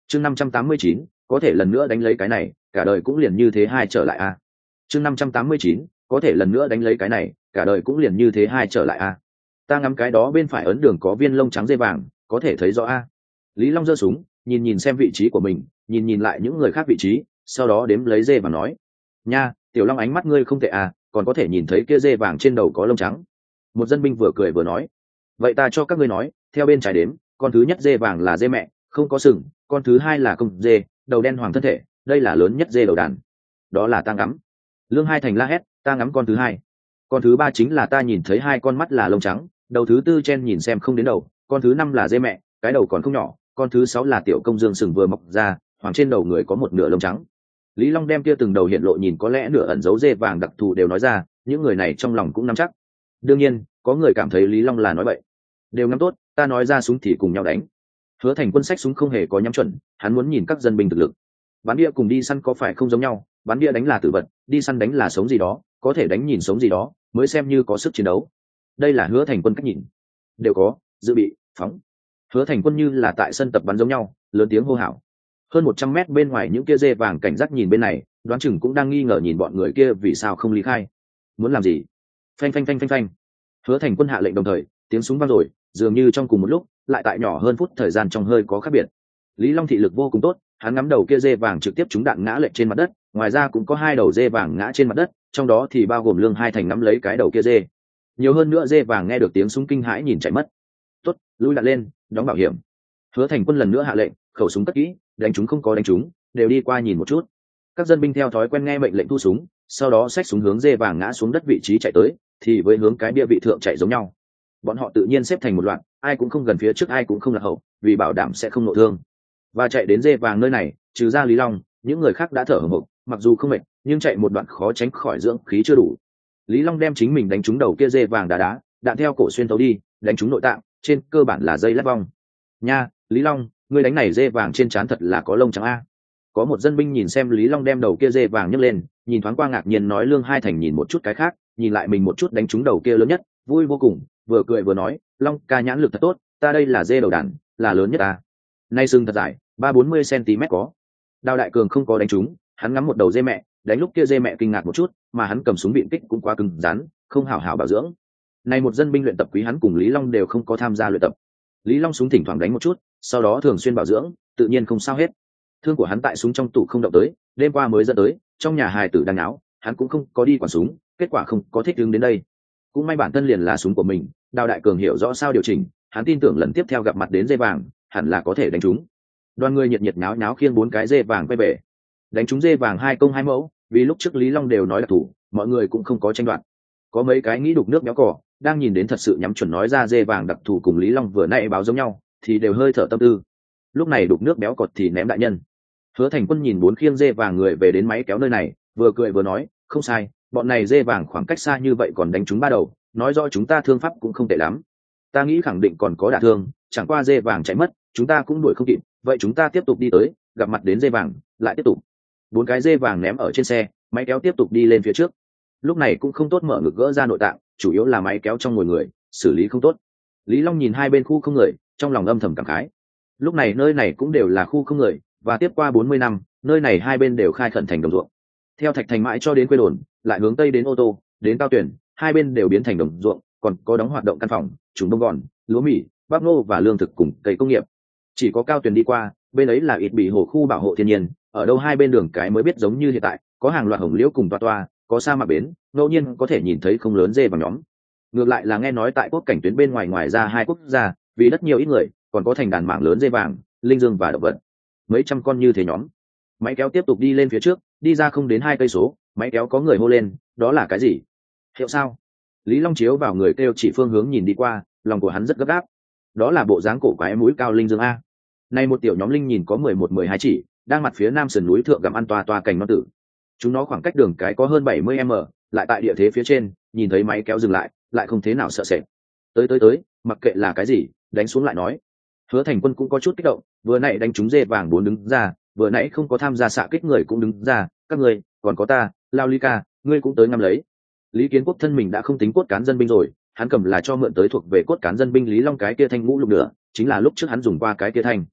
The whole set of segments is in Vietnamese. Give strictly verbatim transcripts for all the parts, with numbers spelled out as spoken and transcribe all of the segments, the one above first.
chương năm trăm tám mươi chín có thể lần nữa đánh lấy cái này cả đời cũng liền như thế hai trở lại a chương năm trăm tám mươi chín có thể lần nữa đánh lấy cái này cả đời cũng liền như thế hai trở lại a ta ngắm cái đó bên phải ấn đường có viên lông trắng dây vàng có thể thấy rõ a Lý Long giơ súng nhìn nhìn xem vị trí của mình nhìn nhìn lại những người khác vị trí sau đó đếm lấy dê và nói nha Tiểu Long ánh mắt ngươi không tệ à còn có thể nhìn thấy kia dê vàng trên đầu có lông trắng. Một dân binh vừa cười vừa nói vậy ta cho các ngươi nói theo bên trái đếm con thứ nhất dê vàng là dê mẹ không có sừng, con thứ hai là công dê đầu đen hoàng thân thể, đây là lớn nhất dê đầu đàn. Đó là ta ngắm. Lương Hai Thành la hét ta ngắm con thứ hai. Con thứ ba chính là ta nhìn thấy hai con mắt là lông trắng, đầu thứ tư chen nhìn xem không đến đầu, con thứ năm là dê mẹ cái đầu còn không nhỏ, con thứ sáu là tiểu công dương sừng vừa mọc ra hoàng trên đầu người có một nửa lông trắng. Lý Long đem kia từng đầu hiện lộ nhìn có lẽ nửa ẩn dấu dê vàng đặc thù đều nói ra, những người này trong lòng cũng nắm chắc. Đương nhiên có người cảm thấy Lý Long là nói bậy. Đều ngắm tốt, ta nói ra súng thì cùng nhau đánh. Hứa Thành Quân sách súng không hề có nhắm chuẩn, hắn muốn nhìn các dân binh thực lực. Bắn bia cùng đi săn có phải không giống nhau, bắn bia đánh là tử vật, đi săn đánh là sống gì đó, có thể đánh nhìn sống gì đó mới xem như có sức chiến đấu. Đây là Hứa Thành Quân cách nhìn. Đều có, dự bị, phóng. Hứa Thành Quân như là tại sân tập bắn giống nhau, lớn tiếng hô hào. Hơn một trăm mét bên ngoài những kia dê vàng cảnh giác nhìn bên này, đoán chừng cũng đang nghi ngờ nhìn bọn người kia vì sao không ly khai. Muốn làm gì? Phanh phanh phanh phanh phanh. Hứa Thành Quân hạ lệnh đồng thời, tiếng súng vang rồi, dường như trong cùng một lúc, lại tại nhỏ hơn phút thời gian trong hơi có khác biệt. Lý Long thị lực vô cùng tốt, hắn ngắm đầu kia dê vàng trực tiếp trúng đạn ngã lệch trên mặt đất, ngoài ra cũng có hai đầu dê vàng ngã trên mặt đất, trong đó thì bao gồm Lương Hai Thành nắm lấy cái đầu kia dê. Nhiều hơn nữa dê vàng nghe được tiếng súng kinh hãi nhìn chạy mất. Tốt, lui lại lên, đóng bảo hiểm. Hứa Thành Quân lần nữa hạ lệnh, khẩu súng cất kỹ, đánh chúng không có đánh chúng, đều đi qua nhìn một chút. Các dân binh theo thói quen nghe mệnh lệnh thu súng, sau đó xách súng hướng dê vàng ngã xuống đất vị trí chạy tới, thì với hướng cái bia vị thượng chạy giống nhau. Bọn họ tự nhiên xếp thành một loạt, ai cũng không gần phía trước ai cũng không lạc hậu, vì bảo đảm sẽ không nội thương. Và chạy đến dê vàng nơi này, trừ ra Lý Long, những người khác đã thở hổn hển, mặc dù không mệt, nhưng chạy một đoạn khó tránh khỏi dưỡng khí chưa đủ. Lý Long đem chính mình đánh trúng đầu kia dê vàng đá đá, đạn theo cổ xuyên thấu đi, đánh trúng nội tạng, trên cơ bản là dây lát vong. Nha, Lý Long, ngươi đánh này dê vàng trên trán thật là có lông trắng a. Có một dân binh nhìn xem Lý Long đem đầu kia dê vàng nhấc lên, nhìn thoáng qua ngạc nhiên nói Lương Hai Thành nhìn một chút cái khác, nhìn lại mình một chút đánh trúng đầu kia lớn nhất, vui vô cùng, vừa cười vừa nói, Long ca nhãn lực thật tốt, ta đây là dê đầu đàn, là lớn nhất ta. Nay sừng thật dài, ba bốn mươi cm có. Đào Đại Cường không có đánh trúng, hắn ngắm một đầu dê mẹ, đánh lúc kia dê mẹ kinh ngạc một chút, mà hắn cầm súng biện kích cũng quá cứng rắn, không hảo hảo bảo dưỡng. Nay một dân binh luyện tập quý hắn cùng Lý Long đều không có tham gia luyện tập. Lý Long súng thỉnh thoảng đánh một chút, sau đó thường xuyên bảo dưỡng, tự nhiên không sao hết. Thương của hắn tại súng trong tủ không động tới, đêm qua mới dẫn tới, trong nhà hài tử đang náo, hắn cũng không có đi quản súng, kết quả không có thích ứng đến đây. Cũng may bản thân liền là súng của mình, Đào Đại Cường hiểu rõ sao điều chỉnh, hắn tin tưởng lần tiếp theo gặp mặt đến dê vàng, hẳn là có thể đánh trúng. Đoàn người nhiệt nhiệt náo náo khiêng bốn cái dê vàng quay về. Đánh trúng dê vàng hai công hai mẫu, vì lúc trước Lý Long đều nói là thủ, mọi người cũng không có tranh đoạt. Có mấy cái nghĩ đục nước béo cỏ, đang nhìn đến thật sự nhắm chuẩn nói ra dê vàng đặc thù cùng Lý Long vừa nãy báo giống nhau, thì đều hơi thở tâm tư. Lúc này đục nước béo cọt thì ném đại nhân. Hứa Thành Quân nhìn bốn khiêng dê vàng người về đến máy kéo nơi này, vừa cười vừa nói, không sai, bọn này dê vàng khoảng cách xa như vậy còn đánh chúng ba đầu, nói rõ chúng ta thương pháp cũng không tệ lắm. Ta nghĩ khẳng định còn có đả thương, chẳng qua dê vàng chạy mất, chúng ta cũng đuổi không kịp, vậy chúng ta tiếp tục đi tới, gặp mặt đến dê vàng, lại tiếp tục. Bốn cái dê vàng ném ở trên xe, máy kéo tiếp tục đi lên phía trước. Lúc này cũng không tốt mở ngực gỡ ra nội tạng, chủ yếu là máy kéo trong ngồi người, xử lý không tốt. Lý Long nhìn hai bên khu không người, trong lòng âm thầm cảm khái. Lúc này nơi này cũng đều là khu không người, và tiếp qua bốn mươi năm, nơi này hai bên đều khai khẩn thành đồng ruộng. Theo Thạch Thành mãi cho đến quê đồn, lại hướng tây đến ô tô, đến cao tuyển, hai bên đều biến thành đồng ruộng, còn có đóng hoạt động căn phòng, trùng bông gòn, lúa mì, bắp ngô và lương thực cùng cây công nghiệp. Chỉ có cao tuyển đi qua, bên ấy là ít bị hồ khu bảo hộ thiên nhiên, ở đâu hai bên đường cái mới biết giống như hiện tại, có hàng loạt hồng liễu cùng toa toa, có sa mạc bến, ngẫu nhiên có thể nhìn thấy không lớn dê vào nhóm. Ngược lại là nghe nói tại quốc cảnh tuyến bên ngoài ngoài ra hai quốc gia, vì đất nhiều ít người, còn có thành đàn mảng lớn dê vàng, linh dương và động vật. Mấy trăm con như thế nhóm. Máy kéo tiếp tục đi lên phía trước, đi ra không đến hai cây số, máy kéo có người hô lên, đó là cái gì? Hiệu sao? Lý Long chiếu vào người kêu chỉ phương hướng nhìn đi qua, lòng của hắn rất gấp gáp. Đó là bộ dáng cổ quái mũi cao linh dương a. Nay một tiểu nhóm linh nhìn có mười một mười hai chỉ, đang mặt phía nam sườn núi thượng gặm ăn toa toa cành non tử. Chúng nó khoảng cách đường cái có hơn bảy mươi mét, lại tại địa thế phía trên, nhìn thấy máy kéo dừng lại, lại không thế nào sợ sệt. Tới tới tới, mặc kệ là cái gì, đánh xuống lại nói. Hứa Thành Quân cũng có chút kích động, vừa nãy đánh trúng dê vàng bốn đứng ra, vừa nãy không có tham gia xạ kích người cũng đứng ra, các người, còn có ta, Lao Ly ca, ngươi cũng tới ngắm lấy. Lý Kiến Quốc thân mình đã không tính cốt cán dân binh rồi, hắn cầm là cho mượn tới thuộc về cốt cán dân binh Lý Long cái kia thanh ngũ lục nữa, chính là lúc trước hắn dùng qua cái kia thanh.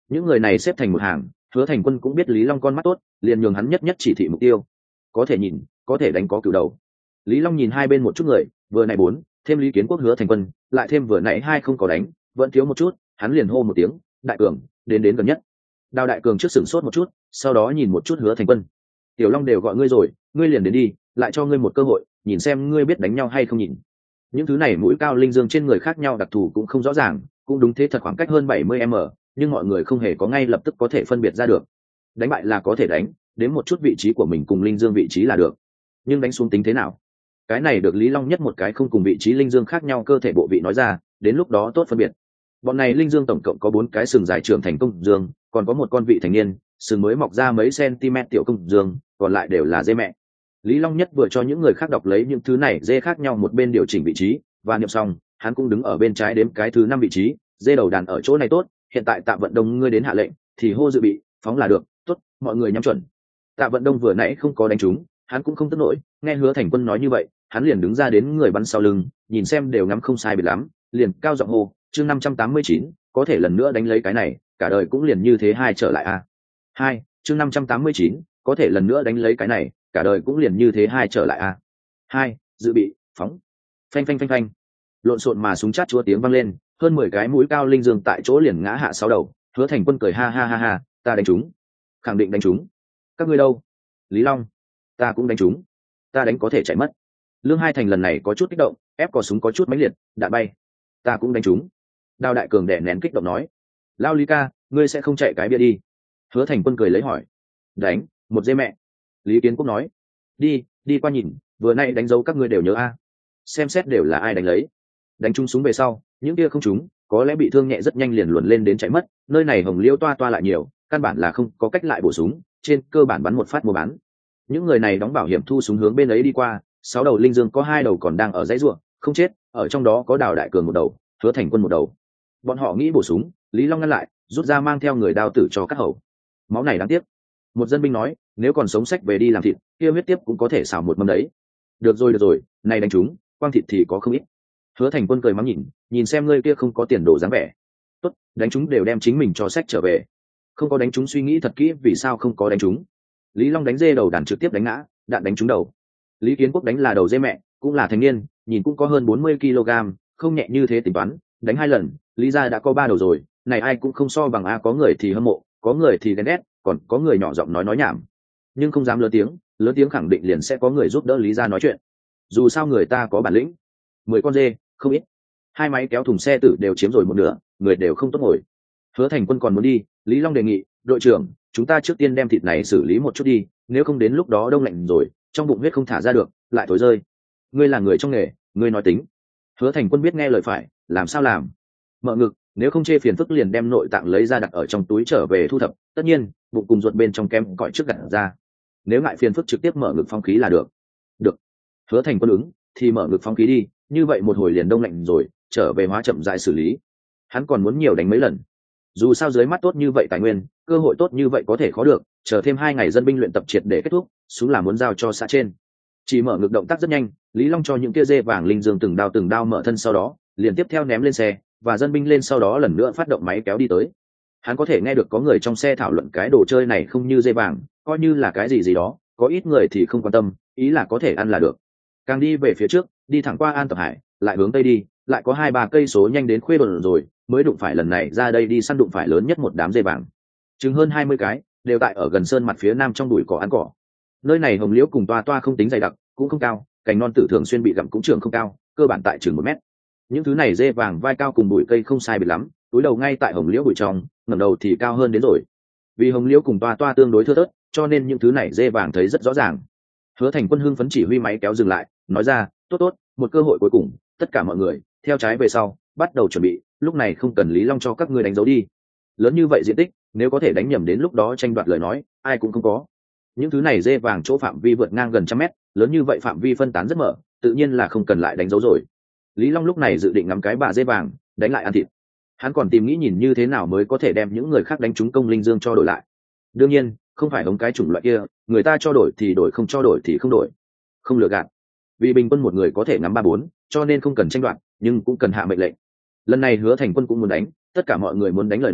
những người này xếp thành một hàng, Hứa Thành Quân cũng biết Lý Long con mắt tốt, liền nhường hắn nhất nhất chỉ thị mục tiêu. Có thể nhìn, có thể đánh có cửu đầu. Lý Long nhìn hai bên một chút người, vừa nãy bốn, thêm Lý Kiến Quốc Hứa Thành Quân, lại thêm vừa nãy hai không có đánh, vẫn thiếu một chút, hắn liền hô một tiếng, đại cường, đến đến gần nhất. Đào đại cường trước sửng sốt một chút, sau đó nhìn một chút Hứa Thành Quân. Tiểu Long đều gọi ngươi rồi, ngươi liền đến đi, lại cho ngươi một cơ hội, nhìn xem ngươi biết đánh nhau hay không nhìn. Những thứ này mũi cao linh dương trên người khác nhau đặc thù cũng không rõ ràng, cũng đúng thế thật khoảng cách hơn bảy mươi mét, nhưng mọi người không hề có ngay lập tức có thể phân biệt ra được. Đánh bại là có thể đánh, đến một chút vị trí của mình cùng linh dương vị trí là được, nhưng đánh xuống tính thế nào? Cái này được Lý Long nhất một cái không cùng vị trí linh dương khác nhau cơ thể bộ vị nói ra, đến lúc đó tốt phân biệt. Bọn này linh dương tổng cộng có bốn cái sừng dài trưởng thành công dương, còn có một con vị thành niên, sừng mới mọc ra mấy cm tiểu công dương, còn lại đều là dê mẹ. Lý Long nhất vừa cho những người khác đọc lấy những thứ này dê khác nhau một bên điều chỉnh vị trí, và niệm xong, hắn cũng đứng ở bên trái đếm cái thứ năm vị trí, dê đầu đàn ở chỗ này tốt, hiện tại Tạ Vận Đông ngươi đến hạ lệnh, thì hô dự bị, phóng là được, tốt, mọi người nhắm chuẩn. Tạ Vận Đông vừa nãy không có đánh trúng, hắn cũng không tức nổi, nghe Hứa Thành Quân nói như vậy, hắn liền đứng ra đến người bắn sau lưng, nhìn xem đều ngắm không sai biệt lắm, liền cao giọng hô, chương năm trăm tám mươi chín, có thể lần nữa đánh lấy cái này, cả đời cũng liền như thế hai trở lại a. Hai, chương năm trăm tám mươi chín, có thể lần nữa đánh lấy cái này, cả đời cũng liền như thế hai trở lại a. Hai, dự bị, phóng. Phanh phanh phanh phanh. Lộn xộn mà súng chát chúa tiếng vang lên, hơn mười cái mũi cao linh dương tại chỗ liền ngã hạ sáu đầu. Hứa Thành Quân cười ha ha ha ha, ta đánh trúng. Khẳng định đánh trúng. Các ngươi đâu? Lý Long, ta cũng đánh trúng. Ta đánh có thể chạy mất. Lương Hai Thành lần này có chút kích động, ép cò súng có chút mãnh liệt, đạn bay. Ta cũng đánh trúng. Đào Đại Cường đè nén kích động nói, Lao Lý ca, ngươi sẽ không chạy cái bia đi? Hứa Thành Quân cười lấy hỏi. Đánh, một dê mẹ. Lý Kiến Quốc nói, đi, đi qua nhìn, vừa nay đánh dấu các ngươi đều nhớ a. Xem xét đều là ai đánh lấy. Đánh trúng súng về sau, những kia không trúng, có lẽ bị thương nhẹ rất nhanh liền luồn lên đến chạy mất. Nơi này hồng liêu toa toa lại nhiều, căn bản là không có cách lại bổ súng, trên cơ bản bắn một phát mua bán. Những người này đóng bảo hiểm thu súng hướng bên ấy đi qua, sáu đầu linh dương có hai đầu còn đang ở dãy ruộng, không chết, ở trong đó có Đào Đại Cường một đầu, Hứa Thành Quân một đầu. Bọn họ nghĩ bổ súng, Lý Long ngăn lại, rút ra mang theo người đao tử cho các hầu. Máu này đáng tiếc. Một dân binh nói, nếu còn sống sách về đi làm thịt, kia huyết tiếp cũng có thể xào một mâm đấy. Được rồi được rồi, này đánh chúng, quang thịt thì có không ít. Hứa Thành Quân cười mắng nhìn, nhìn xem ngươi kia không có tiền đồ dáng vẻ. Tốt, đánh chúng đều đem chính mình cho sách trở về. Không có đánh chúng suy nghĩ thật kỹ vì sao không có đánh chúng. Lý Long đánh dê đầu đàn trực tiếp đánh ngã, đạn đánh trúng đầu. Lý Kiến Quốc đánh là đầu dê mẹ, cũng là thanh niên, nhìn cũng có hơn bốn mươi ki lô gam, không nhẹ như thế tính toán, đánh hai lần, Lý gia đã có ba đầu rồi, này ai cũng không so bằng a, có người thì hâm mộ, có người thì ghen ghét, còn có người nhỏ giọng nói nói nhảm, nhưng không dám lớn tiếng, lớn tiếng khẳng định liền sẽ có người giúp đỡ Lý gia nói chuyện. Dù sao người ta có bản lĩnh. Mười con dê, không ít. Hai máy kéo thùng xe tử đều chiếm rồi một nửa, người đều không tốt ngồi. Hứa Thành Quân còn muốn đi, Lý Long đề nghị, đội trưởng, chúng ta trước tiên đem thịt này xử lý một chút đi, nếu không đến lúc đó đông lạnh rồi, trong bụng huyết không thả ra được, lại thối rơi. Ngươi là người trong nghề, ngươi nói tính. Hứa Thành Quân biết nghe lời phải, làm sao làm. Mở ngực, nếu không chê phiền phức liền đem nội tạng lấy ra đặt ở trong túi trở về thu thập, tất nhiên, bụng cùng ruột bên trong kem cõi trước gặt ra. Nếu ngại phiền phức trực tiếp mở ngực phong khí là được. Được. Hứa Thành Quân ứng, thì mở ngực phong khí đi, như vậy một hồi liền đông lạnh rồi, trở về hóa chậm rãi xử lý. Hắn còn muốn nhiều đánh mấy lần. Dù sao dưới mắt tốt như vậy tài nguyên, cơ hội tốt như vậy có thể khó được, chờ thêm hai ngày dân binh luyện tập triệt để kết thúc, xuống là muốn giao cho xã trên. Chỉ mở ngực động tác rất nhanh, Lý Long cho những kia dê vàng linh dương từng đao từng đao mở thân, sau đó liền tiếp theo ném lên xe, và dân binh lên sau đó lần nữa phát động máy kéo đi tới. Hắn có thể nghe được có người trong xe thảo luận cái đồ chơi này không như dê vàng, coi như là cái gì gì đó, có ít người thì không quan tâm, ý là có thể ăn là được. Càng đi về phía trước, đi thẳng qua An Tập Hải, lại hướng tây đi, lại có hai ba cây số nhanh đến Khuê Đồn rồi, mới đụng phải lần này ra đây đi săn đụng phải lớn nhất một đám dê vàng. Chừng hơn hai mươi cái, đều tại ở gần sơn mặt phía nam trong bụi cỏ ăn cỏ. Nơi này hồng liễu cùng toa toa không tính dày đặc, cũng không cao, cành non tử thường xuyên bị gặm cũng trường không cao, cơ bản tại chừng một mét. Những thứ này dê vàng vai cao cùng bụi cây không sai biệt lắm, túi đầu ngay tại hồng liễu bụi trong, ngẩng đầu thì cao hơn đến rồi. Vì hồng liễu cùng toa toa tương đối thưa thớt, cho nên những thứ này dê vàng thấy rất rõ ràng. Hứa Thành Quân hưng phấn chỉ huy máy kéo dừng lại, nói ra, tốt tốt, một cơ hội cuối cùng, tất cả mọi người theo trái về sau, bắt đầu chuẩn bị, lúc này không cần Lý Long cho các ngươi đánh dấu đi. Lớn như vậy diện tích, nếu có thể đánh nhầm đến lúc đó tranh đoạt lời nói, ai cũng không có. Những thứ này dê vàng chỗ phạm vi vượt ngang gần trăm mét, lớn như vậy phạm vi phân tán rất mở, tự nhiên là không cần lại đánh dấu rồi. Lý Long lúc này dự định ngắm cái bà dê vàng, đánh lại ăn thịt. Hắn còn tìm nghĩ nhìn như thế nào mới có thể đem những người khác đánh trúng công linh dương cho đổi lại. Đương nhiên, không phải hống cái chủng loại kia, người ta cho đổi thì đổi, không cho đổi thì không đổi. Không lừa gạt. Vì bình quân một người có thể ngắm ba bốn, cho nên không cần tranh đoạt, nhưng cũng cần hạ mệnh lệnh. Lần này Hứa Thành Quân cũng muốn đánh, tất cả mọi người muốn đánh lời nói,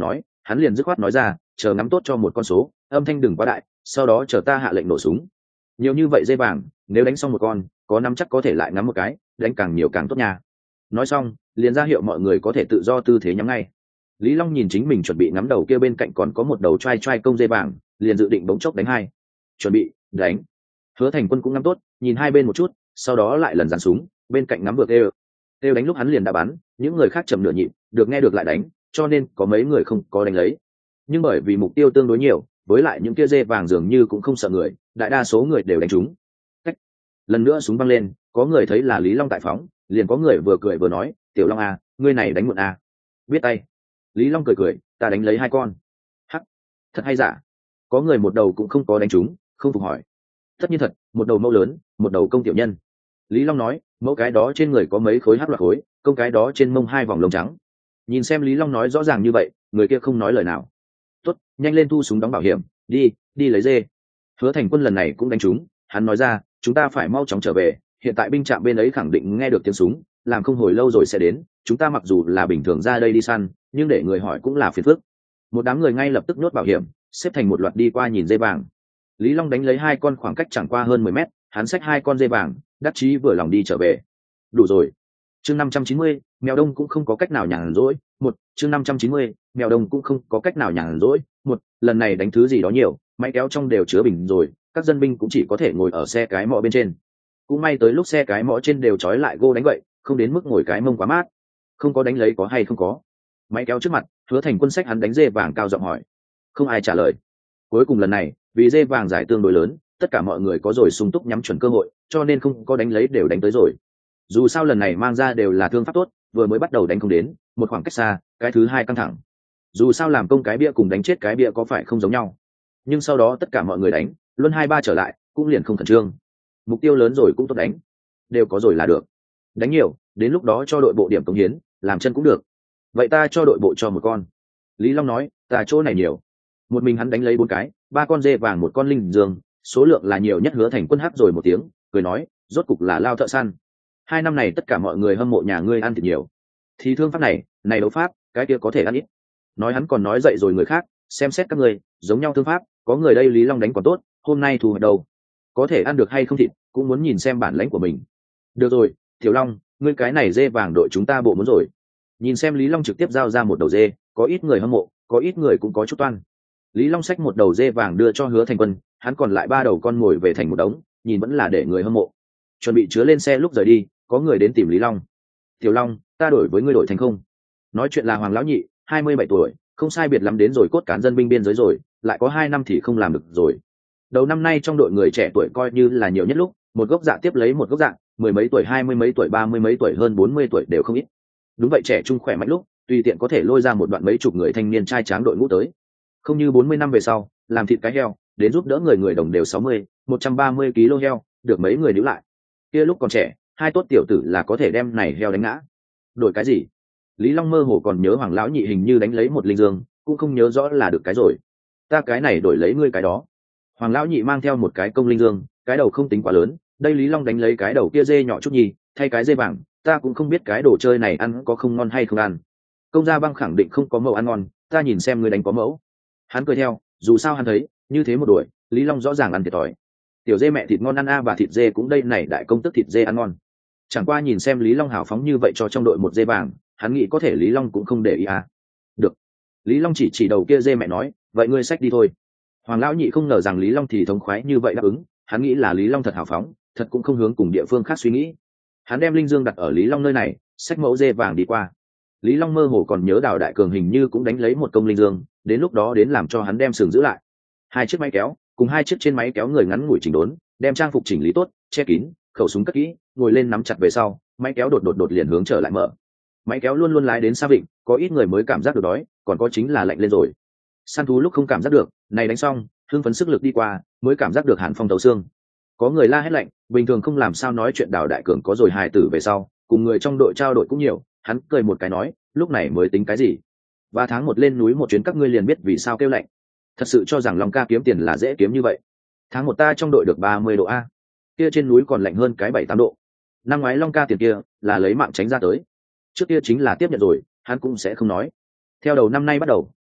hắn liền dứt khoát nói ra, chờ ngắm tốt cho một con số, âm thanh đừng quá đại, sau đó chờ ta hạ lệnh nổ súng. Nhiều như vậy dây vàng, nếu đánh xong một con, có nắm chắc có thể lại ngắm một cái, đánh càng nhiều càng tốt nha. Nói xong, liền ra hiệu mọi người có thể tự do tư thế nhắm ngay. Lý Long nhìn chính mình chuẩn bị ngắm đầu kia bên cạnh còn có một đầu trai trai công dây vàng, liền dự định bỗng chốc đánh hai. Chuẩn bị, đánh. Hứa Thành Quân cũng ngắm tốt, nhìn hai bên một chút, sau đó lại lần dàn súng, bên cạnh ngắm vừa kêu. Kêu đánh lúc hắn liền đã bắn, những người khác chậm nửa nhịp, được nghe được lại đánh, cho nên có mấy người không có đánh lấy. Nhưng bởi vì mục tiêu tương đối nhiều, với lại những kia dê vàng dường như cũng không sợ người, đại đa số người đều đánh trúng. Cách. Lần nữa súng văng lên, có người thấy là Lý Long tại phóng, liền có người vừa cười vừa nói, "Tiểu Long à, ngươi này đánh muộn à?" Biết tay. Lý Long cười cười, "Ta đánh lấy hai con." Hắc, thật hay giả? Có người một đầu cũng không có đánh trúng, không phục hỏi. Tất nhiên thật, một đầu mẫu lớn, một đầu công tiểu nhân. Lý Long nói, mẫu cái đó trên người có mấy khối hắc loạt khối, công cái đó trên mông hai vòng lông trắng. Nhìn xem Lý Long nói rõ ràng như vậy, người kia không nói lời nào. Tốt, nhanh lên thu súng đóng bảo hiểm, đi, đi lấy dê. Hứa Thành Quân lần này cũng đánh trúng, hắn nói ra, chúng ta phải mau chóng trở về, hiện tại binh trạm bên ấy khẳng định nghe được tiếng súng, làm không hồi lâu rồi sẽ đến, chúng ta mặc dù là bình thường ra đây đi săn, nhưng để người hỏi cũng là phiền phức. Một đám người ngay lập tức nhốt bảo hiểm, xếp thành một loạt đi qua nhìn dê vàng. Lý Long đánh lấy hai con khoảng cách chẳng qua hơn mười mét, hắn xách hai con dê vàng, đắc chí vừa lòng đi trở về. Đủ rồi. Chương năm trăm chín mươi, mèo đông cũng không có cách nào nhàn rỗi. Một, chương năm trăm chín mươi, mèo đông cũng không có cách nào nhàn rỗi. Một, lần này đánh thứ gì đó nhiều, máy kéo trong đều chứa bình rồi, các dân binh cũng chỉ có thể ngồi ở xe cái mõ bên trên. Cũng may tới lúc xe cái mõ trên đều trói lại gô đánh vậy, không đến mức ngồi cái mông quá mát. Không có đánh lấy có hay không có. Máy kéo trước mặt, Hứa Thành Quân sách hắn đánh dê vàng cao giọng hỏi. Không ai trả lời. Cuối cùng lần này, vì dê vàng giải tương đối lớn, tất cả mọi người có rồi sung túc nhắm chuẩn cơ hội, cho nên không có đánh lấy đều đánh tới rồi. Dù sao lần này mang ra đều là thương pháp tốt, vừa mới bắt đầu đánh không đến, một khoảng cách xa, cái thứ hai căng thẳng. Dù sao làm công cái bia cùng đánh chết cái bia có phải không giống nhau, nhưng sau đó tất cả mọi người đánh, luân hai ba trở lại, cũng liền không khẩn trương. Mục tiêu lớn rồi cũng tốt đánh, đều có rồi là được. Đánh nhiều, đến lúc đó cho đội bộ điểm cống hiến, làm chân cũng được. Vậy ta cho đội bộ cho một con. Lý Long nói, ta chỗ này nhiều. Một mình hắn đánh lấy bốn cái, ba con dê vàng một con linh dương, số lượng là nhiều nhất. Hứa Thành Quân hắc rồi một tiếng, cười nói, rốt cục là lao thợ săn. Hai năm này tất cả mọi người hâm mộ nhà ngươi ăn thịt nhiều, thì thương pháp này, này đấu pháp, cái kia có thể ăn ít. Nói hắn còn nói dậy rồi người khác, xem xét các người, giống nhau thương pháp, có người đây Lý Long đánh còn tốt, hôm nay thu hoạch đầu, có thể ăn được hay không thịt, cũng muốn nhìn xem bản lãnh của mình. Được rồi, Tiểu Long, ngươi cái này dê vàng đội chúng ta bộ muốn rồi. Nhìn xem Lý Long trực tiếp giao ra một đầu dê, có ít người hâm mộ, có ít người cũng có chút toan. Lý Long xách một đầu dê vàng đưa cho Hứa Thành Quân, hắn còn lại ba đầu con ngồi về thành một đống, nhìn vẫn là để người hâm mộ. Chuẩn bị chứa lên xe lúc rời đi, có người đến tìm Lý Long. Tiểu Long, ta đổi với ngươi đổi thành không? Nói chuyện là Hoàng lão nhị, hai mươi bảy tuổi, không sai biệt lắm đến rồi cốt cán dân binh biên giới rồi, lại có hai năm thì không làm được rồi. Đầu năm nay trong đội người trẻ tuổi coi như là nhiều nhất lúc, một gốc dạ tiếp lấy một gốc dạ, mười mấy tuổi, hai mươi mấy tuổi, ba mươi mấy tuổi, hơn bốn mươi tuổi đều không ít. Đúng vậy, trẻ trung khỏe mạnh lúc, tùy tiện có thể lôi ra một đoạn mấy chục người thanh niên trai tráng đội ngũ tới. Không như bốn mươi năm về sau, làm thịt cái heo, đến giúp đỡ người người đồng đều sáu mươi, một trăm ba mươi ki lô heo, được mấy người níu lại. Kia lúc còn trẻ, hai tốt tiểu tử là có thể đem này heo đánh ngã. Đổi cái gì? Lý Long mơ hồ còn nhớ Hoàng lão nhị hình như đánh lấy một linh dương, cũng không nhớ rõ là được cái rồi. Ta cái này đổi lấy ngươi cái đó. Hoàng lão nhị mang theo một cái công linh dương, cái đầu không tính quá lớn, đây Lý Long đánh lấy cái đầu kia dê nhỏ chút nhì, thay cái dê vàng, ta cũng không biết cái đồ chơi này ăn có không ngon hay không ăn. Công gia băng khẳng định không có mẫu ăn ngon, ta nhìn xem ngươi đánh có mẫu. Hắn cười theo, dù sao hắn thấy, như thế một đuổi, Lý Long rõ ràng ăn thiệt thòi. Tiểu dê mẹ thịt ngon ăn a, và thịt dê cũng đây này đại công tức thịt dê ăn ngon. Chẳng qua nhìn xem Lý Long hào phóng như vậy cho trong đội một dê vàng, hắn nghĩ có thể Lý Long cũng không để ý à. Được. Lý Long chỉ chỉ đầu kia dê mẹ nói, vậy ngươi xách đi thôi. Hoàng lão nhị không ngờ rằng Lý Long thì thống khoái như vậy đáp ứng, hắn nghĩ là Lý Long thật hào phóng, thật cũng không hướng cùng địa phương khác suy nghĩ. Hắn đem linh dương đặt ở Lý Long nơi này, xách mẫu dê vàng đi qua. Lý Long mơ hồ còn nhớ Đào Đại Cường hình như cũng đánh lấy một công linh dương, đến lúc đó đến làm cho hắn đem sừng giữ lại. Hai chiếc máy kéo, cùng hai chiếc trên máy kéo người ngắn ngủi chỉnh đốn, đem trang phục chỉnh lý tốt, che kín, khẩu súng cất kỹ, ngồi lên nắm chặt về sau, máy kéo đột đột đột liền hướng trở lại mở. Máy kéo luôn luôn lái đến xa vịnh, có ít người mới cảm giác được đói, còn có chính là lạnh lên rồi. Săn thú lúc không cảm giác được, này đánh xong, hưng phấn sức lực đi qua, mới cảm giác được hàn phong tấu xương. Có người la hét lạnh, bình thường không làm sao nói chuyện. Đào Đại Cường có rồi hài tử về sau, cùng người trong đội trao đổi cũng nhiều, hắn cười một cái nói, lúc này mới tính cái gì? Ba tháng một lên núi một chuyến các ngươi liền biết vì sao kêu lạnh. Thật sự cho rằng Long ca kiếm tiền là dễ kiếm như vậy? Tháng một ta trong đội được ba mươi độ a, kia trên núi còn lạnh hơn cái bảy tám độ. Năm ngoái Long ca tiền kia là lấy mạng tránh ra tới, trước kia chính là tiếp nhận rồi, hắn cũng sẽ không nói. Theo đầu năm nay bắt đầu,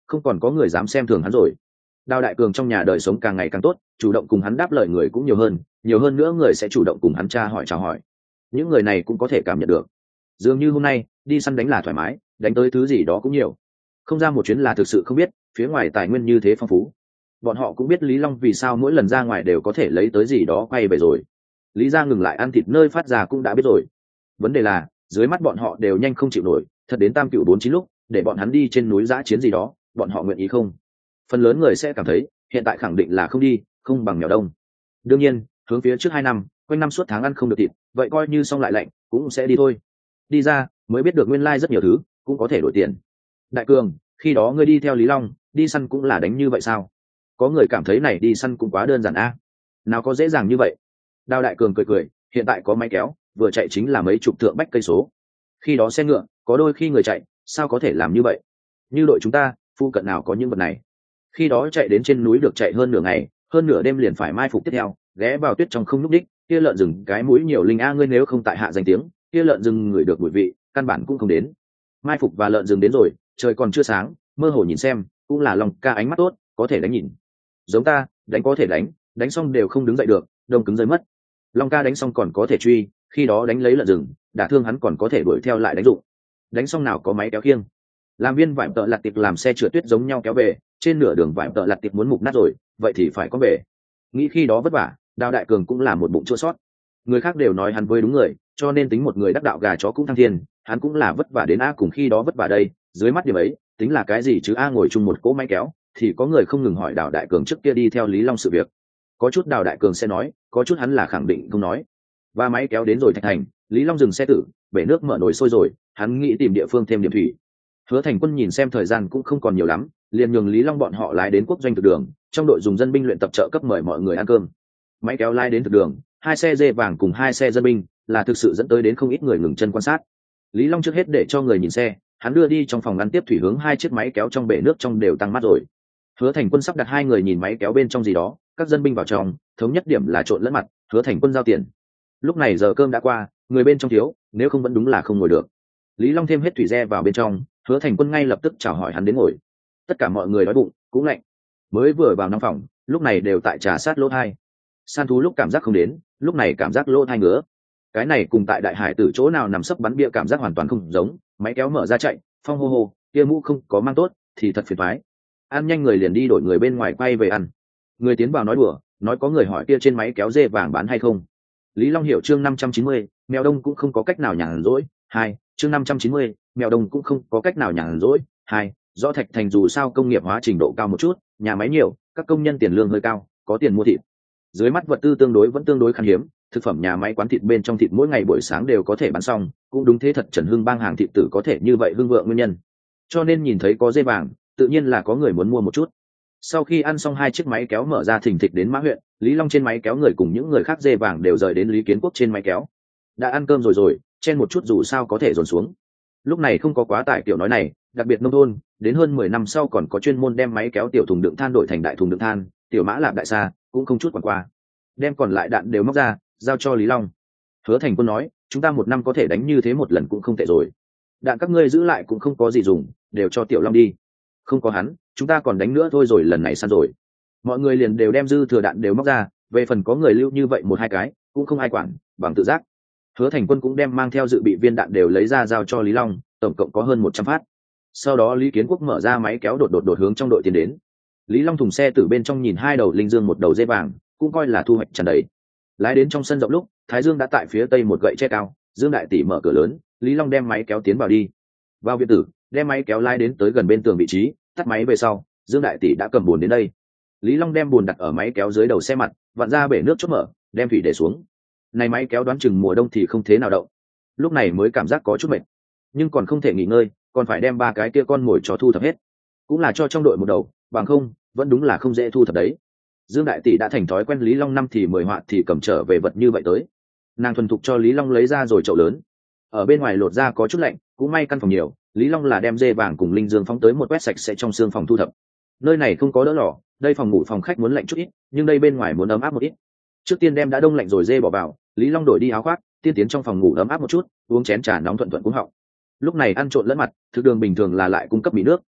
không còn có người dám xem thường hắn rồi. Đào Đại Cường trong nhà đời sống càng ngày càng tốt, chủ động cùng hắn đáp lời người cũng nhiều hơn, nhiều hơn nữa người sẽ chủ động cùng hắn tra hỏi chào hỏi. Những người này cũng có thể cảm nhận được, dường như hôm nay đi săn đánh là thoải mái, đánh tới thứ gì đó cũng nhiều, không ra một chuyến là thực sự không biết phía ngoài tài nguyên như thế phong phú. Bọn họ cũng biết Lý Long vì sao mỗi lần ra ngoài đều có thể lấy tới gì đó quay về rồi. Lý gia ngừng lại ăn thịt nơi phát ra cũng đã biết rồi. Vấn đề là dưới mắt bọn họ đều nhanh không chịu nổi, thật đến tam cựu bốn chín lúc để bọn hắn đi trên núi giã chiến gì đó, bọn họ nguyện ý không? Phần lớn người sẽ cảm thấy hiện tại khẳng định là không đi, không bằng mèo đông. Đương nhiên hướng phía trước hai năm quanh năm suốt tháng ăn không được thịt, vậy coi như xong lại lạnh cũng sẽ đi thôi. Đi ra mới biết được nguyên lai rất nhiều thứ cũng có thể đổi tiền. Đại Cường, khi đó ngươi đi theo Lý Long đi săn cũng là đánh như vậy sao? Có người cảm thấy này đi săn cũng quá đơn giản a. Nào có dễ dàng như vậy. Đào Đại Cường cười cười, hiện tại có máy kéo vừa chạy chính là mấy chục thượng bách cây số, khi đó xe ngựa có đôi khi người chạy sao có thể làm như vậy. Như đội chúng ta phu cận nào có những vật này. Khi đó chạy đến trên núi được chạy hơn nửa ngày, hơn nửa đêm liền phải mai phục tiếp theo, ghé vào tuyết trong không núp đích, kia lợn rừng cái mũi nhiều linh a, ngươi nếu không tại hạ danh tiếng kia lợn rừng ngửi được mùi vị căn bản cũng không đến. Mai phục và lợn rừng đến rồi, trời còn chưa sáng, mơ hồ nhìn xem cũng là Long ca ánh mắt tốt, có thể đánh nhìn. Giống ta đánh có thể đánh, đánh xong đều không đứng dậy được, đông cứng rơi mất. Long ca đánh xong còn có thể truy, khi đó đánh lấy lợn rừng đả thương hắn còn có thể đuổi theo lại đánh dụng. Đánh xong nào có máy kéo khiêng, làm viên vải tợ lặt tiệp làm xe trượt tuyết giống nhau kéo về, trên nửa đường vải tợ lặt tiệp muốn mục nát rồi, vậy thì phải có về. Nghĩ khi đó vất vả, Đào Đại Cường cũng là một bụng chua sót. Người khác đều nói hắn với đúng người, cho nên tính một người đắc đạo gà chó cũng thăng thiên, hắn cũng là vất vả đến a, cùng khi đó vất vả đây, dưới mắt điểm ấy tính là cái gì chứ a. Ngồi chung một cỗ máy kéo thì có người không ngừng hỏi Đào Đại Cường trước kia đi theo Lý Long sự việc, có chút Đào Đại Cường sẽ nói, có chút hắn là khẳng định không nói. Và máy kéo đến rồi Thạch Thành, Lý Long dừng xe tử, bể nước mở nồi sôi rồi, hắn nghĩ tìm địa phương thêm điểm thủy. Hứa Thành Quân nhìn xem thời gian cũng không còn nhiều lắm, liền nhường Lý Long bọn họ lái đến quốc doanh thực đường, trong đội dùng dân binh luyện tập trợ cấp mời mọi người ăn cơm. Máy kéo lái đến thực đường, hai xe dê vàng cùng hai xe dân binh là thực sự dẫn tới đến không ít người ngừng chân quan sát. Lý Long trước hết để cho người nhìn xe, hắn đưa đi trong phòng ngăn tiếp thủy hướng hai chiếc máy kéo trong bể nước trong đều tăng mắt rồi. Hứa Thành Quân sắp đặt hai người nhìn máy kéo bên trong gì đó, các dân binh vào trong, thống nhất điểm là trộn lẫn mặt, Hứa Thành Quân giao tiền. Lúc này giờ cơm đã qua, người bên trong thiếu, nếu không vẫn đúng là không ngồi được. Lý Long thêm hết thủy re vào bên trong, Hứa Thành Quân ngay lập tức chào hỏi hắn đến ngồi. Tất cả mọi người đói bụng cũng lạnh, mới vừa vào nóng phòng lúc này đều tại trà sát lỗ thai. Săn thú lúc cảm giác không đến, lúc này cảm giác lỗ thai ngứa. Cái này cùng tại Đại Hải Tử chỗ nào nằm sấp bắn bia cảm giác hoàn toàn không giống. Máy kéo mở ra chạy, phong hô hô, kia mũ không có mang tốt thì thật phiền toái. Ăn nhanh người liền đi đổi người bên ngoài quay về ăn. Người tiến vào nói đùa, nói có người hỏi kia trên máy kéo dê vàng bán hay không. Lý Long hiểu chương năm trăm chín mươi, mèo đông cũng không có cách nào nhàn rỗi. Hai, chương năm trăm chín mươi, mèo đông cũng không có cách nào nhàn rỗi. Hai, rõ Thạch Thành dù sao công nghiệp hóa trình độ cao một chút, nhà máy nhiều, các công nhân tiền lương hơi cao, có tiền mua thịt. Dưới mắt vật tư tương đối vẫn tương đối khan hiếm, thực phẩm nhà máy quán thịt bên trong thịt mỗi ngày buổi sáng đều có thể bán xong, cũng đúng thế thật Trần Hưng bang hàng thịt tử có thể như vậy hưng vượng nguyên nhân. Cho nên nhìn thấy có dê vàng, tự nhiên là có người muốn mua một chút. Sau khi ăn xong hai chiếc máy kéo mở ra thình thịch đến Mã huyện, Lý Long trên máy kéo người cùng những người khác dê vàng đều rời đến Lý Kiến Quốc trên máy kéo. Đã ăn cơm rồi rồi, chen một chút dù sao có thể dồn xuống. Lúc này không có quá tải kiểu nói này, đặc biệt nông thôn, đến hơn mười năm sau còn có chuyên môn đem máy kéo tiểu thùng đựng than đổi thành đại thùng đựng than, tiểu mã lạp đại xa, cũng không chút quản qua. Đem còn lại đạn đều móc ra, giao cho Lý Long. Hứa Thành Quân nói, chúng ta một năm có thể đánh như thế một lần cũng không tệ rồi. Đạn các ngươi giữ lại cũng không có gì dùng, đều cho Tiểu Long đi. Không có hắn, chúng ta còn đánh nữa thôi rồi, lần này săn rồi. Mọi người liền đều đem dư thừa đạn đều móc ra, về phần có người lưu như vậy một hai cái, cũng không ai quản, bằng tự giác. Hứa Thành Quân cũng đem mang theo dự bị viên đạn đều lấy ra giao cho Lý Long, tổng cộng có hơn một trăm phát. Sau đó Lý Kiến Quốc mở ra máy kéo đột đột đột hướng trong đội tiến đến. Lý Long thùng xe từ bên trong nhìn hai đầu linh dương một đầu dê vàng, cũng coi là thu hoạch tràn đầy. Lái đến trong sân rộng lúc, Thái Dương đã tại phía tây một gậy tre cao, Dương Đại Tỷ mở cửa lớn, Lý Long đem máy kéo tiến vào đi. Vào viện tử, đem máy kéo lái đến tới gần bên tường vị trí, tắt máy về sau, Dương Đại Tỷ đã cầm bùn đến đây. Lý Long đem bùn đặt ở máy kéo dưới đầu xe mặt, vặn ra bể nước chốt mở, đem thủy để xuống. Này máy kéo đoán chừng mùa đông thì không thế nào động. Lúc này mới cảm giác có chút mệt, nhưng còn không thể nghỉ ngơi, còn phải đem ba cái kia con mồi cho thu thập hết. Cũng là cho trong đội một đầu, bằng không, vẫn đúng là không dễ thu thập đấy. Dương Đại Tỷ đã thành thói quen Lý Long năm thì mười hoạn thì cầm trở về vật như vậy tới. Nàng thuần thục cho Lý Long lấy ra rồi chậu lớn. Ở bên ngoài lột ra có chút lạnh, cũng may căn phòng nhiều, Lý Long là đem dê vàng cùng linh dương phóng tới một quét sạch sẽ trong xương phòng thu thập. Nơi này không có đỡ lò, đây phòng ngủ phòng khách muốn lạnh chút ít, nhưng đây bên ngoài muốn ấm áp một ít. Trước tiên đem đã đông lạnh rồi dê bỏ vào, Lý Long đổi đi áo khoác, tiên tiến trong phòng ngủ ấm áp một chút, uống chén trà nóng thuận thuận cũng họng. Lúc này ăn trộn lẫn mặt, thực đường bình thường là lại cung cấp mì nước,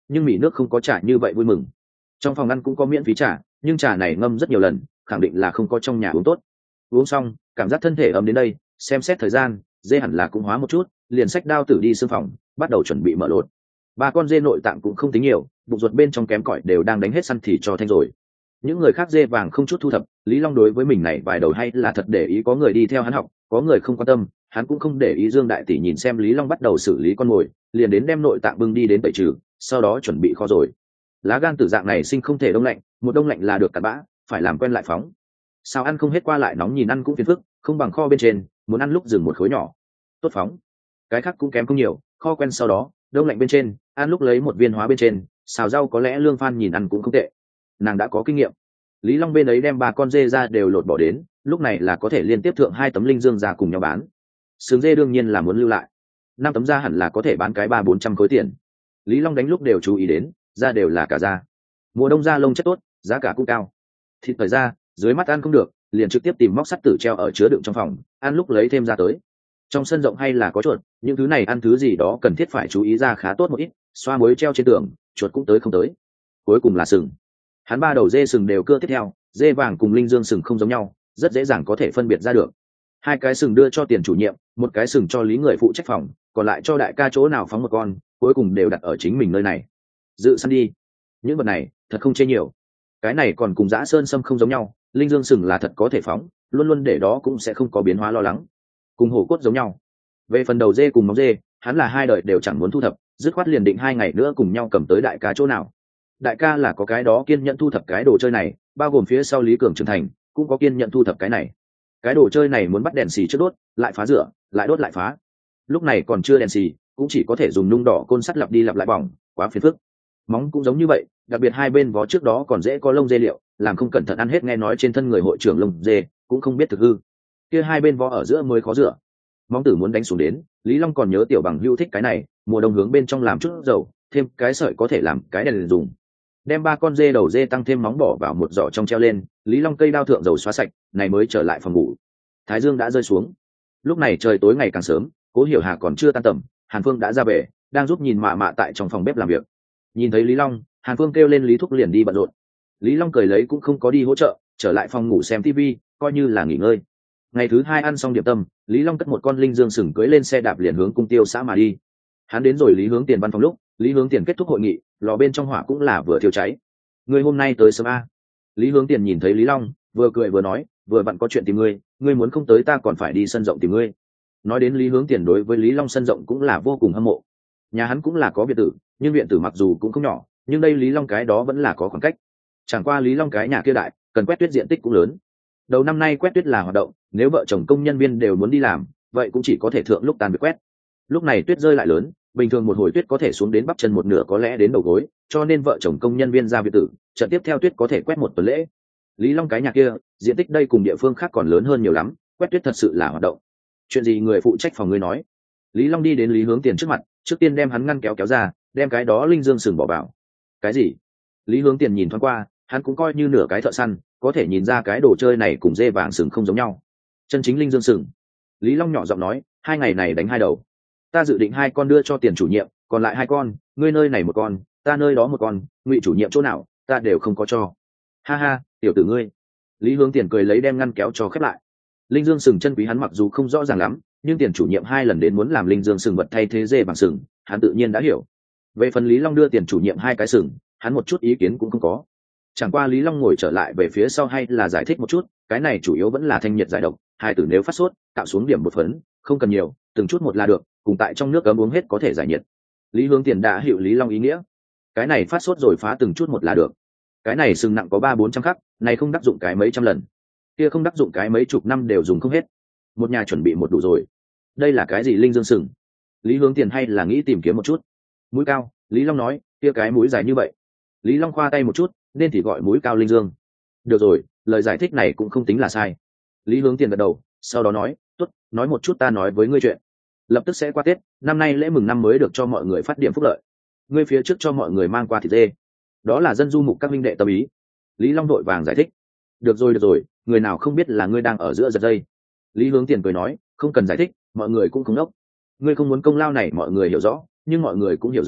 nhưng mì nước không có trà như vậy vui mừng. Trong phòng ăn cũng có miễn phí trà, nhưng trà này ngâm rất nhiều lần, khẳng định là không có trong nhà uống tốt. Uống xong cảm giác thân thể ấm đến đây, xem xét thời gian, dê hẳn là cũng hóa một chút, liền xách đao tử đi xương phòng, bắt đầu chuẩn bị mở lột. Ba con dê nội tạng cũng không tính nhiều, bụng ruột bên trong kém cỏi đều đang đánh hết săn thì cho thanh rồi. Những người khác dê vàng không chút thu thập, Lý Long đối với mình này vài đầu hay là thật để ý, có người đi theo hắn học, có người không quan tâm, hắn cũng không để ý. Dương đại tỷ nhìn xem Lý Long bắt đầu xử lý con mồi, liền đến đem nội tạng bưng đi đến tẩy trừ, sau đó chuẩn bị kho rồi. Lá gan tử dạng này sinh không thể đông lạnh, một đông lạnh là được cặn bã, phải làm quen lại phóng. Sao ăn không hết qua lại nóng nhìn ăn cũng phiền phức, không bằng kho bên trên, muốn ăn lúc dừng một khối nhỏ, tốt phóng. Cái khác cũng kém không nhiều, kho quen sau đó, đông lạnh bên trên, ăn lúc lấy một viên hóa bên trên, xào rau có lẽ Lương Phan nhìn ăn cũng không tệ, nàng đã có kinh nghiệm. Lý Long bên ấy đem ba con dê ra đều lột bỏ đến, lúc này là có thể liên tiếp thượng hai tấm linh dương ra cùng nhau bán. Sườn dê đương nhiên là muốn lưu lại, năm tấm da hẳn là có thể bán cái ba bốn trăm khối tiền. Lý Long đánh lúc đều chú ý đến, da đều là cả da. Mùa đông da lông chất tốt, giá cả cũng cao. Thịt thời ra, dưới mắt ăn không được, liền trực tiếp tìm móc sắt tử treo ở chứa đựng trong phòng, ăn lúc lấy thêm ra tới. Trong sân rộng hay là có chuột, những thứ này ăn thứ gì đó cần thiết phải chú ý ra khá tốt một ít, xoa muối treo trên tường, chuột cũng tới không tới. Cuối cùng là sừng. Hắn ba đầu dê sừng đều cưa tiếp theo, dê vàng cùng linh dương sừng không giống nhau, rất dễ dàng có thể phân biệt ra được. Hai cái sừng đưa cho tiền chủ nhiệm, một cái sừng cho Lý người phụ trách phòng, còn lại cho đại ca chỗ nào phóng một con, cuối cùng đều đặt ở chính mình nơi này. Dự săn đi. Những vật này thật không chê nhiều. Cái này còn cùng dã sơn sâm không giống nhau, linh dương sừng là thật có thể phóng, luôn luôn để đó cũng sẽ không có biến hóa lo lắng. Cùng hổ cốt giống nhau. Về phần đầu dê cùng móng dê, hắn là hai đời đều chẳng muốn thu thập, dứt khoát liền định hai ngày nữa cùng nhau cầm tới đại ca chỗ nào. Đại ca là có cái đó kiên nhẫn thu thập cái đồ chơi này, bao gồm phía sau Lý Cường trưởng thành cũng có kiên nhẫn thu thập cái này. Cái đồ chơi này muốn bắt đèn xì trước đốt, lại phá rửa, lại đốt lại phá. Lúc này còn chưa đèn xì, cũng chỉ có thể dùng nung đỏ côn sắt lặp đi lặp lại bỏng, quá phiền phức. Móng cũng giống như vậy, đặc biệt hai bên vó trước đó còn dễ có lông dê liệu, làm không cẩn thận ăn hết, nghe nói trên thân người hội trưởng lông dê cũng không biết thực hư. Kia hai bên vó ở giữa mới khó rửa. Móng tử muốn đánh xuống đến, Lý Long còn nhớ tiểu bằng hữu thích cái này, mùa đông hướng bên trong làm chút dầu, thêm cái sợi có thể làm cái đèn dùng. Đem ba con dê đầu dê tăng thêm móng bỏ vào một giỏ trong treo lên, Lý Long cây đao thượng dầu xóa sạch, này mới trở lại phòng ngủ. Thái dương đã rơi xuống, lúc này trời tối ngày càng sớm, Cố Hiểu Hà còn chưa tan tầm, Hàn Phương đã ra về, đang giúp nhìn mạ mạ tại trong phòng bếp làm việc. Nhìn thấy Lý Long, Hàn Phương kêu lên Lý Thúc liền đi bận rộn. Lý Long cười lấy cũng không có đi hỗ trợ, trở lại phòng ngủ xem tivi, coi như là nghỉ ngơi. Ngày thứ hai ăn xong điểm tâm, Lý Long cất một con linh dương sừng cưỡi lên xe đạp liền hướng cung tiêu xã mà đi. Hắn đến rồi Lý Hướng Tiền văn phòng lúc, Lý Hướng Tiền kết thúc hội nghị, lò bên trong hỏa cũng là vừa thiêu cháy. Ngươi hôm nay tới sớm a? Lý Hướng Tiền nhìn thấy Lý Long, vừa cười vừa nói, vừa vặn có chuyện tìm ngươi, ngươi muốn không tới ta còn phải đi sân rộng tìm ngươi. Nói đến Lý Hướng Tiền đối với Lý Long sân rộng cũng là vô cùng hâm mộ. Nhà hắn cũng là có viện tử, nhưng viện tử mặc dù cũng không nhỏ, nhưng đây Lý Long cái đó vẫn là có khoảng cách. Chẳng qua Lý Long cái nhà kia đại, cần quét tuyết diện tích cũng lớn. Đầu năm nay quét tuyết là hoạt động, nếu vợ chồng công nhân viên đều muốn đi làm, vậy cũng chỉ có thể thượng lúc tàn việc quét. Lúc này tuyết rơi lại lớn, bình thường một hồi tuyết có thể xuống đến bắp chân một nửa, có lẽ đến đầu gối, cho nên vợ chồng công nhân viên ra viện tử, trận tiếp theo tuyết có thể quét một tuần lễ. Lý Long cái nhà kia diện tích đây cùng địa phương khác còn lớn hơn nhiều lắm, quét tuyết thật sự là hoạt động. Chuyện gì người phụ trách phòng ngươi nói? Lý Long đi đến Lý Hướng Tiền trước mặt, trước tiên đem hắn ngăn kéo kéo ra, đem cái đó linh dương sừng bỏ vào. Cái gì? Lý Hướng Tiền nhìn thoáng qua, hắn cũng coi như nửa cái thợ săn, có thể nhìn ra cái đồ chơi này cùng dê vàng sừng không giống nhau. Chân chính linh dương sừng. Lý Long nhỏ giọng nói, hai ngày này đánh hai đầu. Ta dự định hai con đưa cho tiền chủ nhiệm, còn lại hai con, ngươi nơi này một con, ta nơi đó một con, Ngụy chủ nhiệm chỗ nào, ta đều không có cho. Ha ha, tiểu tử ngươi. Lý Hướng Tiền cười lấy đem ngăn kéo cho khép lại. Linh dương sừng chân quý hắn mặc dù không rõ ràng lắm, nhưng tiền chủ nhiệm hai lần đến muốn làm linh dương sừng vật thay thế dê bằng sừng, hắn tự nhiên đã hiểu. Về phần Lý Long đưa tiền chủ nhiệm hai cái sừng, hắn một chút ý kiến cũng không có. Chẳng qua Lý Long ngồi trở lại về phía sau hay là giải thích một chút, cái này chủ yếu vẫn là thanh nhiệt giải độc, hai tử nếu phát sốt, tạo xuống điểm một phấn, không cần nhiều, từng chút một là được, cùng tại trong nước ấm uống hết có thể giải nhiệt. Lý Hướng Tiền đã hiểu Lý Long ý nghĩa. Cái này phát sốt rồi phá từng chút một là được. Cái này sừng nặng có ba bốn trăm khắc, này không đắc dụng cái mấy trăm lần, kia không đắc dụng cái mấy chục năm đều dùng không hết. Một nhà chuẩn bị một đủ rồi. Đây là cái gì linh dương sừng? Lý Hướng Tiền hay là nghĩ tìm kiếm một chút. Mũi cao, Lý Long nói, kia cái mũi dài như vậy. Lý Long khoa tay một chút, nên thì gọi mũi cao linh dương. Được rồi, lời giải thích này cũng không tính là sai. Lý Hướng Tiền gật đầu, sau đó nói, tốt, nói một chút ta nói với ngươi chuyện. Lập tức sẽ qua Tết, năm nay lễ mừng năm mới được cho mọi người phát điểm phúc lợi. Ngươi phía trước cho mọi người mang qua thịt dê, đó là dân du mục các minh đệ tâm ý. Lý Long đội vàng giải thích. Được rồi được rồi, người nào không biết là ngươi đang ở giữa giật dây. Lý Hướng Tiền cười nói, không cần giải thích, mọi người cũng không đốc. Ngươi không muốn công lao này mọi người hiểu rõ, nhưng mọi người cũng hiểu rõ,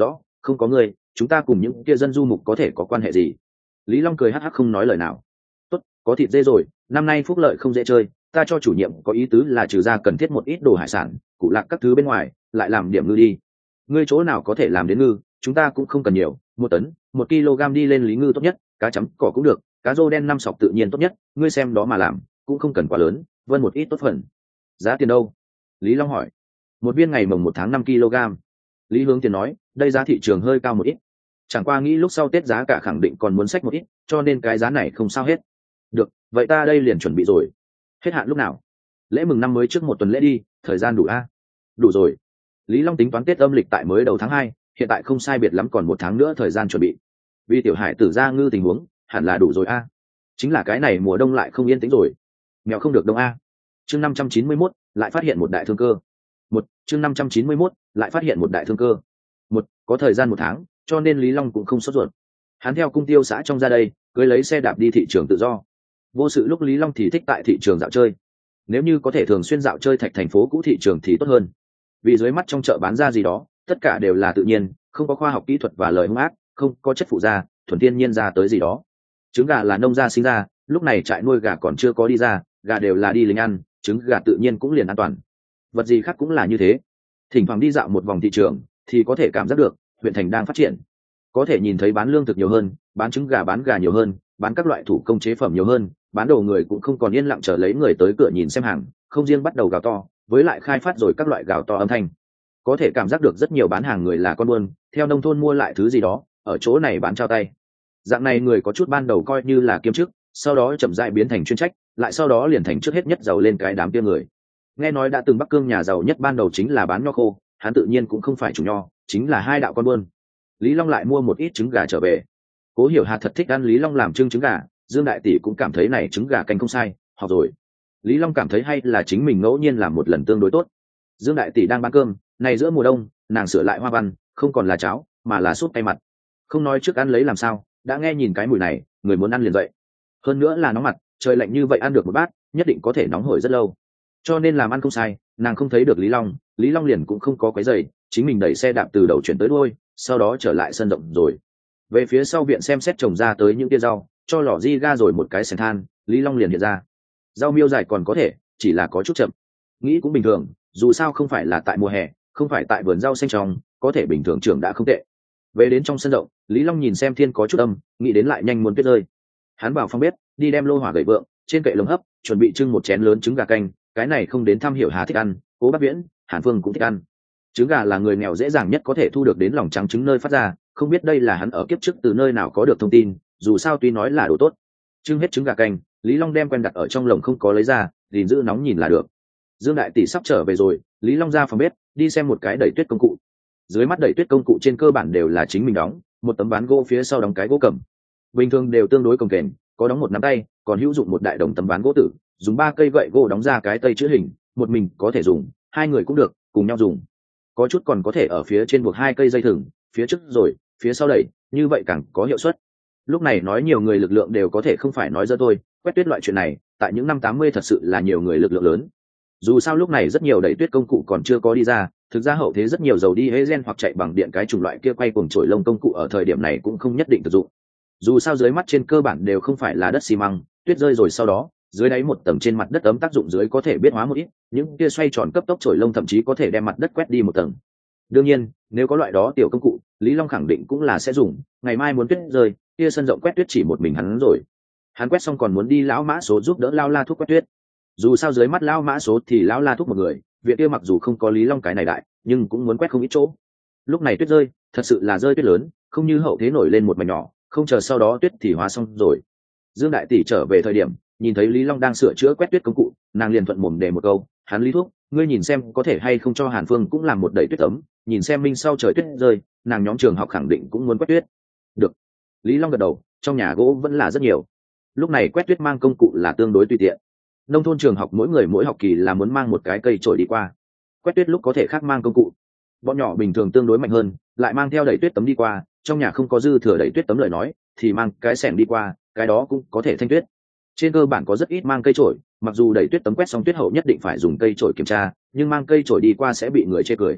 không có ngươi chúng ta cùng những kia dân du mục có thể có quan hệ gì? Lý Long cười hắc hắc không nói lời nào. Tốt, có thịt dê rồi, năm nay phúc lợi không dễ chơi, ta cho chủ nhiệm có ý tứ là trừ ra cần thiết một ít đồ hải sản, cụ lạc các thứ bên ngoài, lại làm điểm ngư đi. Ngươi chỗ nào có thể làm đến ngư, chúng ta cũng không cần nhiều, một tấn, một kg đi lên lý ngư tốt nhất, cá chấm cỏ cũng được, cá rô đen năm sọc tự nhiên tốt nhất, ngươi xem đó mà làm, cũng không cần quá lớn, vân một ít tốt phần. Giá tiền đâu? Lý Long hỏi. Một viên ngày mồng một tháng năm kg. Lý Hướng Tiền nói, đây giá thị trường hơi cao một ít, chẳng qua nghĩ lúc sau Tết giá cả khẳng định còn muốn sách một ít, cho nên cái giá này không sao hết. Được, vậy ta đây liền chuẩn bị rồi. Hết hạn lúc nào? Lễ mừng năm mới trước một tuần lễ đi, thời gian đủ a? Đủ rồi. Lý Long tính toán Tết âm lịch tại mới đầu tháng hai, hiện tại không sai biệt lắm còn một tháng nữa thời gian chuẩn bị. Vì tiểu hải tử ra ngư tình huống, hẳn là đủ rồi a. Chính là cái này mùa đông lại không yên tĩnh rồi. Mèo không được đông a. Chương năm trăm chín mươi mốt, lại phát hiện một đại thương cơ. Một, chương năm trăm chín mươi mốt, lại phát hiện một đại thương cơ. Một, có thời gian một tháng, cho nên Lý Long cũng không sốt ruột. Hắn theo cung tiêu xã trong ra đây, cưới lấy xe đạp đi thị trường tự do. Vô sự lúc Lý Long thì thích tại thị trường dạo chơi. Nếu như có thể thường xuyên dạo chơi thạch thành phố cũ thị trường thì tốt hơn. Vì dưới mắt trong chợ bán ra gì đó, tất cả đều là tự nhiên, không có khoa học kỹ thuật và lời hung ác, không có chất phụ gia, thuần thiên nhiên ra tới gì đó. Trứng gà là nông gia sinh ra, lúc này trại nuôi gà còn chưa có đi ra, gà đều là đi lính ăn, trứng gà tự nhiên cũng liền an toàn. Vật gì khác cũng là như thế. Thỉnh thoảng đi dạo một vòng thị trường, thì có thể cảm giác được huyện thành đang phát triển. Có thể nhìn thấy bán lương thực nhiều hơn, bán trứng gà bán gà nhiều hơn, bán các loại thủ công chế phẩm nhiều hơn, bán đồ người cũng không còn yên lặng chờ lấy người tới cửa nhìn xem hàng, không riêng bắt đầu gào to, với lại khai phát rồi các loại gào to âm thanh. Có thể cảm giác được rất nhiều bán hàng người là con buôn, theo nông thôn mua lại thứ gì đó, ở chỗ này bán trao tay. Dạng này người có chút ban đầu coi như là kiêm chức, sau đó chậm rãi biến thành chuyên trách, lại sau đó liền thành trước hết nhất giàu lên cái đám kia người. Nghe nói đã từng Bắc Cương nhà giàu nhất ban đầu chính là bán nho khô, hắn tự nhiên cũng không phải chủ nho, chính là hai đạo con buôn. Lý Long lại mua một ít trứng gà trở về. Cố Hiểu Hà thật thích ăn Lý Long làm trưng trứng gà, Dương đại tỷ cũng cảm thấy này trứng gà canh không sai, học rồi. Lý Long cảm thấy hay là chính mình ngẫu nhiên làm một lần tương đối tốt. Dương đại tỷ đang bán cơm, này giữa mùa đông, nàng sửa lại hoa văn, không còn là cháo, mà là súp tay mặt. Không nói trước ăn lấy làm sao, đã nghe nhìn cái mùi này, người muốn ăn liền dậy. Hơn nữa là nóng mặt, trời lạnh như vậy ăn được một bát, nhất định có thể nóng hổi rất lâu. Cho nên làm ăn không sai, nàng không thấy được Lý Long, Lý Long liền cũng không có quấy giày, chính mình đẩy xe đạp từ đầu chuyển tới đuôi, sau đó trở lại sân rộng rồi. Về phía sau viện xem xét trồng ra tới những tia rau, cho lò di ga rồi một cái sèn than, Lý Long liền hiện ra. Rau miêu dài còn có thể, chỉ là có chút chậm. Nghĩ cũng bình thường, dù sao không phải là tại mùa hè, không phải tại vườn rau xanh trồng, có thể bình thường trưởng đã không tệ. Về đến trong sân rộng, Lý Long nhìn xem thiên có chút âm, nghĩ đến lại nhanh muốn tuyết rơi. Hắn vào phòng bếp, đi đem lô hỏa gậy vượng, trên kệ lồng hấp, chuẩn bị trưng một chén lớn trứng gà canh, cái này không đến thăm Hiểu Hà thích ăn, Cố Bắc Viễn, Hàn Phương cũng thích ăn. Trứng gà là người nghèo dễ dàng nhất có thể thu được đến lòng trắng trứng nơi phát ra, không biết đây là hắn ở kiếp trước từ nơi nào có được thông tin, dù sao tuy nói là đồ tốt. Trưng hết trứng gà canh, Lý Long đem quen đặt ở trong lồng không có lấy ra, gìn giữ nóng nhìn là được. Dương đại tỷ sắp trở về rồi, Lý Long ra phòng bếp, đi xem một cái đẩy tuyết công cụ. Dưới mắt đẩy tuyết công cụ trên cơ bản đều là chính mình đóng, một tấm ván gỗ phía sau đóng cái gỗ cầm. Bình thường đều tương đối cồng kềnh, có đóng một nắm tay, còn hữu dụng một đại đồng tấm ván gỗ tử, dùng ba cây gậy gỗ đóng ra cái tây chữ hình, một mình có thể dùng, hai người cũng được, cùng nhau dùng. Có chút còn có thể ở phía trên buộc hai cây dây thừng, phía trước rồi, phía sau đẩy, như vậy càng có hiệu suất. Lúc này nói nhiều người lực lượng đều có thể không phải nói dơ thôi, quét tuyết loại chuyện này, tại những năm tám mươi thật sự là nhiều người lực lượng lớn. Dù sao lúc này rất nhiều đẩy tuyết công cụ còn chưa có đi ra, thực ra hậu thế rất nhiều dầu đi hế gen hoặc chạy bằng điện cái chủng loại kia quay cuồng chổi lông công cụ ở thời điểm này cũng không nhất định thực dụng. Dù sao dưới mắt trên cơ bản đều không phải là đất xi măng, tuyết rơi rồi sau đó, dưới đáy một tầng trên mặt đất ấm tác dụng dưới có thể biết hóa một ít, những kia xoay tròn cấp tốc chổi lông thậm chí có thể đem mặt đất quét đi một tầng. Đương nhiên, nếu có loại đó tiểu công cụ, Lý Long khẳng định cũng là sẽ dùng, ngày mai muốn tuyết rơi, kia sân rộng quét tuyết chỉ một mình hắn rồi. Hắn quét xong còn muốn đi lão mã số giúp đỡ lao la thuốc quét tuyết. Dù sao dưới mắt lão mã số thì lão la thuốc một người, viện kia mặc dù không có Lý Long cái này đại, nhưng cũng muốn quét không ít chỗ. Lúc này tuyết rơi, thật sự là rơi tuyết lớn, không như hậu thế nổi lên một mảnh nhỏ, không chờ sau đó tuyết thì hóa xong rồi. Dương đại tỷ trở về thời điểm, nhìn thấy Lý Long đang sửa chữa quét tuyết công cụ, nàng liền thuận mồm đề một câu, hắn Lý thuốc, ngươi nhìn xem có thể hay không cho Hàn Phương cũng làm một đầy tuyết tấm, nhìn xem minh sau trời tuyết rơi, nàng nhóm trường học khẳng định cũng muốn quét tuyết. Được. Lý Long gật đầu, trong nhà gỗ vẫn là rất nhiều. Lúc này quét tuyết mang công cụ là tương đối tùy tiện. Nông thôn trường học mỗi người mỗi học kỳ là muốn mang một cái cây chổi đi qua. Quét tuyết lúc có thể khác mang công cụ. Bọn nhỏ bình thường tương đối mạnh hơn, lại mang theo đẩy tuyết tấm đi qua, trong nhà không có dư thừa đẩy tuyết tấm lời nói, thì mang cái xẻng đi qua, cái đó cũng có thể thanh tuyết. Trên cơ bản có rất ít mang cây chổi, mặc dù đẩy tuyết tấm quét xong tuyết hậu nhất định phải dùng cây chổi kiểm tra, nhưng mang cây chổi đi qua sẽ bị người chê cười.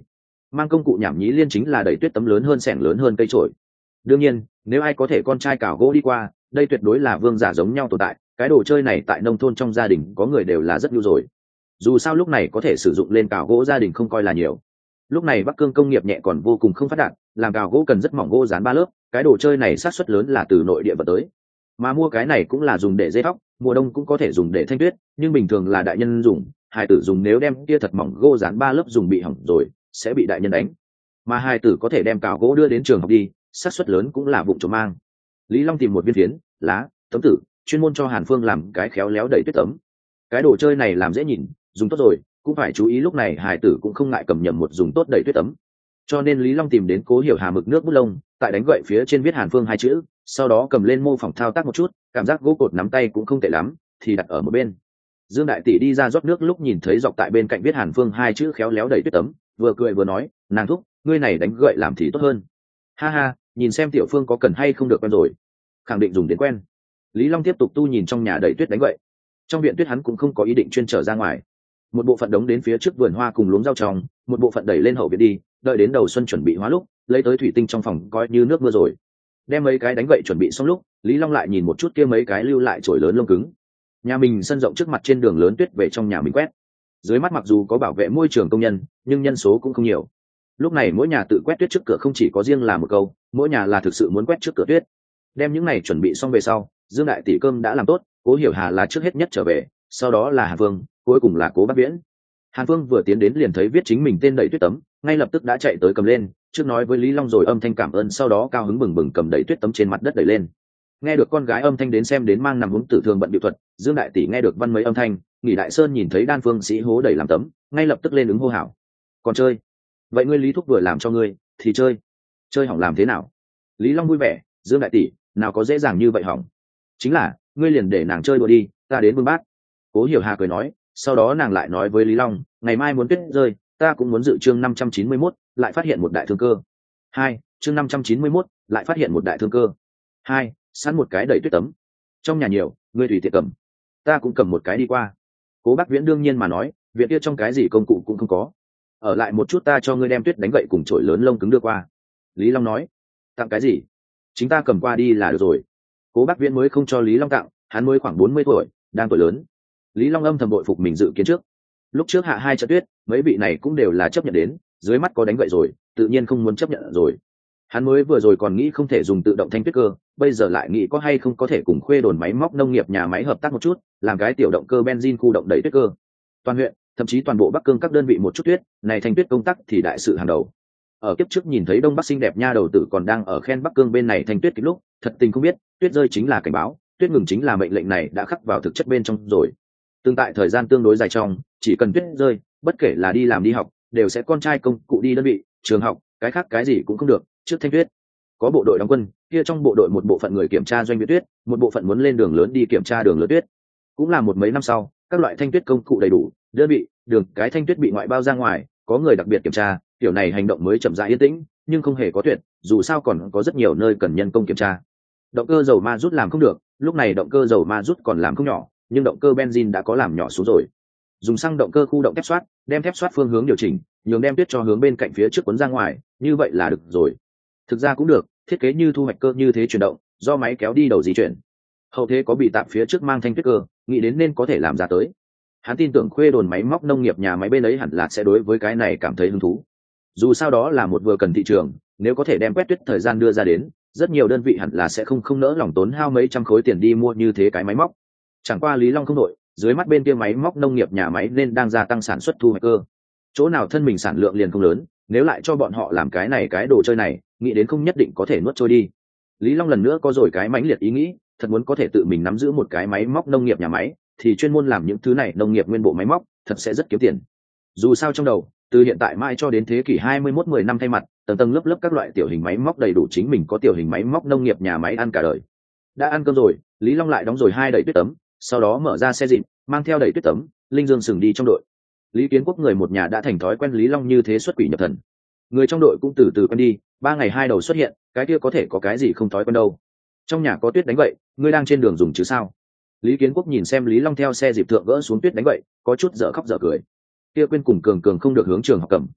mang công cụ nhảm nhí liên chính là đẩy tuyết tấm lớn hơn xẻng lớn hơn cây trổi. Đương nhiên nếu ai có thể con trai cào gỗ đi qua, đây tuyệt đối là vương giả giống nhau tồn tại. Cái đồ chơi này tại nông thôn trong gia đình có người đều là rất nhu rồi. Dù sao lúc này có thể sử dụng lên cào gỗ gia đình không coi là nhiều. Lúc này Bắc Cương công nghiệp nhẹ còn vô cùng không phát đạt, làm cào gỗ cần rất mỏng gỗ dán ba lớp, cái đồ chơi này xác suất lớn là từ nội địa vận tới. Mà mua cái này cũng là dùng để dây tóc, mùa đông cũng có thể dùng để thanh tuyết, nhưng bình thường là đại nhân dùng, hài tử dùng nếu đem kia thật mỏng gỗ dán ba lớp dùng bị hỏng rồi, sẽ bị đại nhân đánh. Mà hài tử có thể đem cào gỗ đưa đến trường học đi, xác suất lớn cũng là vụng trộm mang. Lý Long tìm một viên phiến, lá, tấm tử, chuyên môn cho Hàn Phương làm cái khéo léo đẩy tuyết tấm. Cái đồ chơi này làm dễ nhìn, dùng tốt rồi, cũng phải chú ý lúc này hài tử cũng không ngại cầm nhầm một dùng tốt đẩy tuyết tấm. Cho nên Lý Long tìm đến Cố Hiểu Hà mực nước bút lông, tại đánh gậy phía trên viết Hàn Phương hai chữ, sau đó cầm lên mô phỏng thao tác một chút, cảm giác gỗ cột nắm tay cũng không tệ lắm, thì đặt ở một bên. Dương đại tỷ đi ra rót nước lúc nhìn thấy dọc tại bên cạnh viết Hàn Phương hai chữ khéo léo đẩy tuyết tấm, vừa cười vừa nói, nàng thúc, ngươi này đánh gậy làm thì tốt hơn. Ha ha, nhìn xem tiểu Phương có cần hay không được quen rồi. Khẳng định dùng đến quen. Lý Long tiếp tục tu nhìn trong nhà đẩy tuyết đánh gậy. Trong viện tuyết hắn cũng không có ý định chuyên trở ra ngoài. Một bộ phận đống đến phía trước vườn hoa cùng luống rau trồng, một bộ phận đẩy lên hậu viện đi, đợi đến đầu xuân chuẩn bị hóa lúc, lấy tới thủy tinh trong phòng coi như nước mưa rồi. Đem mấy cái đánh gậy chuẩn bị xong lúc, Lý Long lại nhìn một chút kia mấy cái lưu lại chổi lớn lông cứng. Nhà mình sân rộng trước mặt trên đường lớn tuyết về trong nhà mình quét. Dưới mắt mặc dù có bảo vệ môi trường công nhân, nhưng nhân số cũng không nhiều. Lúc này mỗi nhà tự quét tuyết trước cửa không chỉ có riêng là một câu, mỗi nhà là thực sự muốn quét trước cửa tuyết. Đem những này chuẩn bị xong về sau, Dương đại tỷ cơm đã làm tốt, Cố Hiểu Hà là trước hết nhất trở về, sau đó là Hàn Phương, cuối cùng là Cố Bác Viễn. Hàn Phương vừa tiến đến liền thấy viết chính mình tên đẩy tuyết tấm, ngay lập tức đã chạy tới cầm lên, trước nói với Lý Long rồi âm thanh cảm ơn, sau đó cao hứng bừng bừng cầm đẩy tuyết tấm trên mặt đất đẩy lên. Nghe được con gái âm thanh đến xem đến mang nằm uống tử thương bận điệu thuật, Dương đại tỷ nghe được văn mấy âm thanh, Nghỉ Đại Sơn nhìn thấy Đan Phương Sĩ hố đẩy làm tấm, ngay lập tức lên ứng hô hào. Còn chơi? Vậy ngươi Lý thúc vừa làm cho ngươi, thì chơi. Chơi hỏng làm thế nào? Lý Long vui vẻ, Dương đại tỷ, nào có dễ dàng như vậy hỏng. Chính là, ngươi liền để nàng chơi đùa đi, ta đến bưng bát. Cố Hiểu Hà cười nói, sau đó nàng lại nói với Lý Long, ngày mai muốn tuyết rơi, ta cũng muốn dự chương năm trăm chín mươi mốt, lại phát hiện một đại thương cơ. Hai, chương năm trăm chín mươi mốt, lại phát hiện một đại thương cơ. Hai, sẵn một cái đẩy tuyết tấm. Trong nhà nhiều, ngươi tùy tiện cầm. Ta cũng cầm một cái đi qua. Cố Bác Viễn đương nhiên mà nói, viện kia trong cái gì công cụ cũng không có. Ở lại một chút ta cho ngươi đem tuyết đánh gậy cùng chổi lớn lông cứng đưa qua. Lý Long nói, tặng cái gì? Chính ta cầm qua đi là được rồi. Cố Bác Viễn mới không cho Lý Long tặng, hắn mới khoảng bốn mươi tuổi, đang tuổi lớn. Lý Long âm thầm bội phục mình dự kiến trước. Lúc trước hạ hai trận tuyết, mấy vị này cũng đều là chấp nhận đến, dưới mắt có đánh gậy rồi, tự nhiên không muốn chấp nhận rồi. Hắn mới vừa rồi còn nghĩ không thể dùng tự động thanh tuyết cơ, bây giờ lại nghĩ có hay không có thể cùng Khuê Đồn máy móc nông nghiệp nhà máy hợp tác một chút, làm cái tiểu động cơ benzene khu động đẩy tuyết cơ. Toàn huyện, thậm chí toàn bộ Bắc Cương các đơn vị một chút tuyết, này thanh tuyết công tác thì đại sự hàng đầu. Ở kiếp trước nhìn thấy Đông Bắc xinh đẹp nha đầu tử còn đang ở khen Bắc Cương bên này thanh tuyết kịp lúc, thật tình không biết, tuyết rơi chính là cảnh báo, tuyết ngừng chính là mệnh lệnh này đã khắc vào thực chất bên trong rồi. Tương tại thời gian tương đối dài trong, chỉ cần tuyết rơi, bất kể là đi làm đi học, đều sẽ con trai công cụ đi đơn vị, trường học, cái khác cái gì cũng không được, trước thanh tuyết. Có bộ đội đóng quân, kia trong bộ đội một bộ phận người kiểm tra doanh tuyết, một bộ phận muốn lên đường lớn đi kiểm tra đường lớn tuyết. Cũng là một mấy năm sau, các loại thanh tuyết công cụ đầy đủ, đơn vị, đường cái thanh tuyết bị ngoại bao ra ngoài, có người đặc biệt kiểm tra, kiểu này hành động mới chậm rãi yên tĩnh, nhưng không hề có tuyệt, dù sao còn có rất nhiều nơi cần nhân công kiểm tra. Động cơ dầu ma rút làm không được, lúc này động cơ dầu ma rút còn làm không nhỏ, nhưng động cơ benzene đã có làm nhỏ xuống rồi. Dùng xăng động cơ khu động thép xoát, đem thép xoát phương hướng điều chỉnh, nhường đem tuyết cho hướng bên cạnh phía trước cuốn ra ngoài, như vậy là được rồi. Thực ra cũng được, thiết kế như thu hoạch cơ như thế chuyển động, do máy kéo đi đầu di chuyển. Hậu thế có bị tạm phía trước mang thanh tuyết cơ, nghĩ đến nên có thể làm ra tới. Hắn tin tưởng Khuê Đồn máy móc nông nghiệp nhà máy bên ấy hẳn là sẽ đối với cái này cảm thấy hứng thú. Dù sao đó là một vừa cần thị trường, nếu có thể đem quét tuyết thời gian đưa ra đến, rất nhiều đơn vị hẳn là sẽ không không nỡ lòng tốn hao mấy trăm khối tiền đi mua như thế cái máy móc. Chẳng qua Lý Long không đội, dưới mắt bên kia máy móc nông nghiệp nhà máy nên đang gia tăng sản xuất thu hoạch cơ. Chỗ nào thân mình sản lượng liền không lớn, nếu lại cho bọn họ làm cái này cái đồ chơi này, nghĩ đến không nhất định có thể nuốt trôi đi. Lý Long lần nữa có rồi cái mãnh liệt ý nghĩ, thật muốn có thể tự mình nắm giữ một cái máy móc nông nghiệp nhà máy, thì chuyên môn làm những thứ này nông nghiệp nguyên bộ máy móc, thật sẽ rất kiếm tiền. Dù sao trong đầu, từ hiện tại mai cho đến thế kỷ hai mươi mốt mười năm thay mặt, tầng tầng lớp lớp các loại tiểu hình máy móc đầy đủ chính mình có tiểu hình máy móc nông nghiệp nhà máy ăn cả đời. Đã ăn cơm rồi, Lý Long lại đóng rồi hai đẩy tuyết tấm, sau đó mở ra xe dịp, mang theo đẩy tuyết tấm, Linh Dương sừng đi trong đội. Lý Kiến Quốc người một nhà đã thành thói quen Lý Long như thế xuất quỷ nhập thần. Người trong đội cũng từ từ quen đi, ba ngày hai đầu xuất hiện, cái kia có thể có cái gì không thói quen đâu. Trong nhà có tuyết đánh vậy, ngươi đang trên đường dùng chứ sao? Lý Kiến Quốc nhìn xem Lý Long theo xe dịp thượng gỡ xuống tuyết đánh vậy, có chút dở khóc dở cười. Kia quên cùng cường cường không được hướng trường học cầm.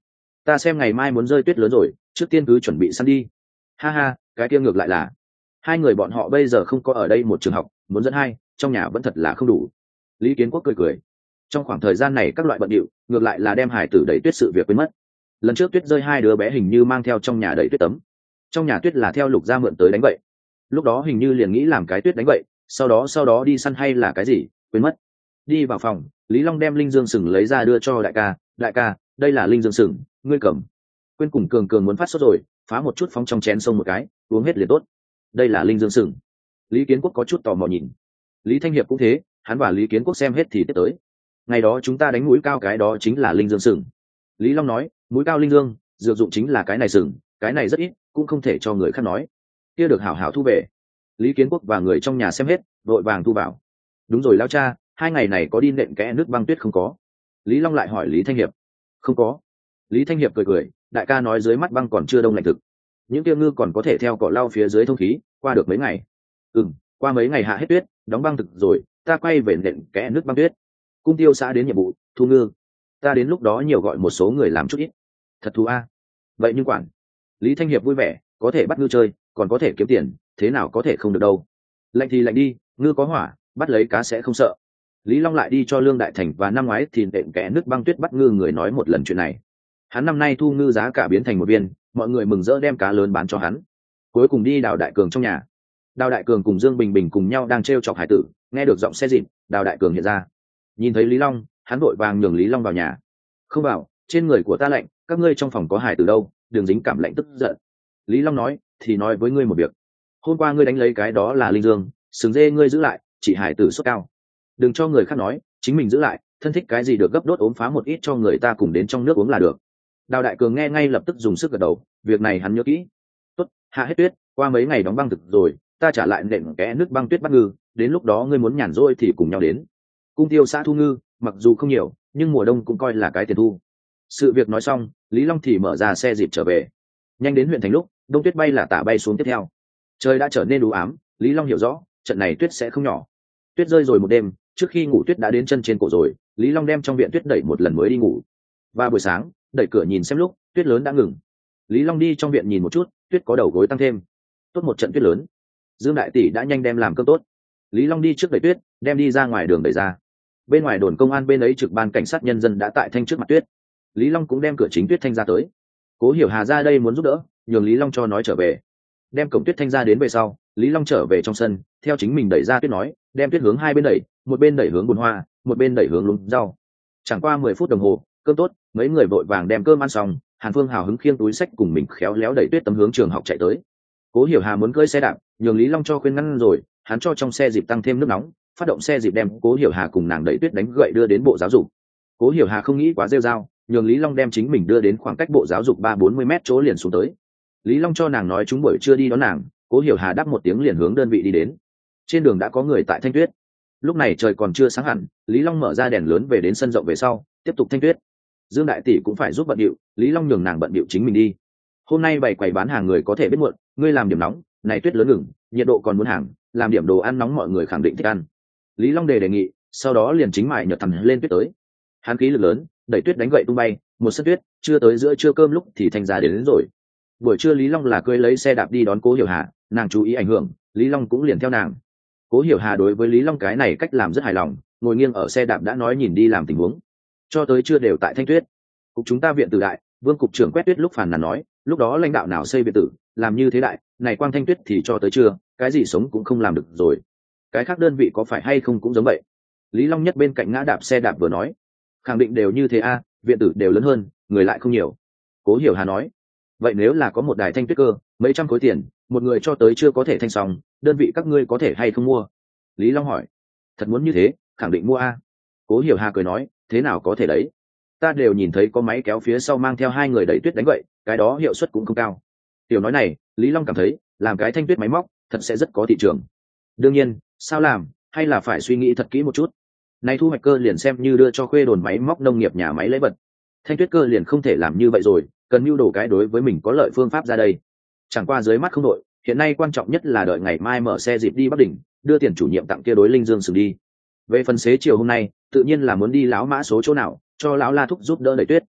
ta xem ngày mai muốn rơi tuyết lớn rồi, trước tiên cứ chuẩn bị săn đi. Ha ha, cái kia ngược lại là hai người bọn họ bây giờ không có ở đây một trường học, muốn dẫn hai trong nhà vẫn thật là không đủ. Lý Kiến Quốc cười cười, trong khoảng thời gian này các loại bận điệu ngược lại là đem hải tử đẩy tuyết sự việc quên mất. Lần trước tuyết rơi hai đứa bé hình như mang theo trong nhà đẩy tuyết tấm, trong nhà tuyết là theo Lục gia mượn tới đánh vậy. Lúc đó hình như liền nghĩ làm cái tuyết đánh vậy, sau đó sau đó đi săn hay là cái gì quên mất. Đi vào phòng, Lý Long đem linh dương sừng lấy ra đưa cho đại ca. Đại ca, đây là linh dương sừng, ngươi cầm. Quên cùng cường cường muốn phát sốt rồi, phá một chút phóng trong chén sông một cái, uống hết liền tốt. Đây là linh dương sừng. Lý Kiến Quốc có chút tò mò nhìn. Lý Thanh Hiệp cũng thế, hắn và Lý Kiến Quốc xem hết thì tiếp tới. Ngày đó chúng ta đánh mũi cao cái đó chính là linh dương sừng. Lý Long nói, mũi cao linh dương, dược dụng chính là cái này sừng, cái này rất ít, cũng không thể cho người khác nói. Kia được hảo hảo thu về. Lý Kiến Quốc và người trong nhà xem hết, vội vàng thu vào. Đúng rồi lão cha, hai ngày này có đi nện kẽ nước băng tuyết không có? Lý Long lại hỏi Lý Thanh Hiệp. Không có. Lý Thanh Hiệp cười cười, đại ca nói dưới mắt băng còn chưa đông lạnh thực, những tiêu ngư còn có thể theo cỏ lau phía dưới thông khí qua được mấy ngày. Ừ, qua mấy ngày hạ hết tuyết, đóng băng thực rồi, ta quay về nện kẽ nước băng tuyết. Cung tiêu xã đến nhiệm vụ thu ngư, ta đến lúc đó nhiều gọi một số người làm chút ít. Thật thú a. Vậy nhưng quản. Lý Thanh Hiệp vui vẻ, có thể bắt ngư chơi, còn có thể kiếm tiền, thế nào có thể không được đâu. Lạnh thì lạnh đi, ngư có hỏa, bắt lấy cá sẽ không sợ. Lý Long lại đi cho Lương Đại Thành và năm ngoái thì nện kẽ nước băng tuyết bắt ngư người nói một lần chuyện này. Hắn năm nay thu ngư giá cả biến thành một viên, mọi người mừng rỡ đem cá lớn bán cho hắn. Cuối cùng đi Đào Đại Cường trong nhà. Đào Đại Cường cùng Dương Bình Bình cùng nhau đang trêu chọc hải tử, nghe được giọng xe dịp, Đào Đại Cường hiện ra. Nhìn thấy Lý Long, hắn vội vàng nhường Lý Long vào nhà. Không vào, trên người của ta lạnh, các ngươi trong phòng có hải tử đâu, đừng dính cảm lạnh tức giận. Lý Long nói, thì nói với ngươi một việc. Hôm qua ngươi đánh lấy cái đó là linh dương, sừng dê ngươi giữ lại, chỉ hải tử sốt cao. Đừng cho người khác nói, chính mình giữ lại, thân thích cái gì được gấp đốt ốm phá một ít cho người ta cùng đến trong nước uống là được. Đào Đại Cường nghe ngay lập tức dùng sức gật đầu, việc này hắn nhớ kỹ. Tốt, hạ hết tuyết, qua mấy ngày đóng băng thực rồi, ta trả lại nện kẽ nước băng tuyết bắt ngư, đến lúc đó ngươi muốn nhàn rỗi thì cùng nhau đến. Cung tiêu xã thu ngư, mặc dù không nhiều, nhưng mùa đông cũng coi là cái tiền thu. Sự việc nói xong, Lý Long thì mở ra xe dịp trở về. Nhanh đến huyện thành lúc, đông tuyết bay là tả bay xuống tiếp theo. Trời đã trở nên u ám, Lý Long hiểu rõ, trận này tuyết sẽ không nhỏ. Tuyết rơi rồi một đêm, trước khi ngủ tuyết đã đến chân trên cổ rồi, Lý Long đem trong viện tuyết đẩy một lần mới đi ngủ. Và buổi sáng, đẩy cửa nhìn xem lúc, tuyết lớn đã ngừng. Lý Long đi trong viện nhìn một chút, tuyết có đầu gối tăng thêm. Tốt một trận tuyết lớn. Dương đại tỷ đã nhanh đem làm cơm tốt. Lý Long đi trước đẩy tuyết, đem đi ra ngoài đường đẩy ra. Bên ngoài đồn công an bên ấy trực ban cảnh sát nhân dân đã tại thanh trước mặt tuyết. Lý Long cũng đem cửa chính tuyết thanh ra tới. Cố Hiểu Hà ra đây muốn giúp đỡ, nhường Lý Long cho nói trở về. Đem cổng tuyết thanh ra đến về sau, Lý Long trở về trong sân, theo chính mình đẩy ra tuyết nói, đem tuyết hướng hai bên đẩy, một bên đẩy hướng bùn hoa, một bên đẩy hướng lúm rau. Chẳng qua mười phút đồng hồ, cơm tốt, mấy người vội vàng đem cơm ăn xong, Hàn Phương hào hứng khiêng túi sách cùng mình khéo léo đẩy tuyết tấm hướng trường học chạy tới. Cố Hiểu Hà muốn cưỡi xe đạp, nhường Lý Long cho khuyên ngăn rồi, hắn cho trong xe dịp tăng thêm nước nóng, phát động xe dịp đem Cố Hiểu Hà cùng nàng đẩy tuyết đánh gậy đưa đến bộ giáo dục. Cố Hiểu Hà không nghĩ quá rêu rao, nhường Lý Long đem chính mình đưa đến khoảng cách bộ giáo dục ba bốn mươi mét chỗ liền xuống tới. Lý Long cho nàng nói chúng buổi trưa đi đón nàng, Cố Hiểu Hà đáp một tiếng liền hướng đơn vị đi đến. Trên đường đã có người tại thanh tuyết. Lúc này trời còn chưa sáng hẳn, Lý Long mở ra đèn lớn về đến sân rộng về sau, tiếp tục thanh tuyết. Dương đại tỷ cũng phải giúp bận điệu, Lý Long nhường nàng bận điệu chính mình đi. Hôm nay bày quầy bán hàng người có thể biết muộn, ngươi làm điểm nóng, này tuyết lớn ngừng, nhiệt độ còn muốn hàng, làm điểm đồ ăn nóng mọi người khẳng định thích ăn. Lý Long đề đề nghị, sau đó liền chính mại nhợt thẳng lên tuyết tới. Hắn khí lực lớn, đẩy tuyết đánh gậy tung bay, một sân tuyết, chưa tới giữa trưa cơm lúc thì thanh ra đến, đến rồi. Buổi trưa Lý Long là cưỡi lấy xe đạp đi đón Cố Hiểu Hà, nàng chú ý ảnh hưởng, Lý Long cũng liền theo nàng. Cố Hiểu Hà đối với Lý Long cái này cách làm rất hài lòng, ngồi nghiêng ở xe đạp đã nói nhìn đi làm tình huống. Cho tới trưa đều tại thanh tuyết. Cục chúng ta viện tử đại, Vương cục trưởng quét tuyết lúc phàn nàn nói, lúc đó lãnh đạo nào xây viện tử, làm như thế đại, này quang thanh tuyết thì cho tới trưa, cái gì sống cũng không làm được rồi. Cái khác đơn vị có phải hay không cũng giống vậy. Lý Long nhất bên cạnh ngã đạp xe đạp vừa nói, khẳng định đều như thế a, viện tử đều lớn hơn, người lại không nhiều. Cố Hiểu Hà nói, vậy nếu là có một đài thanh tuyết cơ, mấy trăm khối tiền, một người cho tới chưa có thể thanh xong, đơn vị các ngươi có thể hay không mua? Lý Long hỏi, thật muốn như thế, khẳng định mua a. Cố Hiểu Hà cười nói, thế nào có thể đấy, ta đều nhìn thấy có máy kéo phía sau mang theo hai người đẩy tuyết đánh vậy, cái đó hiệu suất cũng không cao. Tiểu nói này, Lý Long cảm thấy làm cái thanh tuyết máy móc thật sẽ rất có thị trường. Đương nhiên, sao làm, hay là phải suy nghĩ thật kỹ một chút. Này thu hoạch cơ liền xem như đưa cho khuê đồn máy móc nông nghiệp nhà máy lấy vật. Thanh tuyết cơ liền không thể làm như vậy rồi, cần mưu đồ cái đối với mình có lợi phương pháp ra đây. Chẳng qua dưới mắt không đội, hiện nay quan trọng nhất là đợi ngày mai mở xe dịp đi Bắc Đỉnh, đưa tiền chủ nhiệm tặng kia đối linh dương sừng đi. Về phần xế chiều hôm nay, tự nhiên là muốn đi lão mã số chỗ nào, cho lão La thúc giúp đỡ đẩy tuyết.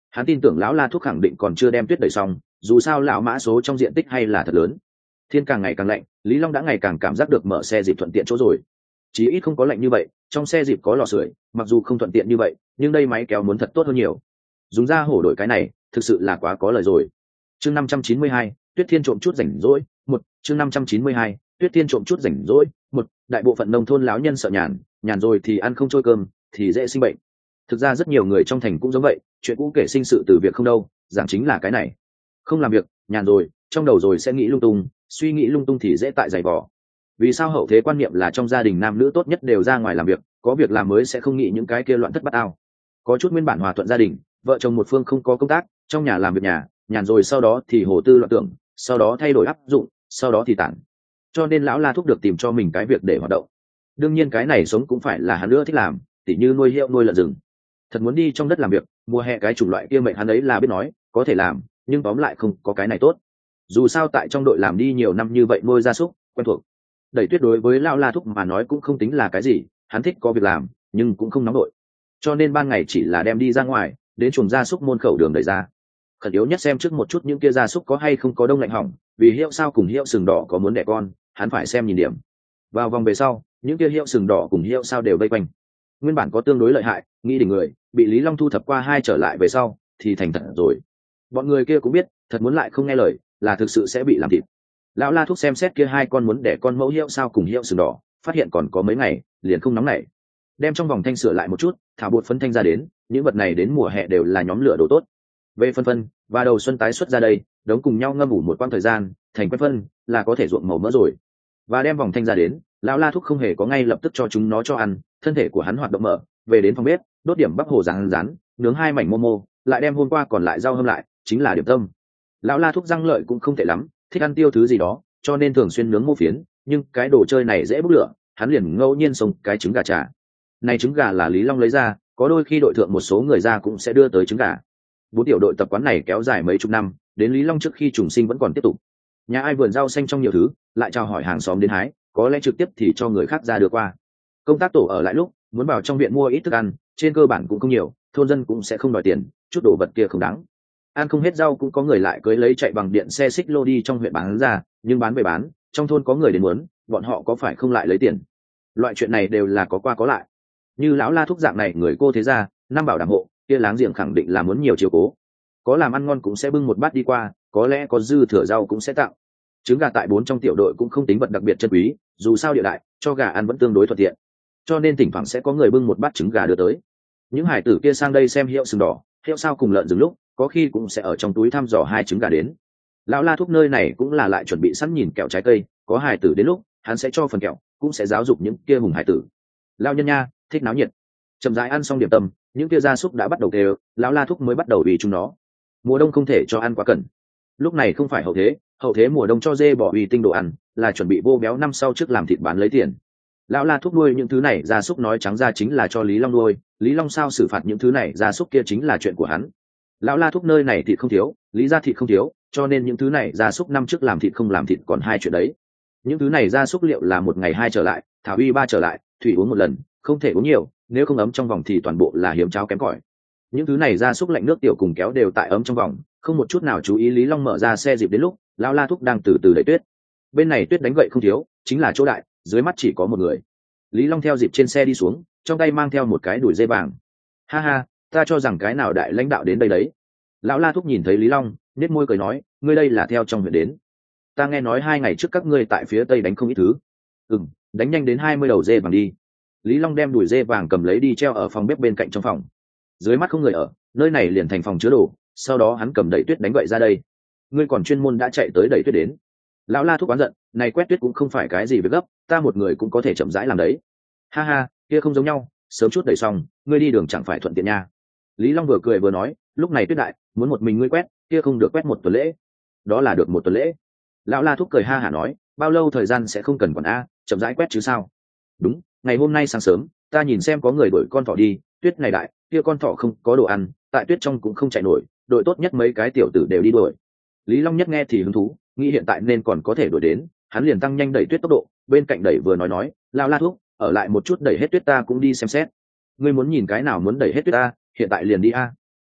Hắn tin tưởng lão La Thúc khẳng định còn chưa đem tuyết đẩy xong, dù sao lão mã số trong diện tích hay là thật lớn. Thiên càng ngày càng lạnh, Lý Long đã ngày càng cảm giác được mở xe dịp thuận tiện chỗ rồi. Chí ít không có lạnh như vậy, trong xe dịp có lò sưởi, mặc dù không thuận tiện như vậy, nhưng đây máy kéo muốn thật tốt hơn nhiều. Dùng ra hổ đổi cái này, thực sự là quá có lời rồi. Chương năm trăm chín mươi hai, Tuyết Thiên trộm chút rảnh rỗi, một, chương năm trăm chín mươi hai, Tuyết Thiên trộm chút rảnh rỗi, một, đại bộ phận nông thôn lão nhân sợ nhàn, nhàn rồi thì ăn không trôi cơm, thì dễ sinh bệnh. Thực ra rất nhiều người trong thành cũng giống vậy, chuyện cũ kể sinh sự từ việc không đâu, giảng chính là cái này. Không làm việc, nhàn rồi, trong đầu rồi sẽ nghĩ lung tung, suy nghĩ lung tung thì dễ tại giày vò. Vì sao hậu thế quan niệm là trong gia đình nam nữ tốt nhất đều ra ngoài làm việc, có việc làm mới sẽ không nghĩ những cái kia loạn thất bát ao. Có chút nguyên bản hòa thuận gia đình, vợ chồng một phương không có công tác, trong nhà làm việc nhà, nhàn rồi sau đó thì hồ tư loạn tưởng, sau đó thay đổi áp dụng, sau đó thì tản. Cho nên lão La Thúc được tìm cho mình cái việc để hoạt động. Đương nhiên cái này sống cũng phải là hắn nữa thích làm, tỉ như nuôi heo nuôi lợn rừng. Thật muốn đi trong đất làm việc, mùa hè cái chủng loại kia mệnh hắn ấy là biết nói, có thể làm, nhưng tóm lại không có cái này tốt. Dù sao tại trong đội làm đi nhiều năm như vậy nuôi gia súc, quen thuộc. Đẩy tuyết đối với lão La Thúc mà nói cũng không tính là cái gì, hắn thích có việc làm, nhưng cũng không nóng đội. Cho nên ban ngày chỉ là đem đi ra ngoài, đến chuồng gia súc môn khẩu đường đẩy ra. Khẩn yếu nhất xem trước một chút những kia gia súc có hay không có đông lạnh hỏng, vì hiệu sao cùng hiệu sừng đỏ có muốn đẻ con, hắn phải xem nhìn điểm. Vào vòng về sau, những kia hiệu sừng đỏ cùng hiệu sao đều vây quanh. Nguyên bản có tương đối lợi hại, nghĩ đỉnh người, bị Lý Long thu thập qua hai trở lại về sau, thì thành thật rồi. Bọn người kia cũng biết, thật muốn lại không nghe lời, là thực sự sẽ bị làm thịt. Lão La Thúc xem xét kia hai con muốn đẻ con mẫu hiệu sao cùng hiệu sừng đỏ, phát hiện còn có mấy ngày, liền không nóng nảy. Đem trong vòng thanh sửa lại một chút, thả bột phấn thanh ra đến, những vật này đến mùa hè đều là nhóm lửa đồ tốt. Về phân phân và đầu xuân tái xuất ra đây, đống cùng nhau ngâm ủ một quãng thời gian, thành quen phân là có thể ruộng màu mỡ rồi. Và đem vòng thanh ra đến, lão La Thúc không hề có ngay lập tức cho chúng nó cho ăn, thân thể của hắn hoạt động mở, về đến phòng bếp, đốt điểm bắp hồ rán rán, nướng hai mảnh momo, lại đem hôm qua còn lại rau hâm lại, chính là điểm tâm. Lão La Thúc răng lợi cũng không tệ lắm, thích ăn tiêu thứ gì đó, cho nên thường xuyên nướng mô phiến, nhưng cái đồ chơi này dễ bốc lửa, hắn liền ngẫu nhiên xông cái trứng gà trà. Này trứng gà là Lý Long lấy ra, có đôi khi đội thượng một số người ra cũng sẽ đưa tới trứng gà. Bốn tiểu đội tập quán này kéo dài mấy chục năm, đến Lý Long trước khi trùng sinh vẫn còn tiếp tục. Nhà ai vườn rau xanh trong nhiều thứ, lại chào hỏi hàng xóm đến hái, có lẽ trực tiếp thì cho người khác ra đưa qua. Công tác tổ ở lại lúc, muốn vào trong viện mua ít thức ăn, trên cơ bản cũng không nhiều, thôn dân cũng sẽ không đòi tiền, chút đồ vật kia không đáng. Ăn không hết rau cũng có người lại cưới lấy chạy bằng điện xe xích lô đi trong huyện bán ra, nhưng bán về bán, trong thôn có người đến muốn, bọn họ có phải không lại lấy tiền. Loại chuyện này đều là có qua có lại. Như lão La Thúc dạng này người cô thế gia, năm bảo đảm hộ, kia láng giềng khẳng định là muốn nhiều chiều cố. Có làm ăn ngon cũng sẽ bưng một bát đi qua, có lẽ có dư thừa rau cũng sẽ tặng. Trứng gà tại bốn trong tiểu đội cũng không tính vật đặc biệt chân quý, dù sao địa đại, cho gà ăn vẫn tương đối thuận tiện. Cho nên thỉnh thoảng sẽ có người bưng một bát trứng gà đưa tới. Những hải tử kia sang đây xem hiệu sừng đỏ, hiệu sao cùng lợn rừng lúc, có khi cũng sẽ ở trong túi thăm dò hai trứng gà đến. Lão La Thúc nơi này cũng là lại chuẩn bị sẵn nhìn kẹo trái cây, có hải tử đến lúc, hắn sẽ cho phần kẹo, cũng sẽ giáo dục những kia hùng hải tử. Lão nhân nha, thích náo nhiệt. Chậm rãi ăn xong điểm tâm, những kia gia súc đã bắt đầu kêu, lão La Thúc mới bắt đầu vì chúng nó. Mùa đông không thể cho ăn quá cẩn. Lúc này không phải hậu thế, hậu thế mùa đông cho dê bỏ uy tinh đồ ăn, là chuẩn bị vô béo năm sau trước làm thịt bán lấy tiền. Lão La Thúc nuôi những thứ này gia súc nói trắng ra chính là cho Lý Long nuôi, Lý Long sao xử phạt những thứ này gia súc kia chính là chuyện của hắn. Lão La Thúc nơi này thịt không thiếu, Lý gia thịt không thiếu, cho nên những thứ này gia súc năm trước làm thịt không làm thịt còn hai chuyện đấy. Những thứ này gia súc liệu là một ngày hai trở lại, thảo uy ba trở lại, thủy uống một lần, không thể uống nhiều, nếu không ấm trong vòng thì toàn bộ là hiếm cháo kém cỏi. Những thứ này gia súc lạnh nước tiểu cùng kéo đều tại ấm trong vòng, không một chút nào chú ý. Lý Long mở ra xe dịp đến lúc lão La Thúc đang từ từ đẩy tuyết, bên này tuyết đánh gậy không thiếu, chính là chỗ đại, dưới mắt chỉ có một người. Lý Long theo dịp trên xe đi xuống, trong tay mang theo một cái đùi dây vàng. Ha ha, ta cho rằng cái nào đại lãnh đạo đến đây đấy. Lão La Thúc nhìn thấy Lý Long, nhếch môi cười nói, ngươi đây là theo trong huyện đến. Ta nghe nói hai ngày trước các ngươi tại phía tây đánh không ít thứ. Ừm, đánh nhanh đến hai mươi đầu dê vàng đi. Lý Long đem đùi dê vàng cầm lấy đi treo ở phòng bếp bên cạnh trong phòng. Dưới mắt không người ở, nơi này liền thành phòng chứa đồ, sau đó hắn cầm đẩy tuyết đánh gậy ra đây. Ngươi còn chuyên môn đã chạy tới đẩy tuyết đến. Lão La Thúc oán giận, này quét tuyết cũng không phải cái gì việc gấp, ta một người cũng có thể chậm rãi làm đấy. Ha ha, kia không giống nhau, sớm chút đẩy xong, ngươi đi đường chẳng phải thuận tiện nha. Lý Long vừa cười vừa nói, lúc này tuyết đại, muốn một mình ngươi quét, kia không được quét một tuần lễ. Đó là được một tuần lễ. Lão La Thúc cười ha hả nói, bao lâu thời gian sẽ không cần quản a, chậm rãi quét chứ sao. Đúng, ngày hôm nay sáng sớm, ta nhìn xem có người đuổi con thỏ đi, tuyết này đại, kia con thỏ không có đồ ăn, tại tuyết trong cũng không chạy nổi, đội tốt nhất mấy cái tiểu tử đều đi đuổi. Lý Long nhất nghe thì hứng thú, nghĩ hiện tại nên còn có thể đuổi đến, hắn liền tăng nhanh đẩy tuyết tốc độ, bên cạnh đẩy vừa nói nói, Lão La Thúc, ở lại một chút đẩy hết tuyết ta cũng đi xem xét. Ngươi muốn nhìn cái nào muốn đẩy hết tuyết ta, hiện tại liền đi a.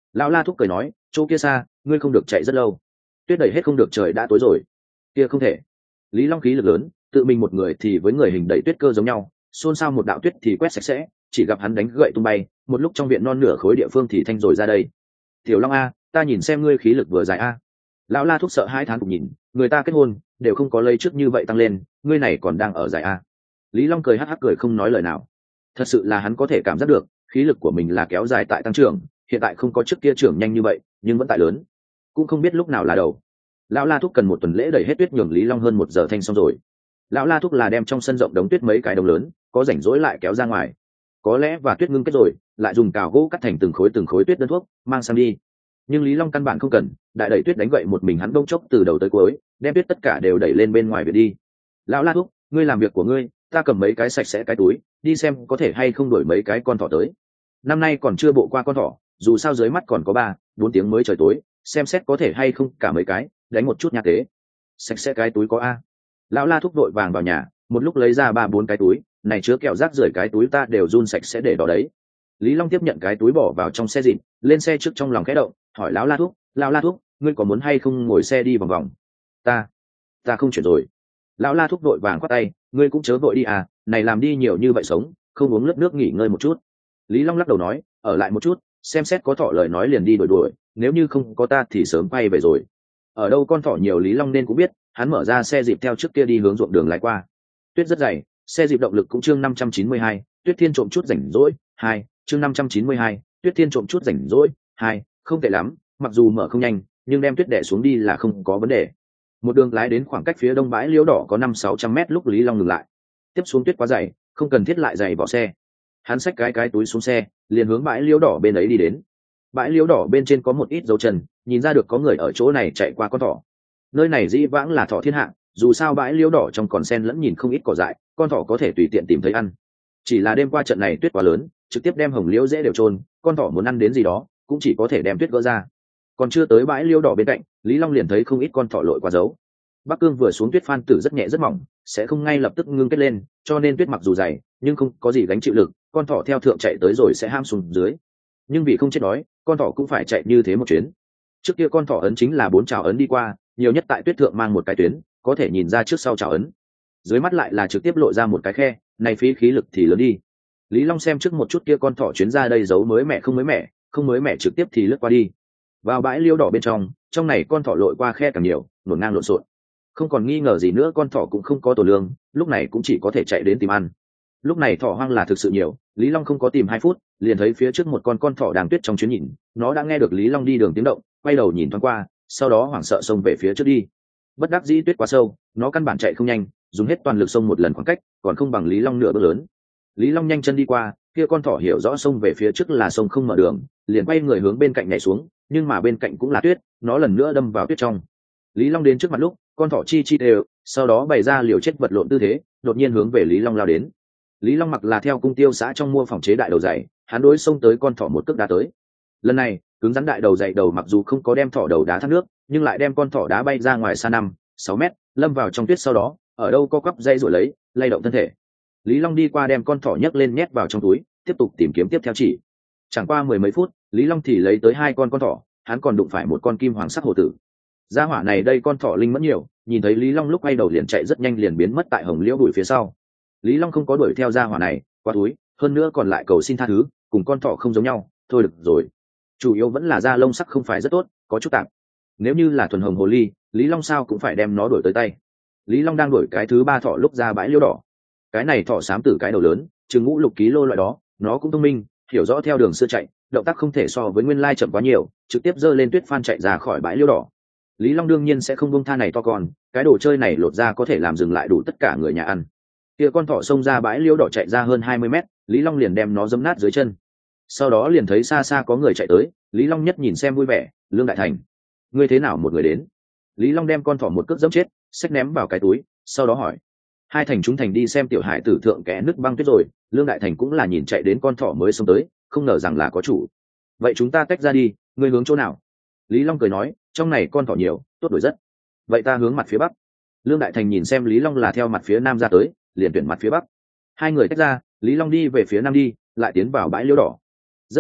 Lão La Thúc cười nói, chỗ kia xa, ngươi không được chạy rất lâu. Tuyết đẩy hết không được, trời đã tối rồi. Kia không thể. Lý Long khí lực lớn, tự mình một người thì với người hình đẩy tuyết cơ giống nhau, xôn xao một đạo tuyết thì quét sạch sẽ, chỉ gặp hắn đánh gậy tung bay, một lúc trong viện non nửa khối địa phương thì thanh rồi ra đây. Tiểu Long a, ta nhìn xem ngươi khí lực vừa dài a. Lão La Thúc sợ hai tháng cũng nhìn, người ta kết hôn đều không có lấy trước như vậy tăng lên, ngươi này còn đang ở dài a. Lý Long cười hắc hắc cười không nói lời nào. Thật sự là hắn có thể cảm giác được, khí lực của mình là kéo dài tại tăng trưởng, hiện tại không có trước kia trưởng nhanh như vậy, nhưng vẫn tại lớn, cũng không biết lúc nào là đầu. Lão La Thúc cần một tuần lễ đẩy hết tuyết nhường Lý Long hơn một giờ thanh xong rồi. Lão La Thúc là đem trong sân rộng đống tuyết mấy cái đống lớn, có rảnh rỗi lại kéo ra ngoài, có lẽ và tuyết ngưng kết rồi, lại dùng cào gỗ cắt thành từng khối từng khối tuyết đơn thuốc, mang sang đi. Nhưng Lý Long căn bản không cần, đại đẩy tuyết đánh gậy một mình hắn đông chốc từ đầu tới cuối, đem tuyết tất cả đều đẩy lên bên ngoài viện đi. Lão La Thúc, ngươi làm việc của ngươi, ta cầm mấy cái sạch sẽ cái túi, đi xem có thể hay không đuổi mấy cái con thỏ tới. Năm nay còn chưa bộ qua con thỏ, dù sao dưới mắt còn có ba bốn tiếng mới trời tối, xem xét có thể hay không cả mấy cái, đánh một chút nha tế. Sạch sẽ cái túi có a. Lão La Thúc đội vàng vào nhà, một lúc lấy ra ba bốn cái túi, này chứa kẹo rác rưởi cái túi ta đều run sạch sẽ để đó đấy. Lý Long tiếp nhận cái túi bỏ vào trong xe dịn, lên xe trước trong lòng khẽ động, hỏi lão La Thúc, lão La Thúc, ngươi có muốn hay không ngồi xe đi vòng vòng? Ta, ta không chuyển rồi. Lão La Thúc đội vàng khoát tay, ngươi cũng chớ vội đi à, này làm đi nhiều như vậy sống, không uống lớp nước nghỉ ngơi một chút. Lý Long lắc đầu nói, ở lại một chút, xem xét có thỏ lời nói liền đi đuổi đuổi, nếu như không có ta thì sớm quay về rồi. Ở đâu con thỏ nhiều Lý Long nên cũng biết, hắn mở ra xe dịp theo trước kia đi hướng ruộng đường lái qua. Tuyết rất dày, xe dịp động lực cũng chương năm trăm chín mươi hai, Tuyết Thiên trộm chút rảnh rỗi, hai, chương năm trăm chín mươi hai, Tuyết Thiên trộm chút rảnh rỗi, hai, không tệ lắm, mặc dù mở không nhanh, nhưng đem tuyết đè xuống đi là không có vấn đề. Một đường lái đến khoảng cách phía đông bãi liễu đỏ có năm sáu trăm mét lúc Lý Long ngừng lại. Tiếp xuống tuyết quá dày, không cần thiết lại giày bỏ xe. Hắn xách cái cái túi xuống xe, liền hướng bãi liễu đỏ bên ấy đi đến. Bãi liễu đỏ bên trên có một ít dấu chân, nhìn ra được có người ở chỗ này chạy qua con thỏ. Nơi này dĩ vãng là thỏ thiên hạ, dù sao bãi liễu đỏ trong còn sen lẫn nhìn không ít cỏ dại, con thỏ có thể tùy tiện tìm thấy ăn. Chỉ là đêm qua trận này tuyết quá lớn, trực tiếp đem hồng liễu dễ đều trôn, con thỏ muốn ăn đến gì đó, cũng chỉ có thể đem tuyết gỡ ra. Còn chưa tới bãi liễu đỏ bên cạnh, Lý Long liền thấy không ít con thỏ lội qua dấu. Bắc Cương vừa xuống tuyết phan tử rất nhẹ rất mỏng, sẽ không ngay lập tức ngưng kết lên, cho nên tuyết mặc dù dày, nhưng không có gì gánh chịu lực, con thỏ theo thượng chạy tới rồi sẽ ham xuống dưới. Nhưng vì không chết đói, con thỏ cũng phải chạy như thế một chuyến. Trước kia con thỏ ấn chính là bốn trào ấn đi qua, nhiều nhất tại tuyết thượng mang một cái tuyến, có thể nhìn ra trước sau trào ấn. Dưới mắt lại là trực tiếp lộ ra một cái khe, này phí khí lực thì lớn đi. Lý Long xem trước một chút kia con thỏ chuyến ra đây giấu mới mẻ không mới mẻ, không mới mẻ trực tiếp thì lướt qua đi. Vào bãi liễu đỏ bên trong, trong này con thỏ lội qua khe càng nhiều, nổn ngang lộn xộn. Không còn nghi ngờ gì nữa, con thỏ cũng không có tổ lương, lúc này cũng chỉ có thể chạy đến tìm ăn. Lúc này thỏ hoang là thực sự nhiều, Lý Long không có tìm hai phút, liền thấy phía trước một con con thỏ đang tuyết trong chuyến nhìn, nó đã nghe được Lý Long đi đường tiếng động, quay đầu nhìn thoáng qua, sau đó hoảng sợ xông về phía trước đi. Bất đắc dĩ tuyết quá sâu, nó căn bản chạy không nhanh, dùng hết toàn lực xông một lần khoảng cách, còn không bằng Lý Long nửa bước lớn. Lý Long nhanh chân đi qua, kia con thỏ hiểu rõ xông về phía trước là sông không mở đường, liền quay người hướng bên cạnh nhảy xuống, nhưng mà bên cạnh cũng là tuyết, nó lần nữa đâm vào tuyết trong. Lý Long đến trước mặt lúc, con thỏ chi chi đều, sau đó bày ra liều chết vật lộn tư thế, đột nhiên hướng về Lý Long lao đến. Lý Long mặc là theo cung tiêu xã trong mua phòng chế đại đầu dày, hắn đối xông tới con thỏ một cước đá tới. Lần này, cứng rắn đại đầu dày đầu mặc dù không có đem thỏ đầu đá thác nước, nhưng lại đem con thỏ đá bay ra ngoài xa năm, sáu mét, lâm vào trong tuyết, sau đó, ở đâu co quắp dây rồi lấy, lay động thân thể. Lý Long đi qua đem con thỏ nhấc lên nhét vào trong túi, tiếp tục tìm kiếm tiếp theo chỉ. Chẳng qua mười mấy phút, Lý Long thì lấy tới hai con con thỏ, hắn còn đụng phải một con kim hoàng sắc hổ tử. Gia hỏa này đây con thỏ linh mẫn nhiều, nhìn thấy Lý Long lúc quay đầu liền chạy rất nhanh, liền biến mất tại hồng liễu bụi phía sau. Lý Long không có đuổi theo gia hỏa này, qua túi, hơn nữa còn lại cầu xin tha thứ, cùng con thỏ không giống nhau, thôi được rồi. Chủ yếu vẫn là da lông sắc không phải rất tốt, có chút tạp. Nếu như là thuần hồng hồ ly, Lý Long sao cũng phải đem nó đuổi tới tay. Lý Long đang đuổi cái thứ ba thỏ lúc ra bãi liễu đỏ. Cái này thỏ xám tử cái đầu lớn, chừng ngũ lục ký lô loại đó, nó cũng thông minh, hiểu rõ theo đường xưa chạy, động tác không thể so với nguyên lai chậm quá nhiều, trực tiếp giơ lên tuyết phan chạy ra khỏi bãi liễu đỏ. Lý Long đương nhiên sẽ không buông tha này to con, cái đồ chơi này lột ra có thể làm dừng lại đủ tất cả người nhà ăn. Kia con thỏ xông ra bãi liễu đỏ chạy ra hơn hai mươi mét, Lý Long liền đem nó giẫm nát dưới chân. Sau đó liền thấy xa xa có người chạy tới, Lý Long nhất nhìn xem vui vẻ, Lương Đại Thành, ngươi thế nào một người đến? Lý Long đem con thỏ một cước giẫm chết, xách ném vào cái túi, sau đó hỏi, hai thành chúng thành đi xem tiểu hải tử thượng kẽ nứt băng tuyết rồi. Lương Đại Thành cũng là nhìn chạy đến con thỏ mới xông tới, không ngờ rằng là có chủ. Vậy chúng ta tách ra đi, ngươi hướng chỗ nào? Lý Long cười nói, trong này con thỏ nhiều, tốt đổi rất. Vậy ta hướng mặt phía bắc. Lương Đại Thành nhìn xem Lý Long là theo mặt phía nam ra tới, liền tuyển mặt phía bắc. Hai người tách ra, Lý Long đi về phía nam đi, lại tiến vào bãi liễu đỏ. Rất nhanh,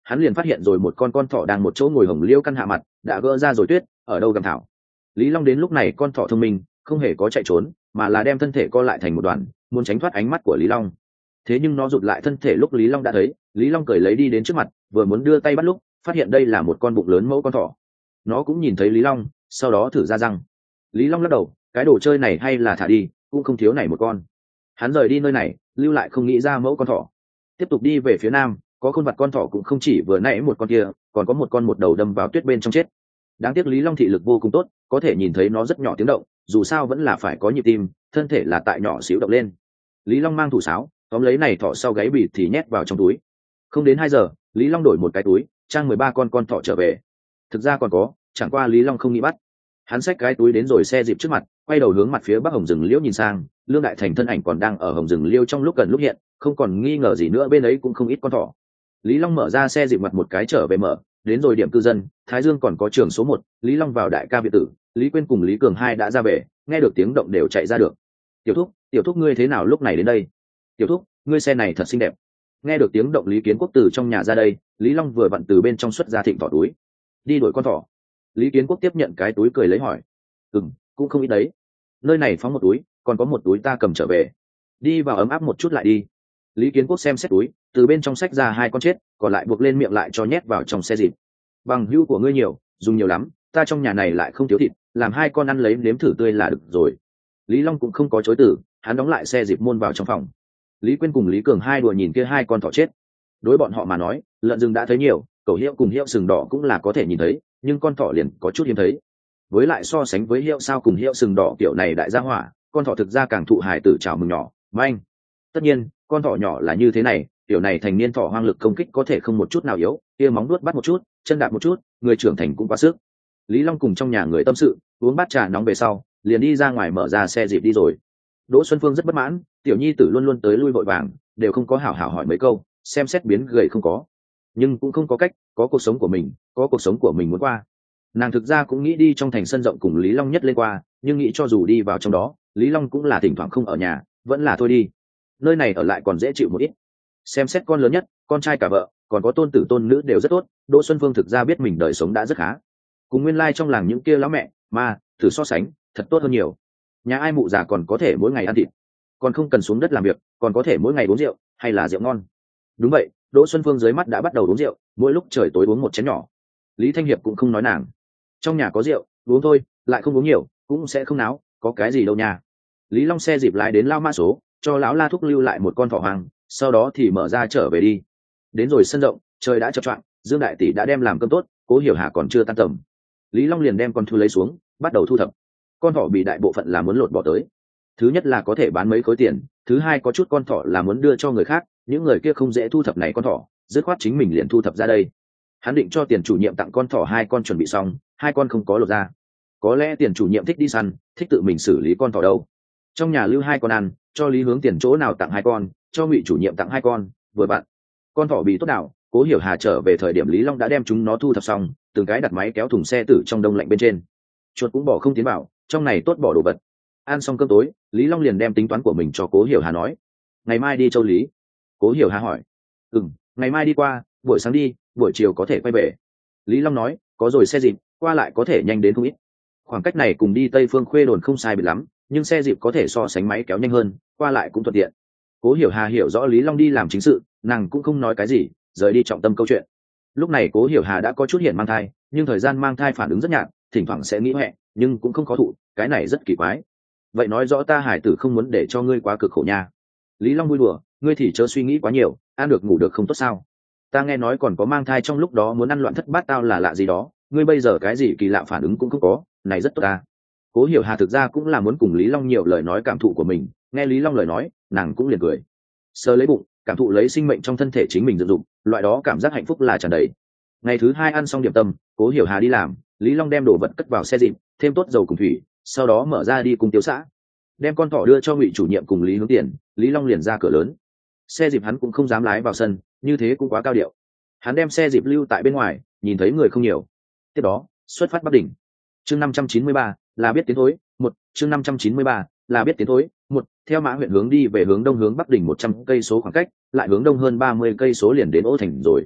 hắn liền phát hiện rồi một con con thỏ đang một chỗ ngồi hồng liêu căn hạ mặt đã gỡ ra rồi tuyết ở đâu gầm thảo. Lý Long đến lúc này con thỏ thông minh không hề có chạy trốn mà là đem thân thể co lại thành một đoàn muốn tránh thoát ánh mắt của Lý Long. Thế nhưng nó rụt lại thân thể lúc Lý Long đã thấy, Lý Long cởi lấy đi đến trước mặt vừa muốn đưa tay bắt lúc phát hiện đây là một con bụng lớn mẫu con thỏ. Nó cũng nhìn thấy Lý Long sau đó thử ra răng. Lý Long lắc đầu, cái đồ chơi này hay là thả đi, cũng không thiếu này một con. Hắn rời đi nơi này lưu lại không nghĩ ra mẫu con thỏ, tiếp tục đi về phía nam. Có khuôn mặt con thỏ cũng không chỉ vừa nãy một con kia, còn có một con một đầu đâm vào tuyết bên trong chết. Đáng tiếc Lý Long thị lực vô cùng tốt, có thể nhìn thấy nó rất nhỏ tiếng động, dù sao vẫn là phải có nhịp tim, thân thể là tại nhỏ xíu động lên. Lý Long mang thủ sáo tóm lấy này thỏ sau gáy bịt thì nhét vào trong túi. Không đến hai giờ Lý Long đổi một cái túi trang mười ba con con thỏ trở về. Thực ra còn có, chẳng qua Lý Long không nghĩ bắt. Hắn xách cái túi đến rồi xe dịp trước mặt, quay đầu hướng mặt phía bắc hồng rừng liễu nhìn sang. Lương Đại Thành thân ảnh còn đang ở hồng rừng liễu trong lúc gần lúc hiện, không còn nghi ngờ gì nữa bên ấy cũng không ít con thỏ. Lý Long mở ra xe dịp mặt một cái trở về mở, đến rồi điểm cư dân Thái Dương còn có trường số một. Lý Long vào đại ca biệt tử, Lý Quyên cùng Lý Cường hai đã ra về, nghe được tiếng động đều chạy ra được. Tiểu thúc, tiểu thúc ngươi thế nào lúc này đến đây? Tiểu thúc, ngươi xe này thật xinh đẹp. Nghe được tiếng động Lý Kiến Quốc từ trong nhà ra đây, Lý Long vừa vặn từ bên trong xuất ra thịnh thỏ túi, đi đuổi con thỏ. Lý Kiến Quốc tiếp nhận cái túi cười lấy hỏi, ừm, cũng không ít đấy. Nơi này phóng một túi, còn có một túi ta cầm trở về, đi vào ấm áp một chút lại đi. Lý Kiến Quốc xem xét túi, từ bên trong xách ra hai con chết, còn lại buộc lên miệng lại cho nhét vào trong xe dịp. Bằng hữu của ngươi nhiều, dùng nhiều lắm, ta trong nhà này lại không thiếu thịt, làm hai con ăn lấy nếm thử tươi là được rồi. Lý Long cũng không có chối từ, hắn đóng lại xe dịp môn vào trong phòng. Lý Quyên cùng Lý Cường hai đùa nhìn kia hai con thỏ chết. Đối bọn họ mà nói, lợn rừng đã thấy nhiều, cẩu hiệu cùng hiệu sừng đỏ cũng là có thể nhìn thấy, nhưng con thỏ liền có chút hiếm thấy. Với lại so sánh với hiệu sao cùng hiệu sừng đỏ kiểu này đại gia hỏa, con thỏ thực ra càng thụ hài tử chào mừng nhỏ, manh. Tất nhiên, con thỏ nhỏ là như thế này, kiểu này thành niên thỏ hoang lực công kích có thể không một chút nào yếu, kia móng nuốt bắt một chút, chân đạp một chút, người trưởng thành cũng quá sức. Lý Long cùng trong nhà người tâm sự, uống bát trà nóng về sau, liền đi ra ngoài mở ra xe dịp đi rồi. Đỗ Xuân Phương rất bất mãn, tiểu nhi tử luôn luôn tới lui vội vàng, đều không có hảo hảo hỏi mấy câu, xem xét biến gầy không có. Nhưng cũng không có cách, có cuộc sống của mình, có cuộc sống của mình muốn qua. Nàng thực ra cũng nghĩ đi trong thành sân rộng cùng Lý Long nhất lên qua, nhưng nghĩ cho dù đi vào trong đó, Lý Long cũng là thỉnh thoảng không ở nhà, vẫn là thôi đi. Nơi này ở lại còn dễ chịu một ít. Xem xét con lớn nhất, con trai cả vợ, còn có tôn tử tôn nữ đều rất tốt, Đỗ Xuân Phương thực ra biết mình đời sống đã rất khá. Cùng nguyên lai trong làng những kia lão mẹ, ma, thử so sánh, thật tốt hơn nhiều. Nhà ai mụ già còn có thể mỗi ngày ăn thịt, còn không cần xuống đất làm việc, còn có thể mỗi ngày uống rượu, hay là rượu ngon. Đúng vậy, Đỗ Xuân Phương dưới mắt đã bắt đầu uống rượu, mỗi lúc trời tối uống một chén nhỏ. Lý Thanh Hiệp cũng không nói nàng, trong nhà có rượu, uống thôi, lại không uống nhiều, cũng sẽ không náo, có cái gì đâu nha. Lý Long xe dịp lại đến lao mã số, cho lão La Thúc lưu lại một con thỏ hoang, sau đó thì mở ra trở về đi. Đến rồi sân rộng, trời đã chập choạng, Dương đại tỷ đã đem làm cơm tốt, Cố Hiểu Hà còn chưa tan tầm. Lý Long liền đem con thu lấy xuống, bắt đầu thu thập. Con thỏ bị đại bộ phận là muốn lột bỏ tới. Thứ nhất là có thể bán mấy khối tiền, thứ hai có chút con thỏ là muốn đưa cho người khác, những người kia không dễ thu thập này con thỏ, dứt khoát chính mình liền thu thập ra đây. Hắn định cho tiền chủ nhiệm tặng con thỏ hai con chuẩn bị xong, hai con không có lột ra. Có lẽ tiền chủ nhiệm thích đi săn, thích tự mình xử lý con thỏ đâu. Trong nhà lưu hai con ăn, cho Lý Hướng tiền chỗ nào tặng hai con, cho Ngụy chủ nhiệm tặng hai con, vừa vặn. Con thỏ bị tốt nào, Cố Hiểu Hà trở về thời điểm Lý Long đã đem chúng nó thu thập xong, từng cái đặt máy kéo thùng xe tử trong đông lạnh bên trên. Chuột cũng bỏ không tiến vào, trong này tốt bỏ đồ vật. Ăn xong cơm tối, Lý Long liền đem tính toán của mình cho Cố Hiểu Hà nói. Ngày mai đi Châu Lý. Cố Hiểu Hà hỏi. Ừm, ngày mai đi qua, buổi sáng đi, buổi chiều có thể quay về. Lý Long nói, có rồi xe dịp, qua lại có thể nhanh đến không ít. Khoảng cách này cùng đi Tây Phương Khuê đồn không sai biệt lắm, nhưng xe dịp có thể so sánh máy kéo nhanh hơn, qua lại cũng thuận tiện. Cố Hiểu Hà hiểu rõ Lý Long đi làm chính sự, nàng cũng không nói cái gì, rời đi trọng tâm câu chuyện. Lúc này Cố Hiểu Hà đã có chút hiện mang thai, nhưng thời gian mang thai phản ứng rất nhạt, thỉnh thoảng sẽ nghĩ hoẹ, nhưng cũng không có thụ, cái này rất kỳ quái. Vậy nói rõ ta hải tử không muốn để cho ngươi quá cực khổ nha. Lý Long vui đùa, ngươi thì chớ suy nghĩ quá nhiều, ăn được ngủ được không tốt sao? Ta nghe nói còn có mang thai trong lúc đó muốn ăn loạn thất bát tao là lạ gì đó, ngươi bây giờ cái gì kỳ lạ phản ứng cũng không có, này rất tốt ta. Cố Hiểu Hà thực ra cũng là muốn cùng Lý Long nhiều lời nói cảm thụ của mình, nghe Lý Long lời nói, nàng cũng liền cười. Sờ lấy bụng, cảm thụ lấy sinh mệnh trong thân thể chính mình dựng dụng, loại đó cảm giác hạnh phúc là tràn đầy. Ngày thứ hai ăn xong điểm tâm, Cố Hiểu Hà đi làm, Lý Long đem đồ vật cất vào xe dịp, thêm tốt dầu cùng thủy, sau đó mở ra đi cùng Tiếu xã, đem con thỏ đưa cho Ngụy chủ nhiệm cùng Lý Hướng tiền, Lý Long liền ra cửa lớn. Xe dịp hắn cũng không dám lái vào sân, như thế cũng quá cao điệu. Hắn đem xe dịp lưu tại bên ngoài, nhìn thấy người không nhiều. Tiếp đó, xuất phát Bắc Đỉnh. Chương năm trăm chín mươi ba là biết tiến thối, một, chương năm trăm chín mươi ba là biết tiến thối, một, theo Mã huyện hướng đi về hướng đông hướng Bắc Đỉnh một trăm cây số khoảng cách, lại hướng đông hơn ba mươi cây số liền đến Ô Thành rồi.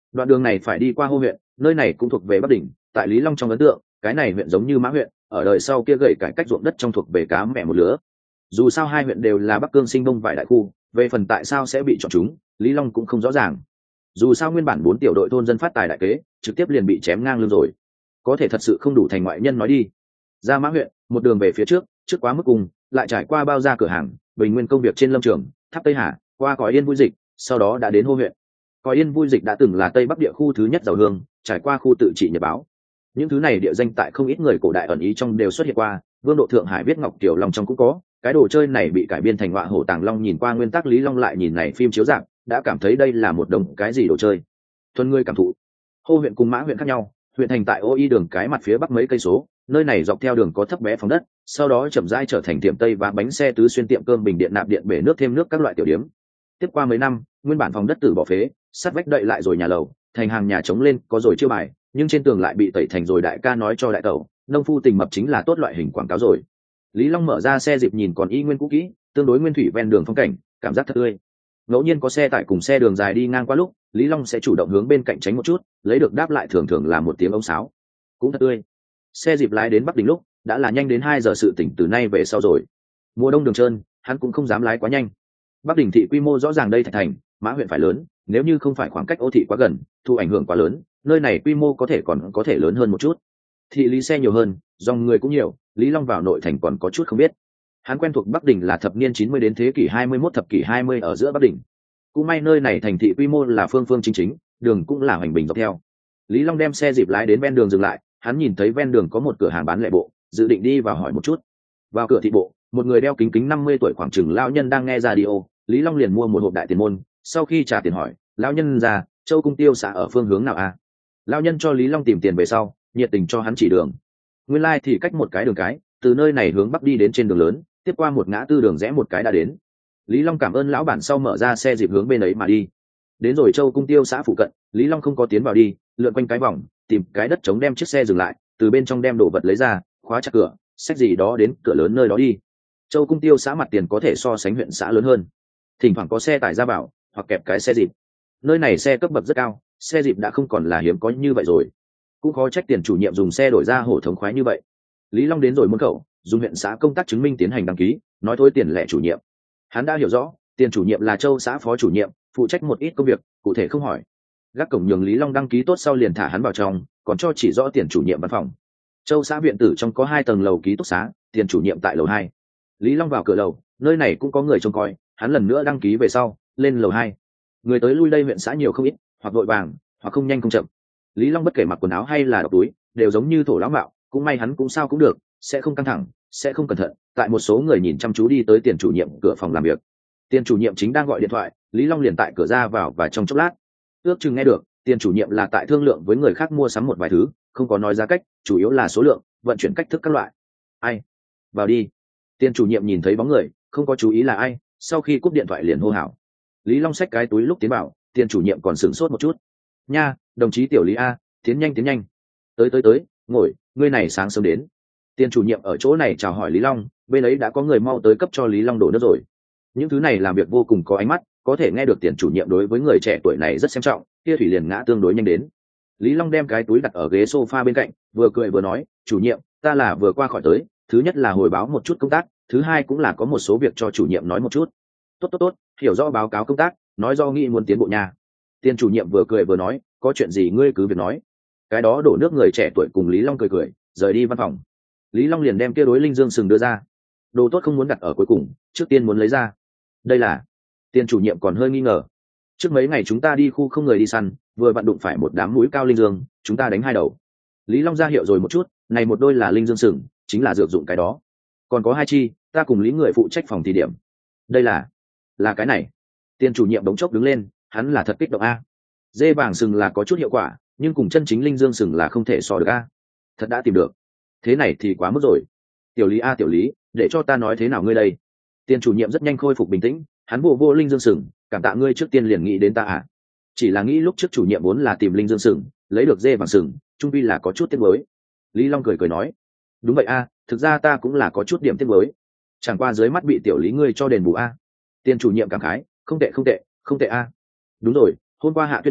Đoạn đường này phải đi qua Hô huyện, nơi này cũng thuộc về Bắc Đỉnh, tại Lý Long trong ấn tượng cái này huyện giống như Mã huyện, ở đời sau kia gầy cải cách ruộng đất trong thuộc về cá mẹ một lứa. Dù sao hai huyện đều là Bắc Cương sinh đông vải đại khu, về phần tại sao sẽ bị chọn chúng, Lý Long cũng không rõ ràng. Dù sao nguyên bản bốn tiểu đội thôn dân phát tài đại kế trực tiếp liền bị chém ngang lưng rồi, có thể thật sự không đủ thành ngoại nhân nói đi. Ra Mã huyện, một đường về phía trước, trước quá mức cùng, lại trải qua bao gia cửa hàng, bình nguyên công việc trên lâm trường, tháp Tây Hà, qua Cõi Yên Vui Dịch, sau đó đã đến Hô huyện. Cõi Yên Vui Dịch đã từng là Tây Bắc địa khu thứ nhất giàu hương, trải qua khu tự trị nhật báo. Những thứ này địa danh tại không ít người cổ đại ẩn ý trong đều xuất hiện qua, Vương Độ Thượng Hải viết Ngọc Tiểu Long trong cũng có. Cái đồ chơi này bị cải biên thành họa hổ tàng long, nhìn qua nguyên tắc Lý Long lại nhìn này phim chiếu dạng, đã cảm thấy đây là một đồng cái gì đồ chơi. Thuần ngươi cảm thụ. Hô huyện cùng Mã huyện khác nhau, huyện thành tại Ô Y đường cái mặt phía bắc mấy cây số, nơi này dọc theo đường có thấp bé phóng đất, sau đó chậm rãi trở thành tiệm tây và bánh xe tứ xuyên, tiệm cơm, bình điện, nạp điện, bể nước, thêm nước các loại tiểu điếm. Tiếp qua mấy năm, nguyên bản phòng đất tử bỏ phế, sắt vách đậy lại rồi nhà lầu, thành hàng nhà trống lên, có rồi chiêu bài, nhưng trên tường lại bị tẩy thành rồi đại ca nói cho đại tẩu, nông phu tình mập chính là tốt loại hình quảng cáo rồi. Lý Long mở ra xe dịp nhìn còn y nguyên cũ kỹ, tương đối nguyên thủy ven đường phong cảnh, cảm giác thật tươi. Ngẫu nhiên có xe tải cùng xe đường dài đi ngang qua lúc, Lý Long sẽ chủ động hướng bên cạnh tránh một chút, lấy được đáp lại thường thường là một tiếng ống sáo. Cũng thật tươi. Xe dịp lái đến Bắc Đỉnh lúc, đã là nhanh đến hai giờ sự tỉnh từ nay về sau rồi. Mùa đông đường trơn, hắn cũng không dám lái quá nhanh. Bắc Đỉnh thị quy mô rõ ràng đây thành thành, Mã huyện phải lớn, nếu như không phải khoảng cách Ô thị quá gần, thu ảnh hưởng quá lớn, nơi này quy mô có thể còn có thể lớn hơn một chút. Thị lý xe nhiều hơn, dòng người cũng nhiều, Lý Long vào nội thành còn có chút không biết. Hắn quen thuộc Bắc Đỉnh là thập niên chín mươi đến thế kỷ hai mươi mốt, thập kỷ hai mươi ở giữa Bắc Đỉnh. Cũng may nơi này thành thị quy mô là phương phương chính chính, đường cũng là hoành bình dọc theo. Lý Long đem xe dịp lái đến ven đường dừng lại, hắn nhìn thấy ven đường có một cửa hàng bán lẻ bộ, dự định đi vào hỏi một chút. Vào cửa thị bộ, một người đeo kính kính năm mươi tuổi khoảng chừng lão nhân đang nghe radio, Lý Long liền mua một hộp đại tiền môn, sau khi trả tiền hỏi, lão nhân già, Châu Cung Tiêu xã ở phương hướng nào a? Lão nhân cho Lý Long tìm tiền về sau, nhiệt tình cho hắn chỉ đường. Nguyên lai like thì cách một cái đường cái, từ nơi này hướng bắc đi đến trên đường lớn, tiếp qua một ngã tư đường rẽ một cái đã đến. Lý Long cảm ơn lão bản sau mở ra xe dịp hướng bên ấy mà đi. Đến rồi Châu Cung Tiêu xã phụ cận, Lý Long không có tiến vào đi, lượn quanh cái vòng, tìm cái đất trống đem chiếc xe dừng lại, từ bên trong đem đồ vật lấy ra, khóa chặt cửa, xách gì đó đến cửa lớn nơi đó đi. Châu Cung Tiêu xã mặt tiền có thể so sánh huyện xã lớn hơn, thỉnh thoảng có xe tải ra vào, hoặc kẹp cái xe dịp. Nơi này xe cấp bậc rất cao, xe dịp đã không còn là hiếm có như vậy rồi. Cũng khó trách tiền chủ nhiệm dùng xe đổi ra hổ thống khoái như vậy. Lý Long đến rồi môn khẩu, dùng huyện xã công tác chứng minh tiến hành đăng ký, nói thôi tiền lẻ chủ nhiệm. Hắn đã hiểu rõ, tiền chủ nhiệm là Châu xã phó chủ nhiệm, phụ trách một ít công việc, cụ thể không hỏi. Gác cổng nhường Lý Long đăng ký tốt sau liền thả hắn vào trong, còn cho chỉ rõ tiền chủ nhiệm văn phòng. Châu xã viện tử trong có hai tầng lầu ký túc xá, tiền chủ nhiệm tại lầu hai. Lý Long vào cửa lầu, nơi này cũng có người trông coi, hắn lần nữa đăng ký về sau, lên lầu hai. Người tới lui đây huyện xã nhiều không ít, hoặc vội vàng, hoặc không nhanh không chậm. Lý Long bất kể mặc quần áo hay là đọc túi, đều giống như thổ lão mạo, cũng may hắn cũng sao cũng được, sẽ không căng thẳng, sẽ không cẩn thận. Tại một số người nhìn chăm chú đi tới tiền chủ nhiệm cửa phòng làm việc. Tiền chủ nhiệm chính đang gọi điện thoại, Lý Long liền tại cửa ra vào và trong chốc lát. Ước chừng nghe được, tiền chủ nhiệm là tại thương lượng với người khác mua sắm một vài thứ, không có nói giá cách, chủ yếu là số lượng, vận chuyển cách thức các loại. Ai? Vào đi. Tiền chủ nhiệm nhìn thấy bóng người, không có chú ý là ai, sau khi cúp điện thoại liền hô hào. Lý Long xách cái túi lúc tiến vào, tiền chủ nhiệm còn sửng sốt một chút. Nha, đồng chí tiểu Lý a, tiến nhanh tiến nhanh. Tới tới tới, ngồi, ngươi này sáng sớm đến. Tiền chủ nhiệm ở chỗ này chào hỏi Lý Long, bên ấy đã có người mau tới cấp cho Lý Long đổ nước rồi. Những thứ này làm việc vô cùng có ánh mắt, có thể nghe được tiền chủ nhiệm đối với người trẻ tuổi này rất xem trọng, kia thủy liền ngã tương đối nhanh đến. Lý Long đem cái túi đặt ở ghế sofa bên cạnh, vừa cười vừa nói, chủ nhiệm, ta là vừa qua khỏi tới, thứ nhất là hồi báo một chút công tác, thứ hai cũng là có một số việc cho chủ nhiệm nói một chút. Tốt tốt tốt, hiểu rõ báo cáo công tác, nói do nghĩ muốn tiến bộ nhà. Tiền chủ nhiệm vừa cười vừa nói, có chuyện gì ngươi cứ việc nói. Cái đó đổ nước người trẻ tuổi cùng Lý Long cười cười, rời đi văn phòng. Lý Long liền đem kia đối linh dương sừng đưa ra. Đồ tốt không muốn đặt ở cuối cùng, trước tiên muốn lấy ra. Đây là. Tiền chủ nhiệm còn hơi nghi ngờ. Trước mấy ngày chúng ta đi khu không người đi săn, vừa vặn đụng phải một đám mũi cao linh dương, chúng ta đánh hai đầu. Lý Long ra hiệu rồi một chút, này một đôi là linh dương sừng, chính là dược dụng cái đó. Còn có hai chi, ta cùng Lý người phụ trách phòng thí điểm. Đây là, là cái này. Tiền chủ nhiệm đống chốc đứng lên, hắn là thật kích động a. Dê vàng sừng là có chút hiệu quả, nhưng cùng chân chính linh dương sừng là không thể so được a. Thật đã tìm được. Thế này thì quá mức rồi. Tiểu Lý a tiểu Lý, để cho ta nói thế nào ngươi đây. Tiền chủ nhiệm rất nhanh khôi phục bình tĩnh, hắn vô vô linh dương sừng, cảm tạ ngươi trước tiên liền nghĩ đến ta à. Chỉ là nghĩ lúc trước chủ nhiệm vốn là tìm linh dương sừng, lấy được dê vàng sừng, trung vi là có chút tiếc mới. Lý Long cười cười nói, đúng vậy a, thực ra ta cũng là có chút điểm tiếc mới, chẳng qua dưới mắt bị tiểu Lý ngươi cho đền bù a. Tiền chủ nhiệm cảm khái, không tệ không tệ không tệ a. Đúng rồi, hôm qua hạ tuyết lớn,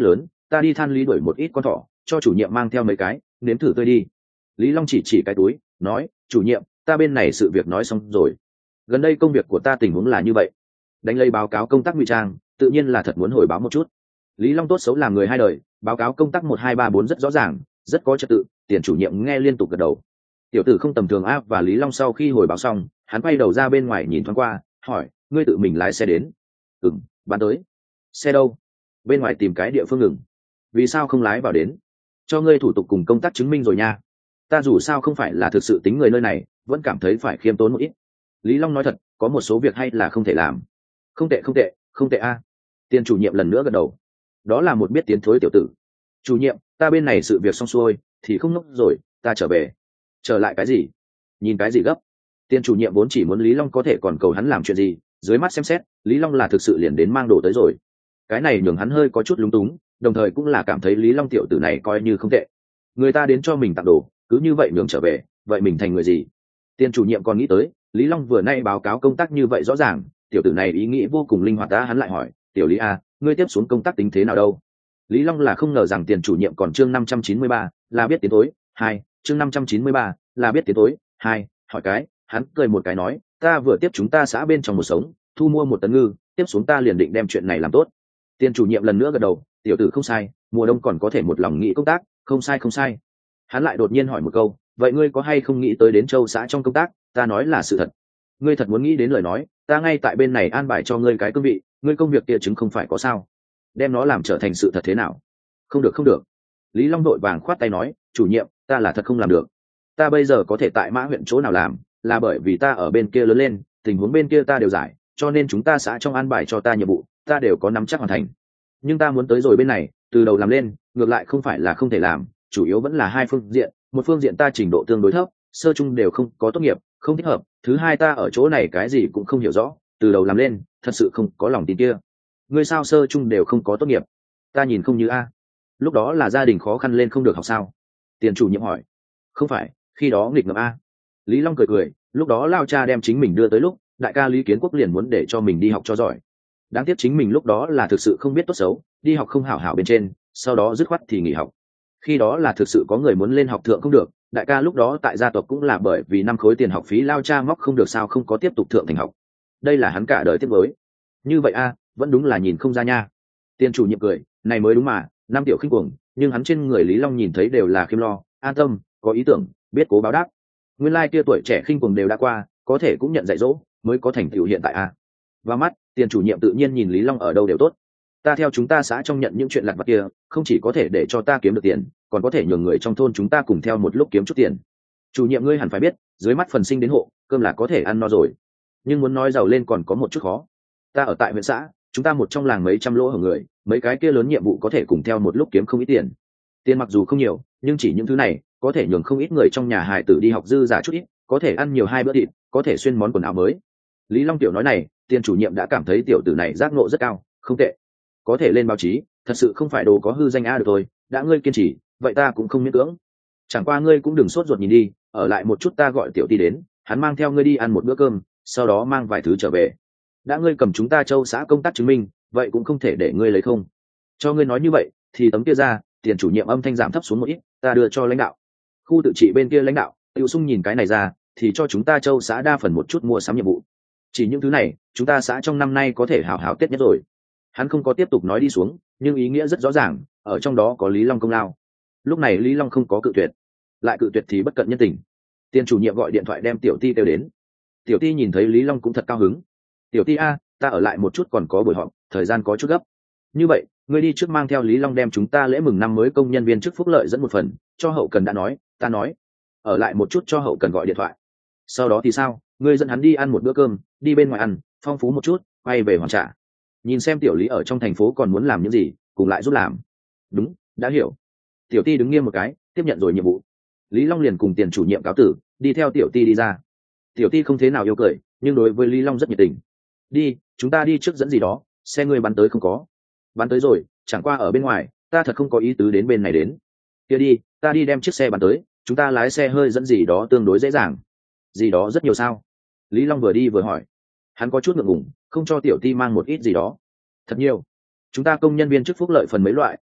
ta đi than lý đuổi một ít con thỏ cho chủ nhiệm mang theo mấy cái nếm thử tươi đi. Lý Long chỉ chỉ cái túi nói, chủ nhiệm, ta bên này sự việc nói xong rồi, gần đây công việc của ta tình huống là như vậy. Đánh lấy báo cáo công tác ngụy trang, tự nhiên là thật muốn hồi báo một chút. Lý Long tốt xấu làm người hai đời, báo cáo công tác một hai ba bốn rất rõ ràng, rất có trật tự. Tiền chủ nhiệm nghe liên tục gật đầu. Tiểu tử không tầm thường áp. Và Lý Long sau khi hồi báo xong, hắn quay đầu ra bên ngoài nhìn thoáng qua, hỏi, ngươi tự mình lái xe đến? Ừm, bán tới. Xe đâu? Bên ngoài tìm cái địa phương ngừng. Vì sao không lái vào đến? Cho ngươi thủ tục cùng công tác chứng minh rồi nha. Ta dù sao không phải là thực sự tính người nơi này, vẫn cảm thấy phải khiêm tốn một ít. Lý Long nói thật, có một số việc hay là không thể làm. Không tệ không tệ, không tệ a. Tiền chủ nhiệm lần nữa gật đầu. Đó là một biết tiến thối tiểu tử. Chủ nhiệm, ta bên này sự việc xong xuôi thì không ngốc rồi, ta trở về. Trở lại cái gì? Nhìn cái gì gấp? Tiền chủ nhiệm vốn chỉ muốn Lý Long có thể còn cầu hắn làm chuyện gì, dưới mắt xem xét, Lý Long là thực sự liền đến mang đồ tới rồi. Cái này nhường hắn hơi có chút lúng túng, đồng thời cũng là cảm thấy Lý Long tiểu tử này coi như không tệ. Người ta đến cho mình tặng đồ, cứ như vậy nhường trở về, vậy mình thành người gì? Tiền chủ nhiệm còn nghĩ tới, Lý Long vừa nay báo cáo công tác như vậy rõ ràng, tiểu tử này ý nghĩ vô cùng linh hoạt. Đã hắn lại hỏi, tiểu Lý a, ngươi tiếp xuống công tác tính thế nào đâu? Lý Long là không ngờ rằng tiền chủ nhiệm còn chương năm trăm chín mươi ba là biết tiến tối hai, chương năm trăm chín mươi ba là biết tiến tối hai, hỏi cái, hắn cười một cái nói, ta vừa tiếp chúng ta xã bên trong một sống, thu mua một tấn ngư, tiếp xuống ta liền định đem chuyện này làm tốt. Tiền chủ nhiệm lần nữa gật đầu, tiểu tử không sai, mùa đông còn có thể một lòng nghĩ công tác, không sai không sai. Hắn lại đột nhiên hỏi một câu, vậy ngươi có hay không nghĩ tới đến châu xã trong công tác? Ta nói là sự thật. Ngươi thật muốn nghĩ đến lời nói, ta ngay tại bên này an bài cho ngươi cái cương vị, ngươi công việc kia chứng không phải có sao, đem nó làm trở thành sự thật thế nào? Không được không được. Lý Long đội vàng khoát tay nói, chủ nhiệm, ta là thật không làm được. Ta bây giờ có thể tại Mã huyện chỗ nào làm, là bởi vì ta ở bên kia lớn lên, tình huống bên kia ta đều giải, cho nên chúng ta xã trong an bài cho ta nhiệm vụ, ta đều có nắm chắc hoàn thành. Nhưng ta muốn tới rồi bên này, từ đầu làm lên, ngược lại không phải là không thể làm, chủ yếu vẫn là hai phương diện. Một phương diện ta trình độ tương đối thấp, sơ trung đều không có tốt nghiệp, không thích hợp. Thứ hai, ta ở chỗ này cái gì cũng không hiểu rõ, từ đầu làm lên, thật sự không có lòng tin kia. Ngươi sao sơ trung đều không có tốt nghiệp? Ta nhìn không như a. Lúc đó là gia đình khó khăn lên không được học sao? Tiền chủ nhiệm hỏi. Không phải, khi đó nghịch ngợm a. Lý Long cười cười, lúc đó lao cha đem chính mình đưa tới lúc, đại ca Lý Kiến Quốc liền muốn để cho mình đi học cho giỏi. Đáng tiếc chính mình lúc đó là thực sự không biết tốt xấu, đi học không hảo hảo bên trên, sau đó dứt khoát thì nghỉ học. Khi đó là thực sự có người muốn lên học thượng không được, đại ca lúc đó tại gia tộc cũng là bởi vì năm khối tiền học phí lao cha móc không được sao không có tiếp tục thượng thành học. Đây là hắn cả đời tiếp với. Như vậy a, vẫn đúng là nhìn không ra nha. Tiền chủ nhiệm cười, này mới đúng mà, năm tiểu khinh cuồng, nhưng hắn trên người Lý Long nhìn thấy đều là khiêm lo, an tâm, có ý tưởng, biết cố báo đáp. Nguyên lai kia tuổi trẻ khinh cuồng đều đã qua, có thể cũng nhận dạy dỗ, mới có thành tựu hiện tại a. Và mắt, tiền chủ nhiệm tự nhiên nhìn Lý Long ở đâu đều tốt. Ta theo chúng ta xã trong nhận những chuyện lặt vặt kia, không chỉ có thể để cho ta kiếm được tiền, còn có thể nhường người trong thôn chúng ta cùng theo một lúc kiếm chút tiền. Chủ nhiệm ngươi hẳn phải biết, dưới mắt phần sinh đến hộ, cơm là có thể ăn no rồi, nhưng muốn nói giàu lên còn có một chút khó. Ta ở tại huyện xã, chúng ta một trong làng mấy trăm lỗ hổng người, mấy cái kia lớn nhiệm vụ có thể cùng theo một lúc kiếm không ít tiền. Tiền mặc dù không nhiều, nhưng chỉ những thứ này có thể nhường không ít người trong nhà hài tử đi học dư giả chút ít, có thể ăn nhiều hai bữa thịt, có thể xuyên món quần áo mới. Lý Long tiểu nói này, tiền chủ nhiệm đã cảm thấy tiểu tử này giác ngộ rất cao, không tệ, có thể lên báo chí, thật sự không phải đồ có hư danh a được thôi. Đã ngươi kiên trì, vậy ta cũng không miễn cưỡng. Chẳng qua ngươi cũng đừng sốt ruột nhìn đi, ở lại một chút ta gọi tiểu ti đến, hắn mang theo ngươi đi ăn một bữa cơm, sau đó mang vài thứ trở về. Đã ngươi cầm chúng ta châu xã công tác chứng minh, vậy cũng không thể để ngươi lấy không. Cho ngươi nói như vậy, thì tấm kia ra. Tiền chủ nhiệm âm thanh giảm thấp xuống một ít, ta đưa cho lãnh đạo. Khu tự trị bên kia lãnh đạo, Tiêu Sung nhìn cái này ra, thì cho chúng ta châu xã đa phần một chút mua sắm nhiệm vụ. Chỉ những thứ này, chúng ta xã trong năm nay có thể hào hào Tết nhất rồi. Hắn không có tiếp tục nói đi xuống, nhưng ý nghĩa rất rõ ràng, ở trong đó có Lý Long công lao. Lúc này Lý Long không có cự tuyệt, lại cự tuyệt thì bất cận nhân tình. Tiền chủ nhiệm gọi điện thoại đem tiểu ti kêu đến. Tiểu ti nhìn thấy Lý Long cũng thật cao hứng. Tiểu ti a, ta ở lại một chút còn có buổi họp, thời gian có chút gấp. Như vậy, ngươi đi trước mang theo Lý Long đem chúng ta lễ mừng năm mới công nhân viên chức phúc lợi dẫn một phần, cho hậu cần đã nói, ta nói. Ở lại một chút cho hậu cần gọi điện thoại. Sau đó thì sao, ngươi dẫn hắn đi ăn một bữa cơm, đi bên ngoài ăn, phong phú một chút, quay về hoàn trả. Nhìn xem tiểu Lý ở trong thành phố còn muốn làm những gì, cùng lại giúp làm. Đúng, đã hiểu. Tiểu ti đứng nghiêm một cái, tiếp nhận rồi nhiệm vụ. Lý Long liền cùng tiền chủ nhiệm cáo tử, đi theo tiểu ti đi ra. Tiểu ti không thế nào yêu cười, nhưng đối với Lý Long rất nhiệt tình. Đi, chúng ta đi trước dẫn gì đó, xe ngươi bắn tới không có? Bắn tới rồi, chẳng qua ở bên ngoài, ta thật không có ý tứ đến bên này đến. Kia đi, ta đi đem chiếc xe bắn tới, chúng ta lái xe hơi dẫn gì đó tương đối dễ dàng. Gì đó rất nhiều sao? Lý Long vừa đi vừa hỏi. Hắn có chút ngượng ngùng, không cho tiểu ti mang một ít gì đó. Thật nhiều. Chúng ta công nhân viên chức phúc lợi phần mấy loại,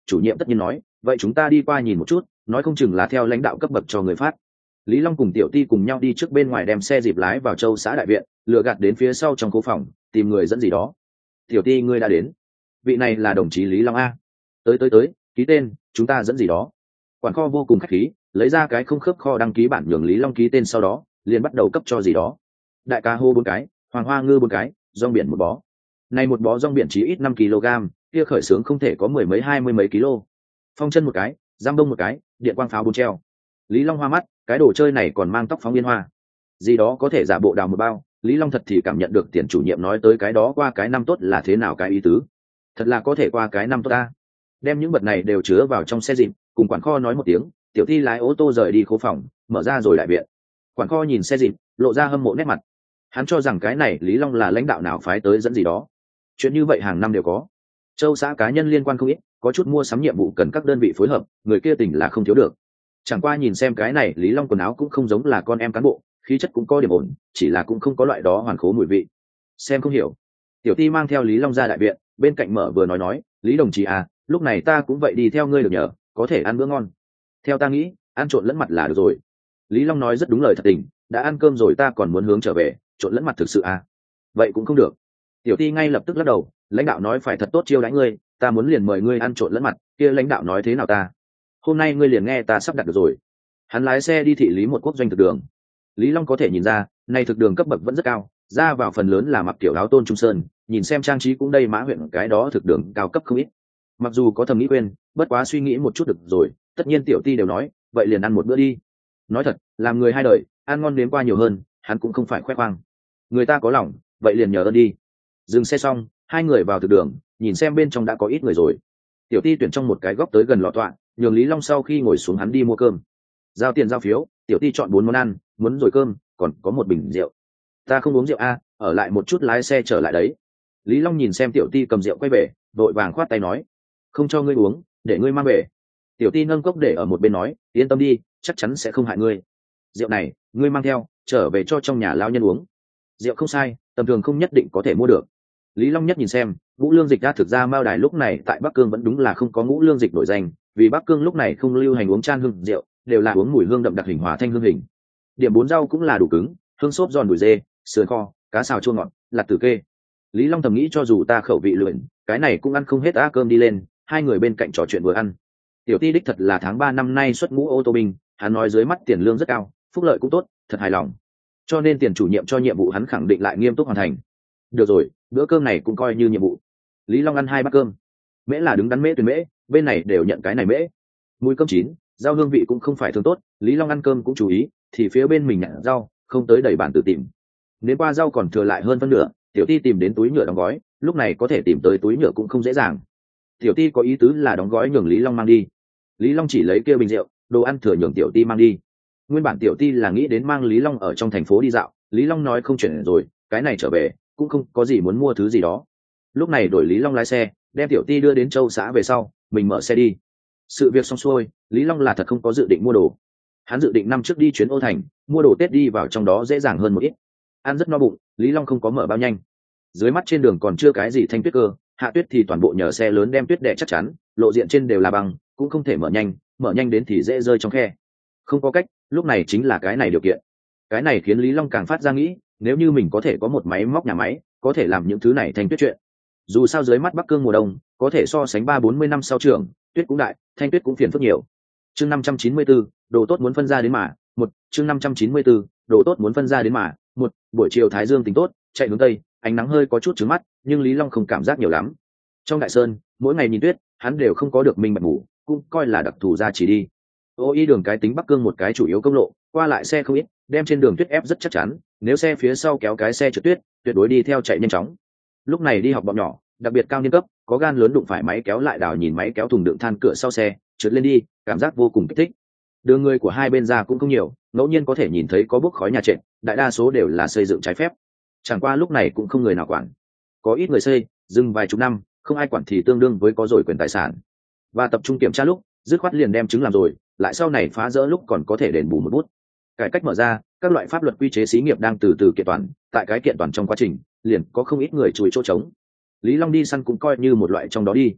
chủ nhiệm tất nhiên nói vậy chúng ta đi qua nhìn một chút, nói không chừng là theo lãnh đạo cấp bậc cho người phát. Lý Long cùng Tiểu Ti cùng nhau đi trước bên ngoài đem xe dịp lái vào Châu xã đại viện, lừa gạt đến phía sau trong khu phòng tìm người dẫn gì đó. Tiểu Ti ngươi đã đến, vị này là đồng chí Lý Long a. Tới tới tới, ký tên, chúng ta dẫn gì đó. Quản kho vô cùng khách khí, lấy ra cái không khớp kho đăng ký bản nhường Lý Long ký tên, sau đó liền bắt đầu cấp cho gì đó. Đại ca hô bốn cái, hoàng hoa ngư bốn cái, rong biển một bó. Này một bó rong biển chỉ ít năm ki lô gam, kia khởi sướng không thể có mười mấy hai mươi mấy kg. Phong chân một cái, giam đông một cái, điện quang pháo bốn treo. Lý Long hoa mắt, cái đồ chơi này còn mang tóc phóng liên hoa. Gì đó có thể giả bộ đào một bao, Lý Long thật thì cảm nhận được tiền chủ nhiệm nói tới cái đó qua cái năm tốt là thế nào cái ý tứ. Thật là có thể qua cái năm tốt ta. Đem những vật này đều chứa vào trong xe dịp, cùng quản kho nói một tiếng, Tiểu Thi lái ô tô rời đi khố phòng, mở ra rồi đại viện. Quản kho nhìn xe dịp, lộ ra hâm mộ nét mặt. Hắn cho rằng cái này Lý Long là lãnh đạo nào phái tới dẫn gì đó. Chuyện như vậy hàng năm đều có. Châu xã cá nhân liên quan không ít, có chút mua sắm nhiệm vụ cần các đơn vị phối hợp, người kia tỉnh là không thiếu được. Chẳng qua nhìn xem cái này Lý Long quần áo cũng không giống là con em cán bộ, khí chất cũng có điểm ổn, chỉ là cũng không có loại đó hoàn khố mùi vị. Xem không hiểu. Tiểu Ti mang theo Lý Long ra đại viện, bên cạnh mở vừa nói nói, Lý đồng chí à, lúc này ta cũng vậy đi theo ngươi được nhờ, có thể ăn bữa ngon. Theo ta nghĩ, ăn trộn lẫn mặt là được rồi. Lý Long nói rất đúng lời thật tình, đã ăn cơm rồi ta còn muốn hướng trở về, trộn lẫn mặt thực sự à? Vậy cũng không được. Tiểu Ti ngay lập tức lắc đầu, lãnh đạo nói phải thật tốt chiêu đãi ngươi, ta muốn liền mời ngươi ăn trộn lẫn mặt, kia lãnh đạo nói thế nào ta? Hôm nay ngươi liền nghe ta sắp đặt được rồi. Hắn lái xe đi thị lý một quốc doanh thực đường. Lý Long có thể nhìn ra, này thực đường cấp bậc vẫn rất cao, ra vào phần lớn là mặc kiểu áo tôn trung sơn, nhìn xem trang trí cũng đây mã huyện cái đó thực đường cao cấp không ít. Mặc dù có thầm nghĩ quên, bất quá suy nghĩ một chút được rồi, tất nhiên Tiểu Ti đều nói, vậy liền ăn một bữa đi. Nói thật, làm người hai đời, ăn ngon đến qua nhiều hơn, hắn cũng không phải khoe khoang. Người ta có lòng, vậy liền nhờ ơn đi. Dừng xe xong, hai người vào thực đường, nhìn xem bên trong đã có ít người rồi. Tiểu Ti tuyển trong một cái góc tới gần lọ tọa, nhường Lý Long sau khi ngồi xuống hắn đi mua cơm. Giao tiền giao phiếu, Tiểu Ti chọn bốn món ăn, muốn rồi cơm, còn có một bình rượu. Ta không uống rượu a, ở lại một chút lái xe trở lại đấy. Lý Long nhìn xem Tiểu Ti cầm rượu quay về, vội vàng khoát tay nói, không cho ngươi uống, để ngươi mang về. Tiểu Ti nâng cốc để ở một bên nói, yên tâm đi, chắc chắn sẽ không hại ngươi. Rượu này, ngươi mang theo, trở về cho trong nhà lao nhân uống. Rượu không sai, tầm thường không nhất định có thể mua được. Lý Long nhất nhìn xem, ngũ lương dịch ra thực ra Mao Đài lúc này tại Bắc Cương vẫn đúng là không có ngũ lương dịch nổi danh, vì Bắc Cương lúc này không lưu hành uống chan hương rượu, đều là uống mùi hương đậm đặc hình hòa thanh hương hình. Điểm bốn rau cũng là đủ cứng, hương xốp giòn đùi dê, sườn kho, cá xào chua ngọt, lạt tử kê. Lý Long thầm nghĩ cho dù ta khẩu vị luyện, cái này cũng ăn không hết á. Cơm đi lên, hai người bên cạnh trò chuyện vừa ăn. Tiểu Ti đích thật là tháng ba năm nay xuất ngũ ô tô binh, hắn nói dưới mắt tiền lương rất cao, phúc lợi cũng tốt, thật hài lòng. Cho nên tiền chủ nhiệm cho nhiệm vụ hắn khẳng định lại nghiêm túc hoàn thành. Được rồi, bữa cơm này cũng coi như nhiệm vụ. Lý Long ăn hai bát cơm. Mễ là đứng đắn mễ tuyển mễ, bên này đều nhận cái này mễ. Mùi cơm chín, rau hương vị cũng không phải thường tốt, Lý Long ăn cơm cũng chú ý, thì phía bên mình nhận rau, không tới đầy bàn tự tìm. Nếu qua rau còn thừa lại hơn phân nửa, Tiểu Ti tìm đến túi nhựa đóng gói, lúc này có thể tìm tới túi nhựa cũng không dễ dàng. Tiểu Ti có ý tứ là đóng gói nhường Lý Long mang đi. Lý Long chỉ lấy kia bình rượu, đồ ăn thừa nhường Tiểu Ti mang đi. Nguyên bản Tiểu Ti là nghĩ đến mang Lý Long ở trong thành phố đi dạo, Lý Long nói không chuyển rồi, cái này trở về cũng không có gì muốn mua thứ gì đó. Lúc này đổi Lý Long lái xe, đem Tiểu Ti đưa đến Châu xã về sau, mình mở xe đi. Sự việc xong xuôi, Lý Long là thật không có dự định mua đồ. Hắn dự định năm trước đi chuyến Ô Thành, mua đồ Tết đi vào trong đó dễ dàng hơn một ít. Ăn rất no bụng, Lý Long không có mở bao nhanh. Dưới mắt trên đường còn chưa cái gì thanh tuyết cơ, hạ tuyết thì toàn bộ nhờ xe lớn đem tuyết đè chắc chắn, lộ diện trên đều là băng, cũng không thể mở nhanh, mở nhanh đến thì dễ rơi trong khe. Không có cách, lúc này chính là cái này điều kiện. Cái này khiến Lý Long càng phát ra nghĩ, nếu như mình có thể có một máy móc nhà máy, có thể làm những thứ này thành tuyết chuyện. Dù sao dưới mắt Bắc Cương mùa đông, có thể so sánh ba bốn mươi năm sau trường, tuyết cũng đại, thanh tuyết cũng phiền phức nhiều. Chương năm trăm chín mươi tư, đồ tốt muốn phân ra đến mà, một, chương năm trăm chín mươi tư, đồ tốt muốn phân ra đến mà, một, buổi chiều thái dương tính tốt, chạy hướng tây, ánh nắng hơi có chút chướng mắt, nhưng Lý Long không cảm giác nhiều lắm. Trong Đại Sơn, mỗi ngày nhìn tuyết, hắn đều không có được minh bạch ngủ, cũng coi là đặc thù ra chỉ đi. Ô y đường cái tính Bắc Cương một cái chủ yếu công lộ, qua lại xe không ít, đem trên đường tuyết ép rất chắc chắn, nếu xe phía sau kéo cái xe trượt tuyết, tuyệt đối đi theo chạy nhanh chóng. Lúc này đi học bọn nhỏ, đặc biệt cao niên cấp, có gan lớn đụng phải máy kéo lại đào nhìn máy kéo thùng đựng than cửa sau xe, trượt lên đi, cảm giác vô cùng kích thích. Đường người của hai bên ra cũng không nhiều, ngẫu nhiên có thể nhìn thấy có bốc khói nhà trệt, đại đa số đều là xây dựng trái phép. Chẳng qua lúc này cũng không người nào quản. Có ít người xây, dừng vài chục năm, không ai quản thì tương đương với có rồi quyền tài sản. Và tập trung kiểm tra lúc, dứt khoát liền đem chứng làm rồi, lại sau này phá rỡ lúc còn có thể đền bù một bút. Cải cách mở ra, các loại pháp luật quy chế xí nghiệp đang từ từ kiện toàn, tại cái kiện toàn trong quá trình, liền có không ít người chùi chỗ trống. Lý Long đi săn cũng coi như một loại trong đó đi.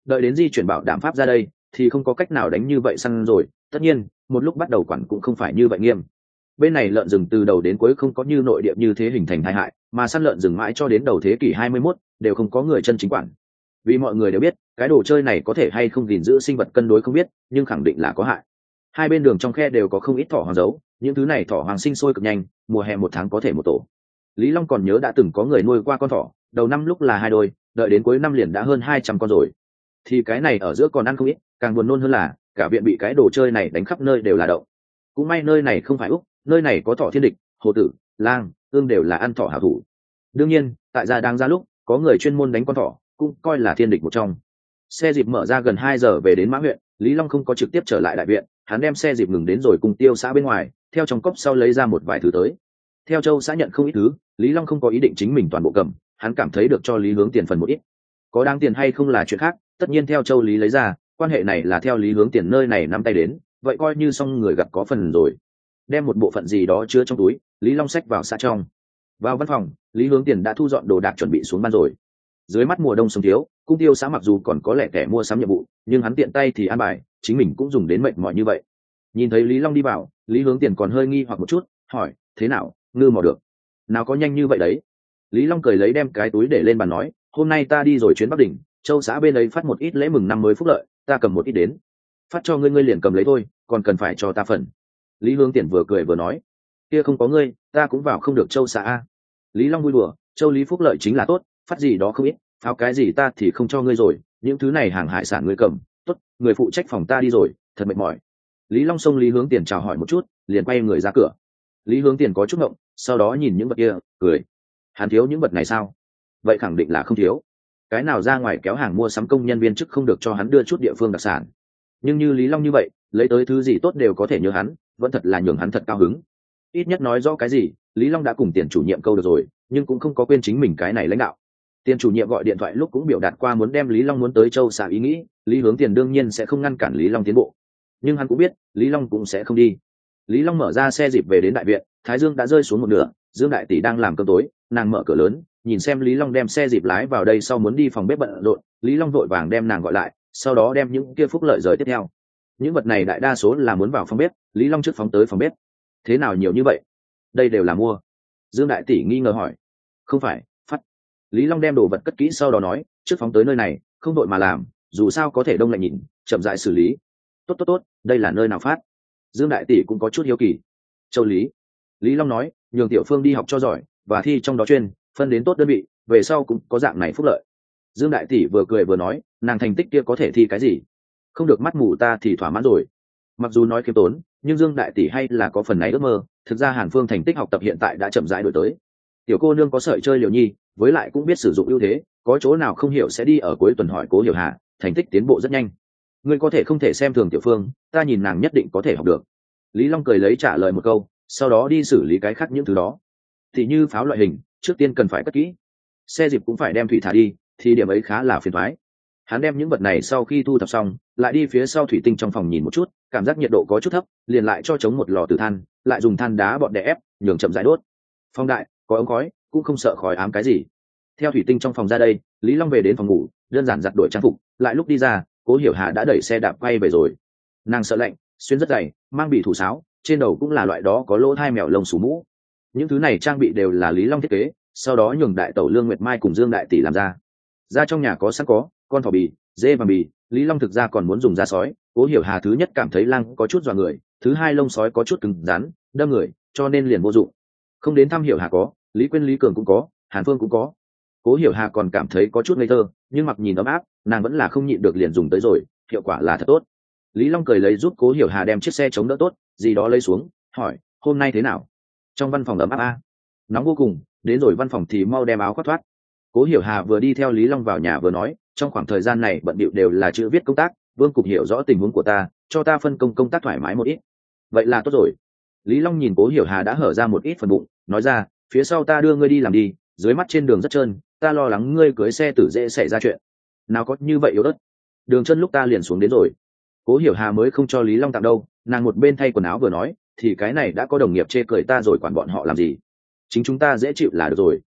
đợi đến di chuyển bảo đảm pháp ra đây thì không có cách nào đánh như vậy săn rồi. Tất nhiên một lúc bắt đầu quản cũng không phải như vậy nghiêm. Bên này lợn rừng từ đầu đến cuối không có như nội địa như thế hình thành tai hại, mà săn lợn rừng mãi cho đến đầu thế kỷ hai mươi mốt đều không có người chân chính quản. Vì mọi người đều biết cái đồ chơi này có thể hay không gìn giữ sinh vật cân đối không biết, nhưng khẳng định là có hại. Hai bên đường trong khe đều có không ít thỏ hoang giấu, những thứ này thỏ hoang sinh sôi cực nhanh, mùa hè một tháng có thể một tổ. Lý Long còn nhớ đã từng có người nuôi qua con thỏ, đầu năm lúc là hai đôi, đợi đến cuối năm liền đã hơn hai trăm con rồi. Thì cái này ở giữa còn ăn không ít, càng buồn nôn hơn là cả viện bị cái đồ chơi này đánh khắp nơi đều là đậu. Cũng may nơi này không phải Úc, nơi này có thỏ thiên địch, hồ tử, lang, ương đều là ăn thỏ hảo thủ. Đương nhiên tại gia đang ra lúc có người chuyên môn đánh con thỏ, cũng coi là thiên địch một trong. Xe dịp mở ra gần hai giờ về đến Mã huyện, Lý Long không có trực tiếp trở lại đại viện, hắn đem xe dịp ngừng đến rồi cùng Tiêu xã bên ngoài, theo trong cốc sau lấy ra một vài thứ tới. Theo Châu xã nhận không ít thứ, Lý Long không có ý định chính mình toàn bộ cầm, hắn cảm thấy được cho Lý Hướng Tiền phần một ít. Có đáng tiền hay không là chuyện khác, tất nhiên theo Châu Lý lấy ra, quan hệ này là theo Lý Hướng Tiền nơi này nắm tay đến, vậy coi như xong người gặp có phần rồi. Đem một bộ phận gì đó chứa trong túi, Lý Long xách vào xã trong. Vào văn phòng, Lý Hướng Tiền đã thu dọn đồ đạc chuẩn bị xuống ban rồi. Dưới mắt mùa đông sống thiếu, cung Tiêu xã mặc dù còn có lẻ tẻ mua sắm nhiệm vụ, nhưng hắn tiện tay thì an bài, chính mình cũng dùng đến mệt mỏi như vậy. Nhìn thấy Lý Long đi vào, Lý Hướng Tiền còn hơi nghi hoặc một chút, hỏi: "Thế nào, ngư mò được? Nào có nhanh như vậy đấy?" Lý Long cười lấy đem cái túi để lên bàn nói: "Hôm nay ta đi rồi chuyến Bắc Đỉnh, Châu xã bên ấy phát một ít lễ mừng năm mới phúc lợi, ta cầm một ít đến. Phát cho ngươi ngươi liền cầm lấy thôi, còn cần phải cho ta phần." Lý Hướng Tiền vừa cười vừa nói: "Kia không có ngươi, ta cũng vào không được Châu xã a." Lý Long vui đùa: "Châu Lý phúc lợi chính là tốt, phát gì đó không ít, pháo cái gì ta thì không cho ngươi rồi, những thứ này hàng hải sản ngươi cầm, tốt, người phụ trách phòng ta đi rồi, thật mệt mỏi." Lý Long xông Lý Hướng Tiền chào hỏi một chút, liền quay người ra cửa. Lý Hướng Tiền có chút ngộng, sau đó nhìn những vật kia, cười. Hắn thiếu những vật này sao? Vậy khẳng định là không thiếu. Cái nào ra ngoài kéo hàng mua sắm công nhân viên chức không được cho hắn đưa chút địa phương đặc sản. Nhưng như Lý Long như vậy, lấy tới thứ gì tốt đều có thể nhớ hắn, vẫn thật là nhường hắn thật cao hứng. Ít nhất nói rõ cái gì, Lý Long đã cùng tiền chủ nhiệm câu được rồi, nhưng cũng không có quên chính mình cái này lãnh đạo. Tiền chủ nhiệm gọi điện thoại lúc cũng biểu đạt qua muốn đem Lý Long muốn tới Châu xã ý nghĩ, Lý Hướng Tiền đương nhiên sẽ không ngăn cản Lý Long tiến bộ. Nhưng hắn cũng biết, Lý Long cũng sẽ không đi. Lý Long mở ra xe dịp về đến đại viện, thái dương đã rơi xuống một nửa, Dương đại tỷ đang làm cơm tối, nàng mở cửa lớn, nhìn xem Lý Long đem xe dịp lái vào đây sau muốn đi phòng bếp bận rộn, Lý Long vội vàng đem nàng gọi lại, sau đó đem những kia phúc lợi rời tiếp theo. Những vật này đại đa số là muốn vào phòng bếp, Lý Long trước phóng tới phòng bếp. Thế nào nhiều như vậy? Đây đều là mua. Dương đại tỷ nghi ngờ hỏi. Không phải, phát. Lý Long đem đồ vật cất kỹ sau đó nói, trước phóng tới nơi này, không đội mà làm, dù sao có thể đông lạnh nhìn, chậm rãi xử lý. Tốt tốt tốt, đây là nơi nào phát? Dương đại tỷ cũng có chút hiếu kỳ. Châu Lý. Lý Long nói, nhường Tiểu Phương đi học cho giỏi, và thi trong đó chuyên, phân đến tốt đơn vị, về sau cũng có dạng này phúc lợi. Dương đại tỷ vừa cười vừa nói, nàng thành tích kia có thể thi cái gì? Không được mắt mù ta thì thỏa mãn rồi. Mặc dù nói khiêm tốn, nhưng Dương đại tỷ hay là có phần này ước mơ, thực ra Hàn Phương thành tích học tập hiện tại đã chậm rãi đổi tới. Tiểu cô nương có sợi chơi liều nhi, với lại cũng biết sử dụng ưu thế, có chỗ nào không hiểu sẽ đi ở cuối tuần hỏi Cố Hiểu Hà, thành tích tiến bộ rất nhanh. Ngươi có thể không thể xem thường Tiểu Phương, ta nhìn nàng nhất định có thể học được. Lý Long cười lấy trả lời một câu, sau đó đi xử lý cái khác những thứ đó. Thì như pháo loại hình, trước tiên cần phải cất kỹ. Xe dịp cũng phải đem thủy thả đi, thì điểm ấy khá là phiền toái. Hắn đem những vật này sau khi thu thập xong, lại đi phía sau thủy tinh trong phòng nhìn một chút, cảm giác nhiệt độ có chút thấp, liền lại cho chống một lò từ than, lại dùng than đá bọn đè ép, nhường chậm rãi đốt. Phòng đại, có ống khói, cũng không sợ khói ám cái gì. Theo thủy tinh trong phòng ra đây, Lý Long về đến phòng ngủ, đơn giản giặt đổi trang phục, lại lúc đi ra, Cố Hiểu Hà đã đẩy xe đạp quay về rồi. Nàng sợ lạnh, xuyên rất dày, mang bị thủ sáo, trên đầu cũng là loại đó có lỗ hai mèo lông xù mũ. Những thứ này trang bị đều là Lý Long thiết kế, sau đó nhường đại tẩu Lương Nguyệt Mai cùng Dương đại tỷ làm ra. Ra trong nhà có sẵn có con thỏ bì, dê vàng bì, Lý Long thực ra còn muốn dùng da sói. Cố Hiểu Hà thứ nhất cảm thấy lang có chút dọa người, thứ hai lông sói có chút cứng rắn, đâm người, cho nên liền vô dụng. Không đến thăm Hiểu Hà có, Lý Quyên Lý Cường cũng có, Hàn Phương cũng có. Cố Hiểu Hà còn cảm thấy có chút ngây thơ, nhưng mặc nhìn ấm áp, nàng vẫn là không nhịn được liền dùng tới rồi, hiệu quả là thật tốt. Lý Long cười lấy giúp Cố Hiểu Hà đem chiếc xe chống đỡ tốt, gì đó lấy xuống, hỏi, hôm nay thế nào? Trong văn phòng ấm áp a. Nóng vô cùng, đến rồi văn phòng thì mau đem áo khoác thoát. Cố Hiểu Hà vừa đi theo Lý Long vào nhà vừa nói, trong khoảng thời gian này bận bịu đều là chữ viết công tác, Vương cục hiểu rõ tình huống của ta, cho ta phân công công tác thoải mái một ít. Vậy là tốt rồi. Lý Long nhìn Cố Hiểu Hà đã hở ra một ít phần bụng, nói ra, phía sau ta đưa ngươi đi làm đi, dưới mắt trên đường rất trơn, ta lo lắng ngươi cưới xe tử dễ xảy ra chuyện. Nào có như vậy yếu ớt. Đường chân lúc ta liền xuống đến rồi. Cố Hiểu Hà mới không cho Lý Long tặng đâu, nàng một bên thay quần áo vừa nói, thì cái này đã có đồng nghiệp chê cười ta rồi quản bọn họ làm gì. Chính chúng ta dễ chịu là được rồi.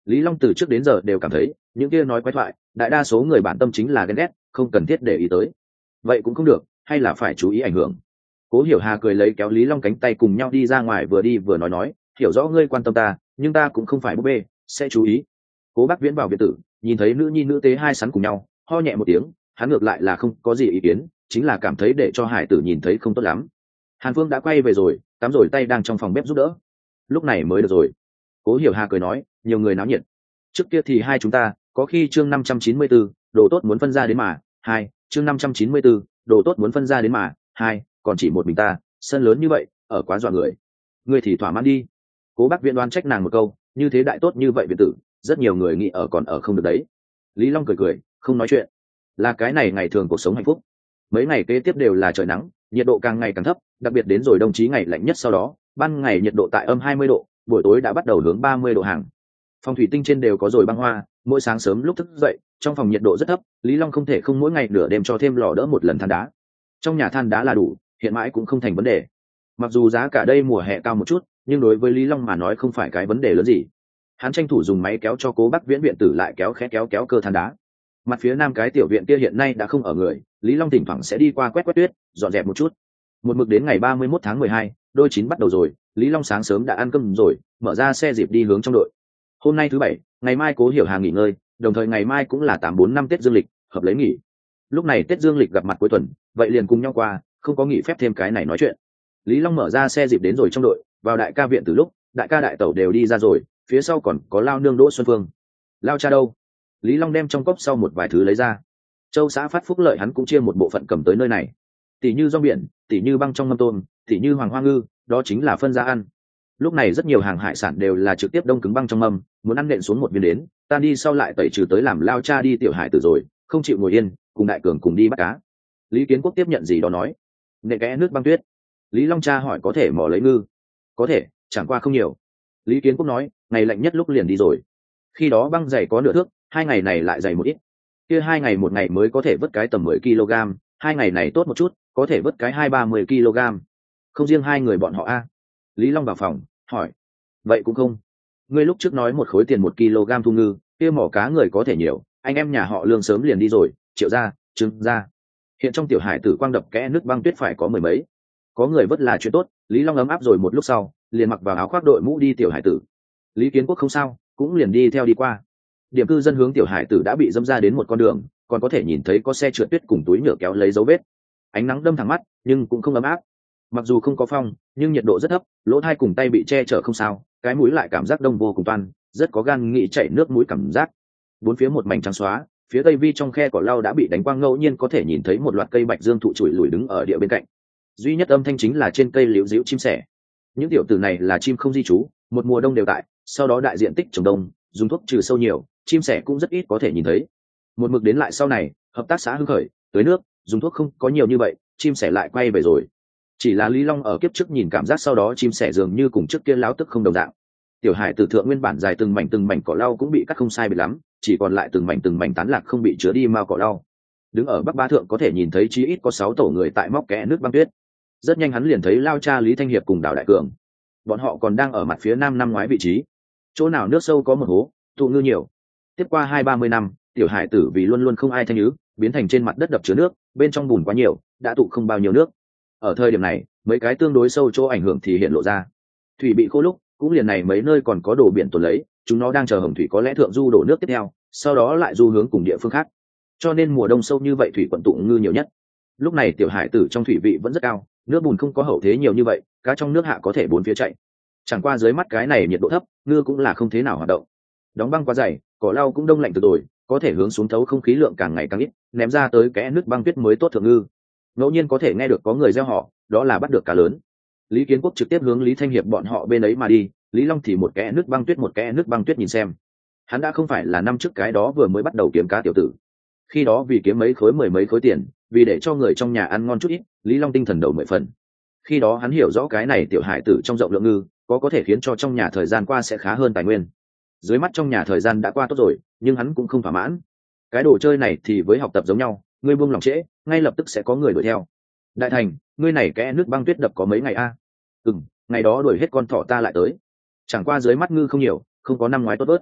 Lý Long từ trước đến giờ đều cảm thấy những kia nói quái thoại đại đa số người bản tâm chính là ghen ghét, không cần thiết để ý tới. Vậy cũng không được, hay là phải chú ý ảnh hưởng. Cố Hiểu Hà cười lấy kéo Lý Long cánh tay cùng nhau đi ra ngoài, vừa đi vừa nói nói, hiểu rõ ngươi quan tâm ta, nhưng ta cũng không phải búp bê, sẽ chú ý. Cố Bác Viễn vào biệt tử, nhìn thấy nữ nhi nữ tế hai sắn cùng nhau, ho nhẹ một tiếng, hắn ngược lại là không có gì ý kiến, chính là cảm thấy để cho hải tử nhìn thấy không tốt lắm. Hàn Phương đã quay về rồi, tắm rồi tay đang trong phòng bếp giúp đỡ. Lúc này mới được rồi. Cố Hiểu Hà cười nói, nhiều người náo nhiệt. Trước kia thì hai chúng ta, có khi chương năm trăm chín mươi tư, đồ tốt muốn phân ra đến mà, hai, chương năm trăm chín mươi tư, đồ tốt muốn phân ra đến mà, hai, còn chỉ một mình ta, sân lớn như vậy, ở quá dọa người. Ngươi thì thỏa mãn đi. Cố Bác Viễn đoán trách nàng một câu, như thế đại tốt như vậy biệt tử, rất nhiều người nghĩ ở còn ở không được đấy. Lý Long cười cười, không nói chuyện. Là cái này ngày thường cuộc sống hạnh phúc. Mấy ngày kế tiếp đều là trời nắng, nhiệt độ càng ngày càng thấp, đặc biệt đến rồi đồng chí ngày lạnh nhất sau đó, ban ngày nhiệt độ tại âm hai mươi độ, buổi tối đã bắt đầu hướng ba mươi độ hàng. Phòng thủy tinh trên đều có rồi băng hoa, mỗi sáng sớm lúc thức dậy, trong phòng nhiệt độ rất thấp, Lý Long không thể không mỗi ngày nửa đêm cho thêm lò đỡ một lần than đá. Trong nhà than đá là đủ, hiện mãi cũng không thành vấn đề. Mặc dù giá cả đây mùa hè cao một chút, nhưng đối với Lý Long mà nói không phải cái vấn đề lớn gì. Hắn tranh thủ dùng máy kéo cho Cố Bác Viễn viện tử lại kéo khẽ kéo kéo cơ than đá. Mặt phía nam cái tiểu viện kia hiện nay đã không ở người, Lý Long thỉnh thoảng sẽ đi qua quét quét tuyết, dọn dẹp một chút. Một mực đến ngày ba mươi mốt tháng mười hai, đôi chín bắt đầu rồi, Lý Long sáng sớm đã ăn cơm rồi, mở ra xe dịp đi hướng trong đội. Hôm nay thứ bảy, ngày mai Cố Hiểu Hà nghỉ ngơi, đồng thời ngày mai cũng là tám bốn năm Tết Dương lịch, hợp lấy nghỉ. Lúc này Tết Dương lịch gặp mặt cuối tuần, vậy liền cùng nhau qua, không có nghỉ phép thêm cái này nói chuyện. Lý Long mở ra xe dịp đến rồi trong đội, vào đại ca viện từ lúc, đại ca đại tẩu đều đi ra rồi, phía sau còn có Lao nương Đỗ Xuân Phương. Lao cha đâu? Lý Long đem trong cốc sau một vài thứ lấy ra. Châu xã phát phúc lợi hắn cũng chia một bộ phận cầm tới nơi này. Tỷ như rong biển, tỷ như băng trong mâm tôm, tỷ như hoàng hoa ngư, đó chính là phân ra ăn. Lúc này rất nhiều hàng hải sản đều là trực tiếp đông cứng băng trong mâm, muốn ăn nện xuống một viên đến, ta đi sau lại tẩy trừ tới làm Lao cha đi tiểu hải tử rồi, không chịu ngồi yên, cùng đại cường cùng đi bắt cá. Lý Kiến Quốc tiếp nhận gì đó nói, nện kẽ nước băng tuyết. Lý Long cha hỏi có thể mò lấy ngư? Có thể, chẳng qua không nhiều. Lý Kiến Quốc nói, ngày lạnh nhất lúc liền đi rồi. Khi đó băng dày có nửa thước, hai ngày này lại dày một ít. Kia hai ngày một ngày mới có thể vớt cái tầm mười ki lô gam, hai ngày này tốt một chút, có thể vớt cái hai ba mươi ki lô gam. Không riêng hai người bọn họ a. Lý Long vào phòng, hỏi, vậy cũng không. Ngươi lúc trước nói một khối tiền một ki lô gam thu ngư, kia mỏ cá người có thể nhiều, anh em nhà họ Lương sớm liền đi rồi, Triệu gia, Trương gia. Hiện trong tiểu hải tử quang đập kẽ nước băng tuyết phải có mười mấy. Có người vớt là chuyện tốt, Lý Long ấm áp rồi một lúc sau, liền mặc vào áo khoác đội mũ đi tiểu hải tử. Lý Kiến Quốc không sao, cũng liền đi theo đi qua. Điểm cư dân hướng tiểu hải tử đã bị dâm ra đến một con đường, còn có thể nhìn thấy có xe trượt tuyết cùng túi nhựa kéo lấy dấu vết. Ánh nắng đâm thẳng mắt, nhưng cũng không ấm áp. Mặc dù không có phong, nhưng nhiệt độ rất thấp, lỗ tai cùng tay bị che chở không sao, cái mũi lại cảm giác đông vô cùng toan, rất có gan nghĩ chảy nước mũi cảm giác. Bốn phía một mảnh trắng xóa, phía tây vi trong khe cỏ lau đã bị đánh quang, ngẫu nhiên có thể nhìn thấy một loạt cây bạch dương thụ trụi lùi đứng ở địa bên cạnh. Duy nhất âm thanh chính là trên cây liễu díu chim sẻ. Những tiểu tử này là chim không di trú, một mùa đông đều tại, sau đó đại diện tích trồng đông, dùng thuốc trừ sâu nhiều, chim sẻ cũng rất ít có thể nhìn thấy. Một mực đến lại sau này, hợp tác xã hưng khởi, tưới nước, dùng thuốc không có nhiều như vậy, chim sẻ lại quay về rồi. Chỉ là Lý Long ở kiếp trước nhìn cảm giác sau đó chim sẻ dường như cùng trước kia láo tức không đồng dạng. Tiểu hải tử thượng nguyên bản dài từng mảnh từng mảnh cỏ lau cũng bị cắt không sai biệt lắm, chỉ còn lại từng mảnh từng mảnh tán lạc không bị chứa đi mao cỏ lau. Đứng ở Bắc Bá thượng có thể nhìn thấy chí ít có sáu tổ người tại móc kẽ nước băng tuyết. Rất nhanh hắn liền thấy Lao cha Lý Thanh Hiệp cùng Đào Đại Cường. Bọn họ còn đang ở mặt phía nam năm ngoái vị trí. Chỗ nào nước sâu có một hố, tụ ngư nhiều. Tiếp qua hai ba mươi năm, tiểu hải tử vì luôn luôn không ai thanh nhứ, biến thành trên mặt đất đập chứa nước, bên trong bùn quá nhiều, đã tụ không bao nhiêu nước. Ở thời điểm này, mấy cái tương đối sâu chỗ ảnh hưởng thì hiện lộ ra. Thủy bị khô lúc, cũng liền này mấy nơi còn có đồ biển tồn lấy, chúng nó đang chờ hồng thủy có lẽ thượng du đổ nước tiếp theo, sau đó lại du hướng cùng địa phương khác. Cho nên mùa đông sâu như vậy thủy quận tụ ngư nhiều nhất. Lúc này tiểu hải tử trong thủy vị vẫn rất cao, nước bùn không có hậu thế nhiều như vậy, cá trong nước hạ có thể bốn phía chạy. Chẳng qua dưới mắt cái này nhiệt độ thấp, ngư cũng là không thế nào hoạt động. Đóng băng quá dày, cỏ lau cũng đông lạnh từ rồi, có thể hướng xuống thấu không khí lượng càng ngày càng ít, ném ra tới kẽ nước băng tuyết mới tốt thượng ngư. Ngẫu nhiên có thể nghe được có người reo họ, đó là bắt được cá lớn. Lý Kiến Quốc trực tiếp hướng Lý Thanh Hiệp bọn họ bên ấy mà đi, Lý Long thì một kẽ nước băng tuyết một kẽ nước băng tuyết nhìn xem. Hắn đã không phải là năm trước cái đó vừa mới bắt đầu kiếm cá tiểu tử. Khi đó vì kiếm mấy khối mười mấy khối tiền, vì để cho người trong nhà ăn ngon chút ít, Lý Long tinh thần đầu mười phần. Khi đó hắn hiểu rõ cái này tiểu hải tử trong rộng lượng ngư, có có thể khiến cho trong nhà thời gian qua sẽ khá hơn tài nguyên. Dưới mắt trong nhà thời gian đã qua tốt rồi, nhưng hắn cũng không thỏa mãn. Cái đồ chơi này thì với học tập giống nhau, ngươi buông lòng trễ, ngay lập tức sẽ có người đuổi theo. Đại Thành, ngươi này kẽ nước băng tuyết đập có mấy ngày a? À? Ừm, ngày đó đuổi hết con thỏ ta lại tới. Chẳng qua dưới mắt ngư không nhiều, không có năm ngoái tốt bớt.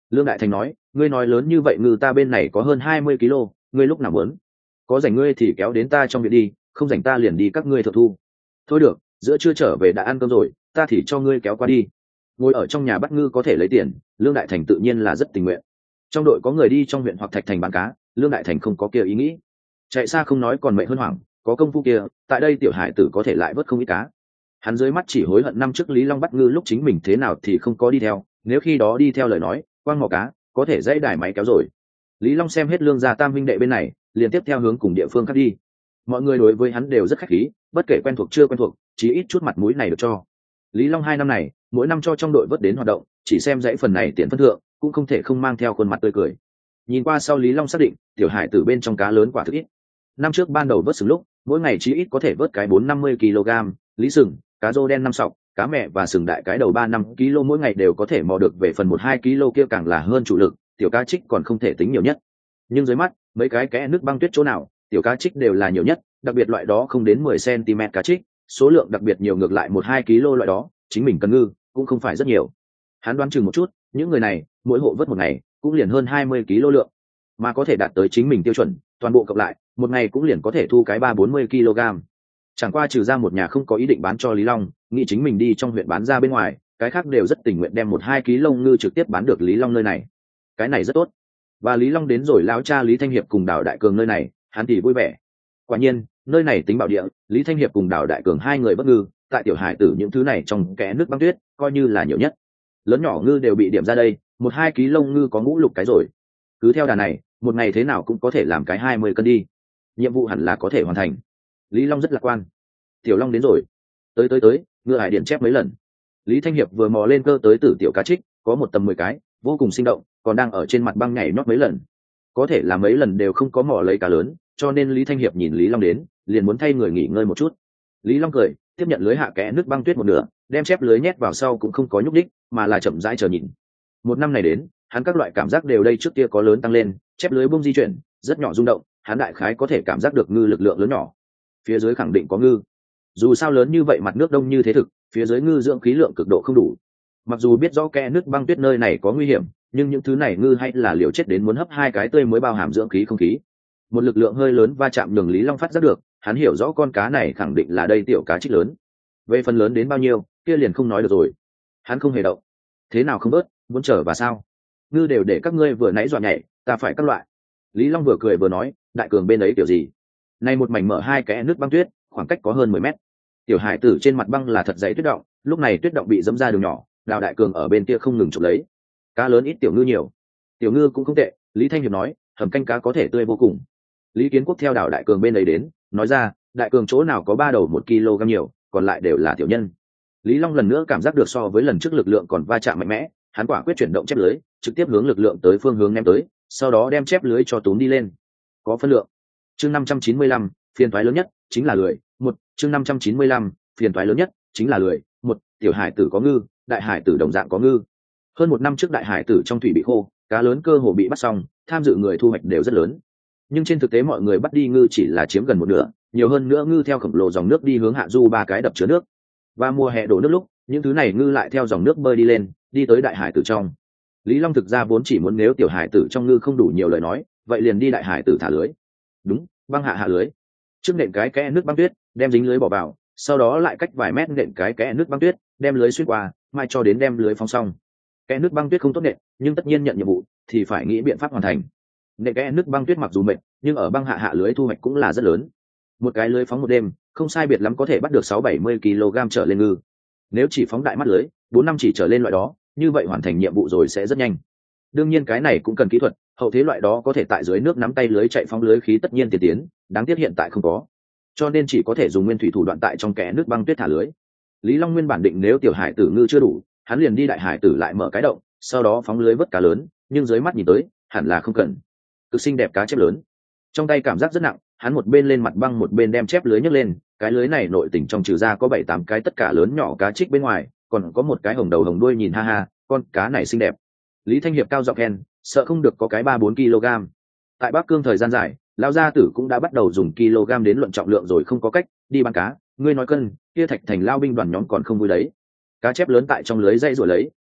Lương Đại Thành nói, ngươi nói lớn như vậy ngư ta bên này có hơn hai mươi kg, ngươi lúc nào muốn? Có rảnh ngươi thì kéo đến ta trong viện đi, không rảnh ta liền đi các ngươi thợ thu. Thôi được, giữa trưa trở về đã ăn cơm rồi, ta thì cho ngươi kéo qua đi. Ngồi ở trong nhà bắt ngư có thể lấy tiền, Lương Đại Thành tự nhiên là rất tình nguyện. Trong đội có người đi trong huyện hoặc Thạch Thành bán cá, Lương Đại Thành không có kia ý nghĩ. Chạy xa không nói còn mệt hơn hoảng, có công phu kia, tại đây tiểu hải tử có thể lại vớt không ít cá. Hắn dưới mắt chỉ hối hận năm trước Lý Long bắt ngư lúc chính mình thế nào thì không có đi theo, nếu khi đó đi theo lời nói, quang mò cá, có thể dãy đài máy kéo rồi. Lý Long xem hết Lương gia tam huynh đệ bên này, liền tiếp theo hướng cùng địa phương khác đi. Mọi người đối với hắn đều rất khách khí, bất kể quen thuộc chưa quen thuộc, chỉ ít chút mặt mũi này được cho. Lý Long hai năm này, mỗi năm cho trong đội vớt đến hoạt động, chỉ xem dãy phần này tiền phân thượng, cũng không thể không mang theo khuôn mặt tươi cười. Nhìn qua sau Lý Long xác định, tiểu hải tử bên trong cá lớn quả thực ít. Năm trước ban đầu vớt sừng lúc, mỗi ngày chỉ ít có thể vớt cái bốn năm mươi kg, lý sừng, cá rô đen năm sọc, cá mẹ và sừng đại cái đầu ba năm kg mỗi ngày đều có thể mò được về phần một hai kg kia càng là hơn chủ lực, tiểu cá trích còn không thể tính nhiều nhất. Nhưng dưới mắt, mấy cái kẽ nước băng tuyết chỗ nào, tiểu cá trích đều là nhiều nhất, đặc biệt loại đó không đến mười xăng-ti-mét cá trích, số lượng đặc biệt nhiều ngược lại một hai kg loại đó, chính mình cần ngư cũng không phải rất nhiều. Hắn đoán chừng một chút, những người này, mỗi hộ vớt một ngày cũng liền hơn hai mươi kg lượng, mà có thể đạt tới chính mình tiêu chuẩn, toàn bộ cộng lại, một ngày cũng liền có thể thu cái ba bốn mươi kg. Chẳng qua trừ ra một nhà không có ý định bán cho Lý Long, nghĩ chính mình đi trong huyện bán ra bên ngoài, cái khác đều rất tình nguyện đem một hai kg lông ngư trực tiếp bán được Lý Long nơi này. Cái này rất tốt. Và Lý Long đến rồi lão cha Lý Thanh Hiệp cùng Đào Đại Cường nơi này, hắn thì vui vẻ. Quả nhiên, nơi này tính bảo địa, Lý Thanh Hiệp cùng Đào Đại Cường hai người bất ngư, tại tiểu hải tử những thứ này trong kẽ nước băng tuyết, coi như là nhiều nhất. Lớn nhỏ ngư đều bị điểm ra đây, một hai kg lông ngư có ngũ lục cái rồi. Cứ theo đà này, một ngày thế nào cũng có thể làm cái hai mươi cân đi. Nhiệm vụ hẳn là có thể hoàn thành. Lý Long rất lạc quan. Tiểu Long đến rồi. Tới tới tới, ngựa hải điện chép mấy lần. Lý Thanh Hiệp vừa mò lên cơ tới tử tiểu cá trích, có một tầm mười cái, vô cùng sinh động, còn đang ở trên mặt băng nhảy nhót mấy lần. Có thể là mấy lần đều không có mò lấy cá lớn, cho nên Lý Thanh Hiệp nhìn Lý Long đến, liền muốn thay người nghỉ ngơi một chút. Lý Long cười, tiếp nhận lưới hạ kẽ nước băng tuyết một nửa, đem chép lưới nhét vào sau cũng không có nhúc đích, mà là chậm rãi chờ nhìn. Một năm này đến, hắn các loại cảm giác đều đây trước kia có lớn tăng lên, chép lưới bung di chuyển, rất nhỏ rung động, hắn đại khái có thể cảm giác được ngư lực lượng lớn nhỏ. Phía dưới khẳng định có ngư. Dù sao lớn như vậy mặt nước đông như thế thực, phía dưới ngư dưỡng khí lượng cực độ không đủ. Mặc dù biết rõ kẽ nước băng tuyết nơi này có nguy hiểm, nhưng những thứ này ngư hay là liều chết đến muốn hấp hai cái tươi mới bao hàm dưỡng khí không khí. Một lực lượng hơi lớn va chạm nhường Lý Long phát giác được, hắn hiểu rõ con cá này khẳng định là đây tiểu cá trích lớn. Về phần lớn đến bao nhiêu, kia liền không nói được rồi. Hắn không hề động. Thế nào không bớt, muốn trở và sao? Ngư đều để các ngươi vừa nãy dọa nhảy, ta phải các loại. Lý Long vừa cười vừa nói, Đại Cường bên ấy kiểu gì? Này một mảnh mở hai kẽ nước băng tuyết, khoảng cách có hơn mười mét. Tiểu hải tử trên mặt băng là thật dày tuyết động, lúc này tuyết động bị dẫm ra đường nhỏ, Đào Đại Cường ở bên kia không ngừng chụp lấy. Cá lớn ít tiểu ngư nhiều. Tiểu ngư cũng không tệ, Lý Thanh Hiệp nói, hầm canh cá có thể tươi vô cùng. Lý Kiến Quốc theo Đào Đại Cường bên ấy đến, nói ra, Đại Cường chỗ nào có ba đầu một kg nhiều, còn lại đều là tiểu nhân. Lý Long lần nữa cảm giác được so với lần trước lực lượng còn va chạm mạnh mẽ, hắn quả quyết chuyển động chép lưới, trực tiếp hướng lực lượng tới phương hướng ném tới, sau đó đem chép lưới cho túm đi lên. Có phân lượng. Chương năm trăm chín mươi lăm, phiền toái lớn nhất chính là lười. Một, chương năm trăm chín mươi lăm, phiền toái lớn nhất chính là lười. Một, tiểu hải tử có ngư, đại hải tử đồng dạng có ngư. Hơn một năm trước đại hải tử trong thủy bị khô, cá lớn cơ hồ bị bắt xong, tham dự người thu hoạch đều rất lớn. Nhưng trên thực tế mọi người bắt đi ngư chỉ là chiếm gần một nửa, nhiều hơn nữa ngư theo khổng lồ dòng nước đi hướng hạ du ba cái đập chứa nước. Và mùa hè đổ nước lúc, những thứ này ngư lại theo dòng nước bơi đi lên, đi tới đại hải tử trong. Lý Long thực ra vốn chỉ muốn nếu tiểu hải tử trong ngư không đủ nhiều lời nói, vậy liền đi đại hải tử thả lưới. Đúng, băng hạ hạ lưới. Trước nện cái kẽ nước băng tuyết, đem dính lưới bỏ vào, sau đó lại cách vài mét nện cái kẽ nước băng tuyết, đem lưới xuyên qua, mai cho đến đem lưới phóng xong. Kẽ nước băng tuyết không tốt nện, nhưng tất nhiên nhận nhiệm vụ thì phải nghĩ biện pháp hoàn thành. Nện kẽ nước băng tuyết mặc dù mệt, nhưng ở băng hạ hạ lưới thu hoạch cũng là rất lớn. Một cái lưới phóng một đêm, không sai biệt lắm có thể bắt được sáu bảy mươi kg trở lên ngư. Nếu chỉ phóng đại mắt lưới, bốn năm chỉ trở lên loại đó, như vậy hoàn thành nhiệm vụ rồi sẽ rất nhanh. Đương nhiên cái này cũng cần kỹ thuật, hậu thế loại đó có thể tại dưới nước nắm tay lưới chạy phóng lưới khí tất nhiên tiên tiến, đáng tiếc hiện tại không có, cho nên chỉ có thể dùng nguyên thủy thủ đoạn tại trong kẽ nước băng tuyết thả lưới. Lý Long nguyên bản định nếu tiểu hải tử ngư chưa đủ, hắn liền đi đại hải tử lại mở cái động, sau đó phóng lưới vớt cá lớn, nhưng dưới mắt nhìn tới, hẳn là không cần. Cực xinh đẹp cá chép lớn, trong tay cảm giác rất nặng, hắn một bên lên mặt băng một bên đem chép lưới nhấc lên, cái lưới này nội tình trong trừ ra có bảy tám cái tất cả lớn nhỏ cá trích bên ngoài, còn có một cái hồng đầu hồng đuôi nhìn ha ha, con cá này xinh đẹp. Lý Thanh Hiệp cao giọng khen, sợ không được có cái ba bốn kg. Tại Bắc Cương thời gian dài, lão gia tử cũng đã bắt đầu dùng kg đến luận trọng lượng rồi, không có cách, đi bán cá, ngươi nói cân, kia Thạch Thành lao binh đoàn nhóm còn không vui đấy. Cá chép lớn tại trong lưới dây rồi lấy,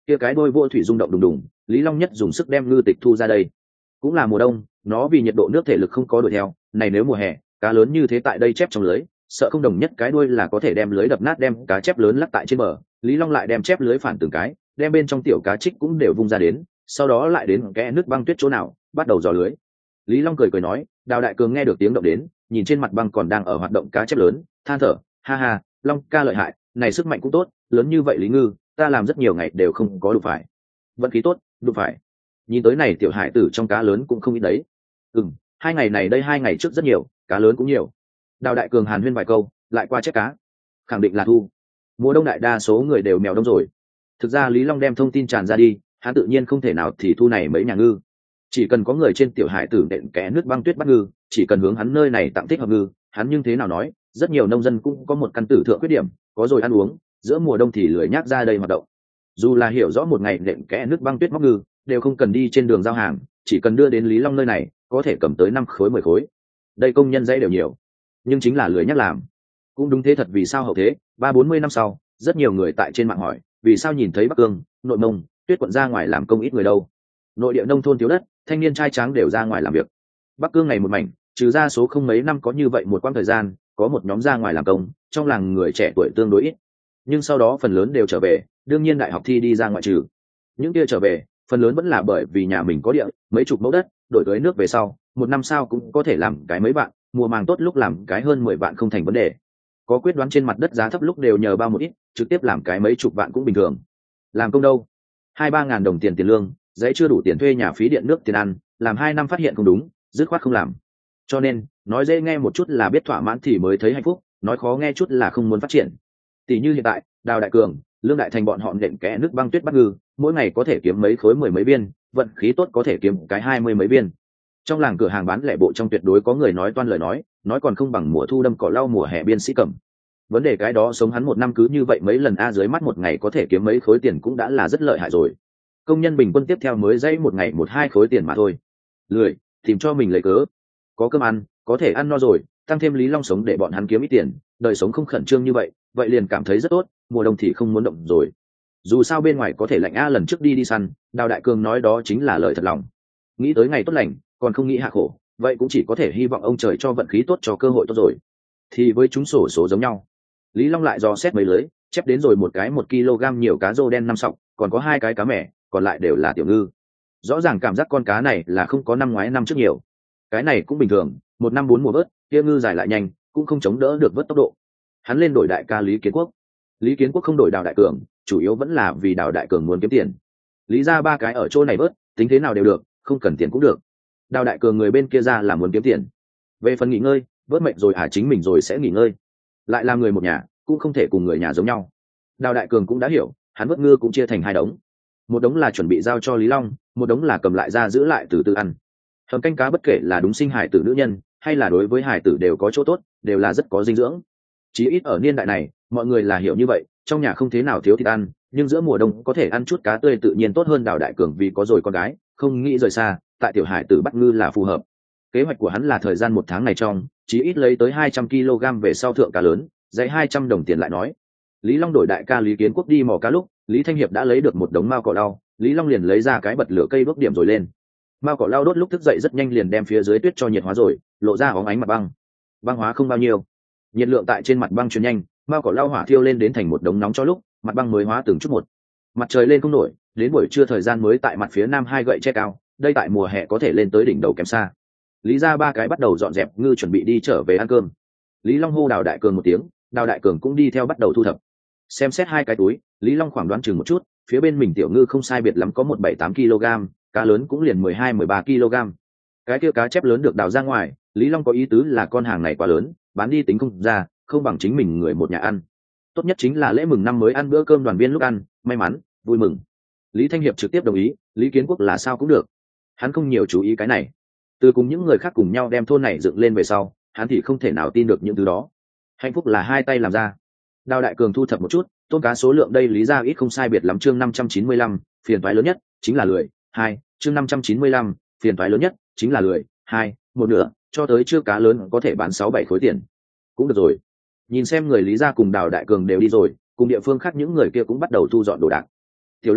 kia cái đôi vô thủy rung động đùng đùng, Lý Long nhất dùng sức đem ngư tịch thu ra đây. Cũng là mùa đông, nó vì nhiệt độ nước thể lực không có đuổi theo, này nếu mùa hè, cá lớn như thế tại đây chép trong lưới, sợ không đồng nhất cái đuôi là có thể đem lưới đập nát, đem cá chép lớn lắc tại trên bờ. Lý Long lại đem chép lưới phản từng cái, đem bên trong tiểu cá trích cũng đều vung ra đến, sau đó lại đến kẽ nước băng tuyết chỗ nào, bắt đầu dò lưới. Lý Long cười cười nói, Đào Đại Cường nghe được tiếng động đến, nhìn trên mặt băng còn đang ở hoạt động cá chép lớn, than thở, ha ha, Long ca lợi hại, này sức mạnh cũng tốt, lớn như vậy Lý Ngư, ta làm rất nhiều ngày đều không có đụng phải. Vận khí tốt, đụng phải. Nhìn tới này tiểu hải tử trong cá lớn cũng không ít đấy. Ừm, hai ngày này đây hai ngày trước rất nhiều, cá lớn cũng nhiều. Đào Đại Cường hàn huyên vài câu, lại qua chép cá. Khẳng định là thu. Mùa đông đại đa số người đều mèo đông rồi. Thực ra Lý Long đem thông tin tràn ra đi, hắn tự nhiên không thể nào thì thu này mấy nhà ngư. Chỉ cần có người trên tiểu hải tử đệm kẽ nước băng tuyết bắt ngư, chỉ cần hướng hắn nơi này tặng thích hợp ngư, hắn nhưng thế nào nói, rất nhiều nông dân cũng có một căn tử thượng khuyết điểm, có rồi ăn uống, giữa mùa đông thì lười nhác ra đây hoạt động. Dù là hiểu rõ một ngày đệm kẽ nước băng tuyết móc ngư, đều không cần đi trên đường giao hàng, chỉ cần đưa đến Lý Long nơi này, có thể cầm tới năm khối mười khối. Đây công nhân dãy đều nhiều, nhưng chính là lười nhác làm. Cũng đúng thế thật, vì sao hậu thế, ba bốn mươi năm sau, rất nhiều người tại trên mạng hỏi, vì sao nhìn thấy Bắc Cương, Nội Mông, Tuyết quận ra ngoài làm công ít người đâu? Nội địa nông thôn thiếu đất, thanh niên trai tráng đều ra ngoài làm việc. Bắc Cương ngày một mảnh, trừ ra số không mấy năm có như vậy một quãng thời gian, có một nhóm ra ngoài làm công, trong làng người trẻ tuổi tương đối ít, nhưng sau đó phần lớn đều trở về, đương nhiên đại học thi đi ra ngoại trừ. Những kia trở về, phần lớn vẫn là bởi vì nhà mình có địa, mấy chục mẫu đất, đổi tới nước về sau, một năm sau cũng có thể làm cái mấy vạn, mùa màng tốt lúc làm cái hơn mười vạn không thành vấn đề. Có quyết đoán trên mặt đất giá thấp lúc đều nhờ bao một ít, trực tiếp làm cái mấy chục vạn cũng bình thường. Làm công đâu, hai ba ngàn đồng tiền tiền lương, dãy chưa đủ tiền thuê nhà phí điện nước tiền ăn, làm hai năm phát hiện không đúng, dứt khoát không làm. Cho nên nói dễ nghe một chút là biết thỏa mãn thì mới thấy hạnh phúc, nói khó nghe chút là không muốn phát triển. Tỷ như hiện tại Đào Đại Cường, Lương Đại Thành bọn họ nện kẽ nước băng tuyết bắt ngư, mỗi ngày có thể kiếm mấy khối mười mấy viên, vận khí tốt có thể kiếm cái hai mươi mấy viên. Trong làng cửa hàng bán lẻ bộ trong tuyệt đối có người nói toan lời nói, nói còn không bằng mùa thu đâm cỏ lau mùa hè biên sĩ cầm. Vấn đề cái đó sống hắn một năm cứ như vậy mấy lần a, dưới mắt một ngày có thể kiếm mấy khối tiền cũng đã là rất lợi hại rồi. Công nhân bình quân tiếp theo mới dãy một ngày một hai khối tiền mà thôi. Lười tìm cho mình lấy cớ, có cơm ăn, có thể ăn no rồi, tăng thêm Lý Long sống để bọn hắn kiếm ít tiền, đời sống không khẩn trương như vậy, vậy liền cảm thấy rất tốt, mùa đông thì không muốn động rồi. Dù sao bên ngoài có thể lạnh a, lần trước đi đi săn, Đào Đại Cường nói đó chính là lời thật lòng. Nghĩ tới ngày tốt lành, còn không nghĩ hạ khổ, vậy cũng chỉ có thể hy vọng ông trời cho vận khí tốt, cho cơ hội tốt rồi. Thì với chúng sổ số giống nhau. Lý Long lại dò xét mấy lưới, chép đến rồi một cái một kg nhiều cá rô đen năm sọc, còn có hai cái cá mẻ, còn lại đều là tiểu ngư. Rõ ràng cảm giác con cá này là không có năm ngoái năm trước nhiều. Cái này cũng bình thường, một năm bốn mùa vớt, kia ngư dài lại nhanh, cũng không chống đỡ được vớt tốc độ. Hắn lên đổi đại ca Lý Kiến Quốc. Lý Kiến Quốc không đổi Đào Đại Cường, chủ yếu vẫn là vì Đào Đại Cường muốn kiếm tiền. Lý ra ba cái ở chỗ này vớt, tính thế nào đều được, không cần tiền cũng được. Đào Đại Cường người bên kia ra là muốn kiếm tiền. Về phần nghỉ ngơi, vớt mệnh rồi à, chính mình rồi sẽ nghỉ ngơi. Lại là người một nhà, cũng không thể cùng người nhà giống nhau. Đào Đại Cường cũng đã hiểu, hắn vớt ngư cũng chia thành hai đống. Một đống là chuẩn bị giao cho Lý Long, một đống là cầm lại ra giữ lại từ từ ăn. Hầm canh cá bất kể là đúng sinh hải tử nữ nhân, hay là đối với hải tử đều có chỗ tốt, đều là rất có dinh dưỡng. Chí ít ở niên đại này, mọi người là hiểu như vậy, trong nhà không thế nào thiếu thịt ăn, nhưng giữa mùa đông có thể ăn chút cá tươi tự nhiên tốt hơn. Đào Đại Cường vì có rồi con gái, không nghĩ rời xa, tại tiểu hải tử bắt ngư là phù hợp. Kế hoạch của hắn là thời gian một tháng này trong, chí ít lấy tới hai trăm ki lô gam về sau thượng cá lớn, dãy hai trăm đồng tiền lại nói. Lý Long đổi đại ca Lý Kiến Quốc đi mò cá lúc, Lý Thanh Hiệp đã lấy được một đống mao cỏ lau, Lý Long liền lấy ra cái bật lửa cây đốt điểm rồi lên. Mao cỏ lau đốt lúc thức dậy rất nhanh liền đem phía dưới tuyết cho nhiệt hóa rồi, lộ ra óng ánh mặt băng. Băng hóa không bao nhiêu, nhiệt lượng tại trên mặt băng truyền nhanh, mao cỏ lau hỏa thiêu lên đến thành một đống nóng cho lúc mặt băng mới hóa từng chút một. Mặt trời lên không nổi, đến buổi trưa thời gian mới tại mặt phía nam hai gậy che cao, đây tại mùa hè có thể lên tới đỉnh đầu kém xa. Lý ra ba cái bắt đầu dọn dẹp ngư chuẩn bị đi trở về ăn cơm. Lý Long hô Đào Đại Cường một tiếng, Đào Đại Cường cũng đi theo bắt đầu thu thập. Xem xét hai cái túi, Lý Long khoảng đoán chừng một chút, phía bên mình tiểu ngư không sai biệt lắm có một bảy tám kg, cá lớn cũng liền mười hai mười ba kg. Cái kia cá chép lớn được đào ra ngoài, Lý Long có ý tứ là con hàng này quá lớn, bán đi tính không ra, không bằng chính mình người một nhà ăn. Tốt nhất chính là lễ mừng năm mới ăn bữa cơm đoàn viên lúc ăn, may mắn, vui mừng. Lý Thanh Hiệp trực tiếp đồng ý, Lý Kiến Quốc là sao cũng được. Hắn không nhiều chú ý cái này. Từ cùng những người khác cùng nhau đem thôn này dựng lên về sau, hắn thì không thể nào tin được những thứ đó. Hạnh phúc là hai tay làm ra. Đào Đại Cường thu thập một chút, tôm cá số lượng đây Lý ra ít không sai biệt lắm. Chương năm trăm chín mươi lăm, phiền toái lớn nhất chính là lười. Hai, chương năm trăm chín mươi lăm, phiền toái lớn nhất chính là lười. Hai, một nửa, cho tới chưa cá lớn có thể bán sáu bảy khối tiền. Cũng được rồi. Nhìn xem người Lý ra cùng Đào Đại Cường đều đi rồi, cùng địa phương khác những người kia cũng bắt đầu thu dọn đồ đạc. Tiểu Long,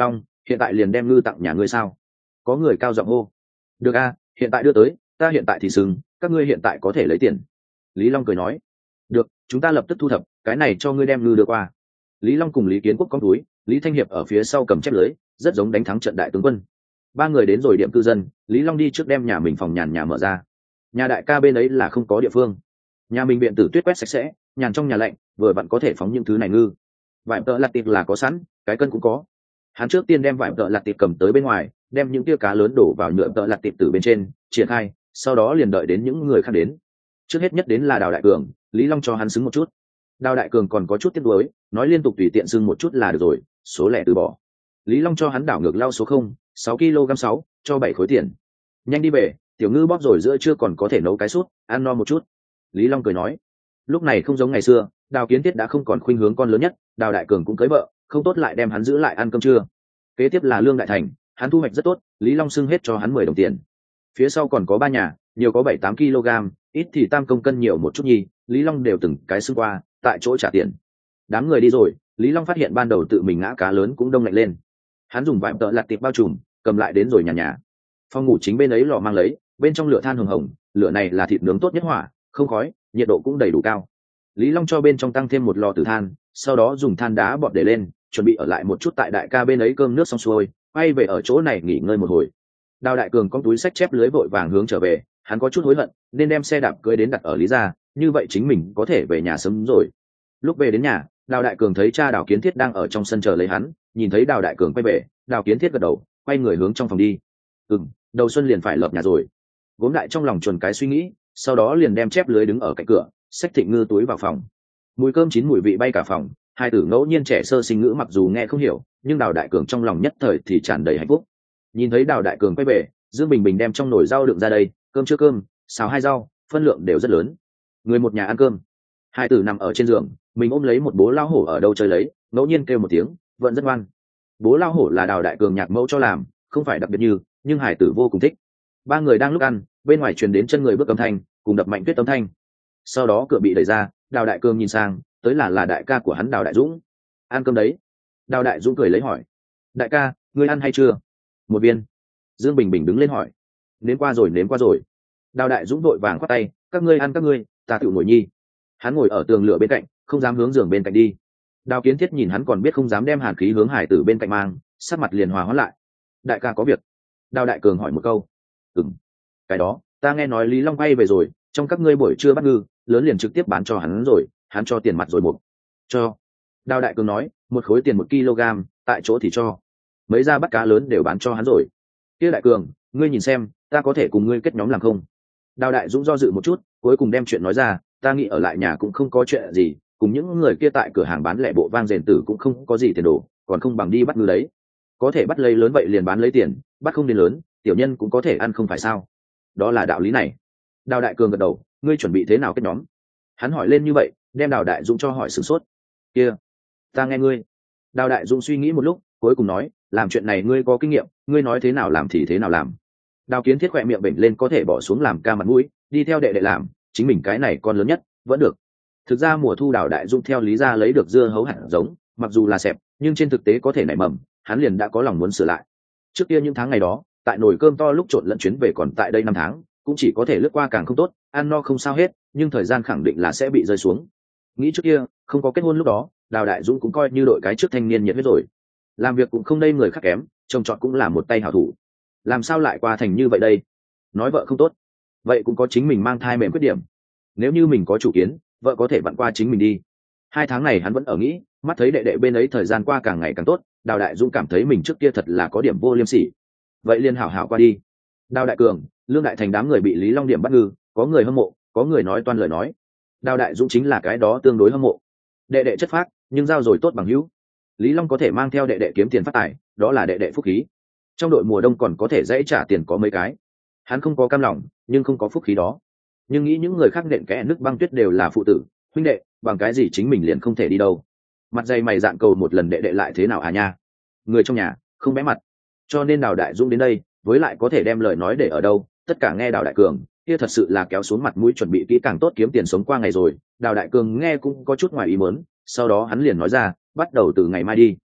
hiện tại liền đem ngư tặng nhà ngươi sao? Có người cao giọng hô. Được a, hiện tại đưa tới, ta hiện tại thì sừng, các ngươi hiện tại có thể lấy tiền. Lý Long cười nói. Được, chúng ta lập tức thu thập, cái này cho ngươi đem ngư đưa qua. Lý Long cùng Lý Kiến Quốc cong túi, Lý Thanh Hiệp ở phía sau cầm chép lưới, rất giống đánh thắng trận đại tướng quân. Ba người đến rồi điểm cư dân, Lý Long đi trước đem nhà mình phòng nhàn nhà mở ra. Nhà đại ca bên ấy là không có địa phương, nhà mình viện tử tuyết quét sạch sẽ, nhàn trong nhà lạnh, vừa vặn có thể phóng những thứ này ngư. Vải tợ lặt tiệp là có sẵn, cái cân cũng có. Hắn trước tiên đem vải tợ lặt tiệp cầm tới bên ngoài, đem những tia cá lớn đổ vào nhựa tợ lặt tiệp từ bên trên, triển khai, sau đó liền đợi đến những người khác đến. Trước hết nhất đến là Đào Đại Cường, Lý Long cho hắn xứng một chút. Đào Đại Cường còn có chút tiếc nuối, nói liên tục tùy tiện xưng một chút là được rồi, số lẻ từ bỏ. Lý Long cho hắn đảo ngược lao số không, sáu ki lô gam sáu, cho bảy khối tiền. Nhanh đi về, tiểu ngư bóp rồi giữa trưa còn có thể nấu cái sút, ăn no một chút. Lý Long cười nói. Lúc này không giống ngày xưa, Đào Kiến Thiết đã không còn khuynh hướng con lớn nhất, Đào Đại Cường cũng cưới vợ, không tốt lại đem hắn giữ lại ăn cơm trưa. Kế tiếp là Lương Đại Thành, hắn thu hoạch rất tốt, Lý Long xưng hết cho hắn mười đồng tiền. Phía sau còn có ba nhà, nhiều có bảy tám ki lô gam, ít thì tam công cân nhiều một chút nhi, Lý Long đều từng cái xưng qua, tại chỗ trả tiền. Đám người đi rồi, Lý Long phát hiện ban đầu tự mình ngã cá lớn cũng đông lạnh lên. Hắn dùng vải tợ lặt tiệp bao trùm, cầm lại đến rồi nhà nhà. Phòng ngủ chính bên ấy lò mang lấy, bên trong lửa than hừng hồng, lửa này là thịt nướng tốt nhất hỏa, không khói, nhiệt độ cũng đầy đủ cao. Lý Long cho bên trong tăng thêm một lò tử than, sau đó dùng than đá bọt để lên, chuẩn bị ở lại một chút tại đại ca bên ấy cơm nước xong xuôi, quay về ở chỗ này nghỉ ngơi một hồi. Đào Đại Cường con túi xách chép lưới vội vàng hướng trở về, hắn có chút hối hận, nên đem xe đạp cưới đến đặt ở Lý gia, như vậy chính mình có thể về nhà sớm rồi. Lúc về đến nhà, Đào Đại Cường thấy cha Đào Kiến Thiết đang ở trong sân chờ lấy hắn, nhìn thấy Đào Đại Cường quay về, Đào Kiến Thiết gật đầu, quay người hướng trong phòng đi. Ừm, đầu xuân liền phải lợp nhà rồi. Gốm Đại trong lòng chuồn cái suy nghĩ, sau đó liền đem chép lưới đứng ở cạnh cửa, xách thịnh ngư túi vào phòng. Mùi cơm chín mùi vị bay cả phòng, hai tử ngẫu nhiên trẻ sơ sinh ngữ mặc dù nghe không hiểu, nhưng Đào Đại Cường trong lòng nhất thời thì tràn đầy hạnh phúc. Nhìn thấy Đào Đại Cường quay về, Dương Bình Bình đem trong nồi rau đựng ra đây, cơm chưa cơm, xào hai rau, phân lượng đều rất lớn. Người một nhà ăn cơm. Hai tử nằm ở trên giường, mình ôm lấy một bố lao hổ ở đâu chơi lấy, ngẫu nhiên kêu một tiếng, vẫn rất ngoan. Bố lao hổ là Đào Đại Cường nhạc mẫu cho làm, không phải đặc biệt như, nhưng hải tử vô cùng thích. Ba người đang lúc ăn, bên ngoài truyền đến chân người bước âm thanh, cùng đập mạnh tuyết âm thanh. Sau đó cửa bị đẩy ra, Đào Đại Cường nhìn sang, tới là là đại ca của hắn Đào Đại Dũng. Ăn cơm đấy. Đào Đại Dũng cười lấy hỏi. Đại ca, ngươi ăn hay chưa? Một viên. Dương Bình Bình đứng lên hỏi. Nếm qua rồi, nếm qua rồi. Đào Đại Dũng đội vàng khoát tay, các ngươi ăn các ngươi, ta tự ngồi nhi. Hắn ngồi ở tường lửa bên cạnh, không dám hướng giường bên cạnh đi. Đào Kiến Thiết nhìn hắn còn biết không dám đem hàn khí hướng hải tử bên cạnh mang, sắc mặt liền hòa hóa lại. Đại ca có việc. Đào Đại Cường hỏi một câu. Ừm. Cái đó, ta nghe nói Lý Long bay về rồi, trong các ngươi buổi trưa bắt ngư, lớn liền trực tiếp bán cho hắn rồi, hắn cho tiền mặt rồi một. Cho. Đào Đại Cường nói, một khối tiền một kg, tại chỗ thì cho. Mấy gia bắt cá lớn đều bán cho hắn rồi. Kia Đại Cường, ngươi nhìn xem, ta có thể cùng ngươi kết nhóm làm không? Đào Đại Dũng do dự một chút, cuối cùng đem chuyện nói ra, ta nghĩ ở lại nhà cũng không có chuyện gì, cùng những người kia tại cửa hàng bán lẻ bộ vang rền tử cũng không có gì tiền đồ, còn không bằng đi bắt ngư đấy. Có thể bắt lấy lớn vậy liền bán lấy tiền, bắt không đến lớn, tiểu nhân cũng có thể ăn không phải sao? Đó là đạo lý này. Đào Đại Cường gật đầu, ngươi chuẩn bị thế nào kết nhóm? Hắn hỏi lên như vậy, đem Đào Đại Dũng cho hỏi sửng sốt. Kia, ta nghe ngươi. Đào Đại Dũng suy nghĩ một lúc, cuối cùng nói, làm chuyện này ngươi có kinh nghiệm, ngươi nói thế nào làm thì thế nào làm. Đào Kiến Thiết khỏe miệng bệnh lên có thể bỏ xuống làm ca mặt mũi, đi theo đệ đệ làm, chính mình cái này con lớn nhất, vẫn được. Thực ra mùa thu Đào Đại Dũng theo lý ra lấy được dưa hấu hạt giống, mặc dù là xẹp, nhưng trên thực tế có thể nảy mầm, hắn liền đã có lòng muốn sửa lại. Trước kia những tháng ngày đó, tại nồi cơm to lúc trộn lẫn chuyến về còn tại đây năm tháng, cũng chỉ có thể lướt qua càng không tốt, ăn no không sao hết, nhưng thời gian khẳng định là sẽ bị rơi xuống. Nghĩ trước kia, không có kết hôn lúc đó, Đào Đại Dũng cũng coi như đội cái trước thanh niên nhiệt huyết rồi. Làm việc cũng không đây người khác kém, trông trọt cũng là một tay hảo thủ. Làm sao lại qua thành như vậy đây? Nói vợ không tốt, vậy cũng có chính mình mang thai mềm khuyết điểm. Nếu như mình có chủ kiến, vợ có thể vặn qua chính mình đi. Hai tháng này hắn vẫn ở nghĩ, mắt thấy đệ đệ bên ấy thời gian qua càng ngày càng tốt, Đào Đại Dũng cảm thấy mình trước kia thật là có điểm vô liêm sỉ. Vậy liền hảo hảo qua đi. Đào Đại Cường, Lương Đại Thành đám người bị Lý Long điểm bắt ngư, có người hâm mộ, có người nói toan lời nói. Đào Đại Dũng chính là cái đó tương đối hâm mộ. Đệ đệ chất phác, nhưng giao rồi tốt bằng hữu. Lý Long có thể mang theo đệ đệ kiếm tiền phát tài, đó là đệ đệ phúc khí. Trong đội mùa đông còn có thể dễ trả tiền có mấy cái. Hắn không có cam lòng, nhưng không có phúc khí đó. Nhưng nghĩ những người khác nện kẽ nước băng tuyết đều là phụ tử, huynh đệ, bằng cái gì chính mình liền không thể đi đâu. Mặt dày mày dạn cầu một lần đệ đệ lại thế nào à nha. Người trong nhà, không bé mặt. Cho nên Đào Đại Dũng đến đây, với lại có thể đem lời nói để ở đâu, tất cả nghe Đào Đại Cường, kia thật sự là kéo xuống mặt mũi chuẩn bị kỹ càng tốt kiếm tiền sống qua ngày rồi. Đào Đại Cường nghe cũng có chút ngoài ý muốn, sau đó hắn liền nói ra, bắt đầu từ ngày mai đi.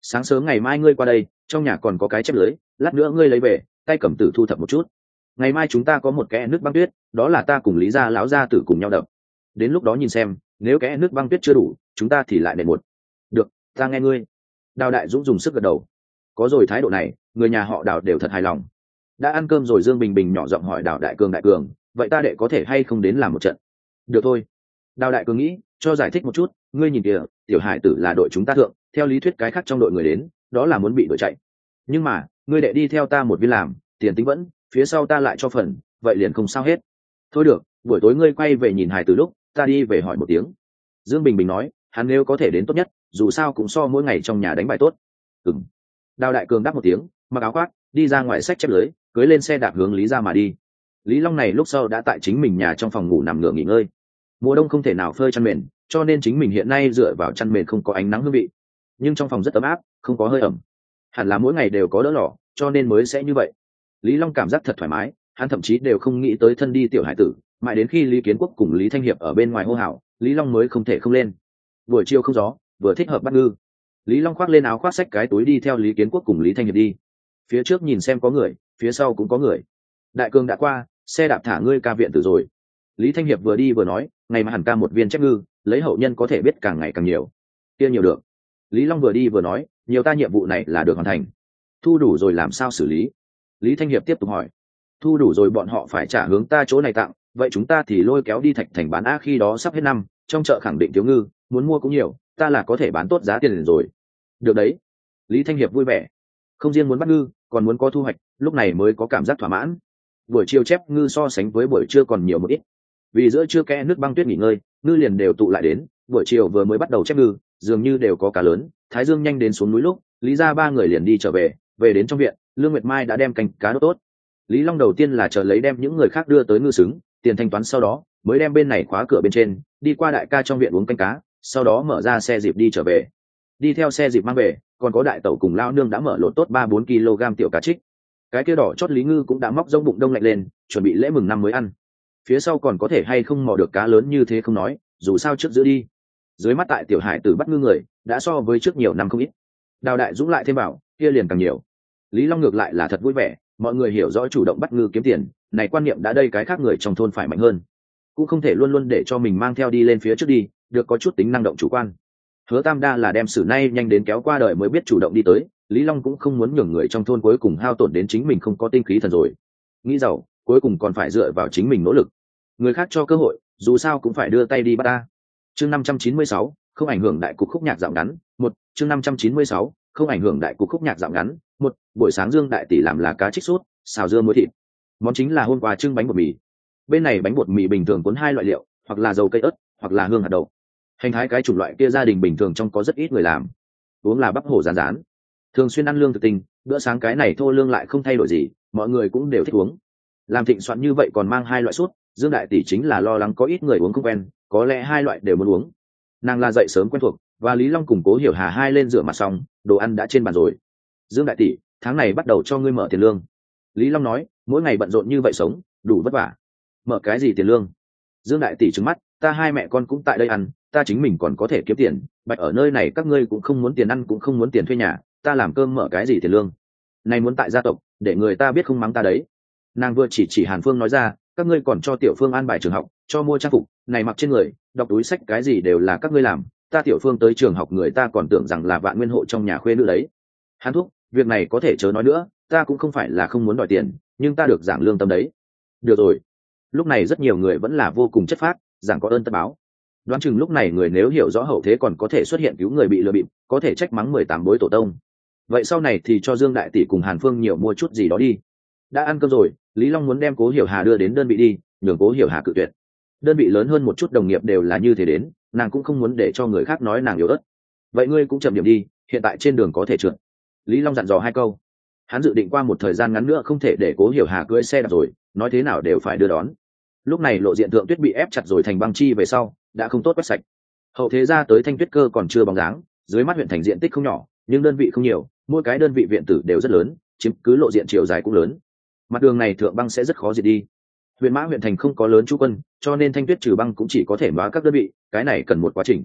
sáng sớm ngày mai ngươi qua đây, trong nhà còn có cái chép lưới, lát nữa ngươi lấy về, tay cầm tử thu thập một chút. Ngày mai chúng ta có một kẽ nước băng tuyết, đó là ta cùng Lý gia lão gia tử cùng nhau đập. Đến lúc đó nhìn xem, nếu kẽ nước băng tuyết chưa đủ, chúng ta thì lại nền một. Được, ta nghe ngươi. Đào Đại Dũng dùng sức gật đầu. Có rồi thái độ này, người nhà họ Đào đều thật hài lòng. Đã ăn cơm rồi, Dương Bình Bình nhỏ giọng hỏi Đào Đại Cường đại cường, vậy ta đệ có thể hay không đến làm một trận? Được thôi. Đào Đại Cường nghĩ, cho giải thích một chút, ngươi nhìn kìa, tiểu hải tử là đội chúng ta thượng, theo lý thuyết cái khác trong đội người đến, đó là muốn bị đội chạy. Nhưng mà, ngươi đệ đi theo ta một viên làm, tiền tính vẫn, phía sau ta lại cho phần, vậy liền không sao hết. Thôi được, buổi tối ngươi quay về nhìn hải tử lúc, ta đi về hỏi một tiếng. Dương Bình Bình nói, hắn nếu có thể đến tốt nhất, dù sao cũng so mỗi ngày trong nhà đánh bài tốt. Ừm. Đào Đại Cường đáp một tiếng, mặc áo khoác, đi ra ngoài xách chép lưới, cưới lên xe đạp hướng Lý ra mà đi. Lý Long này lúc sau đã tại chính mình nhà trong phòng ngủ nằm ngửa nghỉ ngơi. Mùa đông không thể nào phơi chăn mền, cho nên chính mình hiện nay dựa vào chăn mền không có ánh nắng hương vị, nhưng trong phòng rất ấm áp, không có hơi ẩm. Hẳn là mỗi ngày đều có đỡ lò, cho nên mới sẽ như vậy. Lý Long cảm giác thật thoải mái, hắn thậm chí đều không nghĩ tới thân đi tiểu hải tử, mãi đến khi Lý Kiến Quốc cùng Lý Thanh Hiệp ở bên ngoài hô hào, Lý Long mới không thể không lên. Buổi chiều không gió, vừa thích hợp bắt ngư. Lý Long khoác lên áo khoác xách cái túi đi theo Lý Kiến Quốc cùng Lý Thanh Hiệp đi. Phía trước nhìn xem có người, phía sau cũng có người. Đại Cường đã qua, xe đạp thả ngươi ca viện tử rồi. Lý Thanh Hiệp vừa đi vừa nói, ngày mà hẳn ca một viên chép ngư, lấy hậu nhân có thể biết càng ngày càng nhiều. Kia nhiều được. Lý Long vừa đi vừa nói, nhiều ta nhiệm vụ này là được hoàn thành. Thu đủ rồi làm sao xử lý? Lý Thanh Hiệp tiếp tục hỏi. Thu đủ rồi bọn họ phải trả hướng ta chỗ này tặng, vậy chúng ta thì lôi kéo đi Thạch Thành bán á, khi đó sắp hết năm, trong chợ khẳng định thiếu ngư, muốn mua cũng nhiều, ta là có thể bán tốt giá tiền liền rồi. Được đấy. Lý Thanh Hiệp vui vẻ. Không riêng muốn bắt ngư, còn muốn có thu hoạch, lúc này mới có cảm giác thỏa mãn. Buổi chiều chép ngư so sánh với buổi trưa còn nhiều một ít. Vì giữa trưa kẽ nước băng tuyết nghỉ ngơi, ngư liền đều tụ lại đến, buổi chiều vừa mới bắt đầu chép ngư, dường như đều có cá lớn, thái dương nhanh đến xuống núi lúc, Lý ra ba người liền đi trở về, về đến trong viện, Lương Nguyệt Mai đã đem canh cá đốt tốt. Lý Long đầu tiên là chờ lấy đem những người khác đưa tới ngư xứng, tiền thanh toán sau đó, mới đem bên này khóa cửa bên trên, đi qua đại ca trong viện uống canh cá, sau đó mở ra xe dịp đi trở về. Đi theo xe dịp mang về, còn có đại tẩu cùng lão nương đã mở lột tốt ba bốn kg tiểu cá trích. Cái kia đỏ chót Lý Ngư cũng đã móc rỗng bụng đông lạnh lên, chuẩn bị lễ mừng năm mới ăn. Phía sau còn có thể hay không mò được cá lớn như thế không nói, dù sao trước giữ đi. Dưới mắt tại tiểu hải tử bắt ngư người, đã so với trước nhiều năm không ít. Đào Đại Dũng lại thêm bảo, kia liền càng nhiều. Lý Long ngược lại là thật vui vẻ, mọi người hiểu rõ chủ động bắt ngư kiếm tiền, này quan niệm đã đây cái khác người trong thôn phải mạnh hơn. Cũng không thể luôn luôn để cho mình mang theo đi lên phía trước đi, được có chút tính năng động chủ quan. Hứa Tam Đa là đem sử nay nhanh đến kéo qua đời mới biết chủ động đi tới, Lý Long cũng không muốn nhường người trong thôn cuối cùng hao tổn đến chính mình không có tinh khí thần rồi. Nghĩ giàu, cuối cùng còn phải dựa vào chính mình nỗ lực. Người khác cho cơ hội, dù sao cũng phải đưa tay đi bắt ta. Chương năm trăm chín mươi sáu, không ảnh hưởng đại cục khúc nhạc dạo ngắn. Một, chương năm trăm chín mươi sáu, không ảnh hưởng đại cục khúc nhạc dạo ngắn. Một, buổi sáng Dương đại tỷ làm là cá trích sốt, xào dưa muối thịt. Món chính là hôm qua trưng bánh bột mì. Bên này bánh bột mì bình thường cuốn hai loại liệu, hoặc là dầu cây ớt, hoặc là hương hạt đậu. Hành thái cái chủng loại kia gia đình bình thường trong có rất ít người làm. Uống là bắp hổ rán rán. Thường xuyên ăn lương thực tinh, bữa sáng cái này thô lương lại không thay đổi gì, mọi người cũng đều thích uống. Làm thịnh soạn như vậy còn mang hai loại sốt, Dương đại tỷ chính là lo lắng có ít người uống không quen, có lẽ hai loại đều muốn uống. Nàng là dậy sớm quen thuộc, và Lý Long cùng Cố Hiểu Hà hai lên rửa mặt xong, đồ ăn đã trên bàn rồi. Dương đại tỷ, tháng này bắt đầu cho ngươi mở tiền lương. Lý Long nói, mỗi ngày bận rộn như vậy sống, đủ vất vả. Mở cái gì tiền lương? Dương đại tỷ trừng mắt, ta hai mẹ con cũng tại đây ăn, ta chính mình còn có thể kiếm tiền, bạch ở nơi này các ngươi cũng không muốn tiền ăn cũng không muốn tiền thuê nhà, ta làm cơm mở cái gì tiền lương? Này muốn tại gia tộc, để người ta biết không mắng ta đấy. Nàng vừa chỉ chỉ Hàn Phương nói ra, các ngươi còn cho Tiểu Phương an bài trường học, cho mua trang phục, này mặc trên người, đọc túi sách cái gì đều là các ngươi làm, ta Tiểu Phương tới trường học người ta còn tưởng rằng là Vạn Nguyên hộ trong nhà khuê nữ đấy. Hàn Thúc, việc này có thể chớ nói nữa, ta cũng không phải là không muốn đòi tiền, nhưng ta được giảng lương tâm đấy. Được rồi. Lúc này rất nhiều người vẫn là vô cùng chất phác, giảng có ơn tất báo. Đoán chừng lúc này người nếu hiểu rõ hậu thế còn có thể xuất hiện cứu người bị lừa bịp, có thể trách mắng mười tám bối tổ tông. Vậy sau này thì cho Dương đại tỷ cùng Hàn Phương nhiều mua chút gì đó đi. Đã ăn cơm rồi, Lý Long muốn đem Cố Hiểu Hà đưa đến đơn vị đi, nhường Cố Hiểu Hà cự tuyệt. Đơn vị lớn hơn một chút đồng nghiệp đều là như thế đến, nàng cũng không muốn để cho người khác nói nàng yếu ớt. Vậy ngươi cũng chậm điểm đi, hiện tại trên đường có thể trượt. Lý Long dặn dò hai câu. Hắn dự định qua một thời gian ngắn nữa không thể để Cố Hiểu Hà cưỡi xe đạp rồi, nói thế nào đều phải đưa đón. Lúc này lộ diện thượng tuyết bị ép chặt rồi thành băng chi về sau, đã không tốt quét sạch. Hậu thế ra tới Thanh Tuyết Cơ còn chưa bóng dáng, dưới mắt huyện thành diện tích không nhỏ, nhưng đơn vị không nhiều, mỗi cái đơn vị viện tử đều rất lớn, chiếm cứ lộ diện chiều dài cũng lớn. Mặt đường này thượng băng sẽ rất khó diệt đi. Huyện Mã huyện thành không có lớn trú quân, cho nên Thanh Tuyết trừ băng cũng chỉ có thể hóa các đơn vị, cái này cần một quá trình.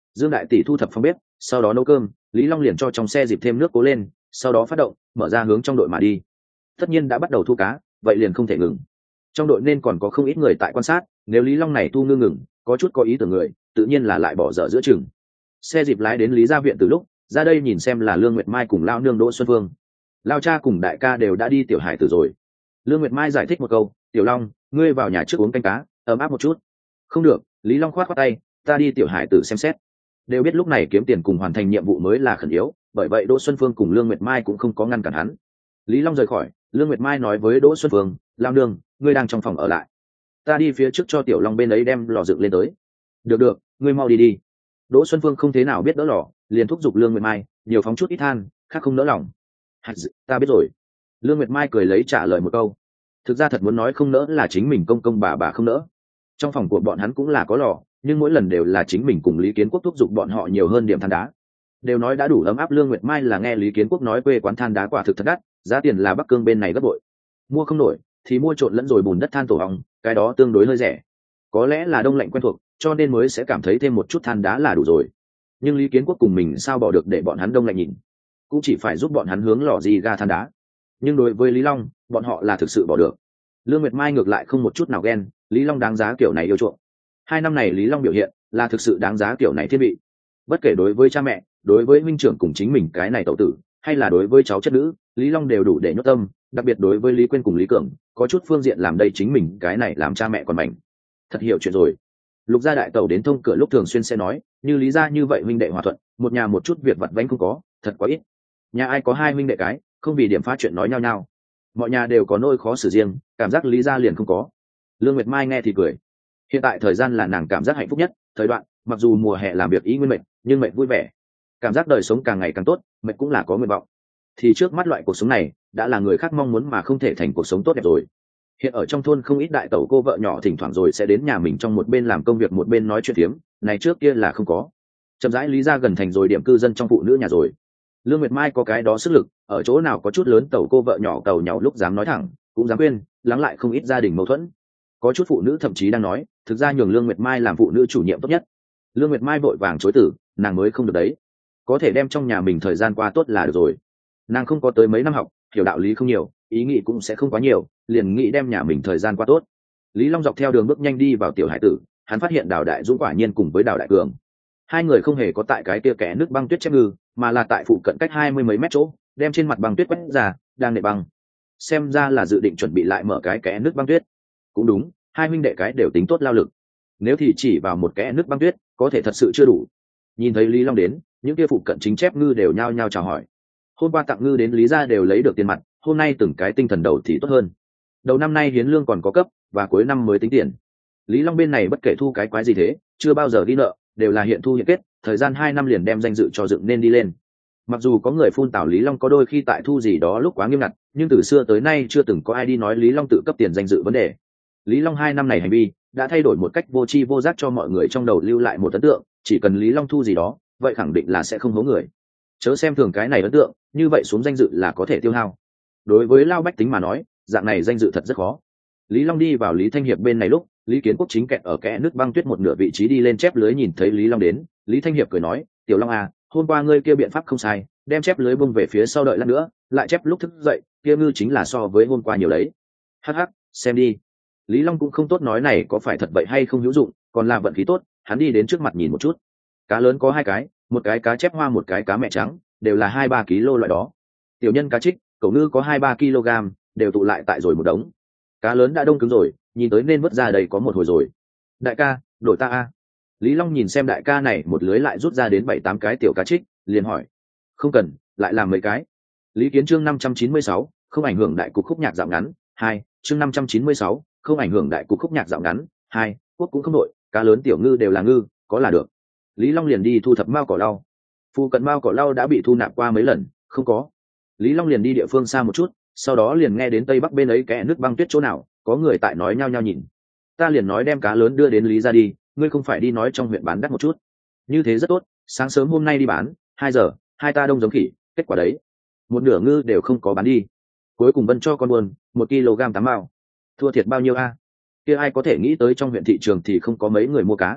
Dương đại tỷ thu thập phòng bếp, sau đó nấu cơm, Lý Long liền cho trong xe dịp thêm nước cố lên, sau đó phát động, mở ra hướng trong đội mà đi. Tất nhiên đã bắt đầu thu cá, vậy liền không thể ngừng. Trong đội nên còn có không ít người tại quan sát, nếu Lý Long này thu ngư ngừng, có chút có ý tưởng người, tự nhiên là lại bỏ dở giữa chừng. Xe dịp lái đến Lý gia viện từ lúc, ra đây nhìn xem là Lương Nguyệt Mai cùng lao nương Đỗ Xuân Phương. Lao cha cùng đại ca đều đã đi tiểu hải tử rồi. Lương Nguyệt Mai giải thích một câu, "Tiểu Long, ngươi vào nhà trước uống canh cá, ấm áp một chút." "Không được." Lý Long khoát khoát tay, "Ta đi tiểu hải tử xem xét." Đều biết lúc này kiếm tiền cùng hoàn thành nhiệm vụ mới là khẩn yếu, bởi vậy Đỗ Xuân Phương cùng Lương Nguyệt Mai cũng không có ngăn cản hắn. Lý Long rời khỏi, Lương Nguyệt Mai nói với Đỗ Xuân Phương, "Lao nương, ngươi đang trong phòng ở lại, ta đi phía trước cho Tiểu Long bên ấy đem lò dựng lên tới." "Được được, ngươi mau đi đi." Đỗ Xuân Phương không thế nào biết đỡ lò, liền thúc giục Lương Nguyệt Mai, nhiều phóng chút ít than, khác không nỡ lòng. "Hạt dự, ta biết rồi." Lương Nguyệt Mai cười lấy trả lời một câu. Thực ra thật muốn nói không nỡ là chính mình công công bà bà không nỡ. Trong phòng của bọn hắn cũng là có lò, nhưng mỗi lần đều là chính mình cùng Lý Kiến Quốc thúc giục bọn họ nhiều hơn điểm than đá. Đều nói đã đủ ấm áp. Lương Nguyệt Mai là nghe Lý Kiến Quốc nói quê quán than đá quả thực thật đắt, giá tiền là Bắc Cương bên này gấp bội. Mua không nổi thì mua trộn lẫn rồi bùn đất than tổ ong, cái đó tương đối hơi rẻ. Có lẽ là đông lạnh quen thuộc, cho nên mới sẽ cảm thấy thêm một chút than đá là đủ rồi. Nhưng Lý Kiến Quốc cùng mình sao bỏ được để bọn hắn đông lạnh nhìn, cũng chỉ phải giúp bọn hắn hướng lò rì ga than đá. Nhưng đối với Lý Long, bọn họ là thực sự bỏ được. Lương Nguyệt Mai ngược lại không một chút nào ghen, Lý Long đáng giá kiểu này yêu chuộng. Hai năm này Lý Long biểu hiện là thực sự đáng giá kiểu này thiết bị. Bất kể đối với cha mẹ, đối với huynh trưởng cùng chính mình cái này tẩu tử, hay là đối với cháu chất nữ, Lý Long đều đủ để nhốt tâm. Đặc biệt đối với Lý Quyên cùng Lý Cường, có chút phương diện làm đây chính mình cái này làm cha mẹ còn mạnh. Thật hiểu chuyện rồi. Lục gia đại tẩu đến thông cửa lúc thường xuyên sẽ nói, như Lý gia như vậy huynh đệ hòa thuận, một nhà một chút việc vặt vãnh không có, thật quá ít. Nhà ai có hai huynh đệ cái, không vì điểm phá chuyện nói nhau nhau. Mọi nhà đều có nỗi khó xử riêng, cảm giác Lý gia liền không có. Lương Nguyệt Mai nghe thì cười. Hiện tại thời gian là nàng cảm giác hạnh phúc nhất, thời đoạn, mặc dù mùa hè làm việc ý nguyên mệt, nhưng mệt vui vẻ. Cảm giác đời sống càng ngày càng tốt, mệt cũng là có nguyện vọng. Thì trước mắt loại cuộc sống này, đã là người khác mong muốn mà không thể thành cuộc sống tốt đẹp rồi. Hiện ở trong thôn không ít đại tẩu cô vợ nhỏ thỉnh thoảng rồi sẽ đến nhà mình trong một bên làm công việc một bên nói chuyện tiếm, này trước kia là không có. Chậm rãi Lý gia gần thành rồi điểm cư dân trong phụ nữ nhà rồi. Lương Nguyệt Mai có cái đó sức lực, ở chỗ nào có chút lớn tẩu cô vợ nhỏ tàu nhau lúc dám nói thẳng, cũng dám khuyên, lắng lại không ít gia đình mâu thuẫn. Có chút phụ nữ thậm chí đang nói, thực ra nhường Lương Nguyệt Mai làm phụ nữ chủ nhiệm tốt nhất. Lương Nguyệt Mai vội vàng chối từ, nàng mới không được đấy. Có thể đem trong nhà mình thời gian qua tốt là được rồi. Nàng không có tới mấy năm học, hiểu đạo lý không nhiều, ý nghĩ cũng sẽ không quá nhiều, liền nghĩ đem nhà mình thời gian qua tốt. Lý Long dọc theo đường bước nhanh đi vào tiểu hải tử, hắn phát hiện Đào Đại Dũng quả nhiên cùng với Đào Đại Cường. Hai người không hề có tại cái kia kẽ nước băng tuyết chép ngư, mà là tại phụ cận cách hai mươi mấy mét chỗ, đem trên mặt băng tuyết quét ra, đang nệ băng. Xem ra là dự định chuẩn bị lại mở cái kẽ nước băng tuyết. Cũng đúng, hai huynh đệ cái đều tính tốt lao lực. Nếu thì chỉ vào một kẽ nước băng tuyết, có thể thật sự chưa đủ. Nhìn thấy Lý Long đến, những kia phụ cận chính chép ngư đều nhao nhao chào hỏi. Hôm qua tặng ngư đến Lý gia đều lấy được tiền mặt, hôm nay từng cái tinh thần đầu thì tốt hơn. Đầu năm nay hiến lương còn có cấp, và cuối năm mới tính tiền. Lý Long bên này bất kể thu cái quái gì thế, chưa bao giờ đi nợ, đều là hiện thu hiện kết, thời gian hai năm liền đem danh dự cho dựng nên đi lên. Mặc dù có người phun tảo Lý Long có đôi khi tại thu gì đó lúc quá nghiêm ngặt, nhưng từ xưa tới nay chưa từng có ai đi nói Lý Long tự cấp tiền danh dự vấn đề. Lý Long hai năm này hành vi đã thay đổi một cách vô tri vô giác cho mọi người trong đầu lưu lại một ấn tượng, chỉ cần Lý Long thu gì đó, vậy khẳng định là sẽ không hố người. Chớ xem thường cái này ấn tượng, như vậy xuống danh dự là có thể tiêu hao. Đối với lao bách tính mà nói, dạng này danh dự thật rất khó. Lý Long đi vào Lý Thanh Hiệp bên này lúc, Lý Kiến Quốc chính kẹt ở kẽ nước băng tuyết một nửa vị trí đi lên chép lưới, nhìn thấy Lý Long đến, Lý Thanh Hiệp cười nói, "Tiểu Long à, hôm qua ngươi kia biện pháp không sai, đem chép lưới bung về phía sau đợi lát nữa, lại chép lúc thức dậy, kia ngư chính là so với hôm qua nhiều đấy." Hắc hắc, xem đi. Lý Long cũng không tốt nói này có phải thật vậy hay không hữu dụng, còn là vận khí tốt, hắn đi đến trước mặt nhìn một chút. Cá lớn có hai cái, một cái cá chép hoa một cái cá mẹ trắng, đều là hai ba ký lô loại đó. Tiểu nhân cá trích, cẩu ngư có hai ba kg, đều tụ lại tại rồi một đống. Cá lớn đã đông cứng rồi, nhìn tới nên vớt ra đây có một hồi rồi. Đại ca, đổi ta a. Lý Long nhìn xem đại ca này một lưới lại rút ra đến bảy tám cái tiểu cá trích, liền hỏi. Không cần, lại làm mấy cái. Lý Kiến chương năm trăm chín mươi sáu, không ảnh hưởng đại cục khúc nhạc dạo ngắn, hai, chương năm trăm chín mươi sáu, không ảnh hưởng đại cục khúc nhạc dạo ngắn, hai, quốc cũng không đổi, cá lớn tiểu ngư đều là ngư, có là được. Lý Long liền đi thu thập mao cỏ lau. Phu cận mao cỏ lau đã bị thu nạp qua mấy lần, không có. Lý Long liền đi địa phương xa một chút, sau đó liền nghe đến tây bắc bên ấy kẽ nước băng tuyết chỗ nào, có người tại nói nhao nhao nhìn. Ta liền nói đem cá lớn đưa đến Lý gia đi, ngươi không phải đi nói trong huyện bán đắt một chút. Như thế rất tốt, sáng sớm hôm nay đi bán, hai giờ, hai ta đông giống khỉ, kết quả đấy, một nửa ngư đều không có bán đi. Cuối cùng Vân cho con buồn, một kg tám mao. Thua thiệt bao nhiêu a? Kia ai có thể nghĩ tới trong huyện thị trường thì không có mấy người mua cá.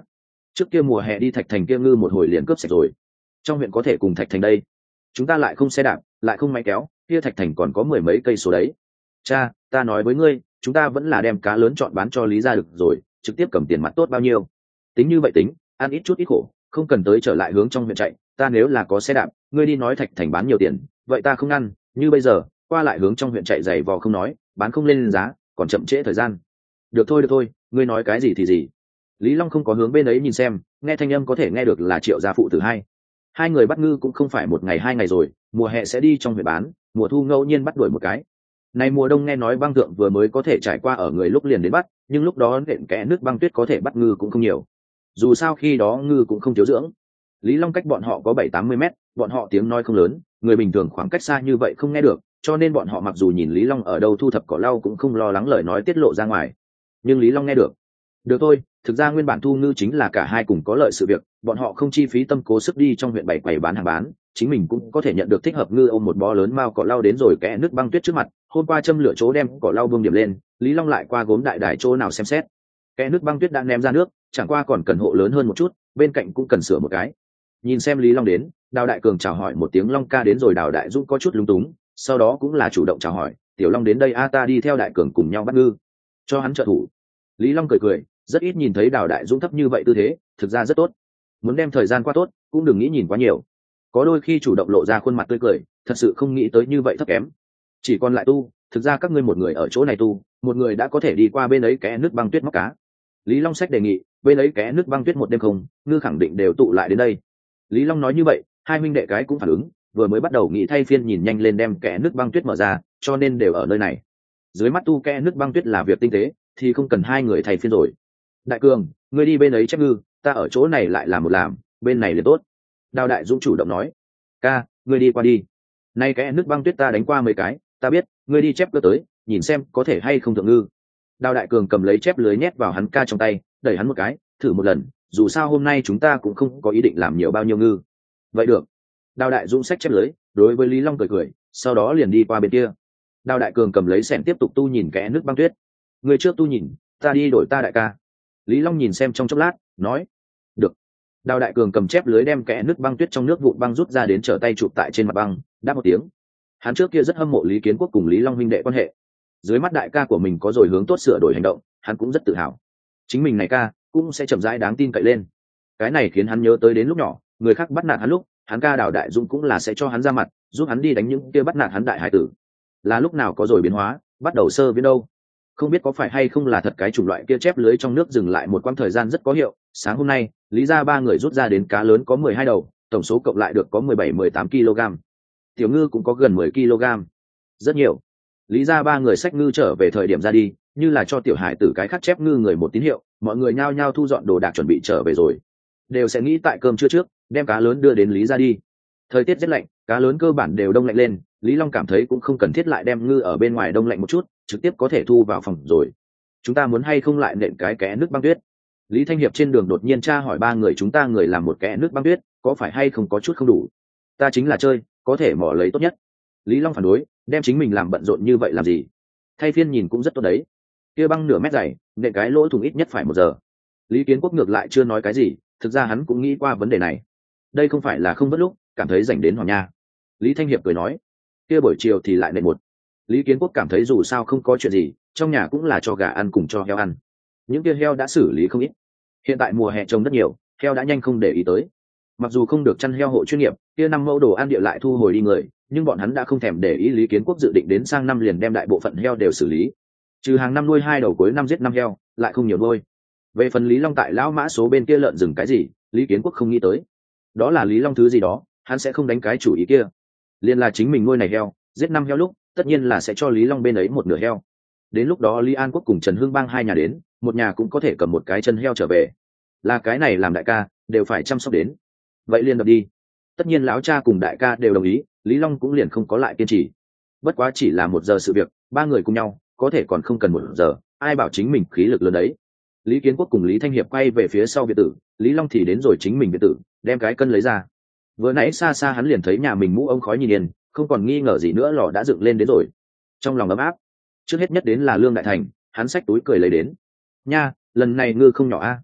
trước kia mùa hè đi Thạch Thành kia ngư một hồi liền cướp sạch rồi. Trong huyện có thể cùng Thạch Thành đây, chúng ta lại không xe đạp, lại không máy kéo, kia Thạch Thành còn có mười mấy cây số đấy. Cha, ta nói với ngươi, chúng ta vẫn là đem cá lớn chọn bán cho Lý gia được rồi, trực tiếp cầm tiền mặt tốt bao nhiêu. Tính như vậy tính, ăn ít chút ít khổ, không cần tới trở lại hướng trong huyện chạy. Ta nếu là có xe đạp, ngươi đi nói Thạch Thành bán nhiều tiền, vậy ta không ăn. Như bây giờ, qua lại hướng trong huyện chạy giày vò không nói, bán không lên giá, còn chậm trễ thời gian. Được thôi được thôi, ngươi nói cái gì thì gì. Lý Long không có hướng bên ấy nhìn xem, nghe thanh âm có thể nghe được là Triệu gia phụ tử hai. Hai người bắt ngư cũng không phải một ngày hai ngày rồi, mùa hè sẽ đi trong huyện bán, mùa thu ngẫu nhiên bắt đuổi một cái. Này mùa đông nghe nói băng thượng vừa mới có thể trải qua ở người lúc liền đến bắt, nhưng lúc đó nện kẽ nước băng tuyết có thể bắt ngư cũng không nhiều. Dù sao khi đó ngư cũng không thiếu dưỡng. Lý Long cách bọn họ có bảy tám mươi mét, bọn họ tiếng nói không lớn, người bình thường khoảng cách xa như vậy không nghe được, cho nên bọn họ mặc dù nhìn Lý Long ở đâu thu thập cỏ lau cũng không lo lắng lời nói tiết lộ ra ngoài. Nhưng Lý Long nghe được. Được thôi, thực ra nguyên bản thu ngư chính là cả hai cùng có lợi sự việc, bọn họ không chi phí tâm cố sức đi trong huyện bảy quầy bán hàng bán, chính mình cũng có thể nhận được thích hợp ngư ôm một bó lớn mao cỏ lau đến rồi kẽ nước băng tuyết trước mặt. Hôm qua châm lửa chỗ đem cỏ lau buông điểm lên, Lý Long lại qua gốm đại đài chỗ nào xem xét. Kẽ nước băng tuyết đã ném ra nước, chẳng qua còn cần hộ lớn hơn một chút, bên cạnh cũng cần sửa một cái. Nhìn xem Lý Long đến, Đào Đại Cường chào hỏi một tiếng Long ca đến rồi, Đào Đại Dũng có chút lúng túng, sau đó cũng là chủ động chào hỏi, Tiểu Long đến đây a, ta đi theo Đại Cường cùng nhau bắt ngư, cho hắn trợ thủ. Lý Long cười cười, rất ít nhìn thấy Đào Đại Dũng thấp như vậy tư thế, thực ra rất tốt. Muốn đem thời gian qua tốt, cũng đừng nghĩ nhìn quá nhiều. Có đôi khi chủ động lộ ra khuôn mặt tươi cười, thật sự không nghĩ tới như vậy thấp kém. Chỉ còn lại tu, thực ra các ngươi một người ở chỗ này tu, một người đã có thể đi qua bên ấy kẽ nước băng tuyết móc cá. Lý Long sách đề nghị, bên ấy kẽ nước băng tuyết một đêm không, ngư khẳng định đều tụ lại đến đây. Lý Long nói như vậy, hai huynh đệ cái cũng phản ứng, vừa mới bắt đầu nghĩ thay phiên nhìn nhanh lên đem kẽ nước băng tuyết mở ra, cho nên đều ở nơi này. Dưới mắt tu kẽ nước băng tuyết là việc tinh tế, thì không cần hai người thay phiên rồi. Đại Cường, ngươi đi bên ấy chép ngư, ta ở chỗ này lại làm một làm, bên này liền tốt. Đào Đại Dũng chủ động nói, ca, ngươi đi qua đi. Nay kẽ nước băng tuyết ta đánh qua mấy cái, ta biết, ngươi đi chép cơ tới, nhìn xem có thể hay không thượng ngư. Đào Đại Cường cầm lấy chép lưới nhét vào hắn ca trong tay, đẩy hắn một cái, thử một lần, dù sao hôm nay chúng ta cũng không có ý định làm nhiều bao nhiêu ngư. Vậy được. Đào Đại Dũng xách chép lưới, đối với Lý Long cười cười, sau đó liền đi qua bên kia. Đào Đại Cường cầm lấy xẻng tiếp tục tu nhìn kẽ nước băng tuyết. Người trước tu nhìn, ta đi đổi ta đại ca. Lý Long nhìn xem trong chốc lát, nói, được. Đào Đại Cường cầm chép lưới đem kẽ nước băng tuyết trong nước vụn băng rút ra đến trở tay chụp tại trên mặt băng, đáp một tiếng. Hắn trước kia rất hâm mộ Lý Kiến Quốc cùng Lý Long huynh đệ quan hệ. Dưới mắt đại ca của mình có rồi hướng tốt sửa đổi hành động, hắn cũng rất tự hào. Chính mình này ca cũng sẽ chậm rãi đáng tin cậy lên. Cái này khiến hắn nhớ tới đến lúc nhỏ, người khác bắt nạt hắn lúc, hắn ca Đào Đại Dũng cũng là sẽ cho hắn ra mặt, giúp hắn đi đánh những kia bắt nạt hắn đại hải tử. Là lúc nào có rồi biến hóa, bắt đầu sơ biến đâu. Không biết có phải hay không là thật cái chủng loại kia chép lưới trong nước dừng lại một quãng thời gian rất có hiệu. Sáng hôm nay, Lý gia ba người rút ra đến cá lớn có mười hai đầu, tổng số cộng lại được có mười bảy mười tám ki lô gam. Tiểu ngư cũng có gần mười ki lô gam. Rất nhiều. Lý gia ba người xách ngư trở về thời điểm ra đi, như là cho tiểu hải tử cái khắc chép ngư người một tín hiệu, mọi người nhao nhao thu dọn đồ đạc chuẩn bị trở về rồi. Đều sẽ nghĩ tại cơm trưa trước, đem cá lớn đưa đến Lý gia đi. Thời tiết rất lạnh, cá lớn cơ bản đều đông lạnh lên, Lý Long cảm thấy cũng không cần thiết lại đem ngư ở bên ngoài đông lạnh một chút, trực tiếp có thể thu vào phòng rồi. Chúng ta muốn hay không lại nện cái kẽ nước băng tuyết? Lý Thanh Hiệp trên đường đột nhiên tra hỏi ba người chúng ta người làm một kẽ nước băng tuyết, có phải hay không có chút không đủ? Ta chính là chơi, có thể mỏ lấy tốt nhất. Lý Long phản đối, đem chính mình làm bận rộn như vậy làm gì? Thay phiên nhìn cũng rất tốt đấy. Kia băng nửa mét dày, nện cái lỗ thủng ít nhất phải một giờ. Lý Kiến Quốc ngược lại chưa nói cái gì, thực ra hắn cũng nghĩ qua vấn đề này. Đây không phải là không vất lúc, cảm thấy rảnh đến Hoàng Nha. Lý Thanh Hiệp cười nói, kia buổi chiều thì lại nện một. Lý Kiến Quốc cảm thấy dù sao không có chuyện gì, trong nhà cũng là cho gà ăn cùng cho heo ăn. Những kia heo đã xử lý không ít. Hiện tại mùa hè trồng rất nhiều, heo đã nhanh không để ý tới. Mặc dù không được chăn heo hộ chuyên nghiệp, kia năm mẫu đồ ăn địa lại thu hồi đi người, nhưng bọn hắn đã không thèm để ý. Lý Kiến Quốc dự định đến sang năm liền đem đại bộ phận heo đều xử lý. Trừ hàng năm nuôi hai đầu cuối năm giết năm heo, lại không nhiều nuôi. Về phần Lý Long tại lão mã số bên kia lợn rừng cái gì, Lý Kiến Quốc không nghĩ tới. Đó là Lý Long thứ gì đó, hắn sẽ không đánh cái chủ ý kia. Liên là chính mình nuôi này heo, giết năm heo lúc, tất nhiên là sẽ cho Lý Long bên ấy một nửa heo. Đến lúc đó Lý An Quốc cùng Trần Hưng Bang hai nhà đến, một nhà cũng có thể cầm một cái chân heo trở về. Là cái này làm đại ca, đều phải chăm sóc đến. Vậy liền đập đi. Tất nhiên lão cha cùng đại ca đều đồng ý, Lý Long cũng liền không có lại kiên trì. Bất quá chỉ là một giờ sự việc, ba người cùng nhau, có thể còn không cần một giờ, ai bảo chính mình khí lực lớn đấy. Lý Kiến Quốc cùng Lý Thanh Hiệp quay về phía sau biệt tử, Lý Long thì đến rồi chính mình biệt tử, đem cái cân lấy ra. Vừa nãy xa xa hắn liền thấy nhà mình mũ ống khói nhìn yên, không còn nghi ngờ gì nữa, lò đã dựng lên đến rồi. Trong lòng ấm áp. Trước hết nhất đến là Lương Đại Thành, hắn xách túi cười lấy đến. Nha, lần này ngư không nhỏ a.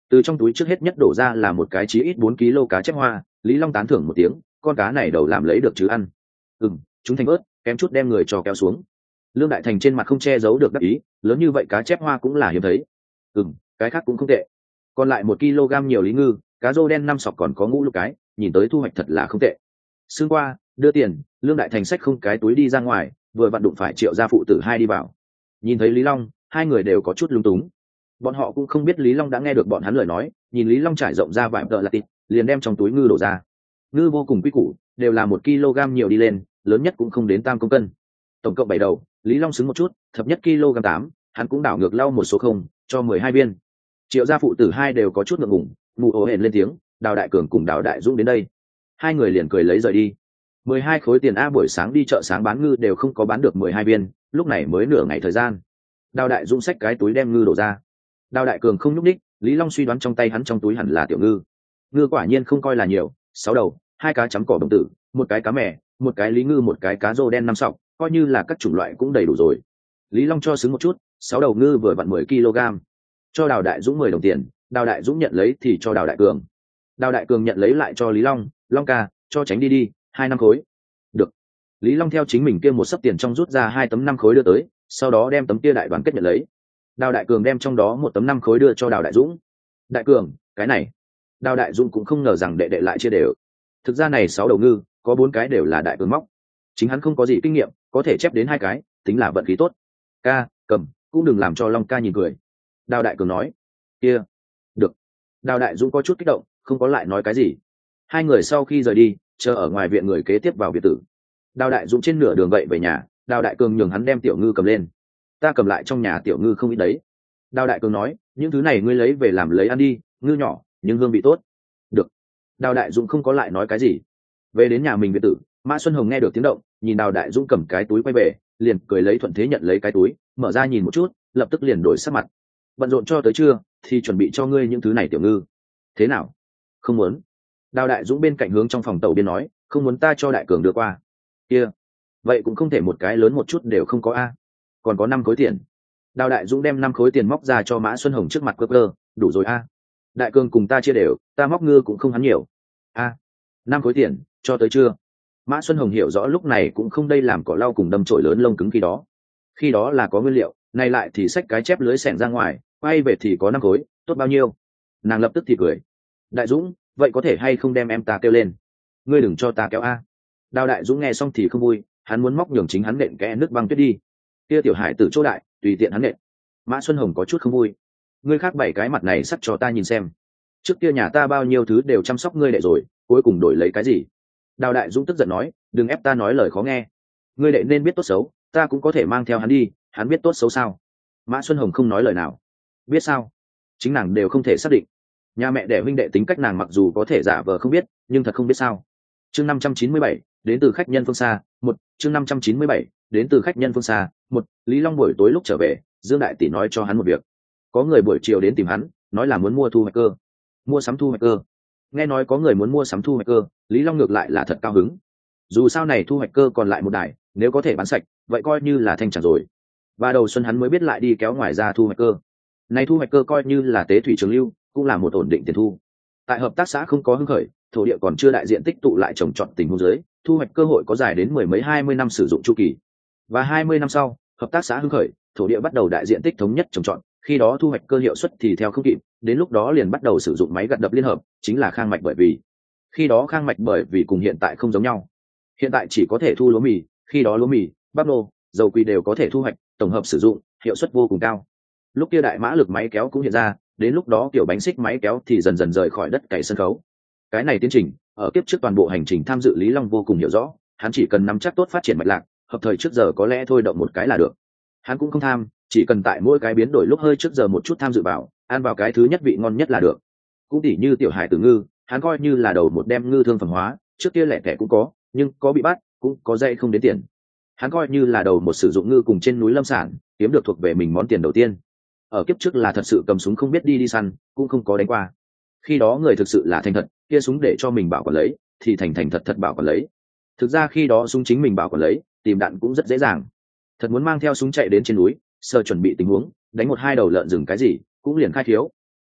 Từ trong túi trước hết nhất đổ ra là một cái chí ít bốn ki lô cá chép hoa. Lý Long tán thưởng một tiếng, con cá này đầu làm lấy được chứ ăn. Ừm, chúng thành ớt, kém chút đem người cho kéo xuống. Lương Đại Thành trên mặt không che giấu được đắc ý, lớn như vậy cá chép hoa cũng là hiếm thấy. Ừm, cái khác cũng không tệ. Còn lại một kg nhiều lý ngư, cá rô đen năm sọc còn có ngũ lục cái, nhìn tới thu hoạch thật là không tệ. Sương qua, đưa tiền, Lương Đại Thành xách không cái túi đi ra ngoài, vừa vặn đụng phải Triệu gia phụ tử hai đi vào. Nhìn thấy Lý Long, hai người đều có chút lung túng. Bọn họ cũng không biết Lý Long đã nghe được bọn hắn lời nói, nhìn Lý Long trải rộng ra vài tờ là tịt, liền đem trong túi ngư đổ ra. Ngư vô cùng quý củ, đều là một kg nhiều đi lên, lớn nhất cũng không đến tam công cân. Tổng cộng bảy đầu, Lý Long xứng một chút, thập nhất kg tám, hắn cũng đảo ngược lau một số không, cho mười hai viên. Triệu gia phụ tử hai đều có chút ngượng ngùng, mù ổ hển lên tiếng, Đào Đại Cường cùng Đào Đại Dũng đến đây. Hai người liền cười lấy rời đi. Mười hai khối tiền a, buổi sáng đi chợ sáng bán ngư đều không có bán được mười hai viên, lúc này mới nửa ngày thời gian. Đào Đại Dũng xách cái túi đem ngư đổ ra. Đào Đại Cường không nhúc ních, Lý Long suy đoán trong tay hắn trong túi hẳn là tiểu ngư. Ngư quả nhiên không coi là nhiều, sáu đầu, hai cá chấm cỏ đồng tử, một cái cá mè, một cái lý ngư, một cái cá rô đen năm sọc, coi như là các chủng loại cũng đầy đủ rồi. Lý Long cho xứng một chút, sáu đầu ngư vừa vặn mười kg. Cho Đào Đại Dũng mười đồng tiền, Đào Đại Dũng nhận lấy thì cho Đào Đại Cường. Đào Đại Cường nhận lấy lại cho Lý Long, Long ca, cho tránh đi đi, hai năm khối. Được. Lý Long theo chính mình kia một sấp tiền trong rút ra hai tấm năm khối đưa tới, sau đó đem tấm kia đại đoàn kết nhận lấy. Đào Đại Cường đem trong đó một tấm năm khối đưa cho Đào Đại Dũng. Đại Cường, cái này. Đào Đại Dũng cũng không ngờ rằng đệ đệ lại chia đều. Thực ra này sáu đầu ngư, có bốn cái đều là Đại Cường móc. Chính hắn không có gì kinh nghiệm, có thể chép đến hai cái, tính là vận khí tốt. Ca, cầm, cũng đừng làm cho Long ca nhìn cười. Đào Đại Cường nói. Kia. Được. Đào Đại Dũng có chút kích động, không có lại nói cái gì. Hai người sau khi rời đi, chờ ở ngoài viện người kế tiếp vào biệt tử. Đào Đại Dũng trên nửa đường vậy về nhà, Đào Đại Cường nhường hắn đem tiểu ngư cầm lên. Ta cầm lại trong nhà tiểu ngư không ít đấy. Đào Đại Cường nói, những thứ này ngươi lấy về làm lấy ăn đi, ngư nhỏ nhưng hương vị tốt. Được. Đào Đại Dũng không có lại nói cái gì. Về đến nhà mình biệt tử, Mã Xuân Hồng nghe được tiếng động, nhìn Đào Đại Dũng cầm cái túi quay về, liền cười lấy thuận thế nhận lấy cái túi, mở ra nhìn một chút, lập tức liền đổi sắc mặt. Bận rộn cho tới trưa, thì chuẩn bị cho ngươi những thứ này tiểu ngư. Thế nào? Không muốn. Đào Đại Dũng bên cạnh hướng trong phòng tàu biên nói, không muốn ta cho Đại Cường đưa qua. Kia, vậy cũng không thể một cái lớn một chút đều không có a. Còn có năm khối tiền. Đào Đại Dũng đem năm khối tiền móc ra cho Mã Xuân Hồng trước mặt cơ cơ, đủ rồi a. Đại Cường cùng ta chia đều, ta móc ngư cũng không hắn nhiều. A, năm khối tiền, cho tới chưa? Mã Xuân Hồng hiểu rõ lúc này cũng không đây làm cỏ lau cùng đâm chổi lớn lông cứng khi đó. Khi đó là có nguyên liệu, nay lại thì xách cái chép lưới xẻng ra ngoài, quay về thì có năm khối, tốt bao nhiêu? Nàng lập tức thì cười. Đại Dũng, vậy có thể hay không đem em ta kêu lên? Ngươi đừng cho ta kéo a. Đào Đại Dũng nghe xong thì không vui, hắn muốn móc nhường chính hắn nện kẽ nước băng tuyết đi. Kia tiểu hải tử chỗ đại, tùy tiện hắn nện. Mã Xuân Hồng có chút không vui. Ngươi khác bảy cái mặt này sắp cho ta nhìn xem. Trước kia nhà ta bao nhiêu thứ đều chăm sóc ngươi đệ rồi, cuối cùng đổi lấy cái gì? Đào Đại Dũng tức giận nói, đừng ép ta nói lời khó nghe. Ngươi đệ nên biết tốt xấu, ta cũng có thể mang theo hắn đi, hắn biết tốt xấu sao? Mã Xuân Hồng không nói lời nào. Biết sao? Chính nàng đều không thể xác định. Nhà mẹ đẻ huynh đệ tính cách nàng mặc dù có thể giả vờ không biết, nhưng thật không biết sao. Chương năm trăm chín mươi bảy, đến từ khách nhân phương xa, một, chương năm trăm chín mươi bảy, đến từ khách nhân phương xa, một, Lý Long buổi tối lúc trở về, Dương Đại tỷ nói cho hắn một việc. Có người buổi chiều đến tìm hắn, nói là muốn mua thu hoạch cơ. Mua sắm thu hoạch cơ. Nghe nói có người muốn mua sắm thu hoạch cơ, Lý Long ngược lại là thật cao hứng. Dù sao này thu hoạch cơ còn lại một đài, nếu có thể bán sạch, vậy coi như là thanh chẳng rồi. Và đầu xuân hắn mới biết lại đi kéo ngoài ra thu hoạch cơ. Này thu hoạch cơ coi như là tế thủy trường lưu, cũng là một ổn định tiền thu. Tại hợp tác xã không có hưng khởi, thổ địa còn chưa đại diện tích tụ lại trồng trọt tình huống dưới, thu hoạch cơ hội có dài đến mười mấy hai mươi năm sử dụng chu kỳ. Và hai mươi năm sau, hợp tác xã hưng khởi, thổ địa bắt đầu đại diện tích thống nhất trồng trọt, khi đó thu hoạch cơ hiệu suất thì theo không kịp, đến lúc đó liền bắt đầu sử dụng máy gặt đập liên hợp, chính là khang mạch bởi vì. Khi đó khang mạch bởi vì cùng hiện tại không giống nhau. Hiện tại chỉ có thể thu lúa mì, khi đó lúa mì, bắp nô, dầu quỳ đều có thể thu hoạch, tổng hợp sử dụng, hiệu suất vô cùng cao. Lúc kia đại mã lực máy kéo cũng hiện ra, đến lúc đó kiểu bánh xích máy kéo thì dần dần rời khỏi đất cày sân khấu. Cái này tiến trình, ở kiếp trước toàn bộ hành trình tham dự Lý Long vô cùng hiểu rõ, hắn chỉ cần nắm chắc tốt phát triển mạch lạc, hợp thời trước giờ có lẽ thôi động một cái là được. Hắn cũng không tham, chỉ cần tại mỗi cái biến đổi lúc hơi trước giờ một chút tham dự vào, ăn vào cái thứ nhất vị ngon nhất là được. Cũng tỉ như tiểu hải tử ngư, hắn coi như là đầu một đem ngư thương phẩm hóa, trước kia lẻ tẻ cũng có, nhưng có bị bắt, cũng có dây không đến tiền. Hắn coi như là đầu một sử dụng ngư cùng trên núi lâm sản, kiếm được thuộc về mình món tiền đầu tiên. Ở kiếp trước là thật sự cầm súng không biết đi đi săn, cũng không có đánh qua. Khi đó người thực sự là thành thật, kia súng để cho mình bảo quản lấy, thì thành thành thật thật bảo quản lấy. Thực ra khi đó súng chính mình bảo quản lấy, tìm đạn cũng rất dễ dàng. Thật muốn mang theo súng chạy đến trên núi, sơ chuẩn bị tình huống, đánh một hai đầu lợn rừng cái gì, cũng liền khai thiếu.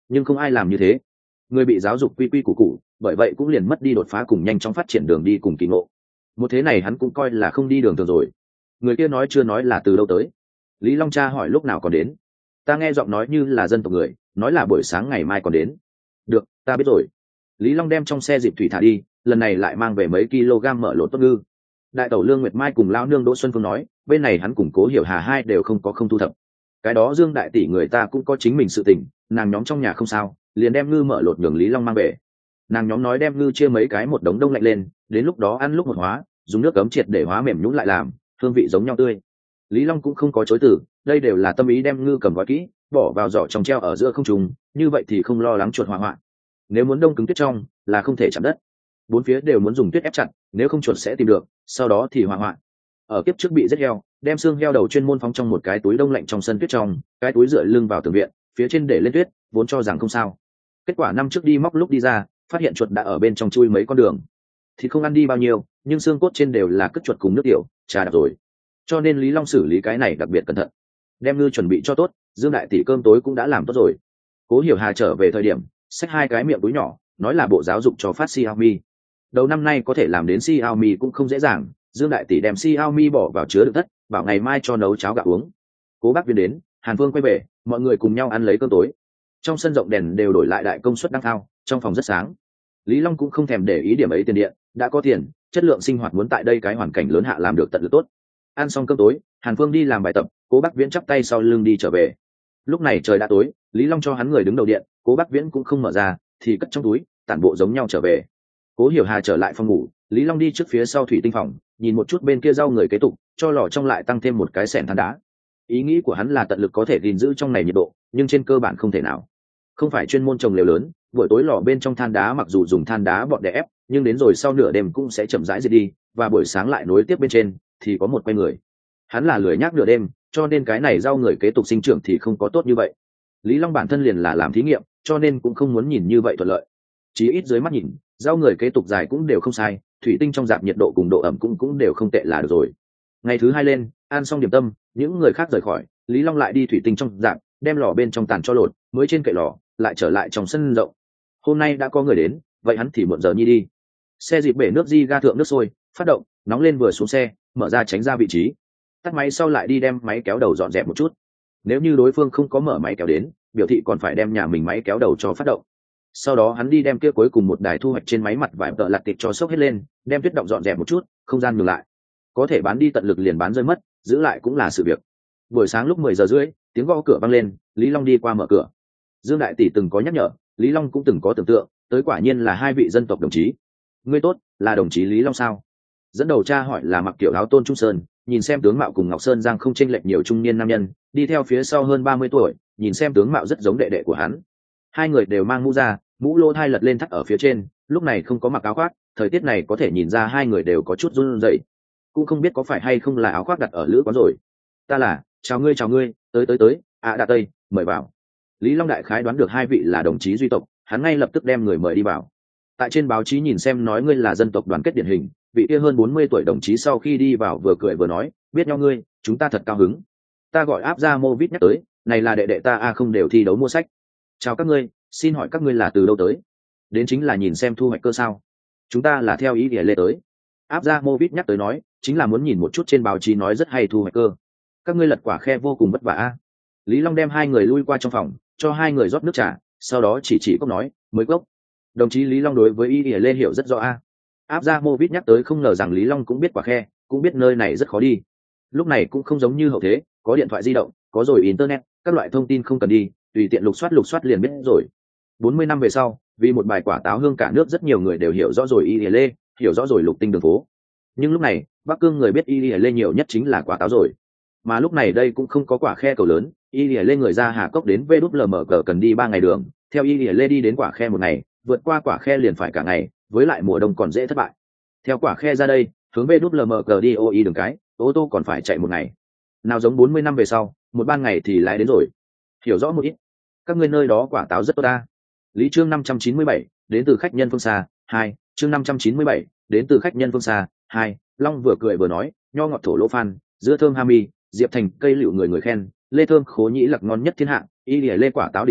nhưng không ai làm như thế. Người bị giáo dục quy quy củ củ, bởi vậy cũng liền mất đi đột phá cùng nhanh chóng phát triển đường đi cùng kỳ ngộ. Một thế này hắn cũng coi là không đi đường thường rồi. Người kia nói chưa nói là từ đâu tới. Lý Long cha hỏi lúc nào còn đến. Ta nghe giọng nói như là dân tộc người, nói là buổi sáng ngày mai còn đến. Được, ta biết rồi. Lý Long đem trong xe dịp thủy thả đi, lần này lại mang về mấy kg mỡ lột tốt ngư. Đại tẩu Lương Nguyệt Mai cùng lão nương Đỗ Xuân Phương nói, bên này hắn cùng Cố Hiểu Hà hai đều không có không thu thập. Cái đó Dương đại tỷ người ta cũng có chính mình sự tình, nàng nhóm trong nhà không sao, liền đem ngư mỡ lột nhường Lý Long mang về. Nàng nhóm nói đem ngư chia mấy cái một đống đông lạnh lên, đến lúc đó ăn lúc một hóa, dùng nước cấm triệt để hóa mềm nhũn lại làm, hương vị giống nhau tươi. Lý Long cũng không có chối từ, đây đều là tâm ý đem ngư cầm gói kỹ, bỏ vào giỏ trong treo ở giữa không trung, như vậy thì không lo lắng chuột hỏa hoạn. Nếu muốn đông cứng tuyết trong, là không thể chạm đất. Bốn phía đều muốn dùng tuyết ép chặt, nếu không chuột sẽ tìm được, sau đó thì hỏa hoạn. Ở kiếp trước bị giết heo, đem xương heo đầu chuyên môn phóng trong một cái túi đông lạnh trong sân tuyết trong, cái túi dựa lưng vào tường viện, phía trên để lên tuyết, vốn cho rằng không sao. Kết quả năm trước đi móc lúc đi ra, phát hiện chuột đã ở bên trong chui mấy con đường. Thì không ăn đi bao nhiêu, nhưng xương cốt trên đều là cất chuột cùng nước tiểu, trà đạp rồi. Cho nên Lý Long xử lý cái này đặc biệt cẩn thận. Đem ngư chuẩn bị cho tốt, Dương đại tỷ cơm tối cũng đã làm tốt rồi. Cố Hiểu Hà trở về thời điểm, xách hai cái miệng túi nhỏ, nói là bộ giáo dục cho phát Xiaomi. Đầu năm nay có thể làm đến Xiaomi cũng không dễ dàng, Dương đại tỷ đem Xiaomi bỏ vào chứa đựng thất, bảo ngày mai cho nấu cháo gạo uống. Cố Bác Viên đến, Hàn Phương quay về, mọi người cùng nhau ăn lấy cơm tối. Trong sân rộng đèn đều đổi lại đại công suất đăng thao, trong phòng rất sáng. Lý Long cũng không thèm để ý điểm ấy tiền điện, đã có tiền, chất lượng sinh hoạt muốn tại đây cái hoàn cảnh lớn hạ làm được tận lực tốt. Ăn xong cơm tối, Hàn Phương đi làm bài tập, Cố Bác Viễn chắp tay sau lưng đi trở về. Lúc này trời đã tối, Lý Long cho hắn người đứng đầu điện, Cố Bác Viễn cũng không mở ra, thì cất trong túi, tản bộ giống nhau trở về. Cố Hiểu Hà trở lại phòng ngủ, Lý Long đi trước phía sau thủy tinh phòng, nhìn một chút bên kia rau người kế tục, cho lò trong lại tăng thêm một cái xẻng than đá. Ý nghĩ của hắn là tận lực có thể gìn giữ trong này nhiệt độ, nhưng trên cơ bản không thể nào. Không phải chuyên môn trồng lều lớn, buổi tối lò bên trong than đá mặc dù dùng than đá bọt để ép, nhưng đến rồi sau nửa đêm cũng sẽ chậm rãi diệt đi, và buổi sáng lại nối tiếp bên trên, thì có một quay người. Hắn là lười nhác nửa đêm, cho nên cái này rau người kế tục sinh trưởng thì không có tốt như vậy. Lý Long bản thân liền là làm thí nghiệm, cho nên cũng không muốn nhìn như vậy thuận lợi. Chí ít dưới mắt nhìn, rau người kế tục dài cũng đều không sai, thủy tinh trong dạp nhiệt độ cùng độ ẩm cũng cũng đều không tệ là được rồi. Ngày thứ hai lên, ăn xong điểm tâm, những người khác rời khỏi, Lý Long lại đi thủy tinh trong dạp, đem lò bên trong tàn cho lột, mới trên kệ lò, lại trở lại trong sân rộng. Hôm nay đã có người đến, vậy hắn thì muộn giờ nhi đi. Xe dịp bể nước di ga thượng nước sôi, phát động, nóng lên vừa xuống xe, mở ra tránh ra vị trí. Tắt máy sau lại đi đem máy kéo đầu dọn dẹp một chút. Nếu như đối phương không có mở máy kéo đến, biểu thị còn phải đem nhà mình máy kéo đầu cho phát động. Sau đó hắn đi đem kia cuối cùng một đài thu hoạch trên máy mặt vải tợ lặt tịt cho xốc hết lên, đem tuyết động dọn dẹp một chút, không gian nhường lại. Có thể bán đi tận lực liền bán rơi mất, giữ lại cũng là sự việc. Buổi sáng lúc mười giờ rưỡi, tiếng gõ cửa vang lên, Lý Long đi qua mở cửa. Dương đại tỷ từng có nhắc nhở, Lý Long cũng từng có tưởng tượng, tới quả nhiên là hai vị dân tộc đồng chí. Ngươi tốt, là đồng chí Lý Long sao? Dẫn đầu cha hỏi là mặc kiểu áo tôn trung sơn, nhìn xem tướng mạo cùng Ngọc Sơn Giang không chênh lệch nhiều trung niên nam nhân, đi theo phía sau hơn ba mươi tuổi, nhìn xem tướng mạo rất giống đệ đệ của hắn. Hai người đều mang mũ ra, mũ lô thai lật lên thắt ở phía trên, lúc này không có mặc áo khoác, thời tiết này có thể nhìn ra hai người đều có chút run rẩy. Cũng không biết có phải hay không là áo khoác đặt ở lữ quán rồi. Ta là, chào ngươi chào ngươi, tới tới tới, à đã tây, mời vào. Lý Long đại khái đoán được hai vị là đồng chí duy tộc, hắn ngay lập tức đem người mời đi vào. Tại trên báo chí nhìn xem nói ngươi là dân tộc đoàn kết điển hình, vị kia hơn bốn mươi tuổi đồng chí sau khi đi vào vừa cười vừa nói, biết nhau ngươi, chúng ta thật cao hứng. Ta gọi áp ra mô vít nhắc tới, này là đệ đệ ta a không đều thi đấu mua sách. Chào các ngươi, xin hỏi các ngươi là từ đâu tới? Đến chính là nhìn xem thu hoạch cơ sao? Chúng ta là theo ý nghĩa lê tới. Áp ra mô vít nhắc tới nói, chính là muốn nhìn một chút trên báo chí nói rất hay thu hoạch cơ. Các ngươi lật quả khe vô cùng vất vả a. Lý Long đem hai người lui qua trong phòng, cho hai người rót nước trà, sau đó chỉ chỉ cốc nói, mới cốc. Đồng chí Lý Long đối với ý nghĩa lê hiểu rất rõ a. Áp ra mô vít nhắc tới không ngờ rằng Lý Long cũng biết quả khe, cũng biết nơi này rất khó đi. Lúc này cũng không giống như hậu thế, có điện thoại di động, có rồi internet, các loại thông tin không cần đi, tùy tiện lục soát lục soát liền biết rồi. Bốn mươi năm về sau, vì một bài quả táo hương cả nước rất nhiều người đều hiểu rõ rồi y lê, hiểu rõ rồi lục tinh đường phố. Nhưng lúc này, Bắc Cương người biết y lê nhiều nhất chính là quả táo rồi. Mà lúc này đây cũng không có quả khe cầu lớn, y lê người ra Hà Cốc đến vê đút lờ em cờ cần đi ba ngày đường, theo y lê đi đến quả khe một ngày, vượt qua quả khe liền phải cả ngày, với lại mùa đông còn dễ thất bại. Theo quả khe ra đây, hướng vê đút lờ em cờ đi ô y đường cái, ô tô còn phải chạy một ngày. Nào giống bốn mươi năm về sau, một ban ngày thì lại đến rồi. Hiểu rõ một ít. Các ngươi nơi đó quả táo rất tốt ta. Lý chương năm trăm chín mươi bảy, đến từ khách nhân phương xa, hai, chương năm trăm chín mươi bảy, đến từ khách nhân phương xa, hai. Long vừa cười vừa nói, nho ngọt thổ lỗ phan, dưa thơm hami, diệp thành cây lựu người người khen, lê thơm khố nhĩ lặc ngon nhất thiên hạ, y lìa lê quả táo đỉnh cao,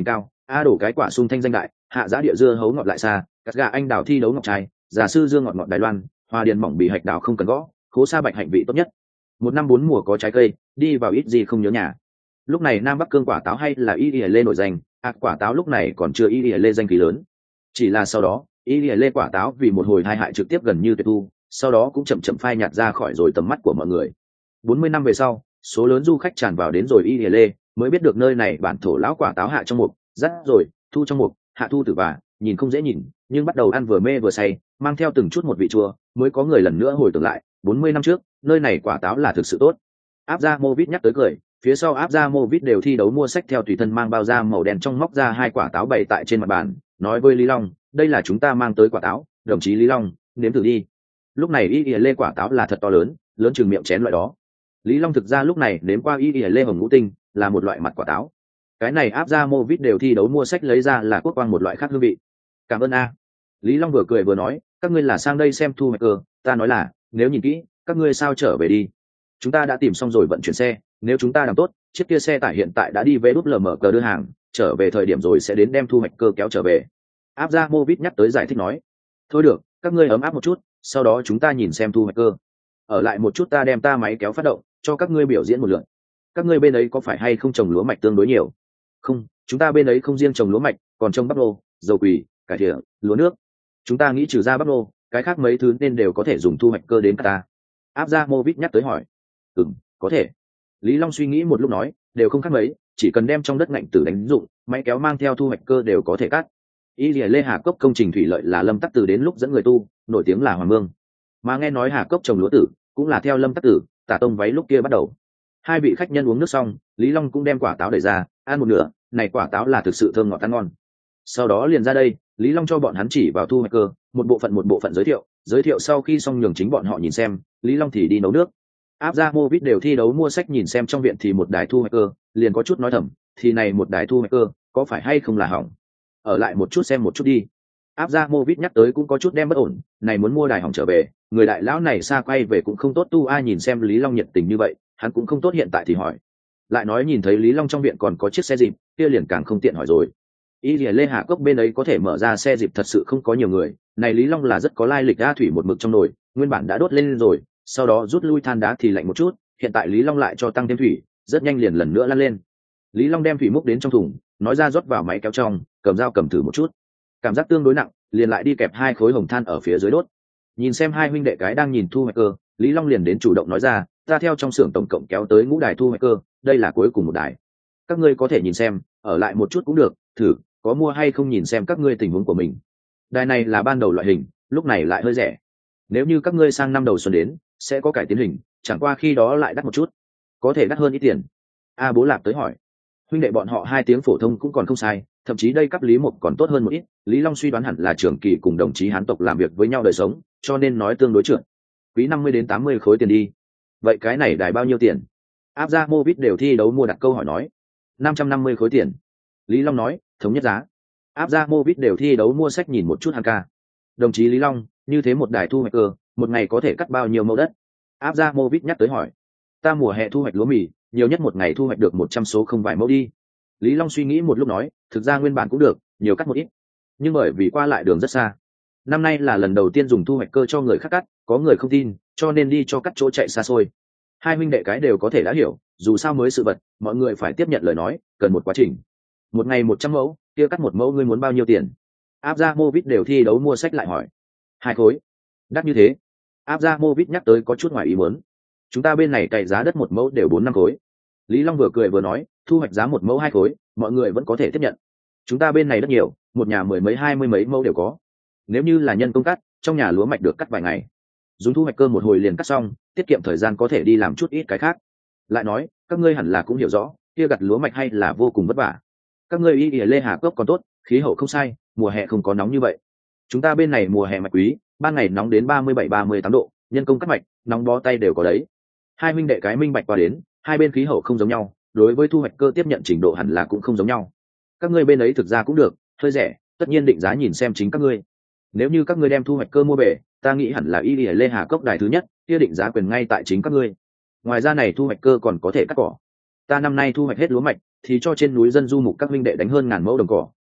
a đổ cái quả sung thanh danh đại, hạ giá địa dưa hấu ngọt lại xa, cắt gà anh đào thi đấu ngọc trai, giả sư dương ngọt ngọt Đài Loan, hoa điền mỏng bị hạch đào không cần gõ, khố sa bạch hạnh vị tốt nhất. Một năm bốn mùa có trái cây, đi vào ít gì không nhớ nhà. Lúc này Nam Bắc cương quả táo hay là y y lê nổi danh, ạt quả táo lúc này còn chưa y y lê danh khí lớn. Chỉ là sau đó, y y lê quả táo vì một hồi tai hại trực tiếp gần như tuyệt tu, sau đó cũng chậm chậm phai nhạt ra khỏi rồi tầm mắt của mọi người. Bốn mươi năm về sau, số lớn du khách tràn vào đến rồi y y lê, mới biết được nơi này bản thổ lão quả táo hạ trong mục, rắc rồi, thu trong mục, hạ thu tử và, nhìn không dễ nhìn, nhưng bắt đầu ăn vừa mê vừa say, mang theo từng chút một vị chua, mới có người lần nữa hồi tưởng lại, bốn mươi năm trước, nơi này quả táo là thực sự tốt. Áp ra Movit nhắc tới cười, phía sau áp ra Movit đều thi đấu mua sách theo tùy thân mang bao da màu đen trong móc ra hai quả táo bày tại trên mặt bàn, nói với Lý Long, đây là chúng ta mang tới quả táo, đồng chí Lý Long, nếm thử đi. Lúc này y y lê quả táo là thật to lớn, lớn chừng miệng chén loại đó. Lý Long thực ra lúc này nếm qua y y lê hồng ngũ tinh, là một loại mặt quả táo. Cái này áp ra Movit đều thi đấu mua sách lấy ra là quốc quang một loại khác hương vị. Cảm ơn a. Lý Long vừa cười vừa nói, các ngươi là sang đây xem thu hoạch cơ, ta nói là, nếu nhìn kỹ, các ngươi sao trở về đi. Chúng ta đã tìm xong rồi vận chuyển xe, nếu chúng ta làm tốt, chiếc kia xe tải hiện tại đã đi về đút lờ mở cờ đưa hàng, trở về thời điểm rồi sẽ đến đem thu hoạch cơ kéo trở về. Áp ra Movit nhắc tới giải thích nói, thôi được, các ngươi ấm áp một chút, sau đó chúng ta nhìn xem thu hoạch cơ. Ở lại một chút ta đem ta máy kéo phát động, cho các ngươi biểu diễn một lượt. Các ngươi bên ấy có phải hay không trồng lúa mạch tương đối nhiều? Không, chúng ta bên ấy không riêng trồng lúa mạch, còn trồng bắp lô, dầu quỳ, cải thìa, lúa nước. Chúng ta nghĩ trừ ra bắp lô, cái khác mấy thứ nên đều có thể dùng thu hoạch cơ đến ta. Áp ra Movit nhắc tới hỏi, ừm, có thể. Lý Long suy nghĩ một lúc nói, đều không khác mấy, chỉ cần đem trong đất ngạnh tử đánh dụng, máy kéo mang theo thu hoạch cơ đều có thể cắt. Y Lê Hà Cốc công trình thủy lợi là Lâm Tắc Tử đến lúc dẫn người tu, nổi tiếng là Hoàng Mương. Mà nghe nói Hà Cốc trồng lúa tử, cũng là theo Lâm Tắc Tử, Tả Tông váy lúc kia bắt đầu. Hai vị khách nhân uống nước xong, Lý Long cũng đem quả táo đẩy ra, ăn một nửa, này quả táo là thực sự thơm ngọt ăn ngon. Sau đó liền ra đây, Lý Long cho bọn hắn chỉ vào thu hoạch cơ, một bộ phận một bộ phận giới thiệu, giới thiệu sau khi xong nhường chính bọn họ nhìn xem, Lý Long thì đi nấu nước. Áp ra Movit đều thi đấu mua sách nhìn xem trong viện thì một đài thu hoạch cơ, liền có chút nói thầm, thì này một đài thu hoạch cơ, có phải hay không là hỏng? Ở lại một chút xem một chút đi. Áp ra Movit nhắc tới cũng có chút đem bất ổn, này muốn mua đài hỏng trở về, người đại lão này xa quay về cũng không tốt tu ai nhìn xem Lý Long nhiệt tình như vậy, hắn cũng không tốt hiện tại thì hỏi. Lại nói nhìn thấy Lý Long trong viện còn có chiếc xe dịp, kia liền càng không tiện hỏi rồi. Y Lê Hà Cốc bên ấy có thể mở ra xe dịp thật sự không có nhiều người, này Lý Long là rất có lai lịch đa thủy một mực trong nồi, nguyên bản đã đốt lên rồi, sau đó rút lui than đá thì lạnh một chút, hiện tại Lý Long lại cho tăng thêm thủy, rất nhanh liền lần nữa lăn lên. Lý Long đem thủy múc đến trong thùng, nói ra rót vào máy kéo trong, cầm dao cầm thử một chút, cảm giác tương đối nặng, liền lại đi kẹp hai khối hồng than ở phía dưới đốt. Nhìn xem hai huynh đệ cái đang nhìn thu hoạch cơ, Lý Long liền đến chủ động nói ra, ta theo trong xưởng tổng cộng kéo tới ngũ đài thu hoạch cơ, đây là cuối cùng một đài. Các ngươi có thể nhìn xem, ở lại một chút cũng được, thử, có mua hay không nhìn xem các ngươi tình huống của mình. Đài này là ban đầu loại hình, lúc này lại hơi rẻ. Nếu như các ngươi sang năm đầu xuân đến, sẽ có cải tiến hình, chẳng qua khi đó lại đắt một chút, có thể đắt hơn ít tiền. A Bố Lạp tới hỏi, huynh đệ bọn họ hai tiếng phổ thông cũng còn không sai, thậm chí đây cấp Lý Mục còn tốt hơn một ít. Lý Long suy đoán hẳn là trưởng kỳ cùng đồng chí Hán tộc làm việc với nhau đời sống, cho nên nói tương đối trượt. Quý năm mươi đến tám mươi khối tiền đi. Vậy cái này đài bao nhiêu tiền? Áp ra Movit đều thi đấu mua đặt câu hỏi nói. năm trăm năm mươi khối tiền. Lý Long nói, thống nhất giá. Áp ra Movit đều thi đấu mua sách nhìn một chút hàng ca. Đồng chí Lý Long, như thế một đài thu hoạch cơ, một ngày có thể cắt bao nhiêu mẫu đất? Áp ra Movit nhắc tới hỏi. Ta mùa hè thu hoạch lúa mì, nhiều nhất một ngày thu hoạch được một trăm số không vài mẫu đi. Lý Long suy nghĩ một lúc nói, thực ra nguyên bản cũng được, nhiều cắt một ít, nhưng bởi vì qua lại đường rất xa. Năm nay là lần đầu tiên dùng thu hoạch cơ cho người khác cắt, có người không tin, cho nên đi cho cắt chỗ chạy xa xôi. Hai huynh đệ cái đều có thể đã hiểu, dù sao mới sự vật, mọi người phải tiếp nhận lời nói, cần một quá trình. Một ngày một trăm mẫu, kia cắt một mẫu ngươi muốn bao nhiêu tiền? Áp ra Movit đều thi đấu mua sách lại hỏi. Hai khối. Đắt như thế. Áp ra Movit nhắc tới có chút ngoài ý muốn. Chúng ta bên này cày giá đất một mẫu đều bốn năm khối. Lý Long vừa cười vừa nói, thu hoạch giá một mẫu hai khối, mọi người vẫn có thể tiếp nhận. Chúng ta bên này rất nhiều, một nhà mười mấy hai mươi mấy mẫu đều có. Nếu như là nhân công cắt, trong nhà lúa mạch được cắt vài ngày, dùng thu hoạch cơ một hồi liền cắt xong, tiết kiệm thời gian có thể đi làm chút ít cái khác. Lại nói, các ngươi hẳn là cũng hiểu rõ, kia gặt lúa mạch hay là vô cùng vất vả. Các ngươi Y Lê Hà Cốc còn tốt, khí hậu không sai, mùa hè không có nóng như vậy. Chúng ta bên này mùa hè mạch quý, ban ngày nóng đến ba mươi bảy ba mươi tám độ, nhân công cắt mạch, nóng bó tay đều có đấy. Hai huynh đệ cái minh bạch qua đến, hai bên khí hậu không giống nhau, đối với thu hoạch cơ tiếp nhận trình độ hẳn là cũng không giống nhau. Các ngươi bên ấy thực ra cũng được, hơi rẻ, tất nhiên định giá nhìn xem chính các ngươi. Nếu như các ngươi đem thu hoạch cơ mua về, ta nghĩ hẳn là Y Lê Hà Cốc đài thứ nhất, kia định giá quyền ngay tại chính các ngươi. Ngoài ra này thu hoạch cơ còn có thể cắt cỏ. Ta năm nay thu hoạch hết lúa mạch, thì cho trên núi dân du mục các huynh đệ đánh hơn ngàn mẫu đồng cỏ,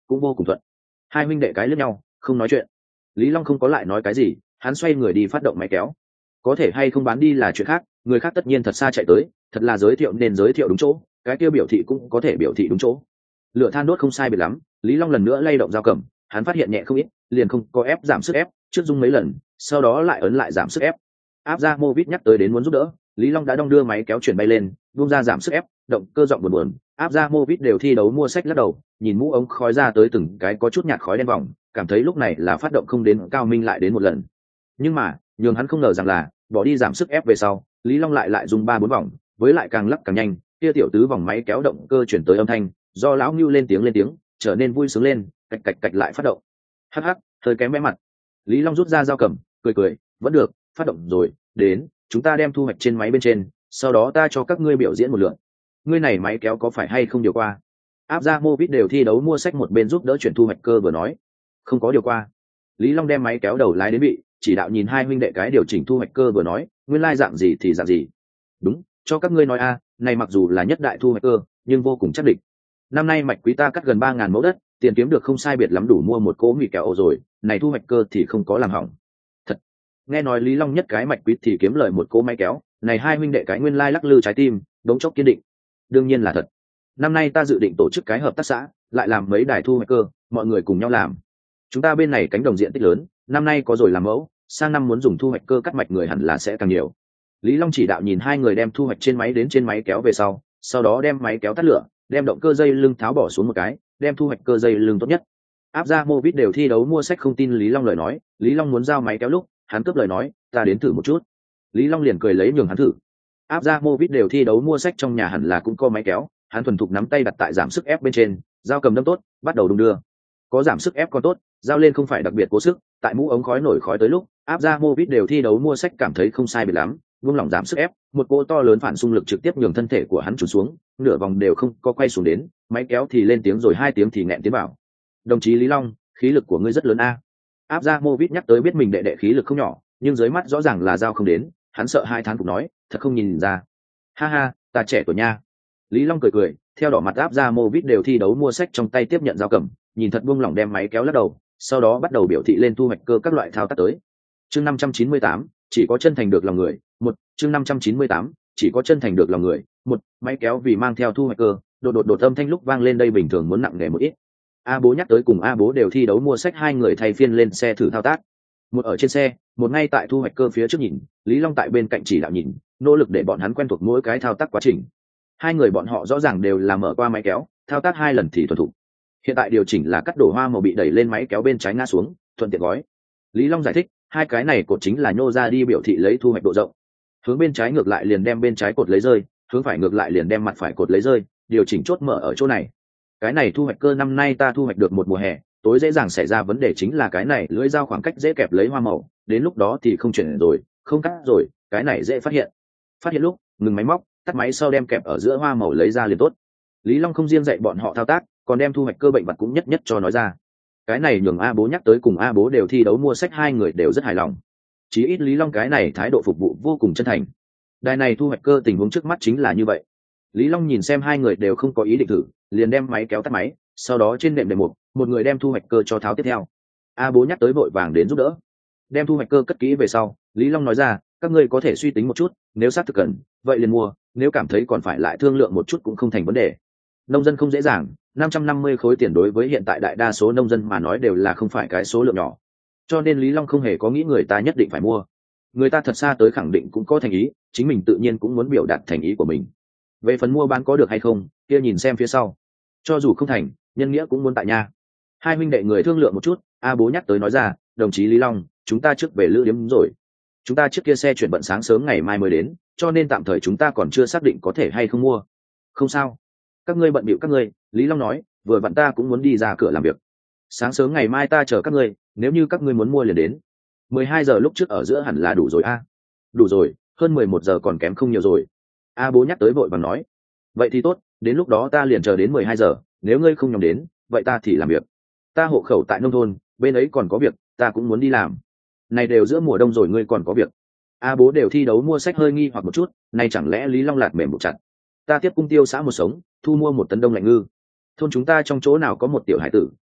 cũng vô cùng thuận. Hai huynh đệ cái lướt nhau không nói chuyện. Lý Long không có lại nói cái gì, hắn xoay người đi phát động máy kéo. Có thể hay không bán đi là chuyện khác, người khác tất nhiên thật xa chạy tới, thật là giới thiệu nên giới thiệu đúng chỗ, cái kia biểu thị cũng có thể biểu thị đúng chỗ. Lửa than đốt không sai biệt lắm, Lý Long lần nữa lay động dao cầm, hắn phát hiện nhẹ không ít, liền không có ép giảm sức ép, trước dung mấy lần, sau đó lại ấn lại giảm sức ép. Áp ra Movit nhắc tới đến muốn giúp đỡ, Lý Long đã đong đưa máy kéo chuyển bay lên, buông ra giảm sức ép, động cơ giọng buồn buồn. Áp ra Movit đều thi đấu mua sách lắc đầu, nhìn mũ ống khói ra tới từng cái có chút nhạt khói đen vòng, cảm thấy lúc này là phát động không đến cao minh lại đến một lần. Nhưng mà, nhường hắn không ngờ rằng là, bỏ đi giảm sức ép về sau, Lý Long lại lại dùng ba bốn vòng, với lại càng lắc càng nhanh, kia tiểu tứ vòng máy kéo động cơ chuyển tới âm thanh, do lão Nưu lên tiếng lên tiếng, trở nên vui sướng lên, cạch cạch cạch lại phát động. Hắc hắc, hơi kém bé mặt. Lý Long rút ra dao cầm, cười cười, vẫn được, phát động rồi, đến, chúng ta đem thu hoạch trên máy bên trên, sau đó ta cho các ngươi biểu diễn một lượt. Ngươi này máy kéo có phải hay không điều qua? Áp ra Movit đều thi đấu mua sách một bên giúp đỡ chuyển thu hoạch cơ vừa nói, không có điều qua. Lý Long đem máy kéo đầu lái đến bị, chỉ đạo nhìn hai huynh đệ cái điều chỉnh thu hoạch cơ vừa nói, nguyên lai dạng gì thì dạng gì. Đúng, cho các ngươi nói a, này mặc dù là nhất đại thu hoạch cơ, nhưng vô cùng chắc định. Năm nay mạch quý ta cắt gần ba ngàn mẫu đất, tiền kiếm được không sai biệt lắm đủ mua một cỗ mì kẹo rồi, này thu hoạch cơ thì không có làm hỏng. Thật. Nghe nói Lý Long nhất cái mạch quý thì kiếm lời một cỗ máy kéo, này hai huynh đệ cái nguyên lai lắc lư trái tim, đống chốc kiên định. Đương nhiên là thật. Năm nay ta dự định tổ chức cái hợp tác xã, lại làm mấy đài thu hoạch cơ, mọi người cùng nhau làm. Chúng ta bên này cánh đồng diện tích lớn, năm nay có rồi làm mẫu, sang năm muốn dùng thu hoạch cơ cắt mạch người hẳn là sẽ càng nhiều. Lý Long chỉ đạo nhìn hai người đem thu hoạch trên máy đến trên máy kéo về sau, sau đó đem máy kéo tắt lửa, đem động cơ dây lưng tháo bỏ xuống một cái, đem thu hoạch cơ dây lưng tốt nhất. Áp ra Movit đều thi đấu mua sách không tin Lý Long lời nói, Lý Long muốn giao máy kéo lúc, hắn cướp lời nói, ta đến thử một chút. Lý Long liền cười lấy nhường hắn thử. Áp ra Movit đều thi đấu mua sách trong nhà hẳn là cũng có máy kéo, hắn thuần thục nắm tay đặt tại giảm sức ép bên trên, dao cầm đâm tốt, bắt đầu đung đưa. Có giảm sức ép còn tốt, dao lên không phải đặc biệt cố sức, tại mũ ống khói nổi khói tới lúc, Áp ra Movit đều thi đấu mua sách cảm thấy không sai biệt lắm, buông lỏng giảm sức ép, một cỗ to lớn phản xung lực trực tiếp nhường thân thể của hắn trùn xuống, nửa vòng đều không có quay xuống đến, máy kéo thì lên tiếng rồi hai tiếng thì nghẹn tiến vào. Đồng chí Lý Long, khí lực của ngươi rất lớn a. Áp ra Movit nhắc tới biết mình đệ đệ khí lực không nhỏ, nhưng dưới mắt rõ ràng là dao không đến, hắn sợ hai tháng cũng nói, thật không nhìn ra. Ha ha, ta trẻ tuổi nha. Lý Long cười cười, theo đỏ mặt Áp ra Movit đều thi đấu mua sách trong tay tiếp nhận dao cầm, nhìn thật buông lỏng đem máy kéo lắc đầu, sau đó bắt đầu biểu thị lên thu hoạch cơ các loại thao tác tới. Chương năm trăm chín mươi tám, chỉ có chân thành được lòng người, một, chương năm trăm chín mươi tám, chỉ có chân thành được lòng người, một, máy kéo vì mang theo thu hoạch cơ, đột đột đột âm thanh lúc vang lên đây bình thường muốn nặng nề một ít. A Bố nhắc tới cùng A Bố đều thi đấu mua sách hai người thay phiên lên xe thử thao tác. Một ở trên xe, một ngay tại thu hoạch cơ phía trước nhìn, Lý Long tại bên cạnh chỉ đạo nhìn, nỗ lực để bọn hắn quen thuộc mỗi cái thao tác quá trình. Hai người bọn họ rõ ràng đều là mở qua máy kéo, thao tác hai lần thì thuần thục. Hiện tại điều chỉnh là cắt đổ hoa màu bị đẩy lên máy kéo bên trái ngã xuống, thuận tiện gói. Lý Long giải thích, hai cái này cột chính là nhô ra đi biểu thị lấy thu hoạch độ rộng. Hướng bên trái ngược lại liền đem bên trái cột lấy rơi, hướng phải ngược lại liền đem mặt phải cột lấy rơi, điều chỉnh chốt mở ở chỗ này. Cái này thu hoạch cơ năm nay ta thu hoạch được một mùa hè, tối dễ dàng xảy ra vấn đề chính là cái này lưỡi dao khoảng cách dễ kẹp lấy hoa màu, đến lúc đó thì không chuyển rồi, không cắt rồi, cái này dễ phát hiện. Phát hiện lúc, ngừng máy móc, tắt máy sau đem kẹp ở giữa hoa màu lấy ra liền tốt. Lý Long không riêng dạy bọn họ thao tác, còn đem thu hoạch cơ bệnh vật cũng nhất nhất cho nói ra. Cái này nhường A Bố nhắc tới cùng A Bố đều thi đấu mua sách hai người đều rất hài lòng. Chí ít Lý Long cái này thái độ phục vụ vô cùng chân thành. Đài này thu hoạch cơ tình huống trước mắt chính là như vậy. Lý Long nhìn xem hai người đều không có ý định thử, liền đem máy kéo tắt máy, sau đó trên nệm đệm một, một người đem thu hoạch cơ cho tháo tiếp theo. A Bố nhắc tới vội vàng đến giúp đỡ. Đem thu hoạch cơ cất kỹ về sau, Lý Long nói ra, các ngươi có thể suy tính một chút, nếu xác thực cần, vậy liền mua, nếu cảm thấy còn phải lại thương lượng một chút cũng không thành vấn đề. Nông dân không dễ dàng, năm trăm năm mươi khối tiền đối với hiện tại đại đa số nông dân mà nói đều là không phải cái số lượng nhỏ. Cho nên Lý Long không hề có nghĩ người ta nhất định phải mua. Người ta thật xa tới khẳng định cũng có thành ý, chính mình tự nhiên cũng muốn biểu đạt thành ý của mình. Về phần mua bán có được hay không, kia nhìn xem phía sau. Cho dù không thành, nhân nghĩa cũng muốn tại nha. Hai huynh đệ người thương lượng một chút, A Bố nhắc tới nói ra, đồng chí Lý Long, chúng ta trước về lữ điếm rồi. Chúng ta trước kia xe chuyển bận sáng sớm ngày mai mới đến, cho nên tạm thời chúng ta còn chưa xác định có thể hay không mua. Không sao. Các ngươi bận bịu các ngươi, Lý Long nói, vừa vặn ta cũng muốn đi ra cửa làm việc. Sáng sớm ngày mai ta chờ các ngươi, nếu như các ngươi muốn mua liền đến. mười hai giờ lúc trước ở giữa hẳn là đủ rồi a. Đủ rồi, hơn mười một giờ còn kém không nhiều rồi. A Bố nhắc tới vội vàng nói. Vậy thì tốt, đến lúc đó ta liền chờ đến mười hai giờ, nếu ngươi không nhầm đến, vậy ta thì làm việc. Ta hộ khẩu tại nông thôn, bên ấy còn có việc, ta cũng muốn đi làm. Này đều giữa mùa đông rồi ngươi còn có việc. A Bố đều thi đấu mua sách hơi nghi hoặc một chút, này chẳng lẽ Lý Long lạt mềm một chặt. Ta tiếp cung tiêu xã một sống, thu mua một tấn đông lạnh ngư. Thôn chúng ta trong chỗ nào có một tiểu hải tử,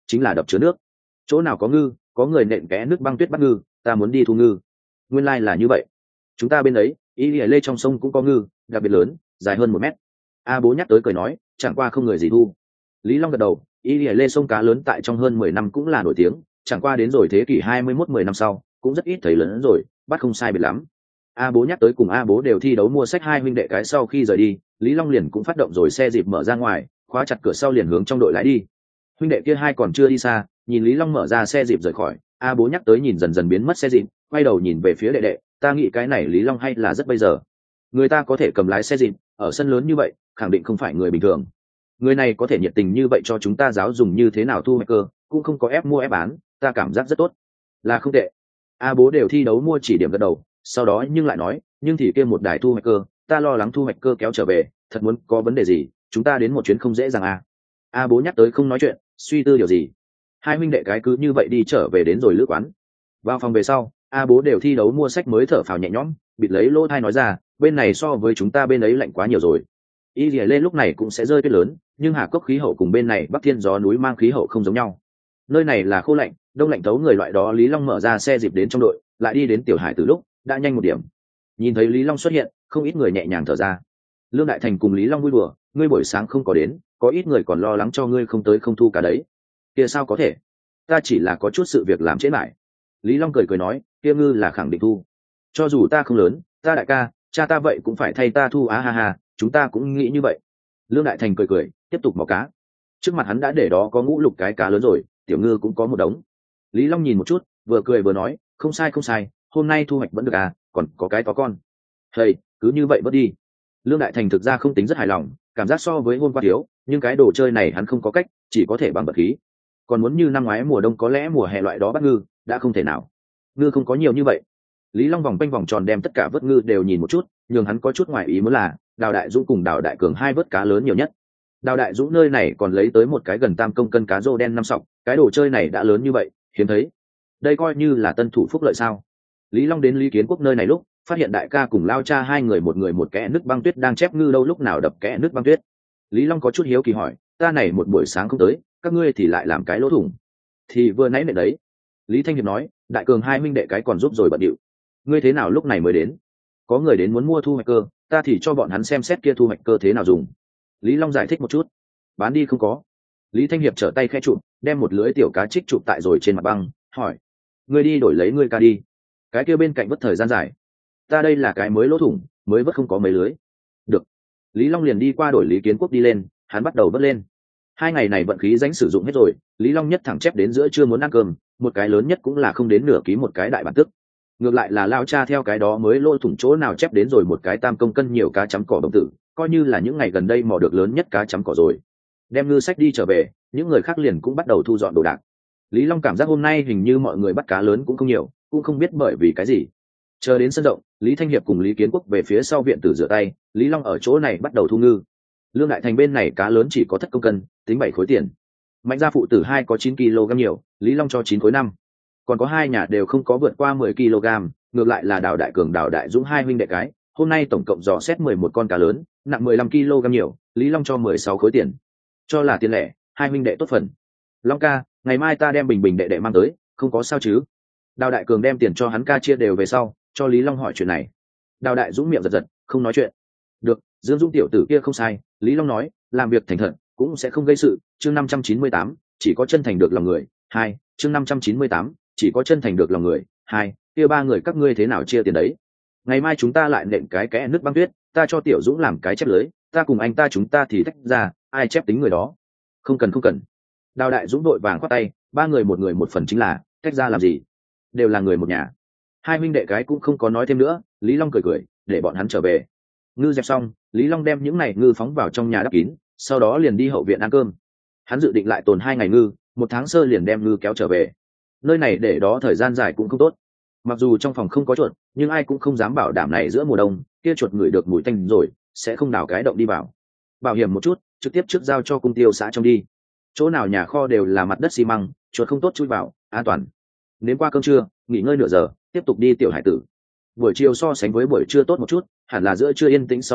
chính là đập chứa nước. Chỗ nào có ngư, có người nện kẽ nước băng tuyết bắt ngư, ta muốn đi thu ngư. Nguyên lai là như vậy. Chúng ta bên ấy, y lìa lê trong sông cũng có ngư, đặc biệt lớn, dài hơn một mét. A Bố nhắc tới cười nói, chẳng qua không người gì thu. Lý Long gật đầu, y lìa lê sông cá lớn tại trong hơn mười năm cũng là nổi tiếng, chẳng qua đến rồi thế kỷ hai mươi mốt mười năm sau cũng rất ít thấy lớn rồi, bắt không sai biệt lắm. A Bố nhắc tới cùng A Bố đều thi đấu mua sách hai huynh đệ cái sau khi rời đi, Lý Long liền cũng phát động rồi xe dịp mở ra ngoài, khóa chặt cửa sau liền hướng trong đội lái đi. Huynh đệ kia hai còn chưa đi xa, nhìn Lý Long mở ra xe dịp rời khỏi, A Bố nhắc tới nhìn dần dần biến mất xe dịp, quay đầu nhìn về phía đệ đệ, ta nghĩ cái này Lý Long hay là rất bây giờ. Người ta có thể cầm lái xe dịp, ở sân lớn như vậy, khẳng định không phải người bình thường. Người này có thể nhiệt tình như vậy cho chúng ta giáo dùng như thế nào thu hoạch cơ, cũng không có ép mua ép bán, ta cảm giác rất tốt. Là không tệ. A Bố đều thi đấu mua chỉ điểm gật đầu, sau đó nhưng lại nói, nhưng thì kia một đài thu hoạch cơ, ta lo lắng thu hoạch cơ kéo trở về, thật muốn có vấn đề gì, chúng ta đến một chuyến không dễ dàng à. A Bố nhắc tới không nói chuyện, suy tư điều gì. Hai huynh đệ cái cứ như vậy đi trở về đến rồi lữ quán. Vào phòng về sau, A Bố đều thi đấu mua sách mới thở phào nhẹ nhõm, bịt lấy lỗ thai nói ra, bên này so với chúng ta bên ấy lạnh quá nhiều rồi. Y lìa lên lúc này cũng sẽ rơi tuyết lớn, nhưng Hà Cốc khí hậu cùng bên này Bắc Thiên gió núi mang khí hậu không giống nhau. Nơi này là khô lạnh, đông lạnh tấu người loại đó. Lý Long mở ra xe dịp đến trong đội, lại đi đến Tiểu Hải từ lúc đã nhanh một điểm. Nhìn thấy Lý Long xuất hiện, không ít người nhẹ nhàng thở ra. Lương Đại Thành cùng Lý Long vui đùa, ngươi buổi sáng không có đến, có ít người còn lo lắng cho ngươi không tới không thu cả đấy. Kia sao có thể? Ta chỉ là có chút sự việc làm trễ lại. Lý Long cười cười nói, kia ngư là khẳng định thu. Cho dù ta không lớn, ta đại ca, cha ta vậy cũng phải thay ta thu á ha ha, chúng ta cũng nghĩ như vậy. Lương Đại Thành cười cười, tiếp tục mò cá. Trước mặt hắn đã để đó có ngũ lục cái cá lớn rồi, tiểu ngư cũng có một đống. Lý Long nhìn một chút, vừa cười vừa nói, không sai không sai, hôm nay thu hoạch vẫn được à, còn có cái to con. Thầy, cứ như vậy bớt đi. Lương Đại Thành thực ra không tính rất hài lòng, cảm giác so với hôm qua thiếu, nhưng cái đồ chơi này hắn không có cách, chỉ có thể bằng vật khí. Còn muốn như năm ngoái mùa đông có lẽ mùa hè loại đó bắt ngư, đã không thể nào. Ngư không có nhiều như vậy. Lý Long vòng quanh vòng tròn đem tất cả vớt ngư đều nhìn một chút, nhưng hắn có chút ngoài ý muốn là, Đào Đại Dũng cùng Đào Đại Cường hai vớt cá lớn nhiều nhất. Đào Đại Dũng nơi này còn lấy tới một cái gần tam công cân cá rô đen năm sọc, cái đồ chơi này đã lớn như vậy, hiếm thấy. Đây coi như là tân thủ phúc lợi sao? Lý Long đến Lý Kiến Quốc nơi này lúc, phát hiện đại ca cùng lao cha hai người một người một kẽ nước băng tuyết đang chép ngư đâu lúc nào đập kẽ nước băng tuyết. Lý Long có chút hiếu kỳ hỏi, ta này một buổi sáng không tới, các ngươi thì lại làm cái lỗ thủng. Thì vừa nãy nệ đấy. Lý Thanh Hiệp nói, Đại Cường hai minh đệ cái còn giúp rồi bận điệu. Ngươi thế nào lúc này mới đến? Có người đến muốn mua thu hoạch cơ, ta thì cho bọn hắn xem xét kia thu hoạch cơ thế nào dùng. Lý Long giải thích một chút. Bán đi không có. Lý Thanh Hiệp trở tay khe chụp, đem một lưới tiểu cá trích chụp tại rồi trên mặt băng, hỏi, ngươi đi đổi lấy ngươi ca đi. Cái kia bên cạnh vất thời gian dài. Ta đây là cái mới lỗ thủng, mới vất không có mấy lưới. Được. Lý Long liền đi qua đổi Lý Kiến Quốc đi lên, hắn bắt đầu vất lên. Hai ngày này vận khí dánh sử dụng hết rồi, Lý Long nhất thẳng chép đến giữa trưa muốn ăn cơm, một cái lớn nhất cũng là không đến nửa ký một cái đại bản tức. Ngược lại là lao cha theo cái đó mới lỗ thủng chỗ nào chép đến rồi một cái tam công cân nhiều cá chấm cỏ đồng tử, coi như là những ngày gần đây mò được lớn nhất cá chấm cỏ rồi. Đem ngư sách đi trở về, những người khác liền cũng bắt đầu thu dọn đồ đạc. Lý Long cảm giác hôm nay hình như mọi người bắt cá lớn cũng không nhiều, cũng không biết bởi vì cái gì. Chờ đến sân rộng, Lý Thanh Hiệp cùng Lý Kiến Quốc về phía sau viện tử rửa tay, Lý Long ở chỗ này bắt đầu thu ngư. Lương Đại Thành bên này cá lớn chỉ có thất công cân, tính bảy khối tiền. Mạnh gia phụ tử hai có chín ki lô gam nhiều, Lý Long cho chín khối năm. Còn có hai nhà đều không có vượt qua mười ki lô gam, ngược lại là Đào Đại Cường Đào Đại Dũng hai huynh đệ cái, hôm nay tổng cộng dò xét mười một con cá lớn, nặng mười lăm ki lô gam nhiều, Lý Long cho mười sáu khối tiền. Cho là tiền lẻ, hai huynh đệ tốt phần. Long ca, ngày mai ta đem bình bình đệ đệ mang tới, không có sao chứ? Đào Đại Cường đem tiền cho hắn ca chia đều về sau, cho Lý Long hỏi chuyện này. Đào Đại Dũng miệng giật giật, không nói chuyện. Được, Dương Dũng tiểu tử kia không sai, Lý Long nói, làm việc thành thật, cũng sẽ không gây sự. Chương năm trăm chín mươi tám, chỉ có chân thành được lòng người. Hai, chương năm trăm chín mươi tám, chỉ có chân thành được lòng người. Hai, kia ba người các ngươi thế nào chia tiền đấy? Ngày mai chúng ta lại nện cái kẽ nước băng tuyết, ta cho Tiểu Dũng làm cái chép lưới, ta cùng anh ta chúng ta thì tách ra, ai chép tính người đó. Không cần không cần. Đào Đại Dũng đội vàng khoát tay, ba người một người một phần chính là, tách ra làm gì? Đều là người một nhà. Hai huynh đệ cái cũng không có nói thêm nữa, Lý Long cười cười, để bọn hắn trở về. Ngư dẹp xong, Lý Long đem những này ngư phóng vào trong nhà đắp kín, sau đó liền đi hậu viện ăn cơm. Hắn dự định lại tồn hai ngày ngư, một tháng sơ liền đem ngư kéo trở về. Nơi này để đó thời gian dài cũng không tốt. Mặc dù trong phòng không có chuột, nhưng ai cũng không dám bảo đảm này giữa mùa đông, kia chuột ngửi được mùi tanh rồi, sẽ không đào cái động đi vào. Bảo hiểm một chút, trực tiếp trước giao cho cung tiêu xã trong đi. Chỗ nào nhà kho đều là mặt đất xi măng, chuột không tốt chui vào, an toàn. Đến qua cơm trưa, nghỉ ngơi nửa giờ, tiếp tục đi Tiểu Hải tử. Buổi chiều so sánh với buổi trưa tốt một chút, hẳn là giữa trưa yên tĩnh sau đó,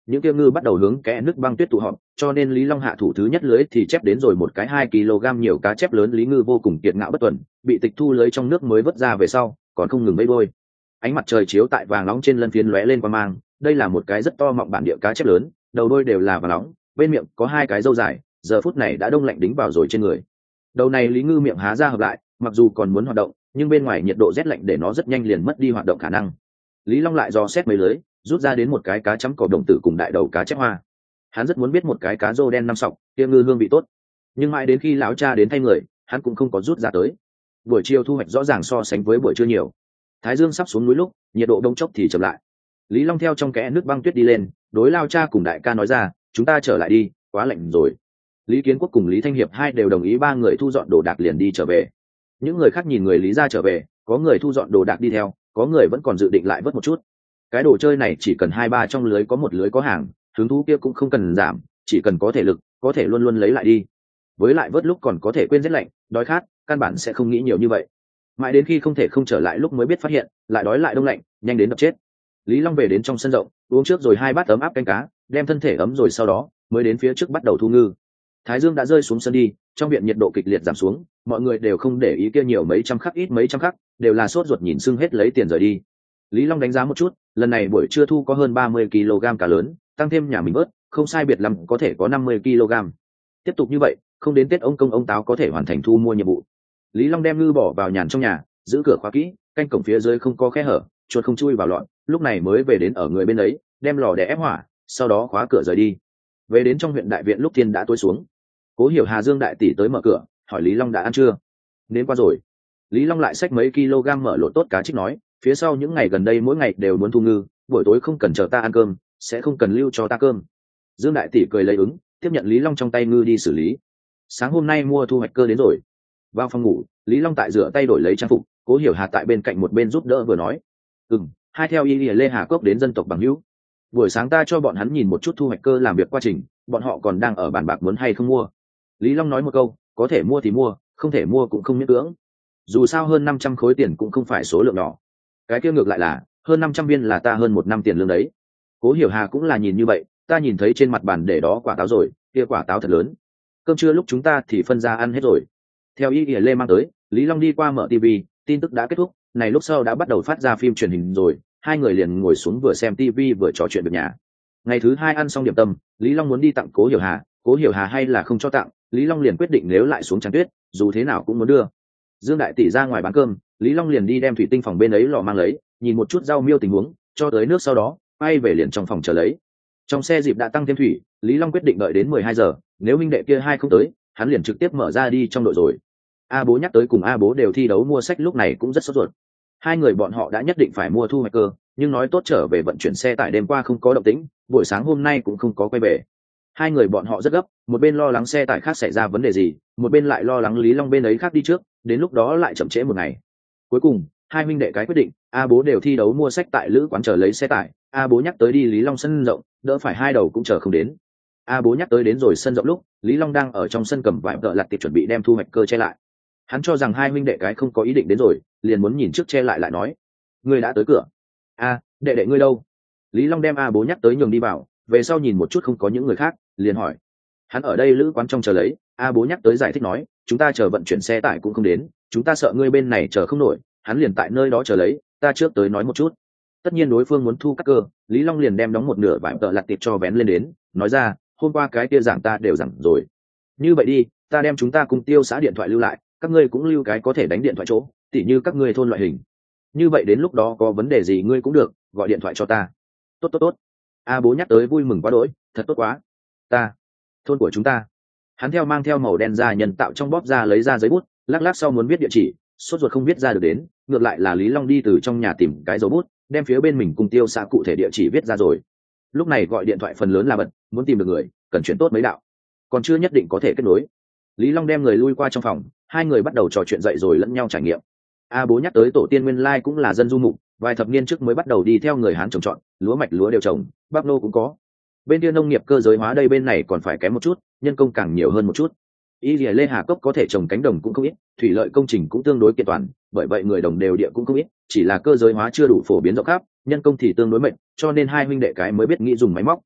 những kia ngư bắt đầu hướng kẽ nước băng tuyết tụ họp, cho nên Lý Long hạ thủ thứ nhất lưới thì chép đến rồi một cái hai ki lô gam nhiều cá chép lớn. Lý Ngư vô cùng kiệt ngạo bất tuần, bị tịch thu lưới trong nước mới vớt ra về sau còn không ngừng vẫy đuôi. Ánh mặt trời chiếu tại vàng nóng trên lân phiến lóe lên qua mang, đây là một cái rất to mọng bản địa cá chép lớn, đầu đuôi đều là vàng nóng, bên miệng có hai cái râu dài, giờ phút này đã đông lạnh đính vào rồi trên người. Đầu này Lý Ngư miệng há ra hợp lại, mặc dù còn muốn hoạt động, nhưng bên ngoài nhiệt độ rét lạnh để nó rất nhanh liền mất đi hoạt động khả năng. Lý Long lại dò xét mấy lưới, rút ra đến một cái cá chấm cỏ đồng tử cùng đại đầu cá chép hoa. Hắn rất muốn biết một cái cá rô đen năm sọc kia ngư hương vị tốt, nhưng mãi đến khi lão cha đến thay người, hắn cũng không có rút ra tới. Buổi chiều thu hoạch rõ ràng so sánh với buổi trưa nhiều. Thái dương sắp xuống núi lúc, nhiệt độ đông chốc thì chậm lại. Lý Long theo trong kẽ nước băng tuyết đi lên, đối lao cha cùng đại ca nói ra, chúng ta trở lại đi, quá lạnh rồi. Lý Kiến Quốc cùng Lý Thanh Hiệp hai đều đồng ý, ba người thu dọn đồ đạc liền đi trở về. Những người khác nhìn người Lý ra trở về, có người thu dọn đồ đạc đi theo, có người vẫn còn dự định lại vớt một chút. Cái đồ chơi này chỉ cần hai ba trong lưới có một lưới có hàng, hứng thú kia cũng không cần giảm, chỉ cần có thể lực, có thể luôn luôn lấy lại đi. Với lại vớt lúc còn có thể quên rét lạnh, đói khát, căn bản sẽ không nghĩ nhiều như vậy. Mãi đến khi không thể không trở lại lúc mới biết phát hiện, lại đói lại đông lạnh, nhanh đến đập chết. Lý Long về đến trong sân rộng, uống trước rồi hai bát ấm áp canh cá, đem thân thể ấm rồi sau đó mới đến phía trước bắt đầu thu ngư. Thái dương đã rơi xuống sân đi, trong viện nhiệt độ kịch liệt giảm xuống, mọi người đều không để ý kia nhiều mấy trăm khắc ít mấy trăm khắc, đều là sốt ruột nhìn sưng hết lấy tiền rời đi. Lý Long đánh giá một chút, lần này buổi trưa thu có hơn ba mươi ki lô gam cá lớn, tăng thêm nhà mình bớt, không sai biệt lắm có thể có năm mươi ki lô gam. Tiếp tục như vậy, không đến Tết ông công ông táo có thể hoàn thành thu mua nhiệm vụ. Lý Long đem ngư bỏ vào nhàn trong nhà, giữ cửa khóa kỹ, canh cổng phía dưới không có khe hở, chuột không chui vào lọt, lúc này mới về đến ở người bên ấy, đem lò để ép hỏa, sau đó khóa cửa rời đi. Về đến trong huyện đại viện lúc thiên đã tối xuống. Cố Hiểu Hà Dương đại tỷ tới mở cửa, hỏi Lý Long đã ăn chưa. Đến qua rồi. Lý Long lại xách mấy kg mở lột tốt cá trích nói, phía sau những ngày gần đây mỗi ngày đều muốn thu ngư, buổi tối không cần chờ ta ăn cơm, sẽ không cần lưu cho ta cơm. Dương đại tỷ cười lấy ứng, tiếp nhận Lý Long trong tay ngư đi xử lý. Sáng hôm nay mua thu hoạch cơ đến rồi. Vào phòng ngủ, Lý Long tại rửa tay đổi lấy trang phục, Cố Hiểu Hà tại bên cạnh một bên giúp đỡ vừa nói, ừm, hai theo y lê Hà Cốc đến dân tộc bằng hữu. Buổi sáng ta cho bọn hắn nhìn một chút thu hoạch cơ làm việc quá trình, bọn họ còn đang ở bàn bạc muốn hay không mua. Lý Long nói một câu, có thể mua thì mua, không thể mua cũng không miễn cưỡng. Dù sao hơn năm trăm khối tiền cũng không phải số lượng nhỏ. Cái kia ngược lại là, hơn năm trăm viên là ta hơn một năm tiền lương đấy. Cố Hiểu Hà cũng là nhìn như vậy, ta nhìn thấy trên mặt bàn để đó quả táo rồi, kia quả táo thật lớn. Cơm trưa lúc chúng ta thì phân ra ăn hết rồi. Theo y lê mang tới, Lý Long đi qua mở tivi, tin tức đã kết thúc, này lúc sau đã bắt đầu phát ra phim truyền hình rồi, hai người liền ngồi xuống vừa xem tivi vừa trò chuyện việc nhà. Ngày thứ hai ăn xong điểm tâm, Lý Long muốn đi tặng Cố Hiểu Hà, Cố Hiểu Hà hay là không cho tặng, Lý Long liền quyết định nếu lại xuống Tràng Tuyết, dù thế nào cũng muốn đưa. Dương đại tỷ ra ngoài bán cơm, Lý Long liền đi đem thủy tinh phòng bên ấy lò mang lấy, nhìn một chút rau miêu tình huống, cho tới nước sau đó, bay về liền trong phòng chờ lấy. Trong xe dịp đã tăng thêm thủy, Lý Long quyết định đợi đến mười hai giờ, nếu minh đệ kia hai không tới, hắn liền trực tiếp mở ra đi trong đội rồi. A Bố nhắc tới cùng A Bố đều thi đấu mua sách lúc này cũng rất sốt ruột. Hai người bọn họ đã nhất định phải mua thu hoạch cơ, nhưng nói tốt trở về vận chuyển xe tải đêm qua không có động tĩnh, buổi sáng hôm nay cũng không có quay về. Hai người bọn họ rất gấp, một bên lo lắng xe tải khác xảy ra vấn đề gì, một bên lại lo lắng Lý Long bên ấy khác đi trước, đến lúc đó lại chậm trễ một ngày. Cuối cùng, hai huynh đệ cái quyết định, A Bố đều thi đấu mua sách tại lữ quán chờ lấy xe tải, A Bố nhắc tới đi Lý Long sân rộng, đỡ phải hai đầu cũng chờ không đến. A Bố nhắc tới đến rồi sân rộng lúc, Lý Long đang ở trong sân cầm vải vợ lặt tiệp chuẩn bị đem thu hoạch cơ che lại. Hắn cho rằng hai huynh đệ cái không có ý định đến rồi, liền muốn nhìn trước che lại lại nói, ngươi đã tới cửa. A, đệ đệ ngươi đâu? Lý Long đem A Bố nhắc tới nhường đi vào, về sau nhìn một chút không có những người khác, liền hỏi, hắn ở đây lữ quán trong chờ lấy. A Bố nhắc tới giải thích nói, chúng ta chờ vận chuyển xe tải cũng không đến, chúng ta sợ ngươi bên này chờ không nổi, hắn liền tại nơi đó chờ lấy, ta trước tới nói một chút. Tất nhiên đối phương muốn thu các cơ, Lý Long liền đem đóng một nửa vải tợ lặt tiệp cho vén lên đến, nói ra, hôm qua cái kia giảng ta đều giảng rồi. Như vậy đi, ta đem chúng ta cùng tiêu xã điện thoại lưu lại, các ngươi cũng lưu cái có thể đánh điện thoại chỗ, tỉ như các ngươi thôn loại hình. Như vậy đến lúc đó có vấn đề gì ngươi cũng được, gọi điện thoại cho ta. Tốt tốt tốt. A Bố nhắc tới vui mừng quá đỗi, thật tốt quá. Ta, thôn của chúng ta. Hắn theo mang theo màu đen da nhân tạo trong bóp ra lấy ra giấy bút, lắc lắc sau muốn viết địa chỉ, sốt ruột không viết ra được đến, ngược lại là Lý Long đi từ trong nhà tìm cái dấu bút, đem phía bên mình cùng tiêu xã cụ thể địa chỉ viết ra rồi. Lúc này gọi điện thoại phần lớn là bận, muốn tìm được người, cần chuyển tốt mấy đạo, còn chưa nhất định có thể kết nối. Lý Long đem người lui qua trong phòng, hai người bắt đầu trò chuyện dậy rồi lẫn nhau trải nghiệm. A Bố nhắc tới tổ tiên nguyên lai cũng là dân du mục, vài thập niên trước mới bắt đầu đi theo người Hán trồng trọt, lúa mạch lúa đều trồng, bắp nô cũng có. Bên kia nông nghiệp cơ giới hóa đây bên này còn phải kém một chút, nhân công càng nhiều hơn một chút. Y Lìa Lê Hà Cốc có thể trồng cánh đồng cũng không ít, thủy lợi công trình cũng tương đối kiện toàn, bởi vậy người đồng đều địa cũng không ít, chỉ là cơ giới hóa chưa đủ phổ biến rộng khắp, nhân công thì tương đối mệnh, cho nên hai huynh đệ cái mới biết nghĩ dùng máy móc.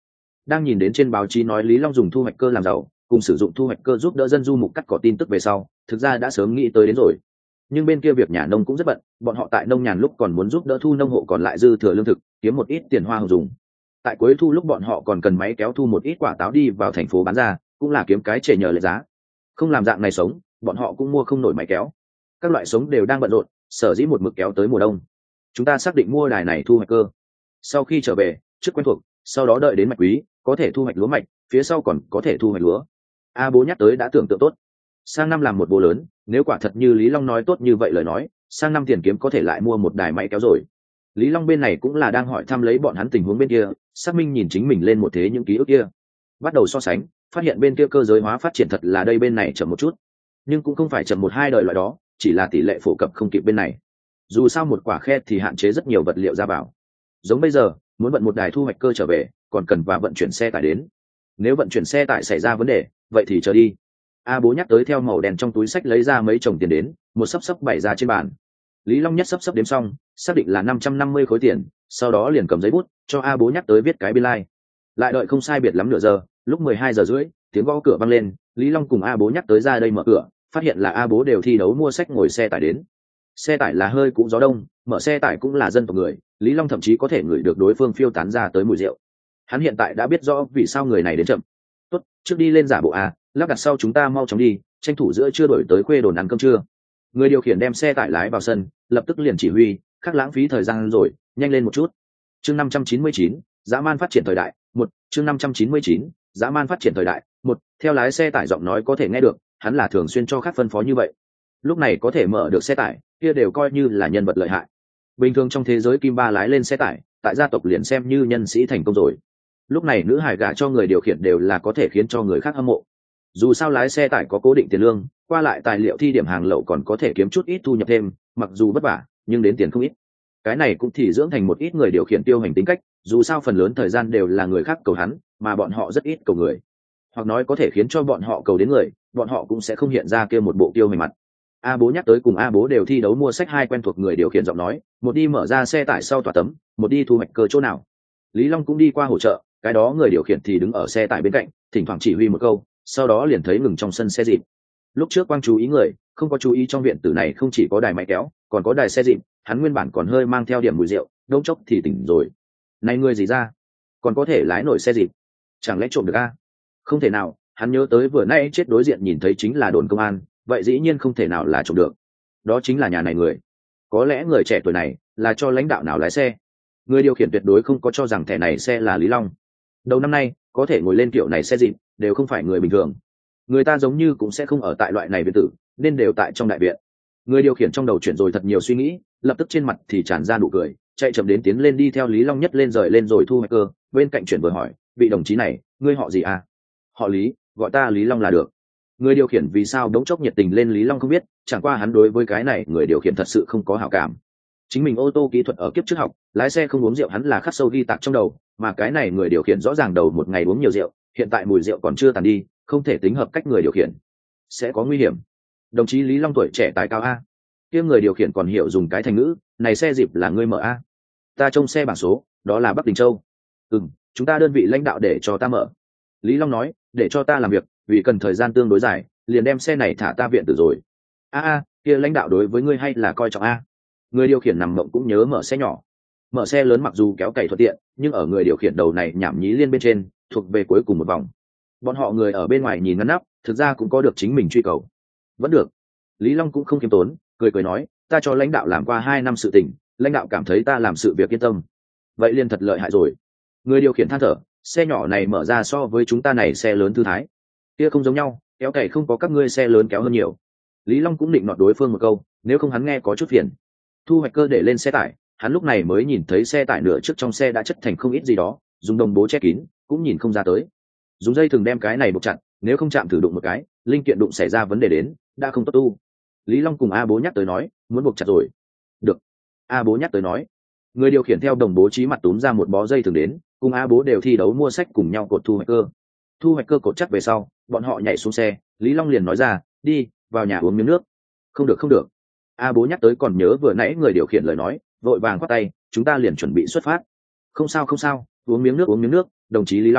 đang nhìn đến trên báo chí nói Lý Long dùng thu hoạch cơ làm giàu, cùng sử dụng thu hoạch cơ giúp đỡ dân du mục cắt cỏ tin tức về sau, thực ra đã sớm nghĩ tới đến rồi. Nhưng bên kia việc nhà nông cũng rất bận, bọn họ tại nông nhàn lúc còn muốn giúp đỡ thu nông hộ còn lại dư thừa lương thực, kiếm một ít tiền hoa hồng dùng. Tại cuối thu lúc bọn họ còn cần máy kéo thu một ít quả táo đi vào thành phố bán ra, cũng là kiếm cái chề nhờ lệ giá. Không làm dạng này sống, bọn họ cũng mua không nổi máy kéo. Các loại sống đều đang bận rộn, sở dĩ một mực kéo tới mùa đông. Chúng ta xác định mua đài này thu hoạch cơ. Sau khi trở về, trước quen thuộc, sau đó đợi đến mạch quý, có thể thu hoạch lúa mạch, phía sau còn có thể thu hoạch lúa. A bố nhắc tới đã tưởng tượng tốt. Sang năm làm một bố lớn, nếu quả thật như Lý Long nói tốt như vậy lời nói, sang năm tiền kiếm có thể lại mua một đài máy kéo rồi. Lý Long bên này cũng là đang hỏi thăm lấy bọn hắn tình huống bên kia, xác minh nhìn chính mình lên một thế những ký ức kia. Bắt đầu so sánh, phát hiện bên kia cơ giới hóa phát triển thật là đây bên này chậm một chút, nhưng cũng không phải chậm một hai đời loại đó, chỉ là tỷ lệ phổ cập không kịp bên này. Dù sao một quả khe thì hạn chế rất nhiều vật liệu ra vào. Giống bây giờ, muốn vận một đài thu hoạch cơ trở về, còn cần và vận chuyển xe tải đến. Nếu vận chuyển xe tải xảy ra vấn đề, vậy thì chờ đi. A bố nhắc tới theo màu đen trong túi sách lấy ra mấy chồng tiền đến, một sấp sấp bày ra trên bàn. Lý Long nhất sấp sấp đếm xong, xác định là năm trăm năm mươi khối tiền, sau đó liền cầm giấy bút cho A bố nhắc tới viết cái biên lai. Lại đợi không sai biệt lắm nửa giờ, lúc mười hai giờ rưỡi, tiếng gõ cửa vang lên, Lý Long cùng A bố nhắc tới ra đây mở cửa, phát hiện là A bố đều thi đấu mua sách ngồi xe tải đến. Xe tải là hơi cũ gió đông, mở xe tải cũng là dân tộc người, Lý Long thậm chí có thể ngửi được đối phương phiêu tán ra tới mùi rượu. Hắn hiện tại đã biết rõ vì sao người này đến chậm. Tốt, trước đi lên giả bộ A, lắp đặt sau chúng ta mau chóng đi, tranh thủ giữa trưa đổi tới khuê đồn ăn cơm trưa. Người điều khiển đem xe tải lái vào sân, lập tức liền chỉ huy, khác lãng phí thời gian rồi, nhanh lên một chút. Chương năm trăm chín mươi chín, dã man phát triển thời đại, một, chương năm trăm chín mươi chín, dã man phát triển thời đại, một, theo lái xe tải giọng nói có thể nghe được, hắn là thường xuyên cho khác phân phó như vậy. Lúc này có thể mở được xe tải, kia đều coi như là nhân vật lợi hại. Bình thường trong thế giới kim ba lái lên xe tải, tại gia tộc liền xem như nhân sĩ thành công rồi. Lúc này nữ hải gả cho người điều khiển đều là có thể khiến cho người khác hâm mộ. Dù sao lái xe tải có cố định tiền lương, qua lại tài liệu thi điểm hàng lậu còn có thể kiếm chút ít thu nhập thêm, mặc dù vất vả, nhưng đến tiền không ít. Cái này cũng thì dưỡng thành một ít người điều khiển tiêu hành tính cách, dù sao phần lớn thời gian đều là người khác cầu hắn, mà bọn họ rất ít cầu người. Hoặc nói có thể khiến cho bọn họ cầu đến người, bọn họ cũng sẽ không hiện ra kia một bộ tiêu hành mặt. A bố nhắc tới cùng A bố đều thi đấu mua sách hai quen thuộc người điều khiển giọng nói, một đi mở ra xe tải sau tòa tấm, một đi thu hoạch cơ chỗ nào. Lý Long cũng đi qua hỗ trợ, cái đó người điều khiển thì đứng ở xe tải bên cạnh, thỉnh thoảng chỉ huy một câu, sau đó liền thấy ngừng trong sân xe dịp. Lúc trước quang chú ý người, không có chú ý trong viện tử này không chỉ có đài máy kéo, còn có đài xe dịp, hắn nguyên bản còn hơi mang theo điểm mùi rượu, đống chốc thì tỉnh rồi. Này người gì ra, còn có thể lái nổi xe dịp, chẳng lẽ trộm được a? Không thể nào, hắn nhớ tới vừa nãy chết đối diện nhìn thấy chính là đồn công an, vậy dĩ nhiên không thể nào là trộm được. Đó chính là nhà này người. Có lẽ người trẻ tuổi này là cho lãnh đạo nào lái xe. Người điều khiển tuyệt đối không có cho rằng thẻ này xe là Lý Long. Đầu năm nay, có thể ngồi lên kiểu này xe dịp, đều không phải người bình thường. Người ta giống như cũng sẽ không ở tại loại này biệt tử, nên đều tại trong đại viện. Người điều khiển trong đầu chuyển rồi thật nhiều suy nghĩ, lập tức trên mặt thì tràn ra nụ cười, chạy chậm đến tiến lên đi theo Lý Long nhất lên rời lên rồi thu hoạch cơ, bên cạnh chuyển vừa hỏi, vị đồng chí này, ngươi họ gì à? Họ Lý, gọi ta Lý Long là được. Người điều khiển vì sao đống chốc nhiệt tình lên Lý Long không biết, chẳng qua hắn đối với cái này người điều khiển thật sự không có hảo cảm. Chính mình ô tô kỹ thuật ở kiếp trước học, lái xe không uống rượu hắn là khắc sâu ghi tạc trong đầu, mà cái này người điều khiển rõ ràng đầu một ngày uống nhiều rượu, hiện tại mùi rượu còn chưa tàn đi, không thể tính hợp cách người điều khiển, sẽ có nguy hiểm. Đồng chí Lý Long tuổi trẻ tài cao a, kia người điều khiển còn hiểu dùng cái thành ngữ, này xe dịp là ngươi mở a. Ta trông xe bảng số, đó là Bắc Đình Châu. Ừm, chúng ta đơn vị lãnh đạo để cho ta mở. Lý Long nói, để cho ta làm việc, vì cần thời gian tương đối dài, liền đem xe này thả ta viện tử rồi. A a, kia lãnh đạo đối với ngươi hay là coi trọng a. Người điều khiển nằm mộng cũng nhớ mở xe nhỏ. Mở xe lớn mặc dù kéo cày thuận tiện, nhưng ở người điều khiển đầu này nhảm nhí liên bên trên, thuộc về cuối cùng một vòng. Bọn họ người ở bên ngoài nhìn ngăn nắp, thực ra cũng có được chính mình truy cầu. Vẫn được. Lý Long cũng không kiêm tốn, cười cười nói, ta cho lãnh đạo làm qua hai năm sự tình, lãnh đạo cảm thấy ta làm sự việc yên tâm. Vậy liền thật lợi hại rồi. Người điều khiển than thở, xe nhỏ này mở ra so với chúng ta này xe lớn thư thái. Kia không giống nhau, kéo cày không có các ngươi xe lớn kéo hơn nhiều. Lý Long cũng định nọt đối phương một câu, nếu không hắn nghe có chút phiền. Thu hoạch cơ để lên xe tải, hắn lúc này mới nhìn thấy xe tải nửa trước trong xe đã chất thành không ít gì đó, dùng đồng bố che kín, cũng nhìn không ra tới. Dùng dây thường đem cái này buộc chặt, nếu không chạm thử đụng một cái, linh kiện đụng xảy ra vấn đề đến, đã không tốt tu. Lý Long cùng A bố nhắc tới nói, muốn buộc chặt rồi. Được. A bố nhắc tới nói. Người điều khiển theo đồng bố chí mặt túm ra một bó dây thường đến, cùng A bố đều thi đấu mua sách cùng nhau cột thu hoạch cơ. Thu hoạch cơ cột chắc về sau, bọn họ nhảy xuống xe, Lý Long liền nói ra, đi, vào nhà uống miếng nước. Không được không được. A bố nhắc tới còn nhớ vừa nãy người điều khiển lời nói, vội vàng khoát tay, chúng ta liền chuẩn bị xuất phát. Không sao không sao, uống miếng nước uống miếng nước, đồng chí Lý Long,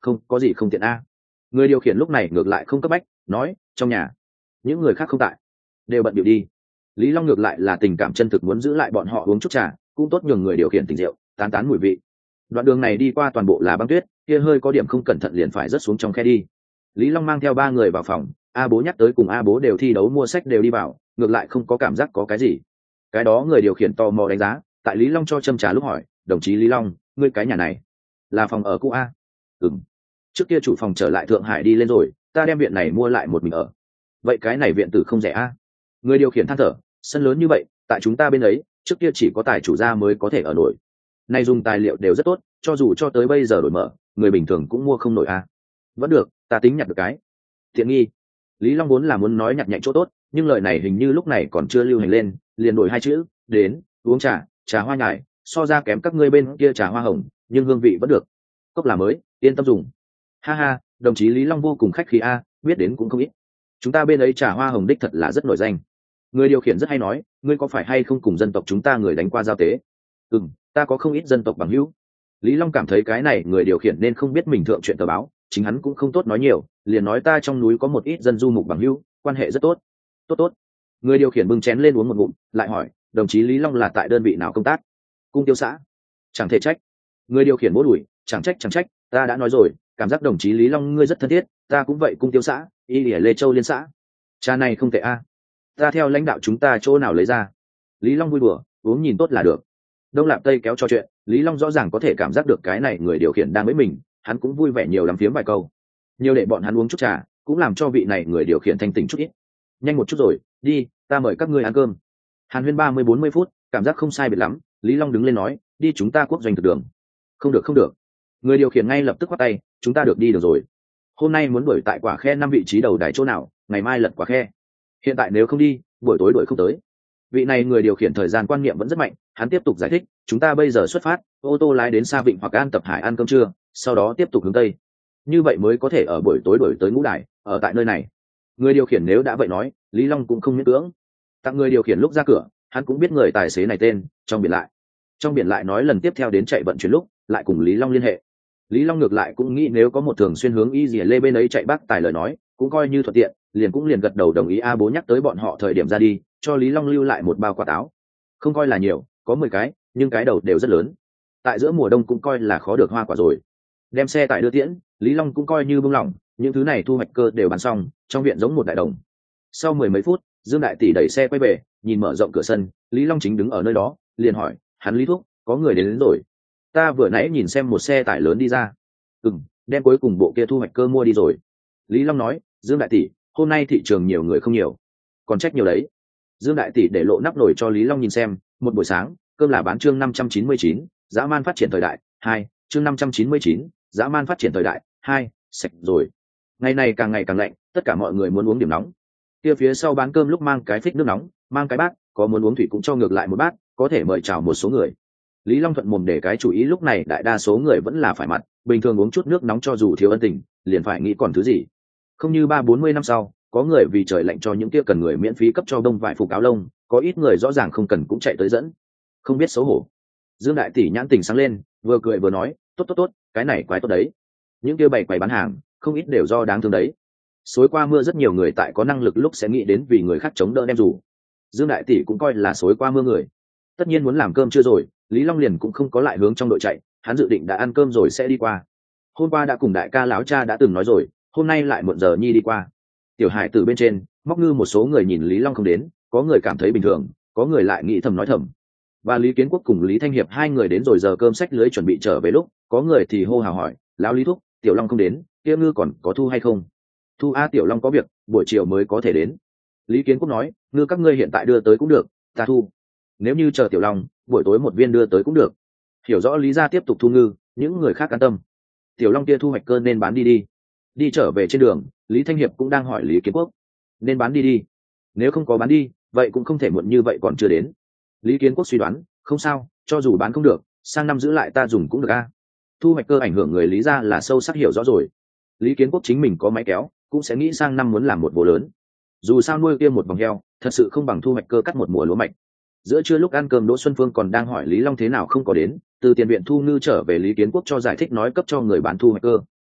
không có gì không tiện a. Người điều khiển lúc này ngược lại không cấp bách, nói trong nhà những người khác không tại, đều bận biểu đi. Lý Long ngược lại là tình cảm chân thực muốn giữ lại bọn họ uống chút trà, cũng tốt nhường người điều khiển tỉnh rượu tán tán mùi vị. Đoạn đường này đi qua toàn bộ là băng tuyết, kia hơi có điểm không cẩn thận liền phải rớt xuống trong khe đi. Lý Long mang theo ba người vào phòng, a bố nhắc tới cùng a bố đều thi đấu mua sách đều đi vào, ngược lại không có cảm giác có cái gì. Cái đó người điều khiển tò mò đánh giá, tại Lý Long cho châm trà lúc hỏi, đồng chí Lý Long, ngươi cái nhà này là phòng ở cũ a? Ừm. Trước kia chủ phòng trở lại Thượng Hải đi lên rồi, ta đem viện này mua lại một mình ở. Vậy cái này viện tử không rẻ a? Người điều khiển than thở, sân lớn như vậy, tại chúng ta bên ấy, trước kia chỉ có tài chủ gia mới có thể ở nổi. Nay dùng tài liệu đều rất tốt, cho dù cho tới bây giờ đổi mở, người bình thường cũng mua không nổi a. Vẫn được, ta tính nhặt được cái tiện nghi. Lý Long vốn là muốn nói nhặt nhạnh chỗ tốt, nhưng lời này hình như lúc này còn chưa lưu hành lên, liền đổi hai chữ, đến, uống trà, trà hoa nhài, so ra kém các ngươi bên kia trà hoa hồng, nhưng hương vị vẫn được. Cốc là mới, yên tâm dùng. Ha ha, đồng chí Lý Long vô cùng khách khí a, biết đến cũng không ít. Chúng ta bên ấy trà hoa hồng đích thật là rất nổi danh. Người điều khiển rất hay nói, ngươi có phải hay không cùng dân tộc chúng ta người đánh qua giao tế? Ừm, ta có không ít dân tộc bằng hữu. Lý Long cảm thấy cái này người điều khiển nên không biết mình thượng chuyện tờ báo, chính hắn cũng không tốt nói nhiều, liền nói ta trong núi có một ít dân du mục bằng hữu, quan hệ rất tốt. Tốt tốt. Người điều khiển bưng chén lên uống một ngụm, lại hỏi, đồng chí Lý Long là tại đơn vị nào công tác? Cung tiêu xã. Chẳng thể trách. Người điều khiển bố đuổi, chẳng trách chẳng trách, ta đã nói rồi, cảm giác đồng chí Lý Long ngươi rất thân thiết, ta cũng vậy. Cung tiêu xã, y lìa Lê Châu liên xã. Cha này không tệ a. Ta theo lãnh đạo chúng ta chỗ nào lấy ra? Lý Long vui đùa, uống nhìn tốt là được. Đông Lạp Tây kéo trò chuyện, Lý Long rõ ràng có thể cảm giác được cái này người điều khiển đang với mình, hắn cũng vui vẻ nhiều lắm phiếm vài câu. Nhiều để bọn hắn uống chút trà, cũng làm cho vị này người điều khiển thanh tỉnh chút ít. Nhanh một chút rồi, đi, ta mời các ngươi ăn cơm. Hàn huyên ba mươi bốn mươi phút, cảm giác không sai biệt lắm, Lý Long đứng lên nói, đi chúng ta quốc doanh thực đường. Không được không được. Người điều khiển ngay lập tức khoát tay, chúng ta được đi được rồi. Hôm nay muốn đuổi tại quả khe năm vị trí đầu đài chỗ nào, ngày mai lật quả khe. Hiện tại nếu không đi, buổi tối đuổi không tới. Vị này người điều khiển thời gian quan niệm vẫn rất mạnh, hắn tiếp tục giải thích, chúng ta bây giờ xuất phát, ô tô lái đến Sa Vịnh hoặc An Tập Hải ăn cơm trưa, sau đó tiếp tục hướng tây. Như vậy mới có thể ở buổi tối đuổi tới ngũ đài, ở tại nơi này. Người điều khiển nếu đã vậy nói, Lý Long cũng không miễn cưỡng. Tặng người điều khiển lúc ra cửa, hắn cũng biết người tài xế này tên, trong biển lại. Trong biển lại nói lần tiếp theo đến chạy vận chuyển lúc, lại cùng Lý Long liên hệ. Lý Long ngược lại cũng nghĩ nếu có một thường xuyên hướng y dìa lê bên ấy chạy bác tài lời nói, cũng coi như thuận tiện, liền cũng liền gật đầu đồng ý. A bố nhắc tới bọn họ thời điểm ra đi, cho Lý Long lưu lại một bao quả táo. Không coi là nhiều, có mười cái, nhưng cái đầu đều rất lớn. Tại giữa mùa đông cũng coi là khó được hoa quả rồi. Đem xe tải đưa tiễn, Lý Long cũng coi như buông lỏng, những thứ này thu hoạch cơ đều bán xong, trong viện giống một đại đồng. Sau mười mấy phút, Dương đại tỷ đẩy xe quay về, nhìn mở rộng cửa sân, Lý Long chính đứng ở nơi đó, liền hỏi, hắn Lý thúc, có người đến, đến rồi. Ta vừa nãy nhìn xem một xe tải lớn đi ra. Ừm, đem cuối cùng bộ kia thu hoạch cơ mua đi rồi. Lý Long nói, Dương đại tỷ, hôm nay thị trường nhiều người không nhiều, còn trách nhiều đấy. Dương đại tỷ để lộ nắp nồi cho Lý Long nhìn xem, một buổi sáng, cơm là bán chương năm trăm chín mươi chín, dã man phát triển thời đại, hai, chương năm trăm chín mươi chín, dã man phát triển thời đại, hai, sạch rồi. Ngày này càng ngày càng lạnh, tất cả mọi người muốn uống điểm nóng. Kia phía sau bán cơm lúc mang cái phích nước nóng, mang cái bát, có muốn uống thủy cũng cho ngược lại một bát, có thể mời chào một số người. Lý Long thuận mồm để cái chủ ý lúc này đại đa số người vẫn là phải mặt, bình thường uống chút nước nóng cho dù thiếu ân tình, liền phải nghĩ còn thứ gì. Không như ba bốn mươi năm sau, có người vì trời lạnh cho những kia cần người miễn phí cấp cho đông vải phục áo lông, có ít người rõ ràng không cần cũng chạy tới dẫn. Không biết xấu hổ. Dương đại tỷ nhãn tình sáng lên, vừa cười vừa nói, tốt tốt tốt, cái này quái tốt đấy. Những kia bày quầy bán hàng, không ít đều do đáng thương đấy. Xối qua mưa rất nhiều người tại có năng lực lúc sẽ nghĩ đến vì người khác chống đỡ đem dù. Dương đại tỷ cũng coi là xối qua mưa người. Tất nhiên muốn làm cơm chưa rồi, Lý Long liền cũng không có lại hướng trong đội chạy, hắn dự định đã ăn cơm rồi sẽ đi qua. Hôm qua đã cùng đại ca lão cha đã từng nói rồi, hôm nay lại muộn giờ nhi đi qua. Tiểu hải từ bên trên, móc ngư một số người nhìn Lý Long không đến, có người cảm thấy bình thường, có người lại nghĩ thầm nói thầm. Và Lý Kiến Quốc cùng Lý Thanh Hiệp hai người đến rồi giờ cơm sách lưới chuẩn bị trở về lúc, có người thì hô hào hỏi, lão Lý thúc, Tiểu Long không đến, kia ngư còn có thu hay không? Thu a, Tiểu Long có việc, buổi chiều mới có thể đến. Lý Kiến Quốc nói, ngư các ngươi hiện tại đưa tới cũng được, ta thu. Nếu như chờ Tiểu Long, buổi tối một viên đưa tới cũng được. Hiểu rõ Lý gia tiếp tục thu ngư, những người khác an tâm. Tiểu Long kia thu hoạch cơn nên bán đi đi. Đi trở về trên đường, Lý Thanh Hiệp cũng đang hỏi Lý Kiến Quốc, nên bán đi đi. Nếu không có bán đi, vậy cũng không thể muộn như vậy còn chưa đến. Lý Kiến Quốc suy đoán, không sao, cho dù bán không được, sang năm giữ lại ta dùng cũng được a. Thu hoạch cơ ảnh hưởng người Lý gia là sâu sắc hiểu rõ rồi. Lý Kiến Quốc chính mình có máy kéo, cũng sẽ nghĩ sang năm muốn làm một vụ lớn. Dù sao nuôi kia một vòng heo, thật sự không bằng thu hoạch cơ cắt một mùa lúa mạch. Giữa trưa lúc ăn cơm, Đỗ Xuân Phương còn đang hỏi Lý Long thế nào không có đến, từ tiền viện thu ngư trở về, Lý Kiến Quốc cho giải thích nói cấp cho người bán thu hoạch cơ,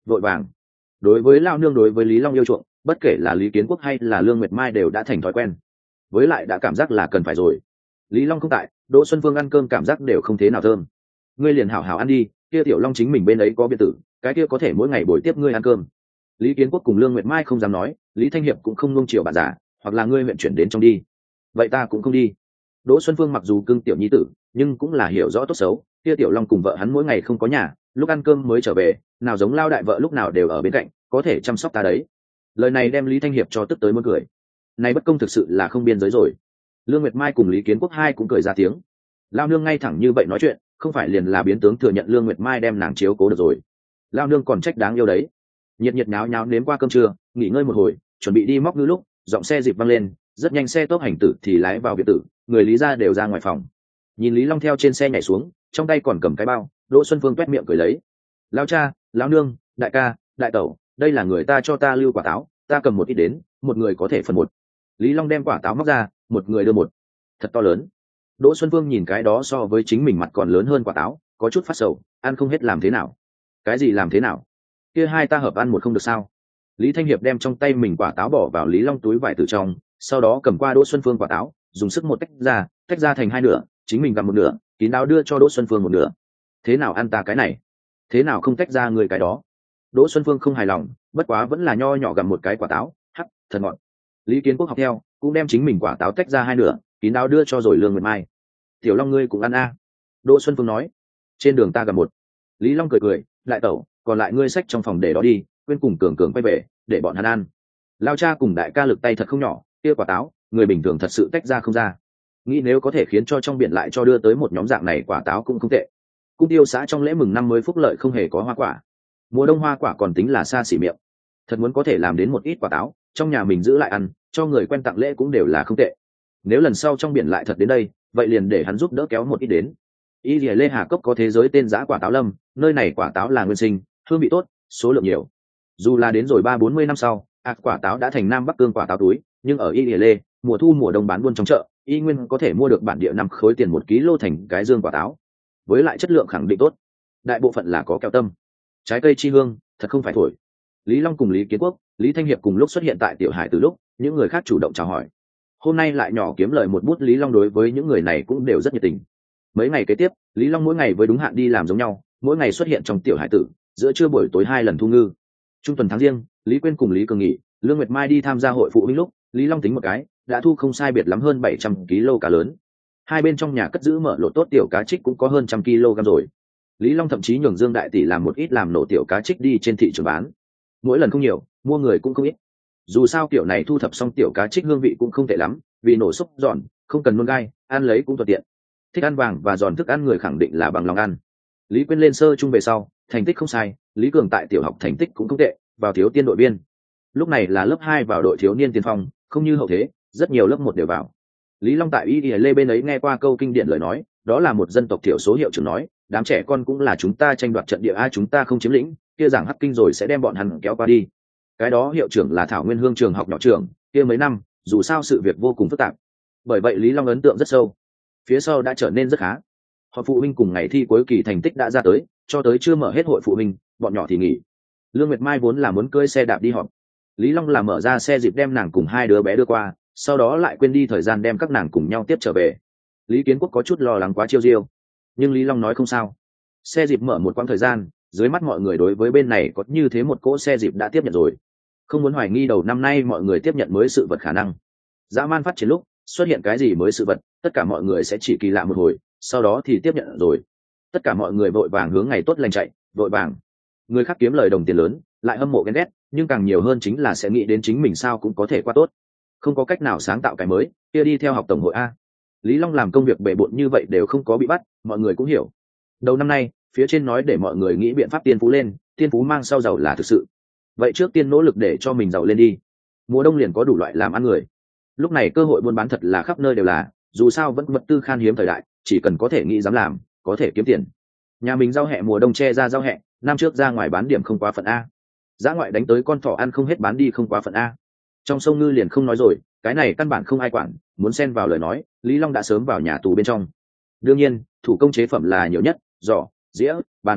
vội vàng. Đối với lao nương, đối với Lý Long yêu chuộng, bất kể là Lý Kiến Quốc hay là Lương Nguyệt Mai đều đã thành thói quen, với lại đã cảm giác là cần phải rồi. Lý Long không tại, Đỗ Xuân Phương ăn cơm cảm giác đều không thế nào thơm. Ngươi liền hảo hảo ăn đi, kia Tiểu Long chính mình bên ấy có biệt tử, cái kia có thể mỗi ngày buổi tiếp ngươi ăn cơm. Lý Kiến Quốc cùng Lương Nguyệt Mai không dám nói, Lý Thanh Hiệp cũng không nuông chiều bà già, hoặc là ngươi huyện chuyển đến trong đi, vậy ta cũng không đi. Đỗ Xuân Phương mặc dù cưng tiểu nhi tử, nhưng cũng là hiểu rõ tốt xấu, kia Tiểu Long cùng vợ hắn mỗi ngày không có nhà, lúc ăn cơm mới trở về, nào giống lao đại vợ lúc nào đều ở bên cạnh, có thể chăm sóc ta đấy. Lời này đem Lý Thanh Hiệp cho tức tới muốn cười. Này bất công thực sự là không biên giới rồi. Lương Nguyệt Mai cùng Lý Kiến Quốc hai cũng cười ra tiếng. Lao nương ngay thẳng như vậy nói chuyện, không phải liền là biến tướng thừa nhận Lương Nguyệt Mai đem nàng chiếu cố được rồi. Lao nương còn trách đáng yêu đấy. Nhiệt nhiệt nháo nháo nếm qua cơm trưa, nghỉ ngơi một hồi, chuẩn bị đi móc ngư lúc, giọng xe dịp văng lên, rất nhanh xe tốc hành tử thì lái vào biệt tử, người Lý gia đều ra ngoài phòng. Nhìn Lý Long theo trên xe nhảy xuống, trong tay còn cầm cái bao, Đỗ Xuân Phương toét miệng cười lấy. Lao cha, lão nương, đại ca, đại tẩu, đây là người ta cho ta lưu quả táo, ta cầm một ít đến, một người có thể phần một. Lý Long đem quả táo móc ra, một người đưa một. Thật to lớn. Đỗ Xuân Phương nhìn cái đó so với chính mình mặt còn lớn hơn quả táo, có chút phát sầu, ăn không hết làm thế nào? Cái gì làm thế nào? Kia hai ta hợp ăn một không được sao? Lý Thanh Hiệp đem trong tay mình quả táo bỏ vào Lý Long túi vải từ trong, sau đó cầm qua Đỗ Xuân Phương quả táo, dùng sức một tách ra, tách ra thành hai nửa, chính mình gặm một nửa, kín đáo đưa cho Đỗ Xuân Phương một nửa. Thế nào ăn ta cái này? Thế nào không tách ra người cái đó? Đỗ Xuân Phương không hài lòng, bất quá vẫn là nho nhỏ gặm một cái quả táo, hắc, thật ngọt. Lý Kiến Quốc học theo, cũng đem chính mình quả táo tách ra hai nửa, kín đáo đưa cho rồi Lương Nguyệt Mai. Tiểu Long ngươi cũng ăn a. Đỗ Xuân Phương nói. Trên đường ta gặp một. Lý Long cười cười, lại tẩu, còn lại ngươi xách trong phòng để đó đi, quên cùng cường cường quay về, để bọn hắn ăn. Lao cha cùng đại ca lực tay thật không nhỏ, kia quả táo, người bình thường thật sự tách ra không ra. Nghĩ nếu có thể khiến cho trong biển lại cho đưa tới một nhóm dạng này quả táo cũng không tệ. Cung tiêu xã trong lễ mừng năm mới phúc lợi không hề có hoa quả, mùa đông hoa quả còn tính là xa xỉ miệng. Thật muốn có thể làm đến một ít quả táo, trong nhà mình giữ lại ăn, cho người quen tặng lễ cũng đều là không tệ. Nếu lần sau trong biển lại thật đến đây, vậy liền để hắn giúp đỡ kéo một ít đến. Y Lìa Lê Hà Cốc có thế giới tên giã quả táo lâm, nơi này quả táo là nguyên sinh, hương vị tốt, số lượng nhiều. Dù là đến rồi ba bốn mươi năm sau, ạt quả táo đã thành Nam Bắc cương quả táo túi, nhưng ở Y Lìa Lê, mùa thu mùa đông bán buôn trong chợ, y nguyên có thể mua được bản địa năm khối tiền một ký lô thành cái dương quả táo, với lại chất lượng khẳng định tốt. Đại bộ phận là có keo tâm, trái cây chi hương, thật không phải thổi. Lý Long cùng Lý Kiến Quốc, Lý Thanh Hiệp cùng lúc xuất hiện tại Tiểu Hải từ lúc, những người khác chủ động chào hỏi. Hôm nay lại nhỏ kiếm lời một bút, Lý Long đối với những người này cũng đều rất nhiệt tình. Mấy ngày kế tiếp, Lý Long mỗi ngày với đúng hạn đi làm giống nhau, mỗi ngày xuất hiện trong Tiểu Hải tử, giữa trưa buổi tối hai lần thu ngư. Trung tuần tháng riêng, Lý Quyên cùng Lý Cường nghỉ, Lương Nguyệt Mai đi tham gia hội phụ huynh lúc, Lý Long tính một cái, đã thu không sai biệt lắm hơn bảy trăm ki lô cá lớn. Hai bên trong nhà cất giữ mở lộ tốt tiểu cá trích cũng có hơn trăm ki lô gam rồi. Lý Long thậm chí nhường Dương đại tỷ làm một ít làm nổ tiểu cá trích đi trên thị trường bán. Mỗi lần không nhiều, mua người cũng không ít. Dù sao kiểu này thu thập xong tiểu cá trích hương vị cũng không tệ lắm, vì nổ xúc giòn, không cần nôn gai, ăn lấy cũng thuận tiện. Thích ăn vàng và giòn thức ăn người khẳng định là bằng lòng ăn. Lý Quyên lên sơ trung về sau, thành tích không sai, Lý Cường tại tiểu học thành tích cũng không tệ, vào thiếu tiên đội viên. Lúc này là lớp hai vào đội thiếu niên tiên phong, không như hậu thế, rất nhiều lớp một đều vào. Lý Long tại Y Lê bên ấy nghe qua câu kinh điển lời nói, đó là một dân tộc thiểu số hiệu trưởng nói, đám trẻ con cũng là chúng ta tranh đoạt trận địa, ai chúng ta không chiếm lĩnh, kia giảng hắc kinh rồi sẽ đem bọn hắn kéo qua đi. Cái đó hiệu trưởng là Thảo Nguyên Hương trường học nhỏ trưởng, kia mấy năm, dù sao sự việc vô cùng phức tạp. Bởi vậy Lý Long ấn tượng rất sâu. Phía sau đã trở nên rất khá. Họ phụ huynh cùng ngày thi cuối kỳ thành tích đã ra tới, cho tới chưa mở hết hội phụ huynh, bọn nhỏ thì nghỉ. Lương Nguyệt Mai vốn là muốn cưỡi xe đạp đi họp. Lý Long là mở ra xe dịp đem nàng cùng hai đứa bé đưa qua, sau đó lại quên đi thời gian đem các nàng cùng nhau tiếp trở về. Lý Kiến Quốc có chút lo lắng quá chiêu diêu, nhưng Lý Long nói không sao. Xe dịp mở một quãng thời gian, dưới mắt mọi người đối với bên này có như thế một cỗ xe dịp đã tiếp nhận rồi, không muốn hoài nghi đầu năm nay mọi người tiếp nhận mới sự vật khả năng. Dã man phát triển lúc xuất hiện cái gì mới sự vật, tất cả mọi người sẽ chỉ kỳ lạ một hồi, sau đó thì tiếp nhận rồi. Tất cả mọi người vội vàng hướng ngày tốt lành chạy, vội vàng. Người khác kiếm lời đồng tiền lớn, lại hâm mộ ghen ghét, nhưng càng nhiều hơn chính là sẽ nghĩ đến chính mình sao cũng có thể qua tốt. Không có cách nào sáng tạo cái mới, kia đi theo học tổng hội a. Lý Long làm công việc bề bộn như vậy đều không có bị bắt, mọi người cũng hiểu. Đầu năm nay, phía trên nói để mọi người nghĩ biện pháp tiên phú lên, tiên phú mang sau giàu là thực sự. Vậy trước tiên nỗ lực để cho mình giàu lên đi. Mùa đông liền có đủ loại làm ăn người. Lúc này cơ hội buôn bán thật là khắp nơi đều là, dù sao vẫn vật tư khan hiếm thời đại, chỉ cần có thể nghĩ dám làm, có thể kiếm tiền. Nhà mình rau hẹ mùa đông che ra rau hẹ, năm trước ra ngoài bán điểm không quá phận a. Giá ngoại đánh tới con thỏ ăn không hết bán đi không quá phận a. Trong sông ngư liền không nói rồi, cái này căn bản không ai quản, muốn xen vào lời nói, Lý Long đã sớm vào nhà tù bên trong. Đương nhiên, thủ công chế phẩm là nhiều nhất, giỏ, dĩa, bàn và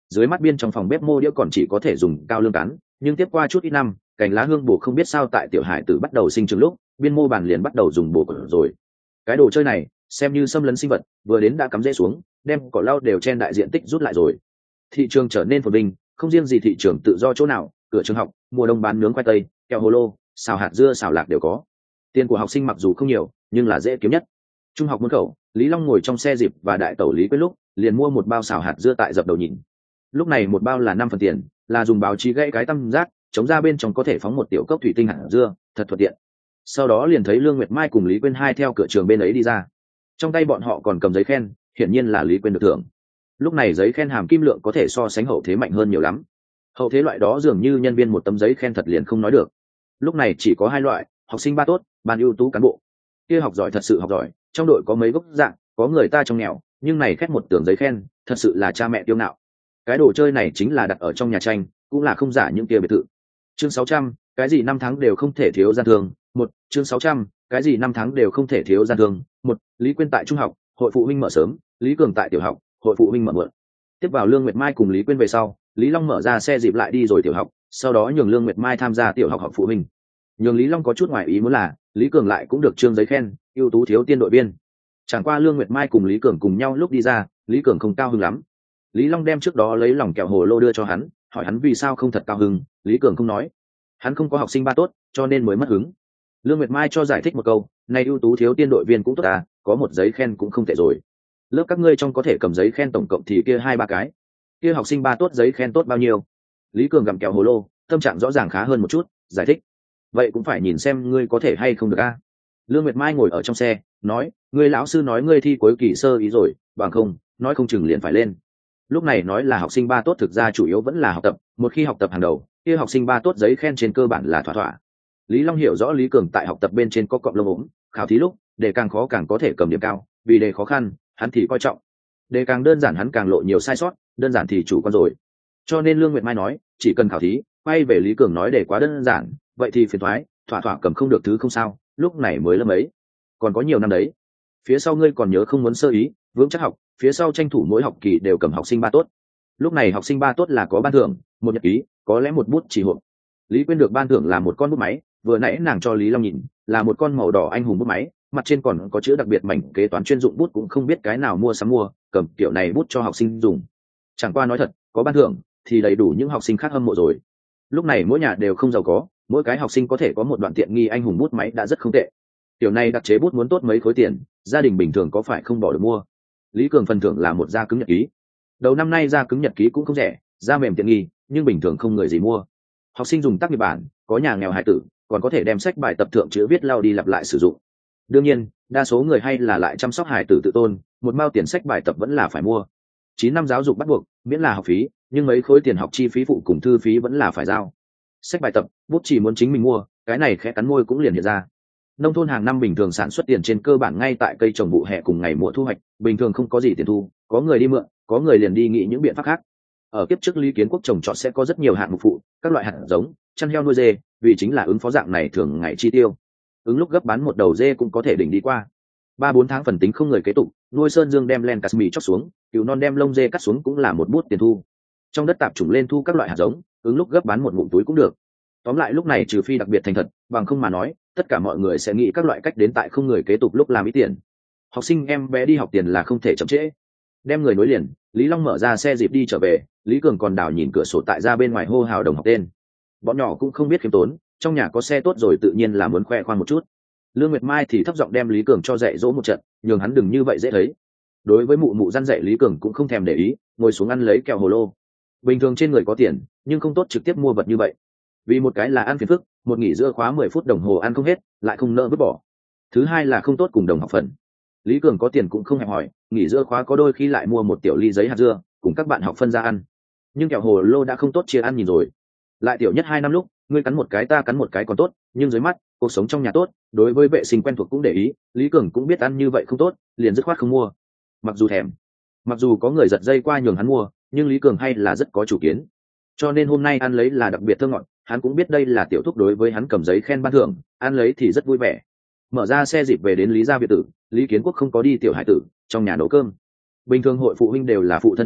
dưới mắt biên trong phòng bếp mô đĩa còn chỉ có thể dùng cao lương cắn, nhưng tiếp qua chút ít năm, cành lá hương bổ không biết sao tại tiểu hải tử bắt đầu sinh trưởng lúc, biên mô bàn liền bắt đầu dùng bổ rồi. Cái đồ chơi này xem như xâm lấn sinh vật, vừa đến đã cắm rễ xuống, đem cỏ lau đều trên đại diện tích rút lại rồi. Thị trường trở nên phồn vinh, không riêng gì thị trường tự do chỗ nào, cửa trường học mùa đông bán nướng khoai tây, kẹo hồ lô, xào hạt dưa, xào lạc đều có. Tiền của học sinh mặc dù không nhiều, nhưng là dễ kiếm nhất. Trung học môn khẩu, Lý Long ngồi trong xe dịp và đại tẩu Lý Quyết lúc liền mua một bao xào hạt dưa tại dập đầu nhìn. Lúc này một bao là năm phần tiền, là dùng báo chí gãy cái tăm rác, chống ra bên trong có thể phóng một tiểu cốc thủy tinh hạt dưa, thật thuận tiện. Sau đó liền thấy Lương Nguyệt Mai cùng Lý Quyên hai theo cửa trường bên ấy đi ra, trong tay bọn họ còn cầm giấy khen, hiển nhiên là Lý Quyên được thưởng. Lúc này giấy khen hàm kim lượng có thể so sánh hậu thế mạnh hơn nhiều lắm. Hậu thế loại đó dường như nhân viên một tấm giấy khen thật liền không nói được. Lúc này chỉ có hai loại, học sinh ba tốt, ban ưu tú cán bộ. Kia học giỏi thật sự học giỏi, trong đội có mấy gốc dạng, có người ta trong nghèo, nhưng này khét một tường giấy khen, thật sự là cha mẹ tiêu ngạo. Cái đồ chơi này chính là đặt ở trong nhà tranh, cũng là không giả những kia biệt thự. Chương sáu trăm, cái gì năm tháng đều không thể thiếu gian thương. Một, chương sáu trăm, cái gì năm tháng đều không thể thiếu gian thương. Một, Lý Quyên tại trung học, hội phụ huynh mở sớm, Lý Cường tại tiểu học, hội phụ huynh mở muộn. Tiếp vào Lương Nguyệt Mai cùng Lý Quyên về sau, Lý Long mở ra xe dịp lại đi rồi tiểu học, sau đó nhường Lương Nguyệt Mai tham gia tiểu học học phụ huynh. Nhường Lý Long có chút ngoài ý muốn là, Lý Cường lại cũng được trương giấy khen, ưu tú thiếu tiên đội viên. Chẳng qua Lương Nguyệt Mai cùng Lý Cường cùng nhau lúc đi ra, Lý Cường không cao hứng lắm. Lý Long đem trước đó lấy lòng kẹo hồ lô đưa cho hắn, hỏi hắn vì sao không thật cao hứng, Lý Cường không nói. Hắn không có học sinh ba tốt, cho nên mới mất hứng. Lương Nguyệt Mai cho giải thích một câu, này ưu tú thiếu tiên đội viên cũng tốt à, có một giấy khen cũng không tệ rồi. Lớp các ngươi trong có thể cầm giấy khen tổng cộng thì kia hai ba cái. Kia học sinh ba tốt giấy khen tốt bao nhiêu? Lý Cường gặm kẹo hồ lô, tâm trạng rõ ràng khá hơn một chút, giải thích. Vậy cũng phải nhìn xem ngươi có thể hay không được a. À? Lương Nguyệt Mai ngồi ở trong xe, nói, ngươi lão sư nói ngươi thi cuối kỳ sơ ý rồi, bằng không, nói không chừng liền phải lên. Lúc này nói là học sinh ba tốt thực ra chủ yếu vẫn là học tập, một khi học tập hàng đầu, kia học sinh ba tốt giấy khen trên cơ bản là thỏa thỏa. Lý Long hiểu rõ Lý Cường tại học tập bên trên có cọp lông ốm, khảo thí lúc, đề càng khó càng có thể cầm điểm cao, vì đề khó khăn, hắn thì coi trọng. Đề càng đơn giản hắn càng lộ nhiều sai sót, đơn giản thì chủ quan rồi. Cho nên Lương Nguyệt Mai nói, chỉ cần khảo thí, quay về Lý Cường nói đề quá đơn giản, vậy thì phiền thoái, thỏa thỏa cầm không được thứ không sao, lúc này mới lâm ấy. Còn có nhiều năm đấy. Phía sau ngươi còn nhớ không muốn sơ ý, vững chắc học, phía sau tranh thủ mỗi học kỳ đều cầm học sinh ba tốt. Lúc này học sinh ba tốt là có ban thưởng, một nhật ký, có lẽ một bút chỉ hộp. Lý Quyên được ban thưởng là một con bút máy, vừa nãy nàng cho Lý Long nhìn, là một con màu đỏ anh hùng bút máy, mặt trên còn có chữ đặc biệt mảnh kế toán chuyên dụng bút cũng không biết cái nào mua sắm mua, cầm kiểu này bút cho học sinh dùng. Chẳng qua nói thật, có ban thưởng thì đầy đủ những học sinh khác hâm mộ rồi. Lúc này mỗi nhà đều không giàu có, mỗi cái học sinh có thể có một đoạn tiện nghi anh hùng bút máy đã rất không tệ. Kiểu này đặc chế bút muốn tốt mấy khối tiền, gia đình bình thường có phải không bỏ được mua. Lý Cường phần thưởng là một da cứng nhật ký. Đầu năm nay da cứng nhật ký cũng không rẻ, da mềm tiện nghi, nhưng bình thường không người gì mua. Học sinh dùng tác nghiệp bản, có nhà nghèo hài tử, còn có thể đem sách bài tập thượng chữ viết lao đi lặp lại sử dụng. Đương nhiên, đa số người hay là lại chăm sóc hài tử tự tôn, một mao tiền sách bài tập vẫn là phải mua. Chín năm giáo dục bắt buộc, miễn là học phí, nhưng mấy khối tiền học chi phí phụ cùng thư phí vẫn là phải giao. Sách bài tập, bút chỉ muốn chính mình mua, cái này khẽ cắn môi cũng liền hiện ra. Nông thôn hàng năm bình thường sản xuất tiền trên cơ bản ngay tại cây trồng vụ hè cùng ngày mùa thu hoạch, bình thường không có gì tiền thu, có người đi mượn, có người liền đi nghĩ những biện pháp khác. Ở kiếp trước Lý Kiến Quốc trồng trọt sẽ có rất nhiều hạng mục phụ, các loại hạt giống, chăn heo nuôi dê, vì chính là ứng phó dạng này thường ngày chi tiêu. Ứng lúc gấp bán một đầu dê cũng có thể đỉnh đi qua. Ba bốn tháng phần tính không người kế tục, nuôi sơn dương đem len cắt mì chóc xuống, cừu non đem lông dê cắt xuống cũng là một bút tiền thu. Trong đất tạp chủng lên thu các loại hạt giống, ứng lúc gấp bán một ngụm túi cũng được. Tóm lại lúc này trừ phi đặc biệt thành thật, bằng không mà nói, tất cả mọi người sẽ nghĩ các loại cách đến tại không người kế tục lúc làm ít tiền. Học sinh em bé đi học tiền là không thể chậm trễ. Đem người nối liền, Lý Long mở ra xe dịp đi trở về, Lý Cường còn đảo nhìn cửa sổ tại ra bên ngoài hô hào đồng học tên. Bọn nhỏ cũng không biết khiêm tốn, trong nhà có xe tốt rồi tự nhiên là muốn khoe khoang một chút. Lương Nguyệt Mai thì thấp giọng đem Lý Cường cho dạy dỗ một trận, nhường hắn đừng như vậy dễ thấy. Đối với mụ mụ răn dạy Lý Cường cũng không thèm để ý, ngồi xuống ăn lấy kẹo hồ lô. Bình thường trên người có tiền, nhưng không tốt trực tiếp mua vật như vậy. Vì một cái là ăn phiền phức, một nghỉ giữa khóa mười phút đồng hồ ăn không hết, lại không nỡ vứt bỏ. Thứ hai là không tốt cùng đồng học phần. Lý Cường có tiền cũng không hẹp hỏi, nghỉ giữa khóa có đôi khi lại mua một tiểu ly giấy hạt dưa, cùng các bạn học phân ra ăn. Nhưng kẹo hồ lô đã không tốt chia ăn nhìn rồi. Lại tiểu nhất hai năm lúc, ngươi cắn một cái ta cắn một cái còn tốt, nhưng dưới mắt, cuộc sống trong nhà tốt, đối với vệ sinh quen thuộc cũng để ý, Lý Cường cũng biết ăn như vậy không tốt, liền dứt khoát không mua. Mặc dù thèm, mặc dù có người giật dây qua nhường hắn mua, nhưng Lý Cường hay là rất có chủ kiến. Cho nên hôm nay ăn lấy là đặc biệt thơ ngọt, hắn cũng biết đây là tiểu thúc đối với hắn cầm giấy khen ban thưởng, ăn lấy thì rất vui vẻ. Mở ra xe dịp về đến Lý gia biệt tử, Lý Kiến Quốc không có đi tiểu hải tử, trong nhà nấu cơm. Bình thường hội phụ huynh đều là phụ thân đi,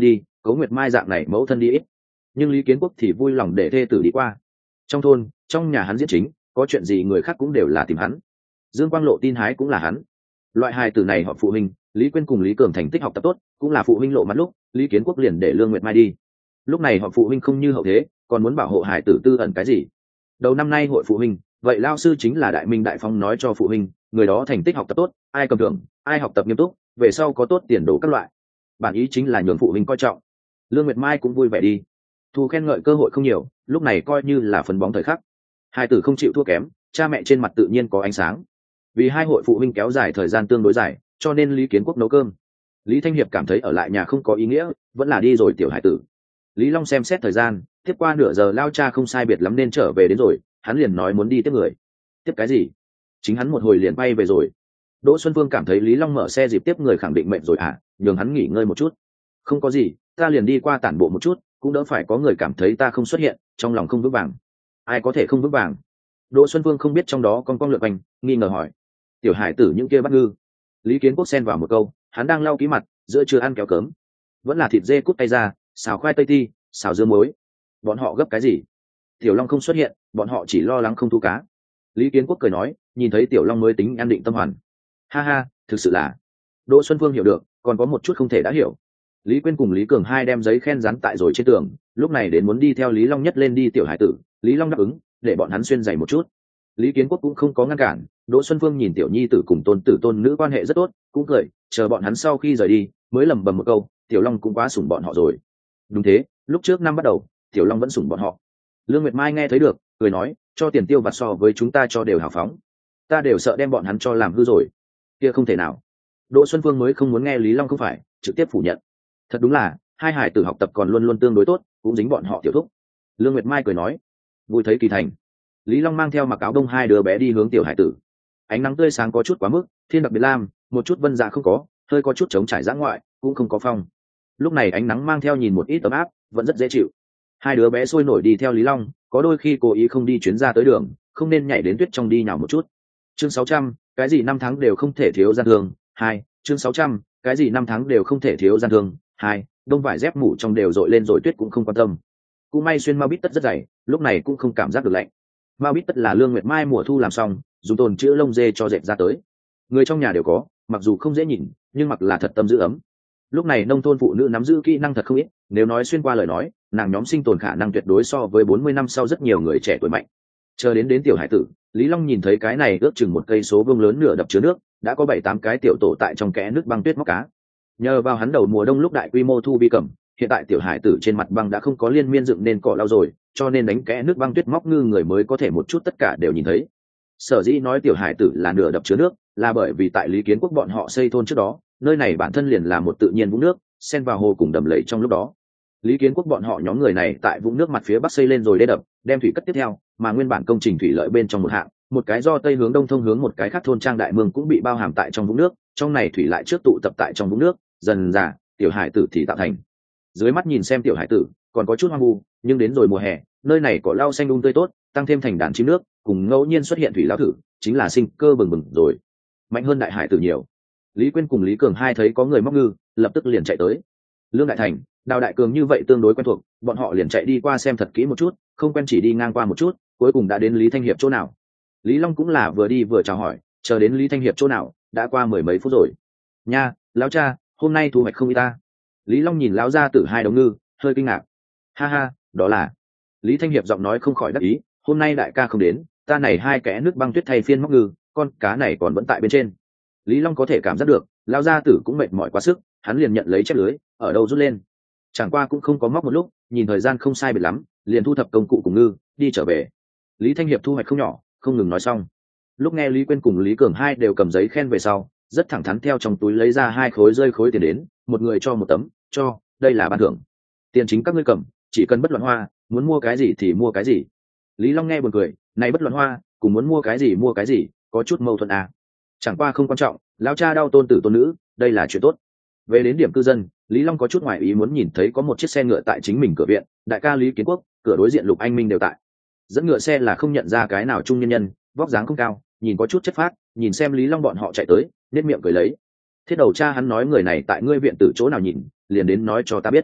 Cố Nguyệt Mai dạng này mẫu thân đi ít, nhưng Lý Kiến Quốc thì vui lòng để thê tử đi qua. Trong thôn, trong nhà hắn diễn chính, có chuyện gì người khác cũng đều là tìm hắn. Dương Quang Lộ tin hái cũng là hắn. Loại hài tử này họ phụ huynh, Lý Quyên cùng Lý Cường thành tích học tập tốt, cũng là phụ huynh lộ mặt lúc, Lý Kiến Quốc liền để Lương Nguyệt Mai đi. Lúc này họ phụ huynh không như hậu thế, còn muốn bảo hộ hài tử tư ẩn cái gì. Đầu năm nay hội phụ huynh, vậy lao sư chính là Đại Minh Đại Phong nói cho phụ huynh, người đó thành tích học tập tốt, ai cầm thưởng, ai học tập nghiêm túc, về sau có tốt tiền đồ các loại. Bản ý chính là nhường phụ huynh coi trọng. Lương Nguyệt Mai cũng vui vẻ đi. Thu khen ngợi cơ hội không nhiều, lúc này coi như là phấn bóng thời khắc. Hai tử không chịu thua kém, cha mẹ trên mặt tự nhiên có ánh sáng. Vì hai hội phụ huynh kéo dài thời gian tương đối dài, cho nên Lý Kiến Quốc nấu cơm. Lý Thanh Hiệp cảm thấy ở lại nhà không có ý nghĩa, vẫn là đi rồi tiểu hải tử. Lý Long xem xét thời gian, tiếp qua nửa giờ lao cha không sai biệt lắm nên trở về đến rồi, hắn liền nói muốn đi tiếp người. Tiếp cái gì? Chính hắn một hồi liền bay về rồi. Đỗ Xuân Phương cảm thấy Lý Long mở xe dịp tiếp người khẳng định mệnh rồi à, nhường hắn nghỉ ngơi một chút. Không có gì, ta liền đi qua tản bộ một chút, cũng đỡ phải có người cảm thấy ta không xuất hiện, trong lòng không vững vàng. Ai có thể không vững vàng? Đỗ Xuân Phương không biết trong đó con con lượn quanh, nghi ngờ hỏi. Tiểu hải tử những kia bắt ngư. Lý Kiến Quốc xen vào một câu, hắn đang lau ký mặt, giữa trưa ăn kéo cớm. Vẫn là thịt dê cút tay ra, xào khoai tây ti, xào dưa muối. Bọn họ gấp cái gì? Tiểu Long không xuất hiện, bọn họ chỉ lo lắng không thu cá. Lý Kiến Quốc cười nói, nhìn thấy Tiểu Long mới tính an định tâm hoàn. Ha ha, thực sự là. Đỗ Xuân Phương hiểu được, còn có một chút không thể đã hiểu. Lý Quyên cùng Lý Cường hai đem giấy khen dán tại rồi trên tường, lúc này đến muốn đi theo Lý Long nhất lên đi tiểu hải tử, Lý Long đáp ứng, để bọn hắn xuyên giày một chút. Lý Kiến Quốc cũng không có ngăn cản, Đỗ Xuân Phương nhìn tiểu nhi tử cùng tôn tử tôn nữ quan hệ rất tốt, cũng cười, chờ bọn hắn sau khi rời đi, mới lẩm bẩm một câu, Tiểu Long cũng quá sủng bọn họ rồi. Đúng thế, lúc trước năm bắt đầu, Tiểu Long vẫn sủng bọn họ. Lương Nguyệt Mai nghe thấy được, cười nói, cho tiền tiêu vặt so với chúng ta cho đều hào phóng, ta đều sợ đem bọn hắn cho làm hư rồi. Kia không thể nào. Đỗ Xuân Phương mới không muốn nghe Lý Long không phải, trực tiếp phủ nhận. Thật đúng là, hai hải tử học tập còn luôn luôn tương đối tốt, cũng dính bọn họ tiểu thúc. Lương Nguyệt Mai cười nói, vui thấy kỳ thành. Lý Long mang theo mặc áo đông hai đứa bé đi hướng tiểu hải tử. Ánh nắng tươi sáng có chút quá mức, thiên đặc biệt lam, một chút vân dạ không có, hơi có chút trống trải dã ngoại, cũng không có phong. Lúc này ánh nắng mang theo nhìn một ít ấm áp, vẫn rất dễ chịu. Hai đứa bé sôi nổi đi theo Lý Long, có đôi khi cố ý không đi chuyến ra tới đường, không nên nhảy đến tuyết trong đi nhào một chút. Chương sáu trăm, cái gì năm tháng đều không thể thiếu gian thương. Hai, chương sáu trăm, cái gì năm tháng đều không thể thiếu gian thương. Hai, đông vải dép mũ trong đều dội lên rồi tuyết cũng không quan tâm. Cũng may xuyên mau bít tất rất dày, lúc này cũng không cảm giác được lạnh. Mau bít tất là Lương Nguyệt Mai mùa thu làm xong, dùng tồn chữ lông dê cho dệt ra tới. Người trong nhà đều có, mặc dù không dễ nhìn, nhưng mặc là thật tâm giữ ấm. Lúc này nông thôn phụ nữ nắm giữ kỹ năng thật không ít, nếu nói xuyên qua lời nói, nàng nhóm sinh tồn khả năng tuyệt đối so với bốn mươi năm sau rất nhiều người trẻ tuổi mạnh. Chờ đến đến tiểu hải tử, Lý Long nhìn thấy cái này ước chừng một cây số vuông lớn nửa đập chứa nước, đã có bảy tám cái tiểu tổ tại trong kẽ nước băng tuyết móc cá. Nhờ vào hắn đầu mùa đông lúc đại quy mô thu bi cầm, hiện tại tiểu hải tử trên mặt băng đã không có liên miên dựng nên cỏ lau rồi, cho nên đánh kẽ nước băng tuyết móc ngư người mới có thể một chút tất cả đều nhìn thấy. Sở dĩ nói tiểu hải tử là nửa đập chứa nước, là bởi vì tại Lý Kiến Quốc bọn họ xây thôn trước đó, nơi này bản thân liền là một tự nhiên vũng nước, xen vào hồ cùng đầm lầy trong lúc đó. Lý Kiến Quốc bọn họ nhóm người này tại vũng nước mặt phía bắc xây lên rồi đê đập, đem thủy cất tiếp theo, mà nguyên bản công trình thủy lợi bên trong một hạng, một cái do tây hướng đông thông hướng một cái khác thôn trang đại mương cũng bị bao hàm tại trong vũng nước, trong này thủy lại trước tụ tập tại trong vũng nước, dần dà, tiểu hải tử thì tạo thành. Dưới mắt nhìn xem tiểu hải tử, còn có chút hoang vu, nhưng đến rồi mùa hè, nơi này có lau xanh um tươi tốt, tăng thêm thành đàn chim nước, cùng ngẫu nhiên xuất hiện thủy lão thử, chính là sinh cơ bừng bừng rồi. Mạnh hơn đại hải tử nhiều. Lý Quyên cùng Lý Cường hai thấy có người móc ngư, lập tức liền chạy tới. Lương Đại Thành, Đào Đại Cường như vậy tương đối quen thuộc, bọn họ liền chạy đi qua xem thật kỹ một chút, không quen chỉ đi ngang qua một chút, cuối cùng đã đến Lý Thanh Hiệp chỗ nào. Lý Long cũng là vừa đi vừa chào hỏi, chờ đến Lý Thanh Hiệp chỗ nào, đã qua mười mấy phút rồi. Nha, lão cha, hôm nay thu hoạch không ít ta. Lý Long nhìn lão gia tử hai đống ngư, hơi kinh ngạc. Ha ha, đó là. Lý Thanh Hiệp giọng nói không khỏi đắc ý, hôm nay đại ca không đến, ta này hai kẽ nước băng tuyết thay phiên móc ngư, con cá này còn vẫn tại bên trên. Lý Long có thể cảm giác được, lão gia tử cũng mệt mỏi quá sức, hắn liền nhận lấy chép lưới, ở đâu rút lên. Chẳng qua cũng không có móc một lúc, nhìn thời gian không sai biệt lắm, liền thu thập công cụ cùng ngư, đi trở về. Lý Thanh Hiệp thu hoạch không nhỏ, không ngừng nói xong. Lúc nghe Lý Quyên cùng Lý Cường hai đều cầm giấy khen về sau, rất thẳng thắn theo trong túi lấy ra hai khối rơi khối tiền đến, một người cho một tấm, cho, đây là ban thưởng. Tiền chính các ngươi cầm, chỉ cần bất luận hoa, muốn mua cái gì thì mua cái gì. Lý Long nghe buồn cười, này bất luận hoa, cùng muốn mua cái gì mua cái gì, có chút mâu thuẫn à. Chẳng qua không quan trọng, lão cha đau tôn tử tôn nữ, đây là chuyện tốt. Về đến điểm cư dân, Lý Long có chút ngoài ý muốn nhìn thấy có một chiếc xe ngựa tại chính mình cửa viện, đại ca Lý Kiến Quốc, cửa đối diện Lục Anh Minh đều tại. Dẫn ngựa xe là không nhận ra cái nào trung nhân nhân, vóc dáng không cao, nhìn có chút chất phác, nhìn xem Lý Long bọn họ chạy tới, nét miệng cười lấy. Thiết đầu cha hắn nói người này tại ngươi viện tử chỗ nào nhìn, liền đến nói cho ta biết.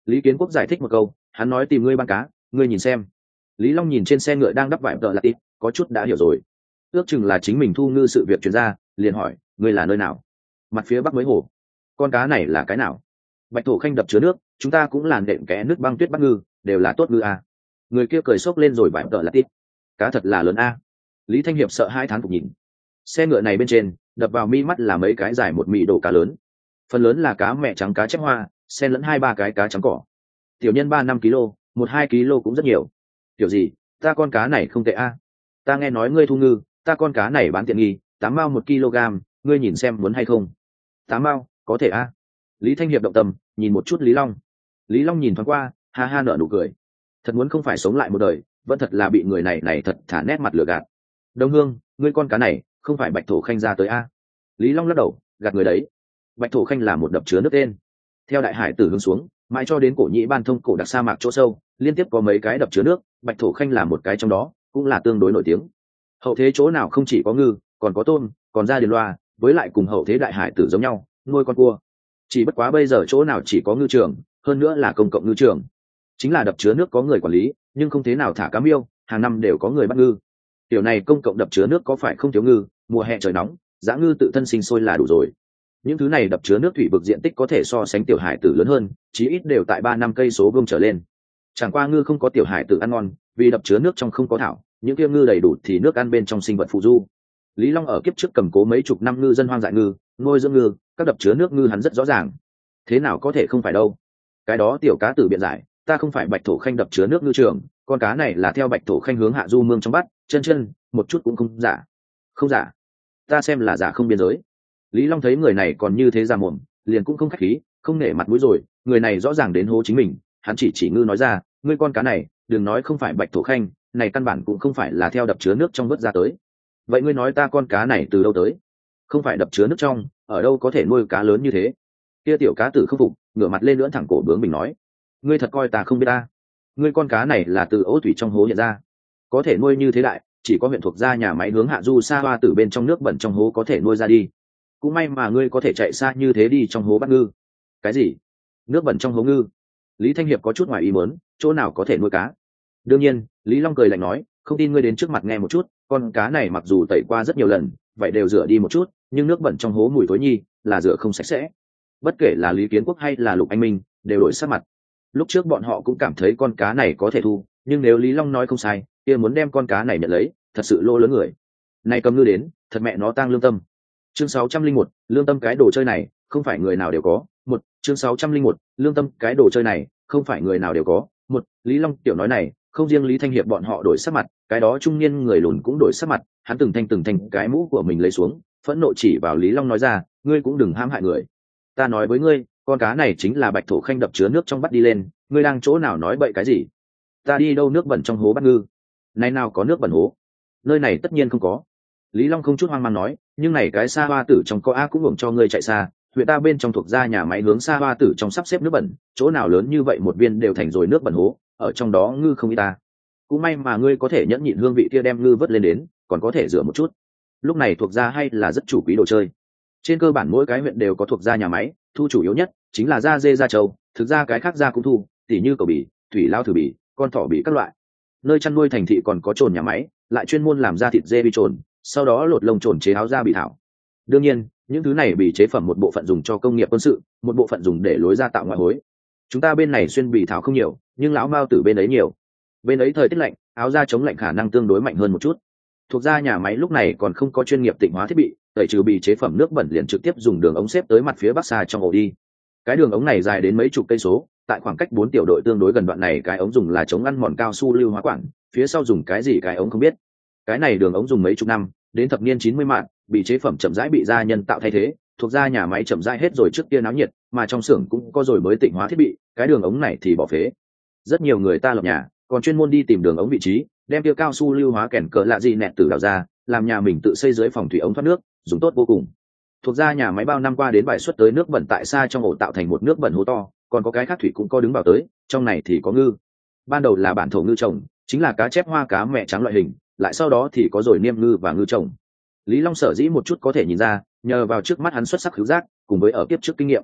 Lý Kiến Quốc giải thích một câu, hắn nói tìm ngươi bán cá, ngươi nhìn xem. Lý Long nhìn trên xe ngựa đang đắp vải tợ là tít, có chút đã hiểu rồi. Ước chừng là chính mình thu ngư sự việc chuyển ra, liền hỏi, ngươi là nơi nào? Mặt phía bắc mới hồ. Con cá này là cái nào? Bạch thổ khanh đập chứa nước, chúng ta cũng làn đệm kẽ nước băng tuyết bắt ngư, đều là tốt ngư à. Người kia cười xốc lên rồi vải tợ là tít. Cá thật là lớn a. Lý Thanh Hiệp sợ hai tháng phục nhìn. Xe ngựa này bên trên, đập vào mi mắt là mấy cái dài một mị độ cá lớn. Phần lớn là cá mẹ trắng cá chép hoa, xen lẫn hai ba cái cá trắng cỏ. Tiểu nhân ba năm kg, một hai kg cũng rất nhiều. Tiểu gì, ta con cá này không tệ a. Ta nghe nói ngươi thu ngư, ta con cá này bán tiện nghi, tám mao một kg, ngươi nhìn xem muốn hay không? Tám mao, có thể a. Lý Thanh Hiệp động tâm, nhìn một chút Lý Long. Lý Long nhìn thoáng qua, ha ha nở nụ cười. Thật muốn không phải sống lại một đời, vẫn thật là bị người này này thật thả nét mặt lừa gạt. Đông Hương, ngươi con cá này, không phải Bạch Thổ Khanh ra tới a? Lý Long lắc đầu, gạt người đấy. Bạch Thổ Khanh là một đập chứa nước tên. Theo đại hải tử hướng xuống, mãi cho đến cổ nhĩ ban thông cổ đặc sa mạc chỗ sâu, liên tiếp có mấy cái đập chứa nước, Bạch Thổ Khanh là một cái trong đó, cũng là tương đối nổi tiếng. Hậu thế chỗ nào không chỉ có ngư, còn có tôm, còn ra điền loa, với lại cùng hậu thế đại hải tử giống nhau, nuôi con cua. Chỉ bất quá bây giờ chỗ nào chỉ có ngư trường, hơn nữa là công cộng ngư trường. Chính là đập chứa nước có người quản lý, nhưng không thế nào thả cá miêu, hàng năm đều có người bắt ngư. Tiểu này công cộng đập chứa nước có phải không thiếu ngư, mùa hè trời nóng, dã ngư tự thân sinh sôi là đủ rồi. Những thứ này đập chứa nước thủy vực diện tích có thể so sánh tiểu hải tử lớn hơn, chí ít đều tại ba năm cây số vuông trở lên. Chẳng qua ngư không có tiểu hải tử ăn ngon, vì đập chứa nước trong không có thảo, những kia ngư đầy đủ thì nước ăn bên trong sinh vật phụ du. Lý Long ở kiếp trước cầm cố mấy chục năm ngư dân hoang dại ngư, nuôi dưỡng ngư, các đập chứa nước ngư hắn rất rõ ràng. Thế nào có thể không phải đâu? Cái đó tiểu cá tử biện giải, ta không phải Bạch Thổ Khanh đập chứa nước ngư trường, con cá này là theo Bạch Thổ Khanh hướng hạ du mương trong bắt, chân chân, một chút cũng không giả. Không giả? Ta xem là giả không biên giới. Lý Long thấy người này còn như thế ra mồm, liền cũng không khách khí, không nể mặt mũi rồi, người này rõ ràng đến hố chính mình, hắn chỉ chỉ ngư nói ra, ngươi con cá này, đừng nói không phải Bạch Thổ Khanh, này căn bản cũng không phải là theo đập chứa nước trong vớt ra tới. Vậy ngươi nói ta con cá này từ đâu tới? Không phải đập chứa nước trong, ở đâu có thể nuôi cá lớn như thế? Kia tiểu cá tử không phục, ngửa mặt lên lưỡn thẳng cổ bướng mình nói, ngươi thật coi ta không biết ta? Ngươi con cá này là từ ấu thủy trong hố hiện ra, có thể nuôi như thế đại, chỉ có huyện thuộc gia nhà máy hướng hạ du xa hoa từ bên trong nước bẩn trong hố có thể nuôi ra đi. Cũng may mà ngươi có thể chạy xa như thế đi trong hố bắt ngư. Cái gì? Nước bẩn trong hố ngư? Lý Thanh Hiệp có chút ngoài ý muốn, chỗ nào có thể nuôi cá? Đương nhiên, Lý Long cười lạnh nói, không tin ngươi đến trước mặt nghe một chút, con cá này mặc dù tẩy qua rất nhiều lần, vậy đều rửa đi một chút, nhưng nước bẩn trong hố mùi thối nhi, là rửa không sạch sẽ. Bất kể là Lý Kiến Quốc hay là Lục Anh Minh, đều đổi sắc mặt. Lúc trước bọn họ cũng cảm thấy con cá này có thể thu, nhưng nếu Lý Long nói không sai, kia muốn đem con cá này nhận lấy, thật sự lô lớn người. Này cầm ngư đến, thật mẹ nó tang lương tâm. Chương sáu trăm linh một, lương tâm cái đồ chơi này, không phải người nào đều có. Một, chương sáu trăm linh một, lương tâm cái đồ chơi này, không phải người nào đều có. Một, Lý Long tiểu nói này, không riêng Lý Thanh Hiệp bọn họ đổi sắc mặt, cái đó trung niên người lùn cũng đổi sắc mặt, hắn từng thanh từng thanh cái mũ của mình lấy xuống, phẫn nộ chỉ vào Lý Long nói ra, ngươi cũng đừng hãm hại người. Ta nói với ngươi, con cá này chính là Bạch Thổ Khanh đập chứa nước trong bắt đi lên, ngươi đang chỗ nào nói bậy cái gì? Ta đi đâu nước bẩn trong hố bắt ngư? Này nào có nước bẩn hố? Nơi này tất nhiên không có. Lý Long không chút hoang mang nói, nhưng này cái xa hoa tử trong có a cũng hưởng cho ngươi chạy xa, huyện ta bên trong thuộc gia nhà máy hướng xa hoa tử trong sắp xếp nước bẩn, chỗ nào lớn như vậy một viên đều thành rồi nước bẩn hố, ở trong đó ngư không ít ta. Cũng may mà ngươi có thể nhẫn nhịn hương vị kia đem ngư vớt lên đến, còn có thể rửa một chút. Lúc này thuộc gia hay là rất chủ quý đồ chơi. Trên cơ bản mỗi cái huyện đều có thuộc gia nhà máy, thu chủ yếu nhất chính là da dê da trâu, thực ra cái khác gia cũng thu, tỉ như cầu bỉ, thủy lao thử bỉ, con thỏ bỉ các loại. Nơi chăn nuôi thành thị còn có trồn nhà máy, lại chuyên môn làm ra thịt dê bị trồn, sau đó lột lông trồn chế áo da bị thảo. Đương nhiên, những thứ này bị chế phẩm một bộ phận dùng cho công nghiệp quân sự, một bộ phận dùng để lối ra tạo ngoại hối. Chúng ta bên này xuyên bị thảo không nhiều, nhưng lão mao tử bên ấy nhiều. Bên ấy thời tiết lạnh, áo da chống lạnh khả năng tương đối mạnh hơn một chút. Thuộc ra nhà máy lúc này còn không có chuyên nghiệp tịnh hóa thiết bị, tẩy trừ bị chế phẩm nước bẩn liền trực tiếp dùng đường ống xếp tới mặt phía bắc xa trong ổ đi. Cái đường ống này dài đến mấy chục cây số, tại khoảng cách bốn tiểu đội tương đối gần đoạn này cái ống dùng là chống ăn mòn cao su lưu hóa quản, phía sau dùng cái gì cái ống không biết. Cái này đường ống dùng mấy chục năm, đến thập niên chín mươi mạng, bị chế phẩm chậm rãi bị gia nhân tạo thay thế, thuộc ra nhà máy chậm rãi hết rồi trước kia náo nhiệt, mà trong xưởng cũng có rồi mới tịnh hóa thiết bị, cái đường ống này thì bỏ phế. Rất nhiều người ta lập nhà, còn chuyên môn đi tìm đường ống vị trí, đem tiêu cao su lưu hóa kèn cỡ lạ gì nẹt từ đào ra, làm nhà mình tự xây dưới phòng thủy ống thoát nước, dùng tốt vô cùng. Thuộc ra nhà máy bao năm qua đến bài xuất tới nước bẩn tại xa trong ổ tạo thành một nước bẩn hố to, còn có cái khác thủy cũng có đứng vào tới, trong này thì có ngư. Ban đầu là bản thổ ngư trồng, chính là cá chép hoa cá mẹ trắng loại hình, lại sau đó thì có rồi niêm ngư và ngư trồng. Lý Long sở dĩ một chút có thể nhìn ra, nhờ vào trước mắt hắn xuất sắc khứu giác, cùng với ở kiếp trước kinh nghiệm.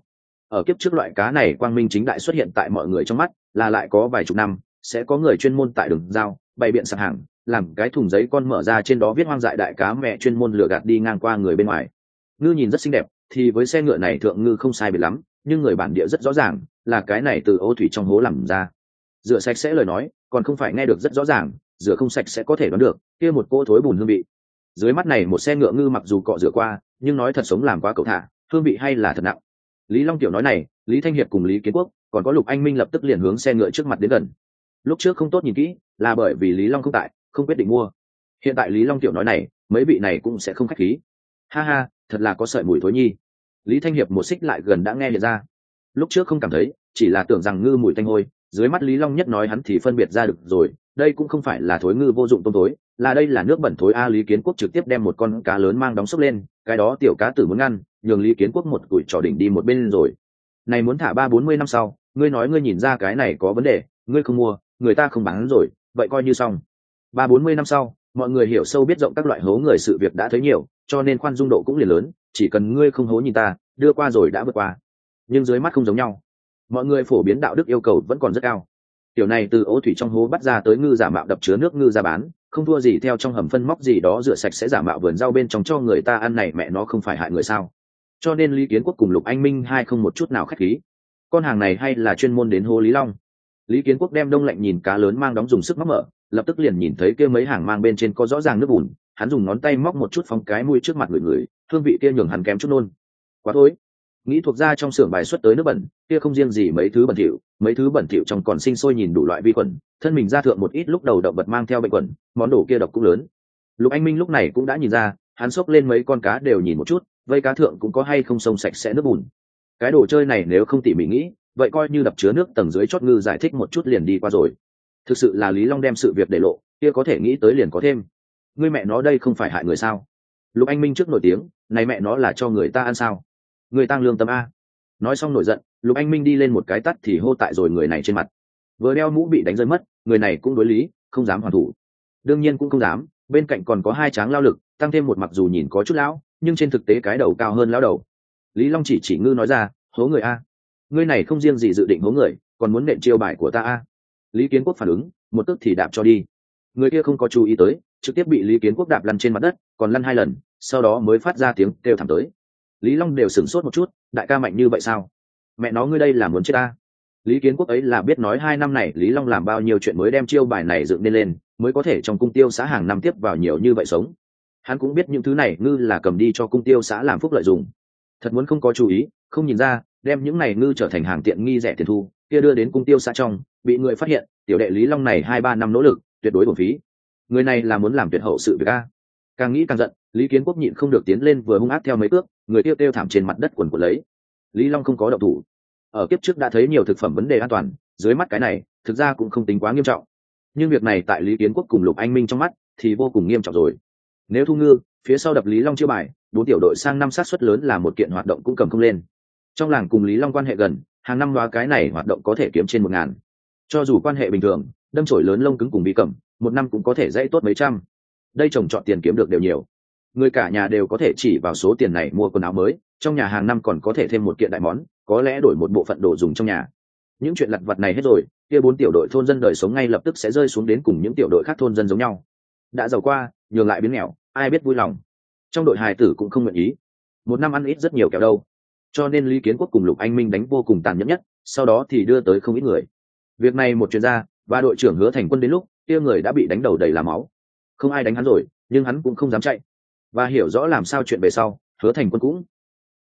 ở kiếp trước loại cá này quang minh chính đại xuất hiện tại mọi người trong mắt là lại có vài chục năm sẽ có người chuyên môn tại đường giao bày biện sạp hàng làm cái thùng giấy con mở ra trên đó viết hoang dại đại cá mẹ chuyên môn lừa gạt đi ngang qua người bên ngoài. Ngư nhìn rất xinh đẹp thì với xe ngựa này thượng ngư không sai biệt lắm, nhưng người bản địa rất rõ ràng là cái này từ ô thủy trong hố làm ra. Rửa sạch sẽ lời nói còn không phải nghe được rất rõ ràng, rửa không sạch sẽ có thể đoán được kia một cỗ thối bùn hương vị. Dưới mắt này một xe ngựa ngư mặc dù cọ rửa qua nhưng nói thật sống làm quá cậu thả, hương vị hay là thật nặng. Lý Long tiểu nói này, Lý Thanh Hiệp cùng Lý Kiến Quốc còn có Lục Anh Minh lập tức liền hướng xe ngựa trước mặt đến gần. Lúc trước không tốt nhìn kỹ là bởi vì Lý Long không tại, không quyết định mua. Hiện tại Lý Long tiểu nói này, mấy vị này cũng sẽ không khách khí. Ha ha, thật là có sợi mùi thối nhi. Lý Thanh Hiệp một xích lại gần đã nghe được ra. Lúc trước không cảm thấy, chỉ là tưởng rằng ngư mùi tanh hôi, dưới mắt Lý Long nhất nói hắn thì phân biệt ra được rồi, đây cũng không phải là thối ngư vô dụng tôm thối, là đây là nước bẩn thối a. Lý Kiến Quốc trực tiếp đem một con cá lớn mang đóng xốc lên, cái đó tiểu cá tử muốn ngăn, nhường Lý Kiến Quốc một cùi trò đỉnh đi một bên rồi. Này muốn thả ba bốn mươi năm sau, ngươi nói ngươi nhìn ra cái này có vấn đề, ngươi không mua, người ta không bán rồi, vậy coi như xong. Ba bốn mươi năm sau, mọi người hiểu sâu biết rộng các loại hố người sự việc đã thấy nhiều, cho nên khoan dung độ cũng liền lớn, chỉ cần ngươi không hố nhìn ta, đưa qua rồi đã vượt qua. Nhưng dưới mắt không giống nhau, mọi người phổ biến đạo đức yêu cầu vẫn còn rất cao. Tiểu này từ ố thủy trong hố bắt ra tới ngư giả mạo đập chứa nước ngư ra bán, không thua gì theo trong hầm phân móc gì đó rửa sạch sẽ giả mạo vườn rau bên trong cho người ta ăn, này mẹ nó không phải hại người sao? Cho nên Lý Kiến Quốc cùng Lục Anh Minh hai không một chút nào khách khí. Con hàng này hay là chuyên môn đến hố Lý Long. Lý Kiến Quốc đem đông lạnh nhìn cá lớn mang đóng dùng sức móc mở, lập tức liền nhìn thấy kia mấy hàng mang bên trên có rõ ràng nước bùn, hắn dùng ngón tay móc một chút phóng cái mũi trước mặt người người, hương vị kia nhường hắn kém chút nôn. Quá thối. Nghĩ thuộc ra trong xưởng bài xuất tới nước bẩn, kia không riêng gì mấy thứ bẩn thỉu, mấy thứ bẩn thỉu trong còn sinh sôi nhìn đủ loại vi khuẩn, thân mình ra thượng một ít lúc đầu động vật mang theo bệnh khuẩn, món đồ kia độc cũng lớn. Lục Anh Minh lúc này cũng đã nhìn ra, hắn xốc lên mấy con cá đều nhìn một chút, vây cá thượng cũng có hay không sông sạch sẽ nước bùn. Cái đồ chơi này nếu không tỉ mỉ nghĩ, vậy coi như đập chứa nước tầng dưới chót ngư giải thích một chút liền đi qua rồi. Thực sự là Lý Long đem sự việc để lộ, kia có thể nghĩ tới liền có thêm. Ngươi mẹ nó đây không phải hại người sao? Lục Anh Minh trước nổi tiếng, này mẹ nó là cho người ta ăn sao? Người tăng lương tâm a. Nói xong nổi giận, Lục Anh Minh đi lên một cái tắt thì hô tại rồi người này trên mặt. Vừa đeo mũ bị đánh rơi mất, người này cũng đối lý, không dám hoàn thủ. Đương nhiên cũng không dám, bên cạnh còn có hai tráng lao lực, tăng thêm một mặc dù nhìn có chút lão, nhưng trên thực tế cái đầu cao hơn lão đầu. Lý Long chỉ chỉ ngư nói ra, hố người a. Ngươi này không riêng gì dự định hố người, còn muốn nện chiêu bài của ta a. Lý Kiến Quốc phản ứng, một tức thì đạp cho đi. Người kia không có chú ý tới, trực tiếp bị Lý Kiến Quốc đạp lăn trên mặt đất, còn lăn hai lần, sau đó mới phát ra tiếng kêu thảm tới. Lý Long đều sửng sốt một chút, đại ca mạnh như vậy sao? Mẹ nó ngươi đây là muốn chết ta. Lý Kiến Quốc ấy là biết nói hai năm này Lý Long làm bao nhiêu chuyện mới đem chiêu bài này dựng nên lên, mới có thể trong cung tiêu xã hàng năm tiếp vào nhiều như vậy sống. Hắn cũng biết những thứ này ngư là cầm đi cho cung tiêu xã làm phúc lợi dùng. Thật muốn không có chú ý, không nhìn ra, đem những này ngư trở thành hàng tiện nghi rẻ tiền thu, kia đưa đến cung tiêu xã trong, bị người phát hiện, tiểu đệ Lý Long này hai ba năm nỗ lực, tuyệt đối bổng phí. Người này là muốn làm tuyệt hậu sự việc a. Càng nghĩ càng giận, Lý Kiến Quốc nhịn không được tiến lên vừa hung ác theo mấy bước, người tiêu tiêu thảm trên mặt đất quần của lấy. Lý Long không có động thủ. Ở kiếp trước đã thấy nhiều thực phẩm vấn đề an toàn, dưới mắt cái này, thực ra cũng không tính quá nghiêm trọng. Nhưng việc này tại Lý Kiến Quốc cùng Lục Anh Minh trong mắt thì vô cùng nghiêm trọng rồi. Nếu thu ngư, phía sau đập Lý Long chiêu bài, bốn tiểu đội sang năm sát suất lớn là một kiện hoạt động cũng cầm không lên. Trong làng cùng Lý Long quan hệ gần, hàng năm đoá cái này hoạt động có thể kiếm trên một ngàn. Cho dù quan hệ bình thường, đâm chổi lớn lông cứng cùng bị cầm, một năm cũng có thể dãy tốt mấy trăm. Đây trồng trọt tiền kiếm được đều nhiều. Người cả nhà đều có thể chỉ vào số tiền này mua quần áo mới, trong nhà hàng năm còn có thể thêm một kiện đại món, có lẽ đổi một bộ phận đồ dùng trong nhà. Những chuyện lặt vặt này hết rồi, kia bốn tiểu đội thôn dân đời sống ngay lập tức sẽ rơi xuống đến cùng những tiểu đội khác thôn dân giống nhau. Đã giàu qua, nhường lại biến nghèo, ai biết vui lòng. Trong đội hài tử cũng không nguyện ý. Một năm ăn ít rất nhiều kẹo đâu. Cho nên Lý Kiến Quốc cùng Lục Anh Minh đánh vô cùng tàn nhẫn nhất, sau đó thì đưa tới không ít người. Việc này một chuyên gia và đội trưởng Hứa Thành Quân đến lúc, kia người đã bị đánh đầu đầy là máu. Không ai đánh hắn rồi, nhưng hắn cũng không dám chạy. Và hiểu rõ làm sao chuyện về sau, Hứa Thành Quân cũng